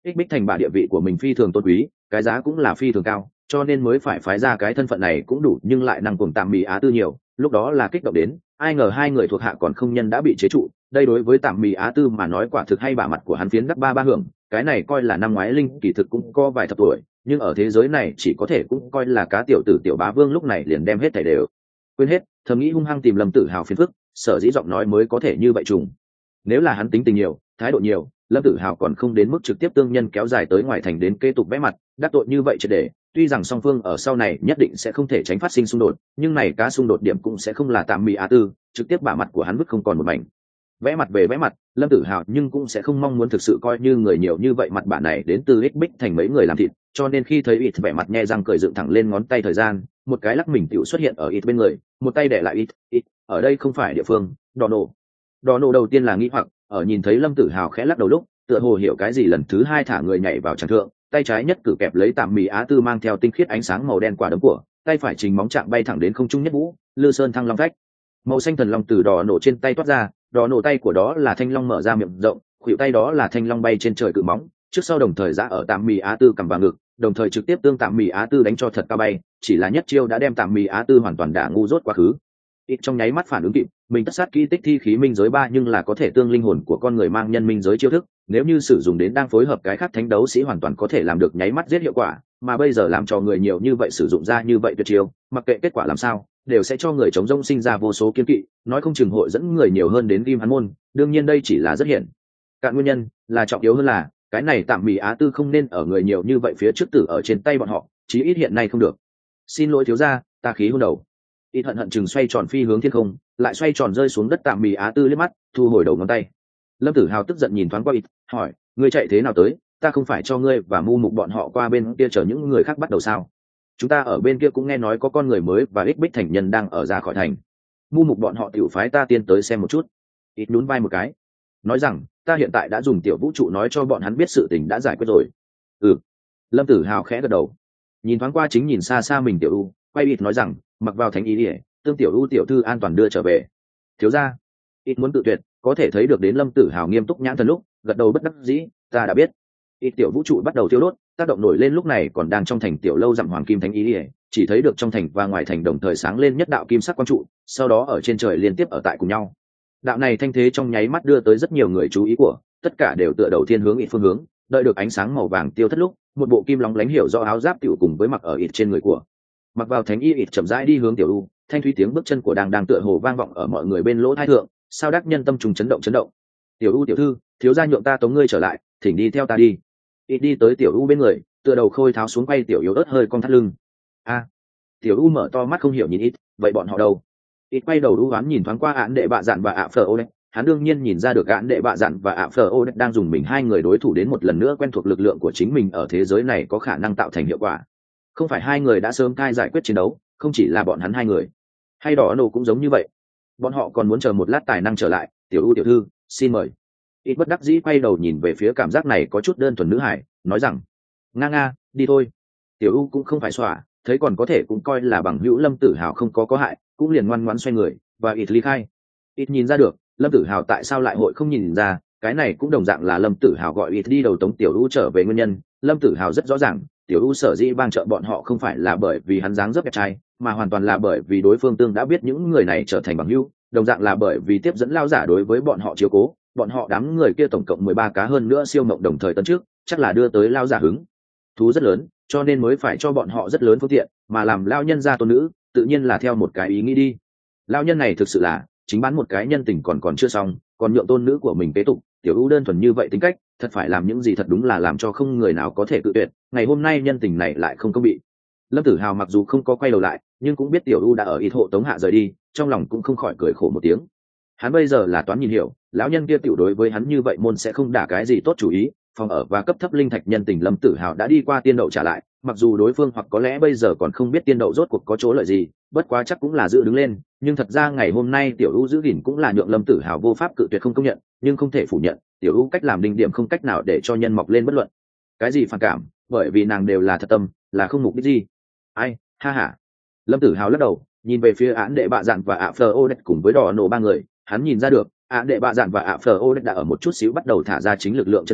ích bích thành bà địa vị của mình phi thường tôn quý, cái giá cũng là phi thường cao, cho nên mới phải phái ra cái thân phận này cũng đủ, nhưng lại năng cùng tạm mì á tư nhiều, lúc đó là kích động đến, ai ngờ hai người thuộc hạ còn không nhân đã bị chế trụ. Đây đối với tạm mì á tư mà nói quả thực hay bả mặt của hắn phiến đắc ba ba hưởng, cái này coi là năm ngoái linh kỳ thực cũng có vài thập tuổi, nhưng ở thế giới này chỉ có thể cũng coi là cá tiểu tử tiểu bá vương, lúc này liền đem hết thảy đều quên hết, thầm nghĩ hung hăng tìm Lâm Tử Hào phiền phức, sở dĩ giọng nói mới có thể như vậy trùng. Nếu là hắn tính tình nhiều, thái độ nhiều, Lâm Tử Hào còn không đến mức trực tiếp tương nhân kéo dài tới ngoài thành đến kế tục vẽ mặt đắc tội như vậy triệt để. Tuy rằng song phương ở sau này nhất định sẽ không thể tránh phát sinh xung đột, nhưng này cá xung đột điểm cũng sẽ không là tạm mì á tư, trực tiếp bả mặt của hắn vứt không còn một mảnh. Vẽ mặt về vẽ mặt, Lâm Tử Hào nhưng cũng sẽ không mong muốn thực sự coi như người nhiều như vậy mặt bản này đến từ ích bích thành mấy người làm thịt, cho nên khi thấy ít vẻ mặt nhe răng cười dựng thẳng lên ngón tay thời gian, một cái lắc mình tiểu xuất hiện ở ít bên người, một tay để lại ít, ít, ở đây không phải địa phương, đỏ nổ. Đỏ nổ đầu tiên là nghĩ hoặc, ở nhìn thấy Lâm Tử Hào khẽ lắc đầu lúc, tựa hồ hiểu cái gì, lần thứ hai thả người nhảy vào tràng thượng, tay trái nhất cử kẹp lấy tạm mì á tư mang theo tinh khiết ánh sáng màu đen quả đấm của, tay phải trình móng chạm bay thẳng đến không trung nhất vũ, lư sơn thăng long phách. Màu xanh thần long từ đỏ nổ trên tay toát ra, đỏ nổ tay của đó là thanh long mở ra miệng rộng, khuỷu tay đó là thanh long bay trên trời cự móng, trước sau đồng thời giã ở tạm mì á tư cầm vào ngực, đồng thời trực tiếp tương tạm mì á tư đánh cho thật cao bay, chỉ là nhất chiêu đã đem tạm mì á tư hoàn toàn đả ngu dốt quá khứ. Ít trong nháy mắt phản ứng kịp, mình tất sát kỹ tích thi khí minh giới ba nhưng là có thể tương linh hồn của con người mang nhân minh giới chiêu thức, nếu như sử dụng đến đang phối hợp cái khác thánh đấu sĩ hoàn toàn có thể làm được nháy mắt giết hiệu quả, mà bây giờ làm cho người nhiều như vậy sử dụng ra như vậy tuyệt chiêu, mặc kệ kết quả làm sao đều sẽ cho người chống rông sinh ra vô số kiên kỵ, nói không chừng hội dẫn người nhiều hơn đến ghim hắn môn. Đương nhiên đây chỉ là rất hiển cạn nguyên nhân, là trọng yếu hơn là cái này tạm mì á tư không nên ở người nhiều như vậy phía trước tử ở trên tay bọn họ, chí ít hiện nay không được. Xin lỗi thiếu gia, ta khí hôn đầu. Ít hận hận chừng xoay tròn phi hướng thiên không, lại xoay tròn rơi xuống đất tạm mì á tư liếc mắt, thu hồi đầu ngón tay. Lâm Tử Hào tức giận nhìn thoáng qua ít, hỏi, ngươi chạy thế nào tới? Ta không phải cho ngươi và mu mục bọn họ qua bên kia chờ những người khác bắt đầu sao? Chúng ta ở bên kia cũng nghe nói có con người mới và ích bích thành nhân đang ở ra khỏi thành. Mu mục bọn họ tiểu phái ta tiên tới xem một chút. Ít nhún vai một cái, nói rằng, ta hiện tại đã dùng tiểu vũ trụ nói cho bọn hắn biết sự tình đã giải quyết rồi. Ừ. Lâm Tử Hào khẽ gật đầu, nhìn thoáng qua chính nhìn xa xa mình tiểu u, quay ít nói rằng, mặc vào thánh ý đi, tương tiểu u tiểu thư an toàn đưa trở về. Thiếu gia, ít muốn tự tuyệt, có thể thấy được đến Lâm Tử Hào nghiêm túc nhãn thần lúc, gật đầu bất đắc dĩ, ta đã biết. Ít tiểu vũ trụ bắt đầu tiêu đốt, tác động nổi lên lúc này còn đang trong thành tiểu lâu dặm hoàng kim thánh ý đi, chỉ thấy được trong thành và ngoài thành đồng thời sáng lên nhất đạo kim sắc quang trụ, sau đó ở trên trời liên tiếp ở tại cùng nhau. Đạo này thanh thế trong nháy mắt đưa tới rất nhiều người chú ý của, tất cả đều tựa đầu thiên hướng ít phương hướng, đợi được ánh sáng màu vàng tiêu thất lúc, một bộ kim lóng lánh hiểu rõ áo giáp tiểu cùng với mặc ở ít trên người của. Mặc vào thánh y ít chậm rãi đi hướng tiểu u, thanh thúy tiếng bước chân của đang đang tựa hồ vang vọng ở mọi người bên lỗ tai thượng, sao đắc nhân tâm trùng chấn động chấn động. Tiểu u tiểu thư, thiếu gia nhượng ta tống ngươi trở lại, thỉnh đi theo ta đi. Ít đi tới tiểu u bên người, tựa đầu khôi tháo xuống quay tiểu yếu ớt hơi cong thắt lưng. A. Tiểu u mở to mắt không hiểu nhìn ít, vậy bọn họ đâu? Ít quay đầu u đoán nhìn thoáng qua án đệ bạ dạn và ạ phở ô đấy, hắn đương nhiên nhìn ra được án đệ bạ dạn và ạ phở ô đấy đang dùng mình hai người đối thủ đến một lần nữa quen thuộc lực lượng của chính mình ở thế giới này có khả năng tạo thành hiệu quả. Không phải hai người đã sớm thai giải quyết chiến đấu, không chỉ là bọn hắn hai người, hay đỏ nổ cũng giống như vậy. Bọn họ còn muốn chờ một lát tài năng trở lại. Tiểu u tiểu thư, xin mời. Ít bất đắc dĩ quay đầu nhìn về phía cảm giác này có chút đơn thuần nữ hải, nói rằng, nga nga, đi thôi. Tiểu u cũng không phải xòa, thấy còn có thể cũng coi là bằng hữu Lâm Tử Hào không có có hại, cũng liền ngoan ngoãn xoay người và ít ly khai. Ít nhìn ra được Lâm Tử Hào tại sao lại hội không nhìn ra, cái này cũng đồng dạng là Lâm Tử Hào gọi ít đi đầu tống tiểu u trở về nguyên nhân. Lâm Tử Hào rất rõ ràng, tiểu u sở dĩ bang trợ bọn họ không phải là bởi vì hắn dáng dấp đẹp trai, mà hoàn toàn là bởi vì đối phương tương đã biết những người này trở thành bằng hữu, đồng dạng là bởi vì tiếp dẫn lao giả đối với bọn họ chiếu cố, bọn họ đám người kia tổng cộng mười ba cá hơn nữa siêu mộng đồng thời tấn trước, chắc là đưa tới lao giả hứng thú rất lớn, cho nên mới phải cho bọn họ rất lớn phương tiện, mà làm lao nhân gia tôn nữ, tự nhiên là theo một cái ý nghĩ đi. Lao nhân này thực sự là chính bán một cái nhân tình còn còn chưa xong, còn nhượng tôn nữ của mình kế tục. Tiểu u đơn thuần như vậy tính cách, thật phải làm những gì thật đúng là làm cho không người nào có thể cự tuyệt. Ngày hôm nay nhân tình này lại không có bị. Lâm Tử Hào mặc dù không có quay đầu lại, nhưng cũng biết tiểu u đã ở ít hộ tống hạ rời đi, trong lòng cũng không khỏi cười khổ một tiếng. Hắn bây giờ là toán nhìn hiểu, lão nhân kia tiểu đối với hắn như vậy môn sẽ không đả cái gì tốt chủ ý. Phòng ở và cấp thấp linh thạch nhân tình Lâm Tử Hào đã đi qua tiên đậu trả lại, mặc dù đối phương hoặc có lẽ bây giờ còn không biết tiên đậu rốt cuộc có chỗ lợi gì, bất quá chắc cũng là giữ đứng lên. Nhưng thật ra ngày hôm nay tiểu u giữ gìn cũng là nhượng Lâm Tử Hào vô pháp cự tuyệt không công nhận, nhưng không thể phủ nhận tiểu u cách làm đinh điểm không cách nào để cho nhân mọc lên bất luận cái gì phản cảm, bởi vì nàng đều là thật tâm, là không mục đích gì. Ai, ha ha. Lâm Tử Hào lắc đầu, nhìn về phía án đệ bạ dạn và ạ phờ ô đét cùng với đỏ nổ ba người, hắn nhìn ra được án đệ bạ dạn và ạ phờ ô đét đã ở một chút xíu bắt đầu thả ra chính lực lượng chân chính,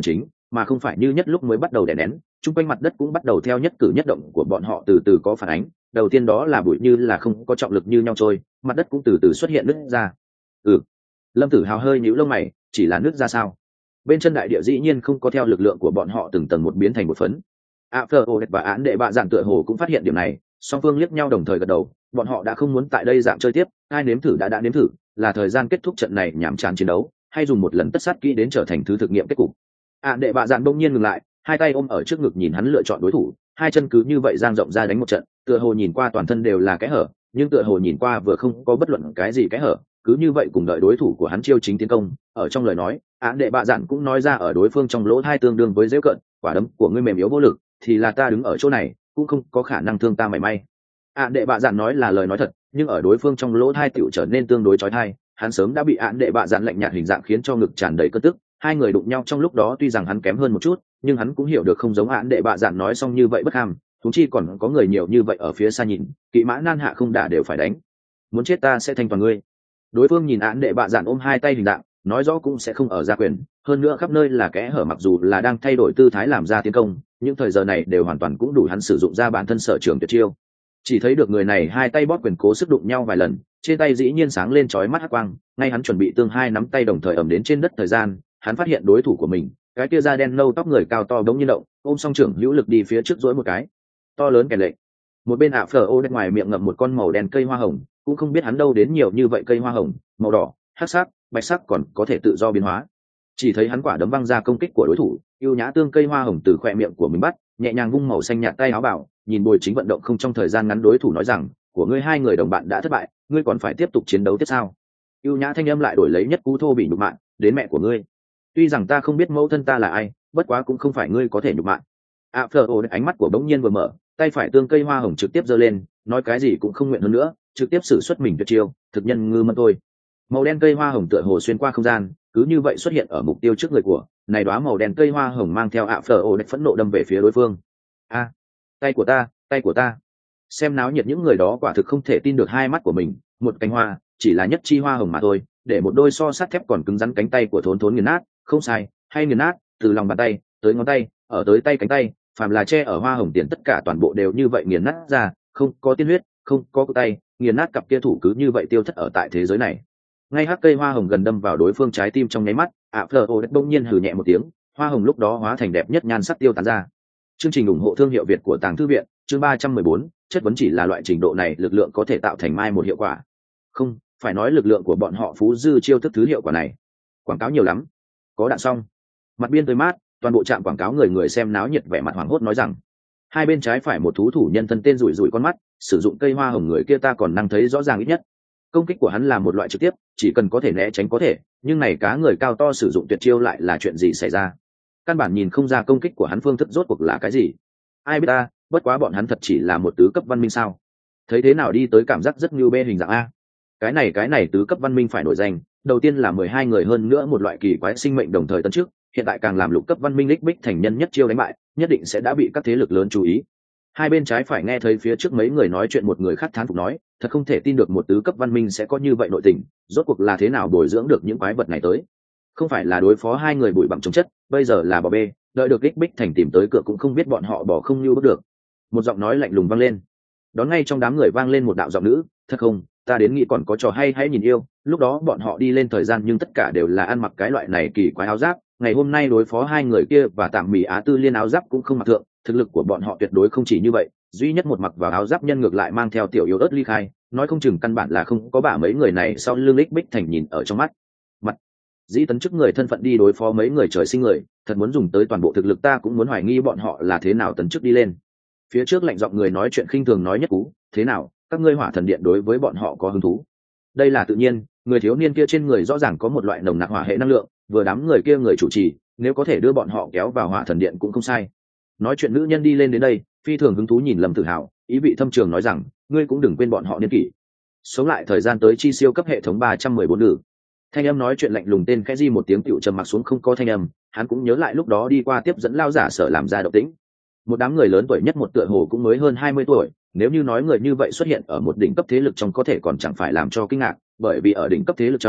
mà không phải như nhất lúc mới bắt đầu đè nén. Trung quanh mặt đất cũng bắt đầu theo nhất cử nhất động của bọn họ từ từ có phản ánh. Đầu tiên đó là bụi như là không có trọng lực như nhau trôi, mặt đất cũng từ từ xuất hiện nứt ra. Ừ. Lâm Tử Hào hơi nhíu lông mày, chỉ là nứt ra sao? Bên chân đại địa dĩ nhiên không có theo lực lượng của bọn họ từng tầng một biến thành một phấn. Afro và án đệ bạ dạn tựa hồ cũng phát hiện điểm này, song phương liếc nhau đồng thời gật đầu. Bọn họ đã không muốn tại đây dạng chơi tiếp, ai nếm thử đã đã nếm thử, là thời gian kết thúc trận này nhảm chán chiến đấu, hay dùng một lần tất sát kỹ đến trở thành thứ thực nghiệm kết cục. Án đệ bạ dạn bỗng nhiên ngừng lại, hai tay ôm ở trước ngực nhìn hắn lựa chọn đối thủ, hai chân cứ như vậy dang rộng ra đánh một trận, tựa hồ nhìn qua toàn thân đều là kẽ hở, nhưng tựa hồ nhìn qua vừa không có bất luận cái gì kẽ hở, cứ như vậy cùng đợi đối thủ của hắn chiêu chính tiến công. Ở trong lời nói, án đệ bạ dạn cũng nói ra ở đối phương trong lỗ hai tương đương với dễ cận, quả đấm của ngươi mềm yếu vô lực, thì là ta đứng ở chỗ này cũng không có khả năng thương ta mảy may. Án đệ bạ dạn nói là lời nói thật, nhưng ở đối phương trong lỗ hai tiểu trở nên tương đối chói tai, hắn sớm đã bị án đệ bạ dạn lạnh nhạt hình dạng khiến cho ngực tràn đầy cơn tức. Hai người đụng nhau trong lúc đó tuy rằng hắn kém hơn một chút, nhưng hắn cũng hiểu được không giống án đệ bạ dạn nói xong như vậy bất ham, thúng chi còn có người nhiều như vậy ở phía xa nhìn, kỵ mã nan hạ không đả đều phải đánh. Muốn chết ta sẽ thanh toàn ngươi. Đối phương nhìn án đệ bạ dạn ôm hai tay hình dạng, nói rõ cũng sẽ không ở ra quyền, hơn nữa khắp nơi là kẽ hở, mặc dù là đang thay đổi tư thái làm ra tiến công, những thời giờ này đều hoàn toàn cũng đủ hắn sử dụng ra bản thân sở trường tuyệt chiêu. Chỉ thấy được người này hai tay bóp quyền cố sức đụng nhau vài lần, trên tay dĩ nhiên sáng lên chói mắt hắc quang, ngay hắn chuẩn bị tương hai nắm tay đồng thời ầm đến trên đất thời gian, hắn phát hiện đối thủ của mình, cái kia da đen nâu tóc người cao to đống như động, ôm song trưởng hữu lực đi phía trước dỗi một cái, to lớn kèn lệnh. Một bên ạ phở ô bên ngoài miệng ngậm một con màu đen cây hoa hồng, cũng không biết hắn đâu đến nhiều như vậy cây hoa hồng, màu đỏ, hắc sắc, bạch sắc còn có thể tự do biến hóa. Chỉ thấy hắn quả đấm văng ra công kích của đối thủ, ưu nhã tương cây hoa hồng từ khoe miệng của mình bắt, nhẹ nhàng vung màu xanh nhạt tay áo bảo, nhìn bồi chính vận động không trong thời gian ngắn đối thủ nói rằng, của ngươi hai người đồng bạn đã thất bại, ngươi còn phải tiếp tục chiến đấu tiếp sao? Ưu nhã thanh âm lại đổi lấy nhất cú thô bị nhục mạ, đến mẹ của ngươi. Tuy rằng ta không biết mẫu thân ta là ai, bất quá cũng không phải ngươi có thể nhục mạ. ạ phở ô ánh mắt của bỗng nhiên vừa mở, tay phải tương cây hoa hồng trực tiếp giơ lên, nói cái gì cũng không nguyện hơn nữa, trực tiếp sử xuất mình tuyệt chiêu, thực nhân ngư mân thôi. Màu đen cây hoa hồng tựa hồ xuyên qua không gian, cứ như vậy xuất hiện ở mục tiêu trước người của này đóa màu đen cây hoa hồng mang theo ạ phở ô phẫn nộ đâm về phía đối phương. A, tay của ta, tay của ta! Xem náo nhiệt những người đó quả thực không thể tin được hai mắt của mình, một cánh hoa chỉ là nhất chi hoa hồng mà thôi, để một đôi so sắt thép còn cứng rắn cánh tay của thốn thốn nghiền nát, không sai, hay nghiền nát, từ lòng bàn tay tới ngón tay, ở tới tay cánh tay, phàm là che ở hoa hồng tiền tất cả toàn bộ đều như vậy nghiền nát ra, không có tiên huyết, không có cụ tay, nghiền nát cặp kia thủ cứ như vậy tiêu thất ở tại thế giới này. Ngay hắc cây hoa hồng gần đâm vào đối phương trái tim trong nháy mắt, ạ phở ô đất bỗng nhiên hừ nhẹ một tiếng, hoa hồng lúc đó hóa thành đẹp nhất nhan sắc tiêu tán ra. Chương trình ủng hộ thương hiệu Việt của Tàng Thư viện, chương ba trăm mười bốn, chất vấn chỉ là loại trình độ này lực lượng có thể tạo thành mai một hiệu quả. Không, phải nói lực lượng của bọn họ phú dư chiêu thức thứ hiệu quả này. Quảng cáo nhiều lắm. Có đạn xong. Mặt biên tươi mát, toàn bộ trạm quảng cáo người người xem náo nhiệt vẻ mặt hoảng hốt nói rằng, hai bên trái phải một thú thủ nhân thân tên rủi rủi con mắt, sử dụng cây hoa hồng người kia ta còn năng thấy rõ ràng ít nhất. Công kích của hắn là một loại trực tiếp, chỉ cần có thể né tránh có thể, nhưng này cá người cao to sử dụng tuyệt chiêu lại là chuyện gì xảy ra? Căn bản nhìn không ra công kích của hắn phương thức rốt cuộc là cái gì. Ai biết ta, bất quá bọn hắn thật chỉ là một tứ cấp văn minh sao? Thấy thế nào đi tới cảm giác rất như bê hình dạng a. Cái này cái này tứ cấp văn minh phải nổi danh, đầu tiên là mười hai người hơn nữa một loại kỳ quái sinh mệnh đồng thời tấn trước, hiện tại càng làm lục cấp văn minh lích bích thành nhân nhất chiêu đánh bại, nhất định sẽ đã bị các thế lực lớn chú ý. Hai bên trái phải nghe thấy phía trước mấy người nói chuyện, một người khác thán phục nói, thật không thể tin được một tứ cấp văn minh sẽ có như vậy nội tình, rốt cuộc là thế nào bồi dưỡng được những quái vật này tới? Không phải là đối phó hai người bụi bặm chống chất, bây giờ là bỏ bê, đợi được lích bích thành tìm tới cửa cũng không biết bọn họ bỏ không như bước được. Một giọng nói lạnh lùng vang lên. Đón ngay trong đám người vang lên một đạo giọng nữ, thật không, ta đến nghĩ còn có trò hay hãy nhìn yêu. Lúc đó bọn họ đi lên thời gian nhưng tất cả đều là ăn mặc cái loại này kỳ quái áo giáp, ngày hôm nay đối phó hai người kia và tạm mì Á Tư Liên áo giáp cũng không mặc thượng, thực lực của bọn họ tuyệt đối không chỉ như vậy, duy nhất một mặc vào áo giáp nhân ngược lại mang theo tiểu yếu ớt ly khai, nói không chừng căn bản là không có bả mấy người này sau lưng lích bích thành nhìn ở trong mắt. Mặt dĩ tấn chức người thân phận đi đối phó mấy người trời sinh người, thật muốn dùng tới toàn bộ thực lực ta cũng muốn hoài nghi bọn họ là thế nào tấn chức đi lên. Phía trước lạnh giọng người nói chuyện khinh thường nói nhất cú, thế nào, các ngươi hỏa thần điện đối với bọn họ có hứng thú? Đây là tự nhiên, người thiếu niên kia trên người rõ ràng có một loại nồng nặc hỏa hệ năng lượng, vừa đám người kia người chủ trì, nếu có thể đưa bọn họ kéo vào hỏa thần điện cũng không sai. Nói chuyện nữ nhân đi lên đến đây, phi thường hứng thú nhìn Lâm Tử Hào, ý vị thâm trường nói rằng, ngươi cũng đừng quên bọn họ niên kỷ. Sống lại thời gian tới chi siêu cấp hệ thống ba trăm mười bốn ngữ. Thanh âm nói chuyện lạnh lùng tên khẽ di một tiếng tựu trầm mặc xuống không có thanh âm, hắn cũng nhớ lại lúc đó đi qua tiếp dẫn lao giả sở làm ra động tĩnh. Một đám người lớn tuổi nhất một tựa hồ cũng mới hơn hai mươi tuổi, nếu như nói người như vậy xuất hiện ở một đỉnh cấp thế lực trong có thể còn chẳng phải làm cho kinh ngạc, bởi vì ở đỉnh cấp thế lực trong,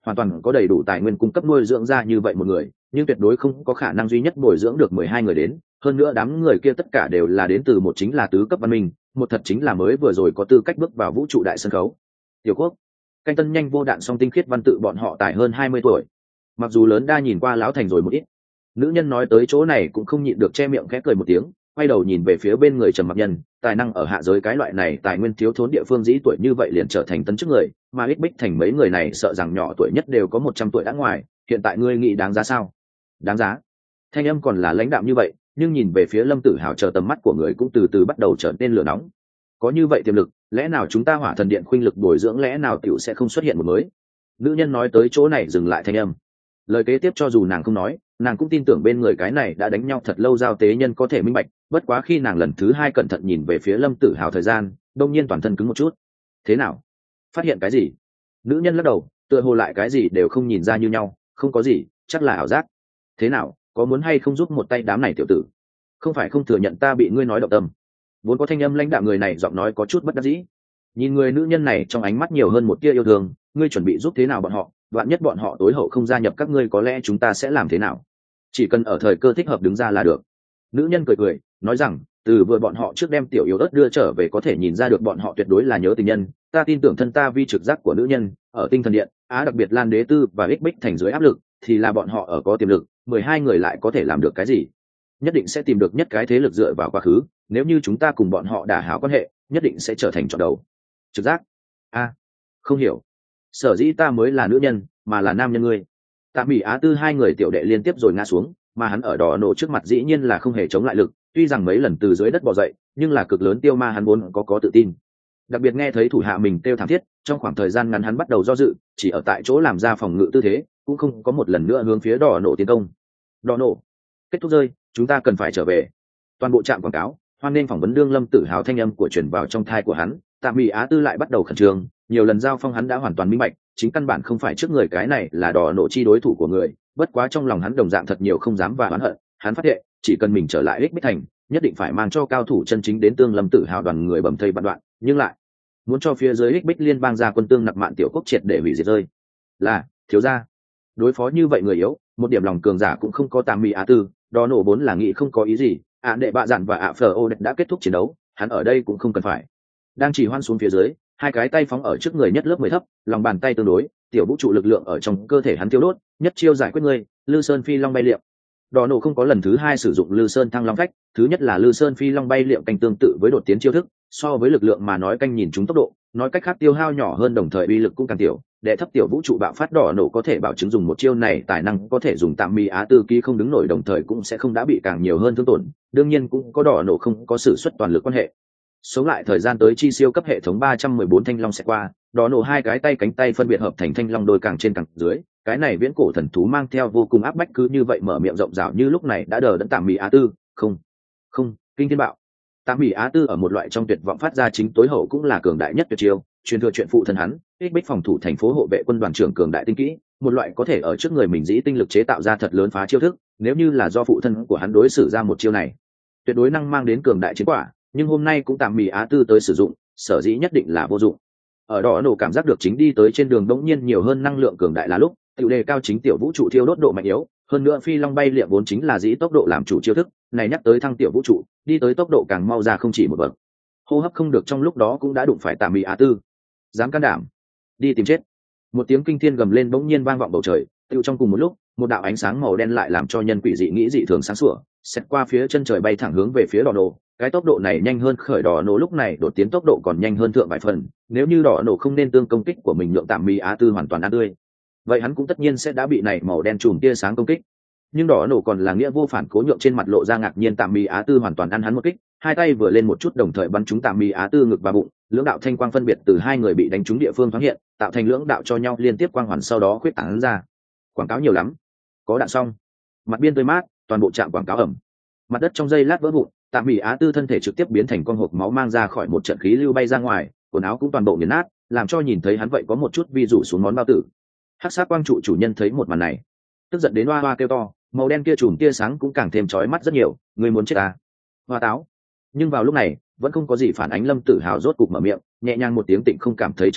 hoàn toàn có đầy đủ tài nguyên cung cấp nuôi dưỡng ra như vậy một người, nhưng tuyệt đối không có khả năng duy nhất bồi dưỡng được mười hai người đến. Hơn nữa đám người kia tất cả đều là đến từ một chính là tứ cấp văn minh, một thật chính là mới vừa rồi có tư cách bước vào vũ trụ đại sân khấu. Tiểu quốc, canh tân nhanh vô đạn song tinh khiết văn tự bọn họ tải hơn hai mươi tuổi, mặc dù lớn đa nhìn qua lão thành rồi một ít. Nữ nhân nói tới chỗ này cũng không nhịn được che miệng khẽ cười một tiếng, quay đầu nhìn về phía bên người trầm mặc nhân, tài năng ở hạ giới cái loại này tài nguyên thiếu thốn địa phương dĩ tuổi như vậy liền trở thành tấn chức người, mà ích bích thành mấy người này sợ rằng nhỏ tuổi nhất đều có một trăm tuổi đã ngoài, hiện tại ngươi nghĩ đáng giá sao? Đáng giá. Thanh âm còn là lãnh đạm như vậy, nhưng nhìn về phía Lâm Tử Hào chờ tầm mắt của người cũng từ từ bắt đầu trở nên lửa nóng. Có như vậy tiềm lực, lẽ nào chúng ta Hỏa Thần Điện khuynh lực bồi dưỡng lẽ nào tiểu sẽ không xuất hiện một mới? Nữ nhân nói tới chỗ này dừng lại thanh âm. Lời kế tiếp cho dù nàng không nói, nàng cũng tin tưởng bên người cái này đã đánh nhau thật lâu giao tế nhân có thể minh bạch, bất quá khi nàng lần thứ hai cẩn thận nhìn về phía Lâm Tử Hào thời gian, đông nhiên toàn thân cứng một chút. Thế nào? Phát hiện cái gì? Nữ nhân lắc đầu, tựa hồ lại cái gì đều không nhìn ra như nhau, không có gì, chắc là ảo giác. Thế nào, có muốn hay không giúp một tay đám này tiểu tử? Không phải không thừa nhận ta bị ngươi nói động tâm. Vốn có thanh âm lãnh đạm người này giọng nói có chút bất đắc dĩ. Nhìn người nữ nhân này trong ánh mắt nhiều hơn một tia yêu thương, ngươi chuẩn bị giúp thế nào bọn họ? Vạn nhất bọn họ tối hậu không gia nhập các ngươi có lẽ chúng ta sẽ làm thế nào? Chỉ cần ở thời cơ thích hợp đứng ra là được. Nữ nhân cười cười, nói rằng, từ vừa bọn họ trước đem tiểu yếu ớt đưa trở về có thể nhìn ra được bọn họ tuyệt đối là nhớ tình nhân. Ta tin tưởng thân ta vi trực giác của nữ nhân, ở tinh thần điện, á đặc biệt Lan Đế Tư và ích bích thành dưới áp lực, thì là bọn họ ở có tiềm lực, mười hai người lại có thể làm được cái gì? Nhất định sẽ tìm được nhất cái thế lực dựa vào quá khứ, nếu như chúng ta cùng bọn họ đả hảo quan hệ, nhất định sẽ trở thành chọn đầu. Trực giác? A, không hiểu. Sở dĩ ta mới là nữ nhân, mà là nam nhân ngươi. Tạ Mỹ Á Tư hai người tiểu đệ liên tiếp rồi ngã xuống, mà hắn ở đỏ nổ trước mặt dĩ nhiên là không hề chống lại lực, tuy rằng mấy lần từ dưới đất bò dậy, nhưng là cực lớn tiêu ma hắn vốn có có tự tin. Đặc biệt nghe thấy thủ hạ mình kêu thảm thiết, trong khoảng thời gian ngắn hắn bắt đầu do dự, chỉ ở tại chỗ làm ra phòng ngự tư thế, cũng không có một lần nữa hướng phía đỏ nổ tiến công. Đỏ nổ, kết thúc rơi, chúng ta cần phải trở về. Toàn bộ trạm quảng cáo, hoan nên phỏng vấn đương Lâm Tử Hào thanh âm của truyền vào trong thai của hắn, Tạ Mỹ Á Tư lại bắt đầu khẩn trương, nhiều lần giao phong hắn đã hoàn toàn minh bạch, chính căn bản không phải trước người cái này là đỏ nổ chi đối thủ của người, bất quá trong lòng hắn đồng dạng thật nhiều không dám và oán hận, hắn phát hiện, chỉ cần mình trở lại ích bích thành, nhất định phải mang cho cao thủ chân chính đến tương Lâm Tử Hào đoàn người bầm thây vạn đoạn, nhưng lại muốn cho phía dưới ích bích liên bang ra quân tương nặc mạn tiểu quốc triệt để hủy diệt rơi. Là, thiếu gia. Đối phó như vậy người yếu, một điểm lòng cường giả cũng không có. Tạ Mỹ Á Tư, đó nổ vốn là nghĩ không có ý gì, ạ đệ bạ dạn và ạ phở ô đã kết thúc chiến đấu, hắn ở đây cũng không cần phải. Đang chỉ hoan xuống phía dưới, hai cái tay phóng ở trước người nhất lớp mười thấp, lòng bàn tay tương đối, tiểu vũ trụ lực lượng ở trong cơ thể hắn tiêu đốt, nhất chiêu giải quyết ngươi, Lư Sơn Phi Long bay liệm. Đỏ nổ không có lần thứ hai sử dụng Lư Sơn Thăng Long Phách, thứ nhất là Lư Sơn Phi Long bay liệm canh tương tự với đột tiến chiêu thức, so với lực lượng mà nói canh nhìn chúng tốc độ, nói cách khác tiêu hao nhỏ hơn đồng thời uy lực cũng càng tiểu, để thấp tiểu vũ trụ bạo phát. Đỏ nổ có thể bảo chứng dùng một chiêu này tài năng có thể dùng Tạm Mỹ Á Tư ký không đứng nổi đồng thời cũng sẽ không đã bị càng nhiều hơn thương tổn, đương nhiên cũng có đỏ nổ không có sử xuất toàn lực quan hệ. Sống lại thời gian tới chi siêu cấp hệ thống ba trăm mười bốn thanh long sẽ qua, đỏ nổ hai cái tay cánh tay phân biệt hợp thành thanh long đôi càng trên càng dưới, cái này viễn cổ thần thú mang theo vô cùng áp bách cứ như vậy mở miệng rộng rãi như lúc này đã đờ đẫn Tạm Mỹ Á Tư, không, không, kinh thiên bạo. Tạm Mỹ Á Tư ở một loại trong tuyệt vọng phát ra chính tối hậu cũng là cường đại nhất tuyệt chiêu, truyền thừa chuyện phụ thân hắn, ích bích phòng thủ thành phố hộ vệ quân đoàn trưởng cường đại tinh kỹ, một loại có thể ở trước người mình dĩ tinh lực chế tạo ra thật lớn phá chiêu thức, nếu như là do phụ thân của hắn đối xử ra một chiêu này, tuyệt đối năng mang đến cường đại chiến quả, nhưng hôm nay cũng Tạm Mỹ Á Tư tới sử dụng, sở dĩ nhất định là vô dụng. Ở đỏ nổ cảm giác được chính đi tới trên đường đống nhiên nhiều hơn năng lượng cường đại là lúc, tiểu đề cao chính tiểu vũ trụ thiêu đốt độ mạnh yếu, hơn nữa Phi Long bay liệm vốn chính là dĩ tốc độ làm chủ chiêu thức, này nhắc tới thăng tiểu vũ trụ, đi tới tốc độ càng mau ra không chỉ một bậc. Hô hấp không được trong lúc đó cũng đã đụng phải Tạm Mỹ Á Tư. Dám can đảm, đi tìm chết. Một tiếng kinh thiên gầm lên bỗng nhiên vang vọng bầu trời, tiêu trong cùng một lúc, một đạo ánh sáng màu đen lại làm cho nhân quỷ dị nghĩ dị thường sáng sủa, xét qua phía chân trời bay thẳng hướng về phía đỏ nổ. Cái tốc độ này nhanh hơn khởi đỏ nổ lúc này đột tiến tốc độ còn nhanh hơn thượng vài phần, nếu như đỏ nổ không nên tương công kích của mình nhượng Tạm Mỹ Á Tư hoàn toàn ăn tươi, vậy hắn cũng tất nhiên sẽ đã bị này màu đen chùm tia sáng công kích. Nhưng đỏ nổ còn là nghĩa vô phản cố nhượng trên mặt lộ ra ngạc nhiên, Tạm Mỹ Á Tư hoàn toàn ăn hắn một kích, hai tay vừa lên một chút đồng thời bắn trúng Tạm Mỹ Á Tư ngực và bụng, lưỡng đạo thanh quang phân biệt từ hai người bị đánh trúng địa phương thoáng hiện, tạo thành lưỡng đạo cho nhau liên tiếp quang hoàn sau đó khuyết tán ra. Quảng cáo nhiều lắm, có đạn xong, mặt biên tươi mát, toàn bộ trạm quảng cáo ẩm. Mặt đất trong giây lát vỡ vụn, Tạm Mỹ Á Tư thân thể trực tiếp biến thành con hộp máu mang ra khỏi một trận khí lưu bay ra ngoài, quần áo cũng toàn bộ nghiền nát, làm cho nhìn thấy hắn vậy có một chút vi rủ xuống món bao tử. Hắc sát quang trụ chủ nhân thấy một màn này, tức giận đến hoa hoa kêu to, màu đen kia chùm tia sáng cũng càng thêm chói mắt rất nhiều, người muốn chết à? Hoa táo. Nhưng vào lúc này, vẫn không có gì phản ánh. Lâm Tử Hào rốt cục mở miệng, nhẹ nhàng một tiếng tịnh không cảm thấy chói tai,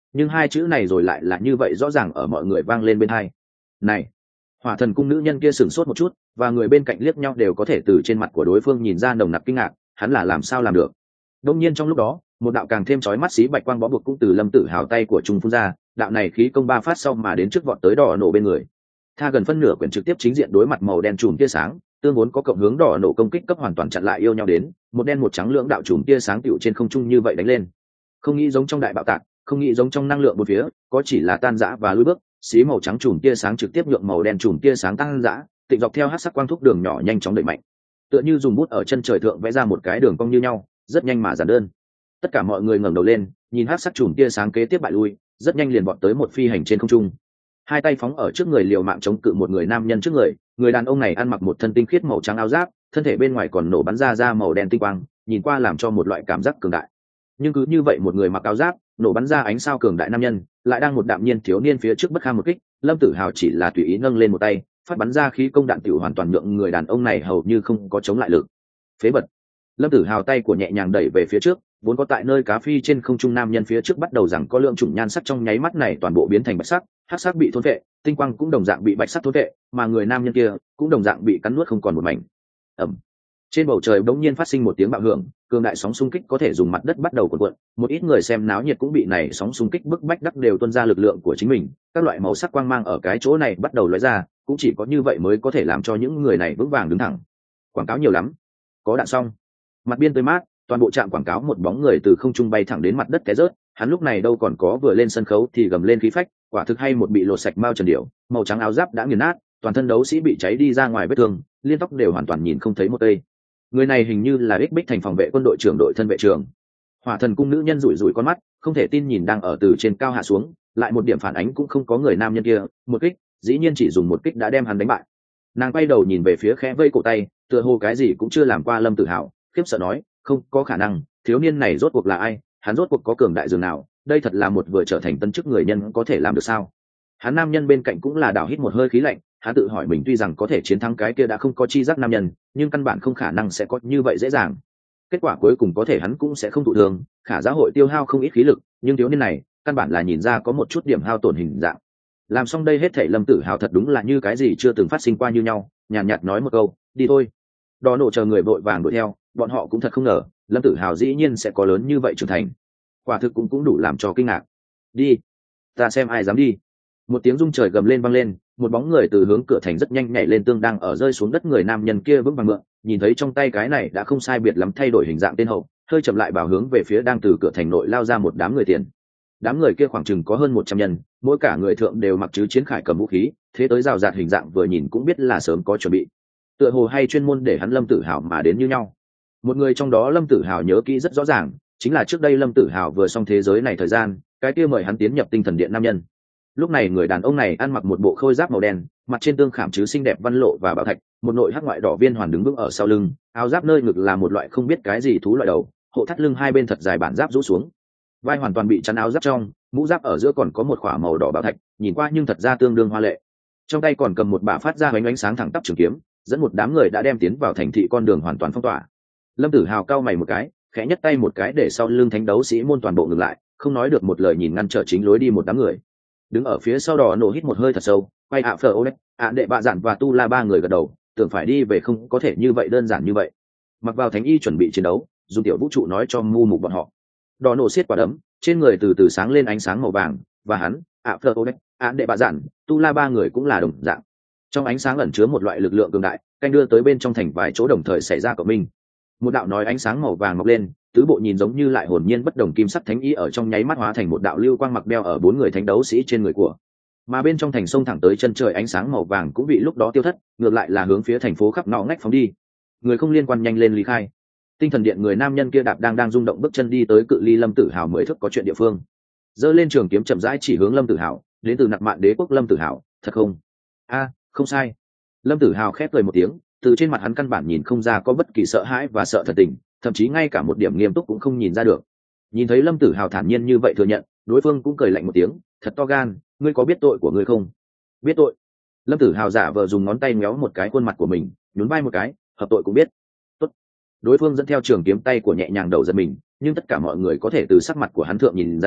nhưng hai chữ này rồi lại là như vậy rõ ràng ở mọi người vang lên bên hai. Này, hỏa thần cung nữ nhân kia sửng sốt một chút, và người bên cạnh liếc nhau đều có thể từ trên mặt của đối phương nhìn ra nồng nặc kinh ngạc, hắn là làm sao làm được. Đông nhiên trong lúc đó, một đạo càng thêm chói mắt xí bạch quang bó buộc cũng từ Lâm Tử Hào tay của trung phun ra, đạo này khí công ba phát sau mà đến trước vọt tới đỏ nổ bên người. Tha gần phân nửa quyển trực tiếp chính diện đối mặt màu đen chùm tia sáng, tương vốn có cộng hướng đỏ nổ công kích cấp hoàn toàn chặn lại yêu nhau đến, một đen một trắng lưỡng đạo chùm tia sáng tựu trên không trung như vậy đánh lên. Không nghĩ giống trong đại bạo tạc, không nghĩ giống trong năng lượng một phía, có chỉ là tan rã và lùi bước, xí màu trắng chùm tia sáng trực tiếp nhượng màu đen chùm tia sáng tăng rã, tịnh dọc theo hắc sắc quang thúc đường nhỏ nhanh chóng đẩy mạnh. Tựa như dùng bút ở chân trời thượng vẽ ra một cái đường cong như nhau, rất nhanh mà giản đơn. Tất cả mọi người ngẩng đầu lên, nhìn hắc sắc chùm tia sáng kế tiếp bại lui, rất nhanh liền vọt tới một phi hành trên không trung. Hai tay phóng ở trước người liều mạng chống cự một người nam nhân trước người, người đàn ông này ăn mặc một thân tinh khiết màu trắng áo giáp, thân thể bên ngoài còn nổ bắn ra ra màu đen tinh quang, nhìn qua làm cho một loại cảm giác cường đại. Nhưng cứ như vậy một người mặc áo giáp, nổ bắn ra ánh sao cường đại nam nhân, lại đang một đạm nhiên thiếu niên phía trước bất kham một kích, Lâm Tử Hào chỉ là tùy ý nâng lên một tay, phát bắn ra khí công đạn tiểu hoàn toàn nhượng người đàn ông này hầu như không có chống lại lực. Phế vật. Lâm Tử Hào tay của nhẹ nhàng đẩy về phía trước, vốn có tại nơi cá phi trên không trung nam nhân phía trước bắt đầu rằng có lượng chủng nhan sắc trong nháy mắt này toàn bộ biến thành bạch sắc, hắc sắc bị thôn vệ, tinh quang cũng đồng dạng bị bạch sắc thôn vệ, mà người nam nhân kia cũng đồng dạng bị cắn nuốt không còn một mảnh. Ầm. Trên bầu trời bỗng nhiên phát sinh một tiếng bạo hưởng, cường đại sóng xung kích có thể dùng mặt đất bắt đầu cuộn cuộn, một ít người xem náo nhiệt cũng bị này sóng xung kích bức bách đắc đều tuôn ra lực lượng của chính mình, các loại màu sắc quang mang ở cái chỗ này bắt đầu lóe ra, cũng chỉ có như vậy mới có thể làm cho những người này vững vàng đứng thẳng. Quảng cáo nhiều lắm, có đạn xong. Mặt biên tươi mát, toàn bộ trạm quảng cáo một bóng người từ không trung bay thẳng đến mặt đất té rớt, hắn lúc này đâu còn có vừa lên sân khấu thì gầm lên khí phách, quả thực hay một bị lột sạch mao trần điểu, màu trắng áo giáp đã nghiền nát, toàn thân đấu sĩ bị cháy đi ra ngoài vết thương, liên tóc đều hoàn toàn nhìn không thấy một cây. Người này hình như là ích bích thành phòng vệ quân đội trưởng đội thân vệ trưởng. Hỏa thần cung nữ nhân rủi rủi con mắt, không thể tin nhìn đang ở từ trên cao hạ xuống, lại một điểm phản ánh cũng không có người nam nhân kia, một kích, dĩ nhiên chỉ dùng một kích đã đem hắn đánh bại. Nàng quay đầu nhìn về phía khẽ vây cổ tay, tựa hồ cái gì cũng chưa làm qua Lâm Tử Hào, khiếp sợ nói, không có khả năng, thiếu niên này rốt cuộc là ai, hắn rốt cuộc có cường đại dường nào, đây thật là một vừa trở thành tân chức người nhân có thể làm được sao? Hắn nam nhân bên cạnh cũng là đảo hít một hơi khí lạnh, hắn tự hỏi mình tuy rằng có thể chiến thắng cái kia đã không có chi giác nam nhân, nhưng căn bản không khả năng sẽ có như vậy dễ dàng. Kết quả cuối cùng có thể hắn cũng sẽ không thụ thường, khả giá hội tiêu hao không ít khí lực, nhưng thiếu niên này căn bản là nhìn ra có một chút điểm hao tổn hình dạng. Làm xong đây hết thảy Lâm Tử Hào thật đúng là như cái gì chưa từng phát sinh qua như nhau, nhàn nhạt, nhạt nói một câu, đi thôi. Đỏ nổ chờ người vội vàng đuổi theo, bọn họ cũng thật không ngờ, Lâm Tử Hào dĩ nhiên sẽ có lớn như vậy trưởng thành. Quả thực cũng cũng đủ làm cho kinh ngạc. Đi, ta xem ai dám đi. Một tiếng rung trời gầm lên vang lên, một bóng người từ hướng cửa thành rất nhanh nhảy lên tương đang ở rơi xuống đất người nam nhân kia vững vàng mượn, nhìn thấy trong tay cái này đã không sai biệt lắm thay đổi hình dạng tên hậu, hơi chậm lại bảo hướng về phía đang từ cửa thành nội lao ra một đám người tiền. Đám người kia khoảng chừng có hơn một trăm nhân, mỗi cả người thượng đều mặc chứ chiến khải cầm vũ khí, thế tới rào rạt hình dạng vừa nhìn cũng biết là sớm có chuẩn bị. Tựa hồ hay chuyên môn để hắn Lâm Tử Hào mà đến như nhau. Một người trong đó Lâm Tử Hào nhớ kỹ rất rõ ràng, chính là trước đây Lâm Tử Hào vừa xong thế giới này thời gian, cái kia mời hắn tiến nhập tinh thần điện nam nhân. Lúc này người đàn ông này ăn mặc một bộ khôi giáp màu đen, mặt trên tương khảm chứ xinh đẹp văn lộ và bảo thạch, một nội hắc ngoại đỏ viên hoàn đứng vững ở sau lưng, áo giáp nơi ngực là một loại không biết cái gì thú loại đầu, hộ thắt lưng hai bên thật dài bản giáp rũ xuống, vai hoàn toàn bị chắn áo giáp trong, mũ giáp ở giữa còn có một khỏa màu đỏ bảo thạch, nhìn qua nhưng thật ra tương đương hoa lệ. Trong tay còn cầm một bả phát ra ánh ánh sáng thẳng tắp trường kiếm, dẫn một đám người đã đem tiến vào thành thị con đường hoàn toàn phong tỏa. Lâm Tử Hào cau mày một cái, khẽ nhấc tay một cái để sau lưng thánh đấu sĩ môn toàn bộ ngừng lại, không nói được một lời nhìn ngăn trở chính lối đi một đám người. Đứng ở phía sau đỏ nổ hít một hơi thật sâu, quay ạ phở ô đấy, ạ đệ bạ dạn và tu la ba người gật đầu, tưởng phải đi về không có thể như vậy đơn giản như vậy. Mặc vào thánh y chuẩn bị chiến đấu, dùng tiểu vũ trụ nói cho mu mục bọn họ. Đỏ nổ siết quả đấm, trên người từ từ sáng lên ánh sáng màu vàng, và hắn, ạ phở ô đấy, ạ đệ bạ dạn, tu la ba người cũng là đồng dạng. Trong ánh sáng ẩn chứa một loại lực lượng cường đại, canh đưa tới bên trong thành vài chỗ đồng thời xảy ra cộng minh. Một đạo nói ánh sáng màu vàng mọc lên, tứ bộ nhìn giống như lại hồn nhiên bất đồng kim sắc thánh ý ở trong nháy mắt hóa thành một đạo lưu quang mặc đeo ở bốn người thánh đấu sĩ trên người của. Mà bên trong thành sông thẳng tới chân trời ánh sáng màu vàng cũng bị lúc đó tiêu thất, ngược lại là hướng phía thành phố khắp ngõ ngách phóng đi. Người không liên quan nhanh lên ly khai. Tinh thần điện người nam nhân kia đạp đang đang rung động bước chân đi tới cự ly Lâm Tử Hào mười thước có chuyện địa phương. Giơ lên trường kiếm chậm rãi chỉ hướng Lâm Tử Hào, đến từ Nặc Mạn Đế quốc Lâm Tử Hào, thật không? A, không sai. Lâm Tử Hào khép cười một tiếng, từ trên mặt hắn căn bản nhìn không ra có bất kỳ sợ hãi và sợ thật tình, thậm chí ngay cả một điểm nghiêm túc cũng không nhìn ra được. Nhìn thấy Lâm Tử Hào thản nhiên như vậy thừa nhận, đối phương cũng cười lạnh một tiếng, thật to gan, ngươi có biết tội của ngươi không? Biết tội. Lâm Tử Hào giả vờ dùng ngón tay méo một cái khuôn mặt của mình, nhún vai một cái, hợp tội cũng biết. Tốt. Đối phương dẫn theo trường kiếm tay của nhẹ nhàng đầu giật mình, nhưng tất cả mọi người có thể từ sắc mặt của hắn thượng nhìn ra,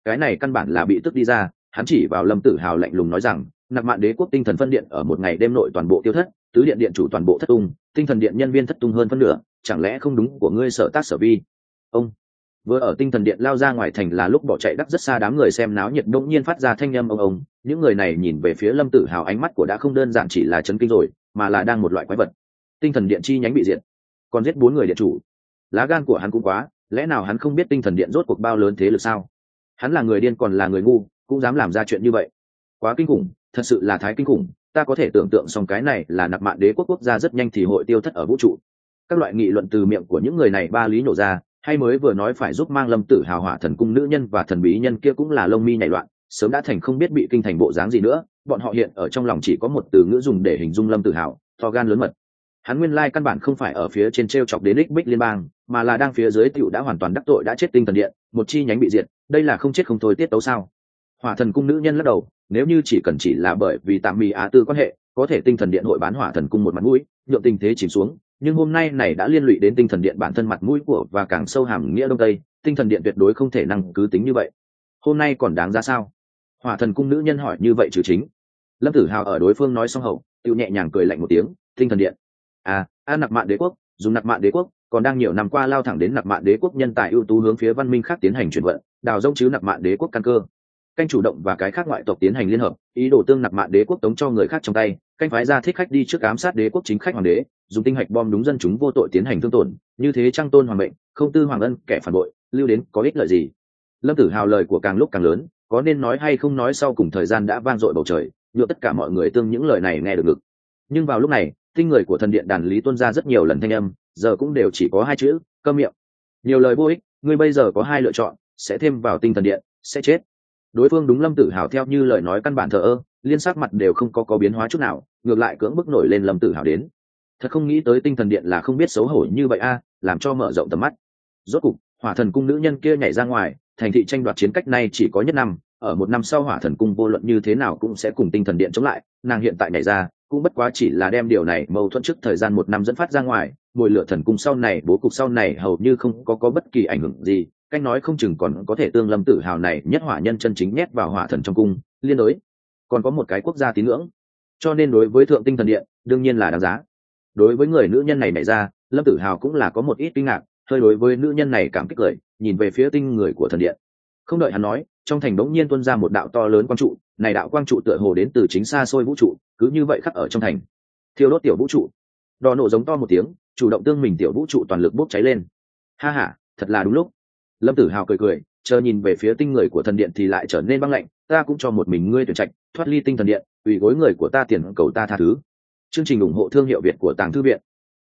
cái này căn bản là bị tức đi ra. Hắn chỉ vào Lâm Tử Hào lạnh lùng nói rằng, Nạp Mạn Đế quốc tinh thần phân điện ở một ngày đêm nội toàn bộ tiêu thất, tứ điện điện chủ toàn bộ thất tung, tinh thần điện nhân viên thất tung hơn phân nửa, chẳng lẽ không đúng của ngươi sở tác sở vi? Ông vừa ở tinh thần điện lao ra ngoài thành là lúc bỏ chạy đắc rất xa, đám người xem náo nhiệt bỗng nhiên phát ra thanh âm ông ông. Những người này nhìn về phía Lâm Tử Hào, ánh mắt của đã không đơn giản chỉ là chấn kinh rồi, mà là đang một loại quái vật. Tinh thần điện chi nhánh bị diệt, còn giết bốn người điện chủ. Lá gan của hắn cũng quá, lẽ nào hắn không biết tinh thần điện rốt cuộc bao lớn thế lực sao? Hắn là người điên còn là người ngu, cũng dám làm ra chuyện như vậy. Quá kinh khủng, thật sự là thái kinh khủng. Ta có thể tưởng tượng xong cái này là Nạp Mạn Đế quốc quốc gia rất nhanh thì hội tiêu thất ở vũ trụ. Các loại nghị luận từ miệng của những người này ba lý nổ ra, hay mới vừa nói phải giúp mang Lâm Tử Hào hỏa thần cung nữ nhân và thần bí nhân kia cũng là lông mi nhảy loạn, sớm đã thành không biết bị kinh thành bộ dáng gì nữa. Bọn họ hiện ở trong lòng chỉ có một từ ngữ dùng để hình dung Lâm Tử Hào: to gan lớn mật. Hắn nguyên lai căn bản không phải ở phía trên treo chọc đến ích bích liên bang, mà là đang phía dưới tiểu đã hoàn toàn đắc tội đã chết tinh thần điện, một chi nhánh bị diệt, đây là không chết không thôi tiết tấu sao? Hỏa thần cung nữ nhân lắc đầu, nếu như chỉ cần chỉ là bởi vì tạm mì á tư quan hệ, có thể tinh thần điện hội bán hỏa thần cung một mặt mũi, nhượng tình thế chìm xuống, nhưng hôm nay này đã liên lụy đến tinh thần điện bản thân mặt mũi của và càng sâu hàm nghĩa đông tây, tinh thần điện tuyệt đối không thể năng cứ tính như vậy. Hôm nay còn đáng ra sao? Hỏa thần cung nữ nhân hỏi như vậy trừ chính. Lâm Tử Hào ở đối phương nói xong hậu, tiêu nhẹ nhàng cười lạnh một tiếng, tinh thần điện. À, a Nạp Mạn Đế quốc, dùng Nạp Mạn Đế quốc, còn đang nhiều năm qua lao thẳng đến Nạp Mạn Đế quốc nhân tài ưu tú hướng phía văn minh khác tiến hành chuyển vận, đào rông chứ Nạp Mạn Đế quốc căn cơ. Canh chủ động và cái khác ngoại tộc tiến hành liên hợp, ý đồ tương Nạp Mạn Đế quốc tống cho người khác trong tay, canh phái ra thích khách đi trước ám sát đế quốc chính khách hoàng đế, dùng tinh hạch bom đúng dân chúng vô tội tiến hành thương tổn, như thế trang tôn hoàng mệnh, không tư hoàng ân, kẻ phản bội, lưu đến có ích lợi gì? Lâm Tử Hào lời của càng lúc càng lớn, có nên nói hay không nói sau cùng thời gian đã vang dội bầu trời, nhượng tất cả mọi người tương những lời này nghe được ngực. Nhưng vào lúc này, tinh người của thần điện đàn lý tuôn ra rất nhiều lần thanh âm, giờ cũng đều chỉ có hai chữ: câm miệng. Nhiều lời vô ích, ngươi bây giờ có hai lựa chọn, sẽ thêm vào tinh thần điện, sẽ chết. Đối phương đúng Lâm Tử Hào theo như lời nói căn bản thờ ơ, liên sắc mặt đều không có có biến hóa chút nào, ngược lại cưỡng bức nổi lên Lâm Tử Hào đến. Thật không nghĩ tới tinh thần điện là không biết xấu hổ như vậy a, làm cho mở rộng tầm mắt. Rốt cục, hỏa thần cung nữ nhân kia nhảy ra ngoài, thành thị tranh đoạt chiến cách này chỉ có nhất năm, ở một năm sau hỏa thần cung vô luận như thế nào cũng sẽ cùng tinh thần điện chống lại, nàng hiện tại nhảy ra, cũng bất quá chỉ là đem điều này mâu thuẫn trước thời gian một năm dẫn phát ra ngoài, mùi lửa thần cung sau này bố cục sau này hầu như không có có bất kỳ ảnh hưởng gì, cách nói không chừng còn có thể tương Lâm Tử Hào này nhất hỏa nhân chân chính nhét vào hỏa thần trong cung liên đối, còn có một cái quốc gia tín ngưỡng, cho nên đối với thượng tinh thần điện đương nhiên là đáng giá. Đối với người nữ nhân này nảy ra, Lâm Tử Hào cũng là có một ít kinh ngạc, hơi đối với nữ nhân này cảm kích cười, nhìn về phía tinh người của thần điện. Không đợi hắn nói, trong thành đống nhiên tuôn ra một đạo to lớn quang trụ, này đạo quang trụ tựa hồ đến từ chính xa xôi vũ trụ, cứ như vậy khắc ở trong thành, thiêu đốt tiểu vũ trụ. Đỏ nổ giống to một tiếng, chủ động tương mình tiểu vũ trụ toàn lực bốc cháy lên. Ha ha, thật là đúng lúc. Lâm Tử Hào cười cười, chờ nhìn về phía tinh người của thần điện thì lại trở nên băng lạnh, ta cũng cho một mình ngươi tuyển trạch, thoát ly tinh thần điện, ủy gối người của ta tiền cầu ta tha thứ. Chương trình ủng hộ thương hiệu Việt của Tàng Thư viện.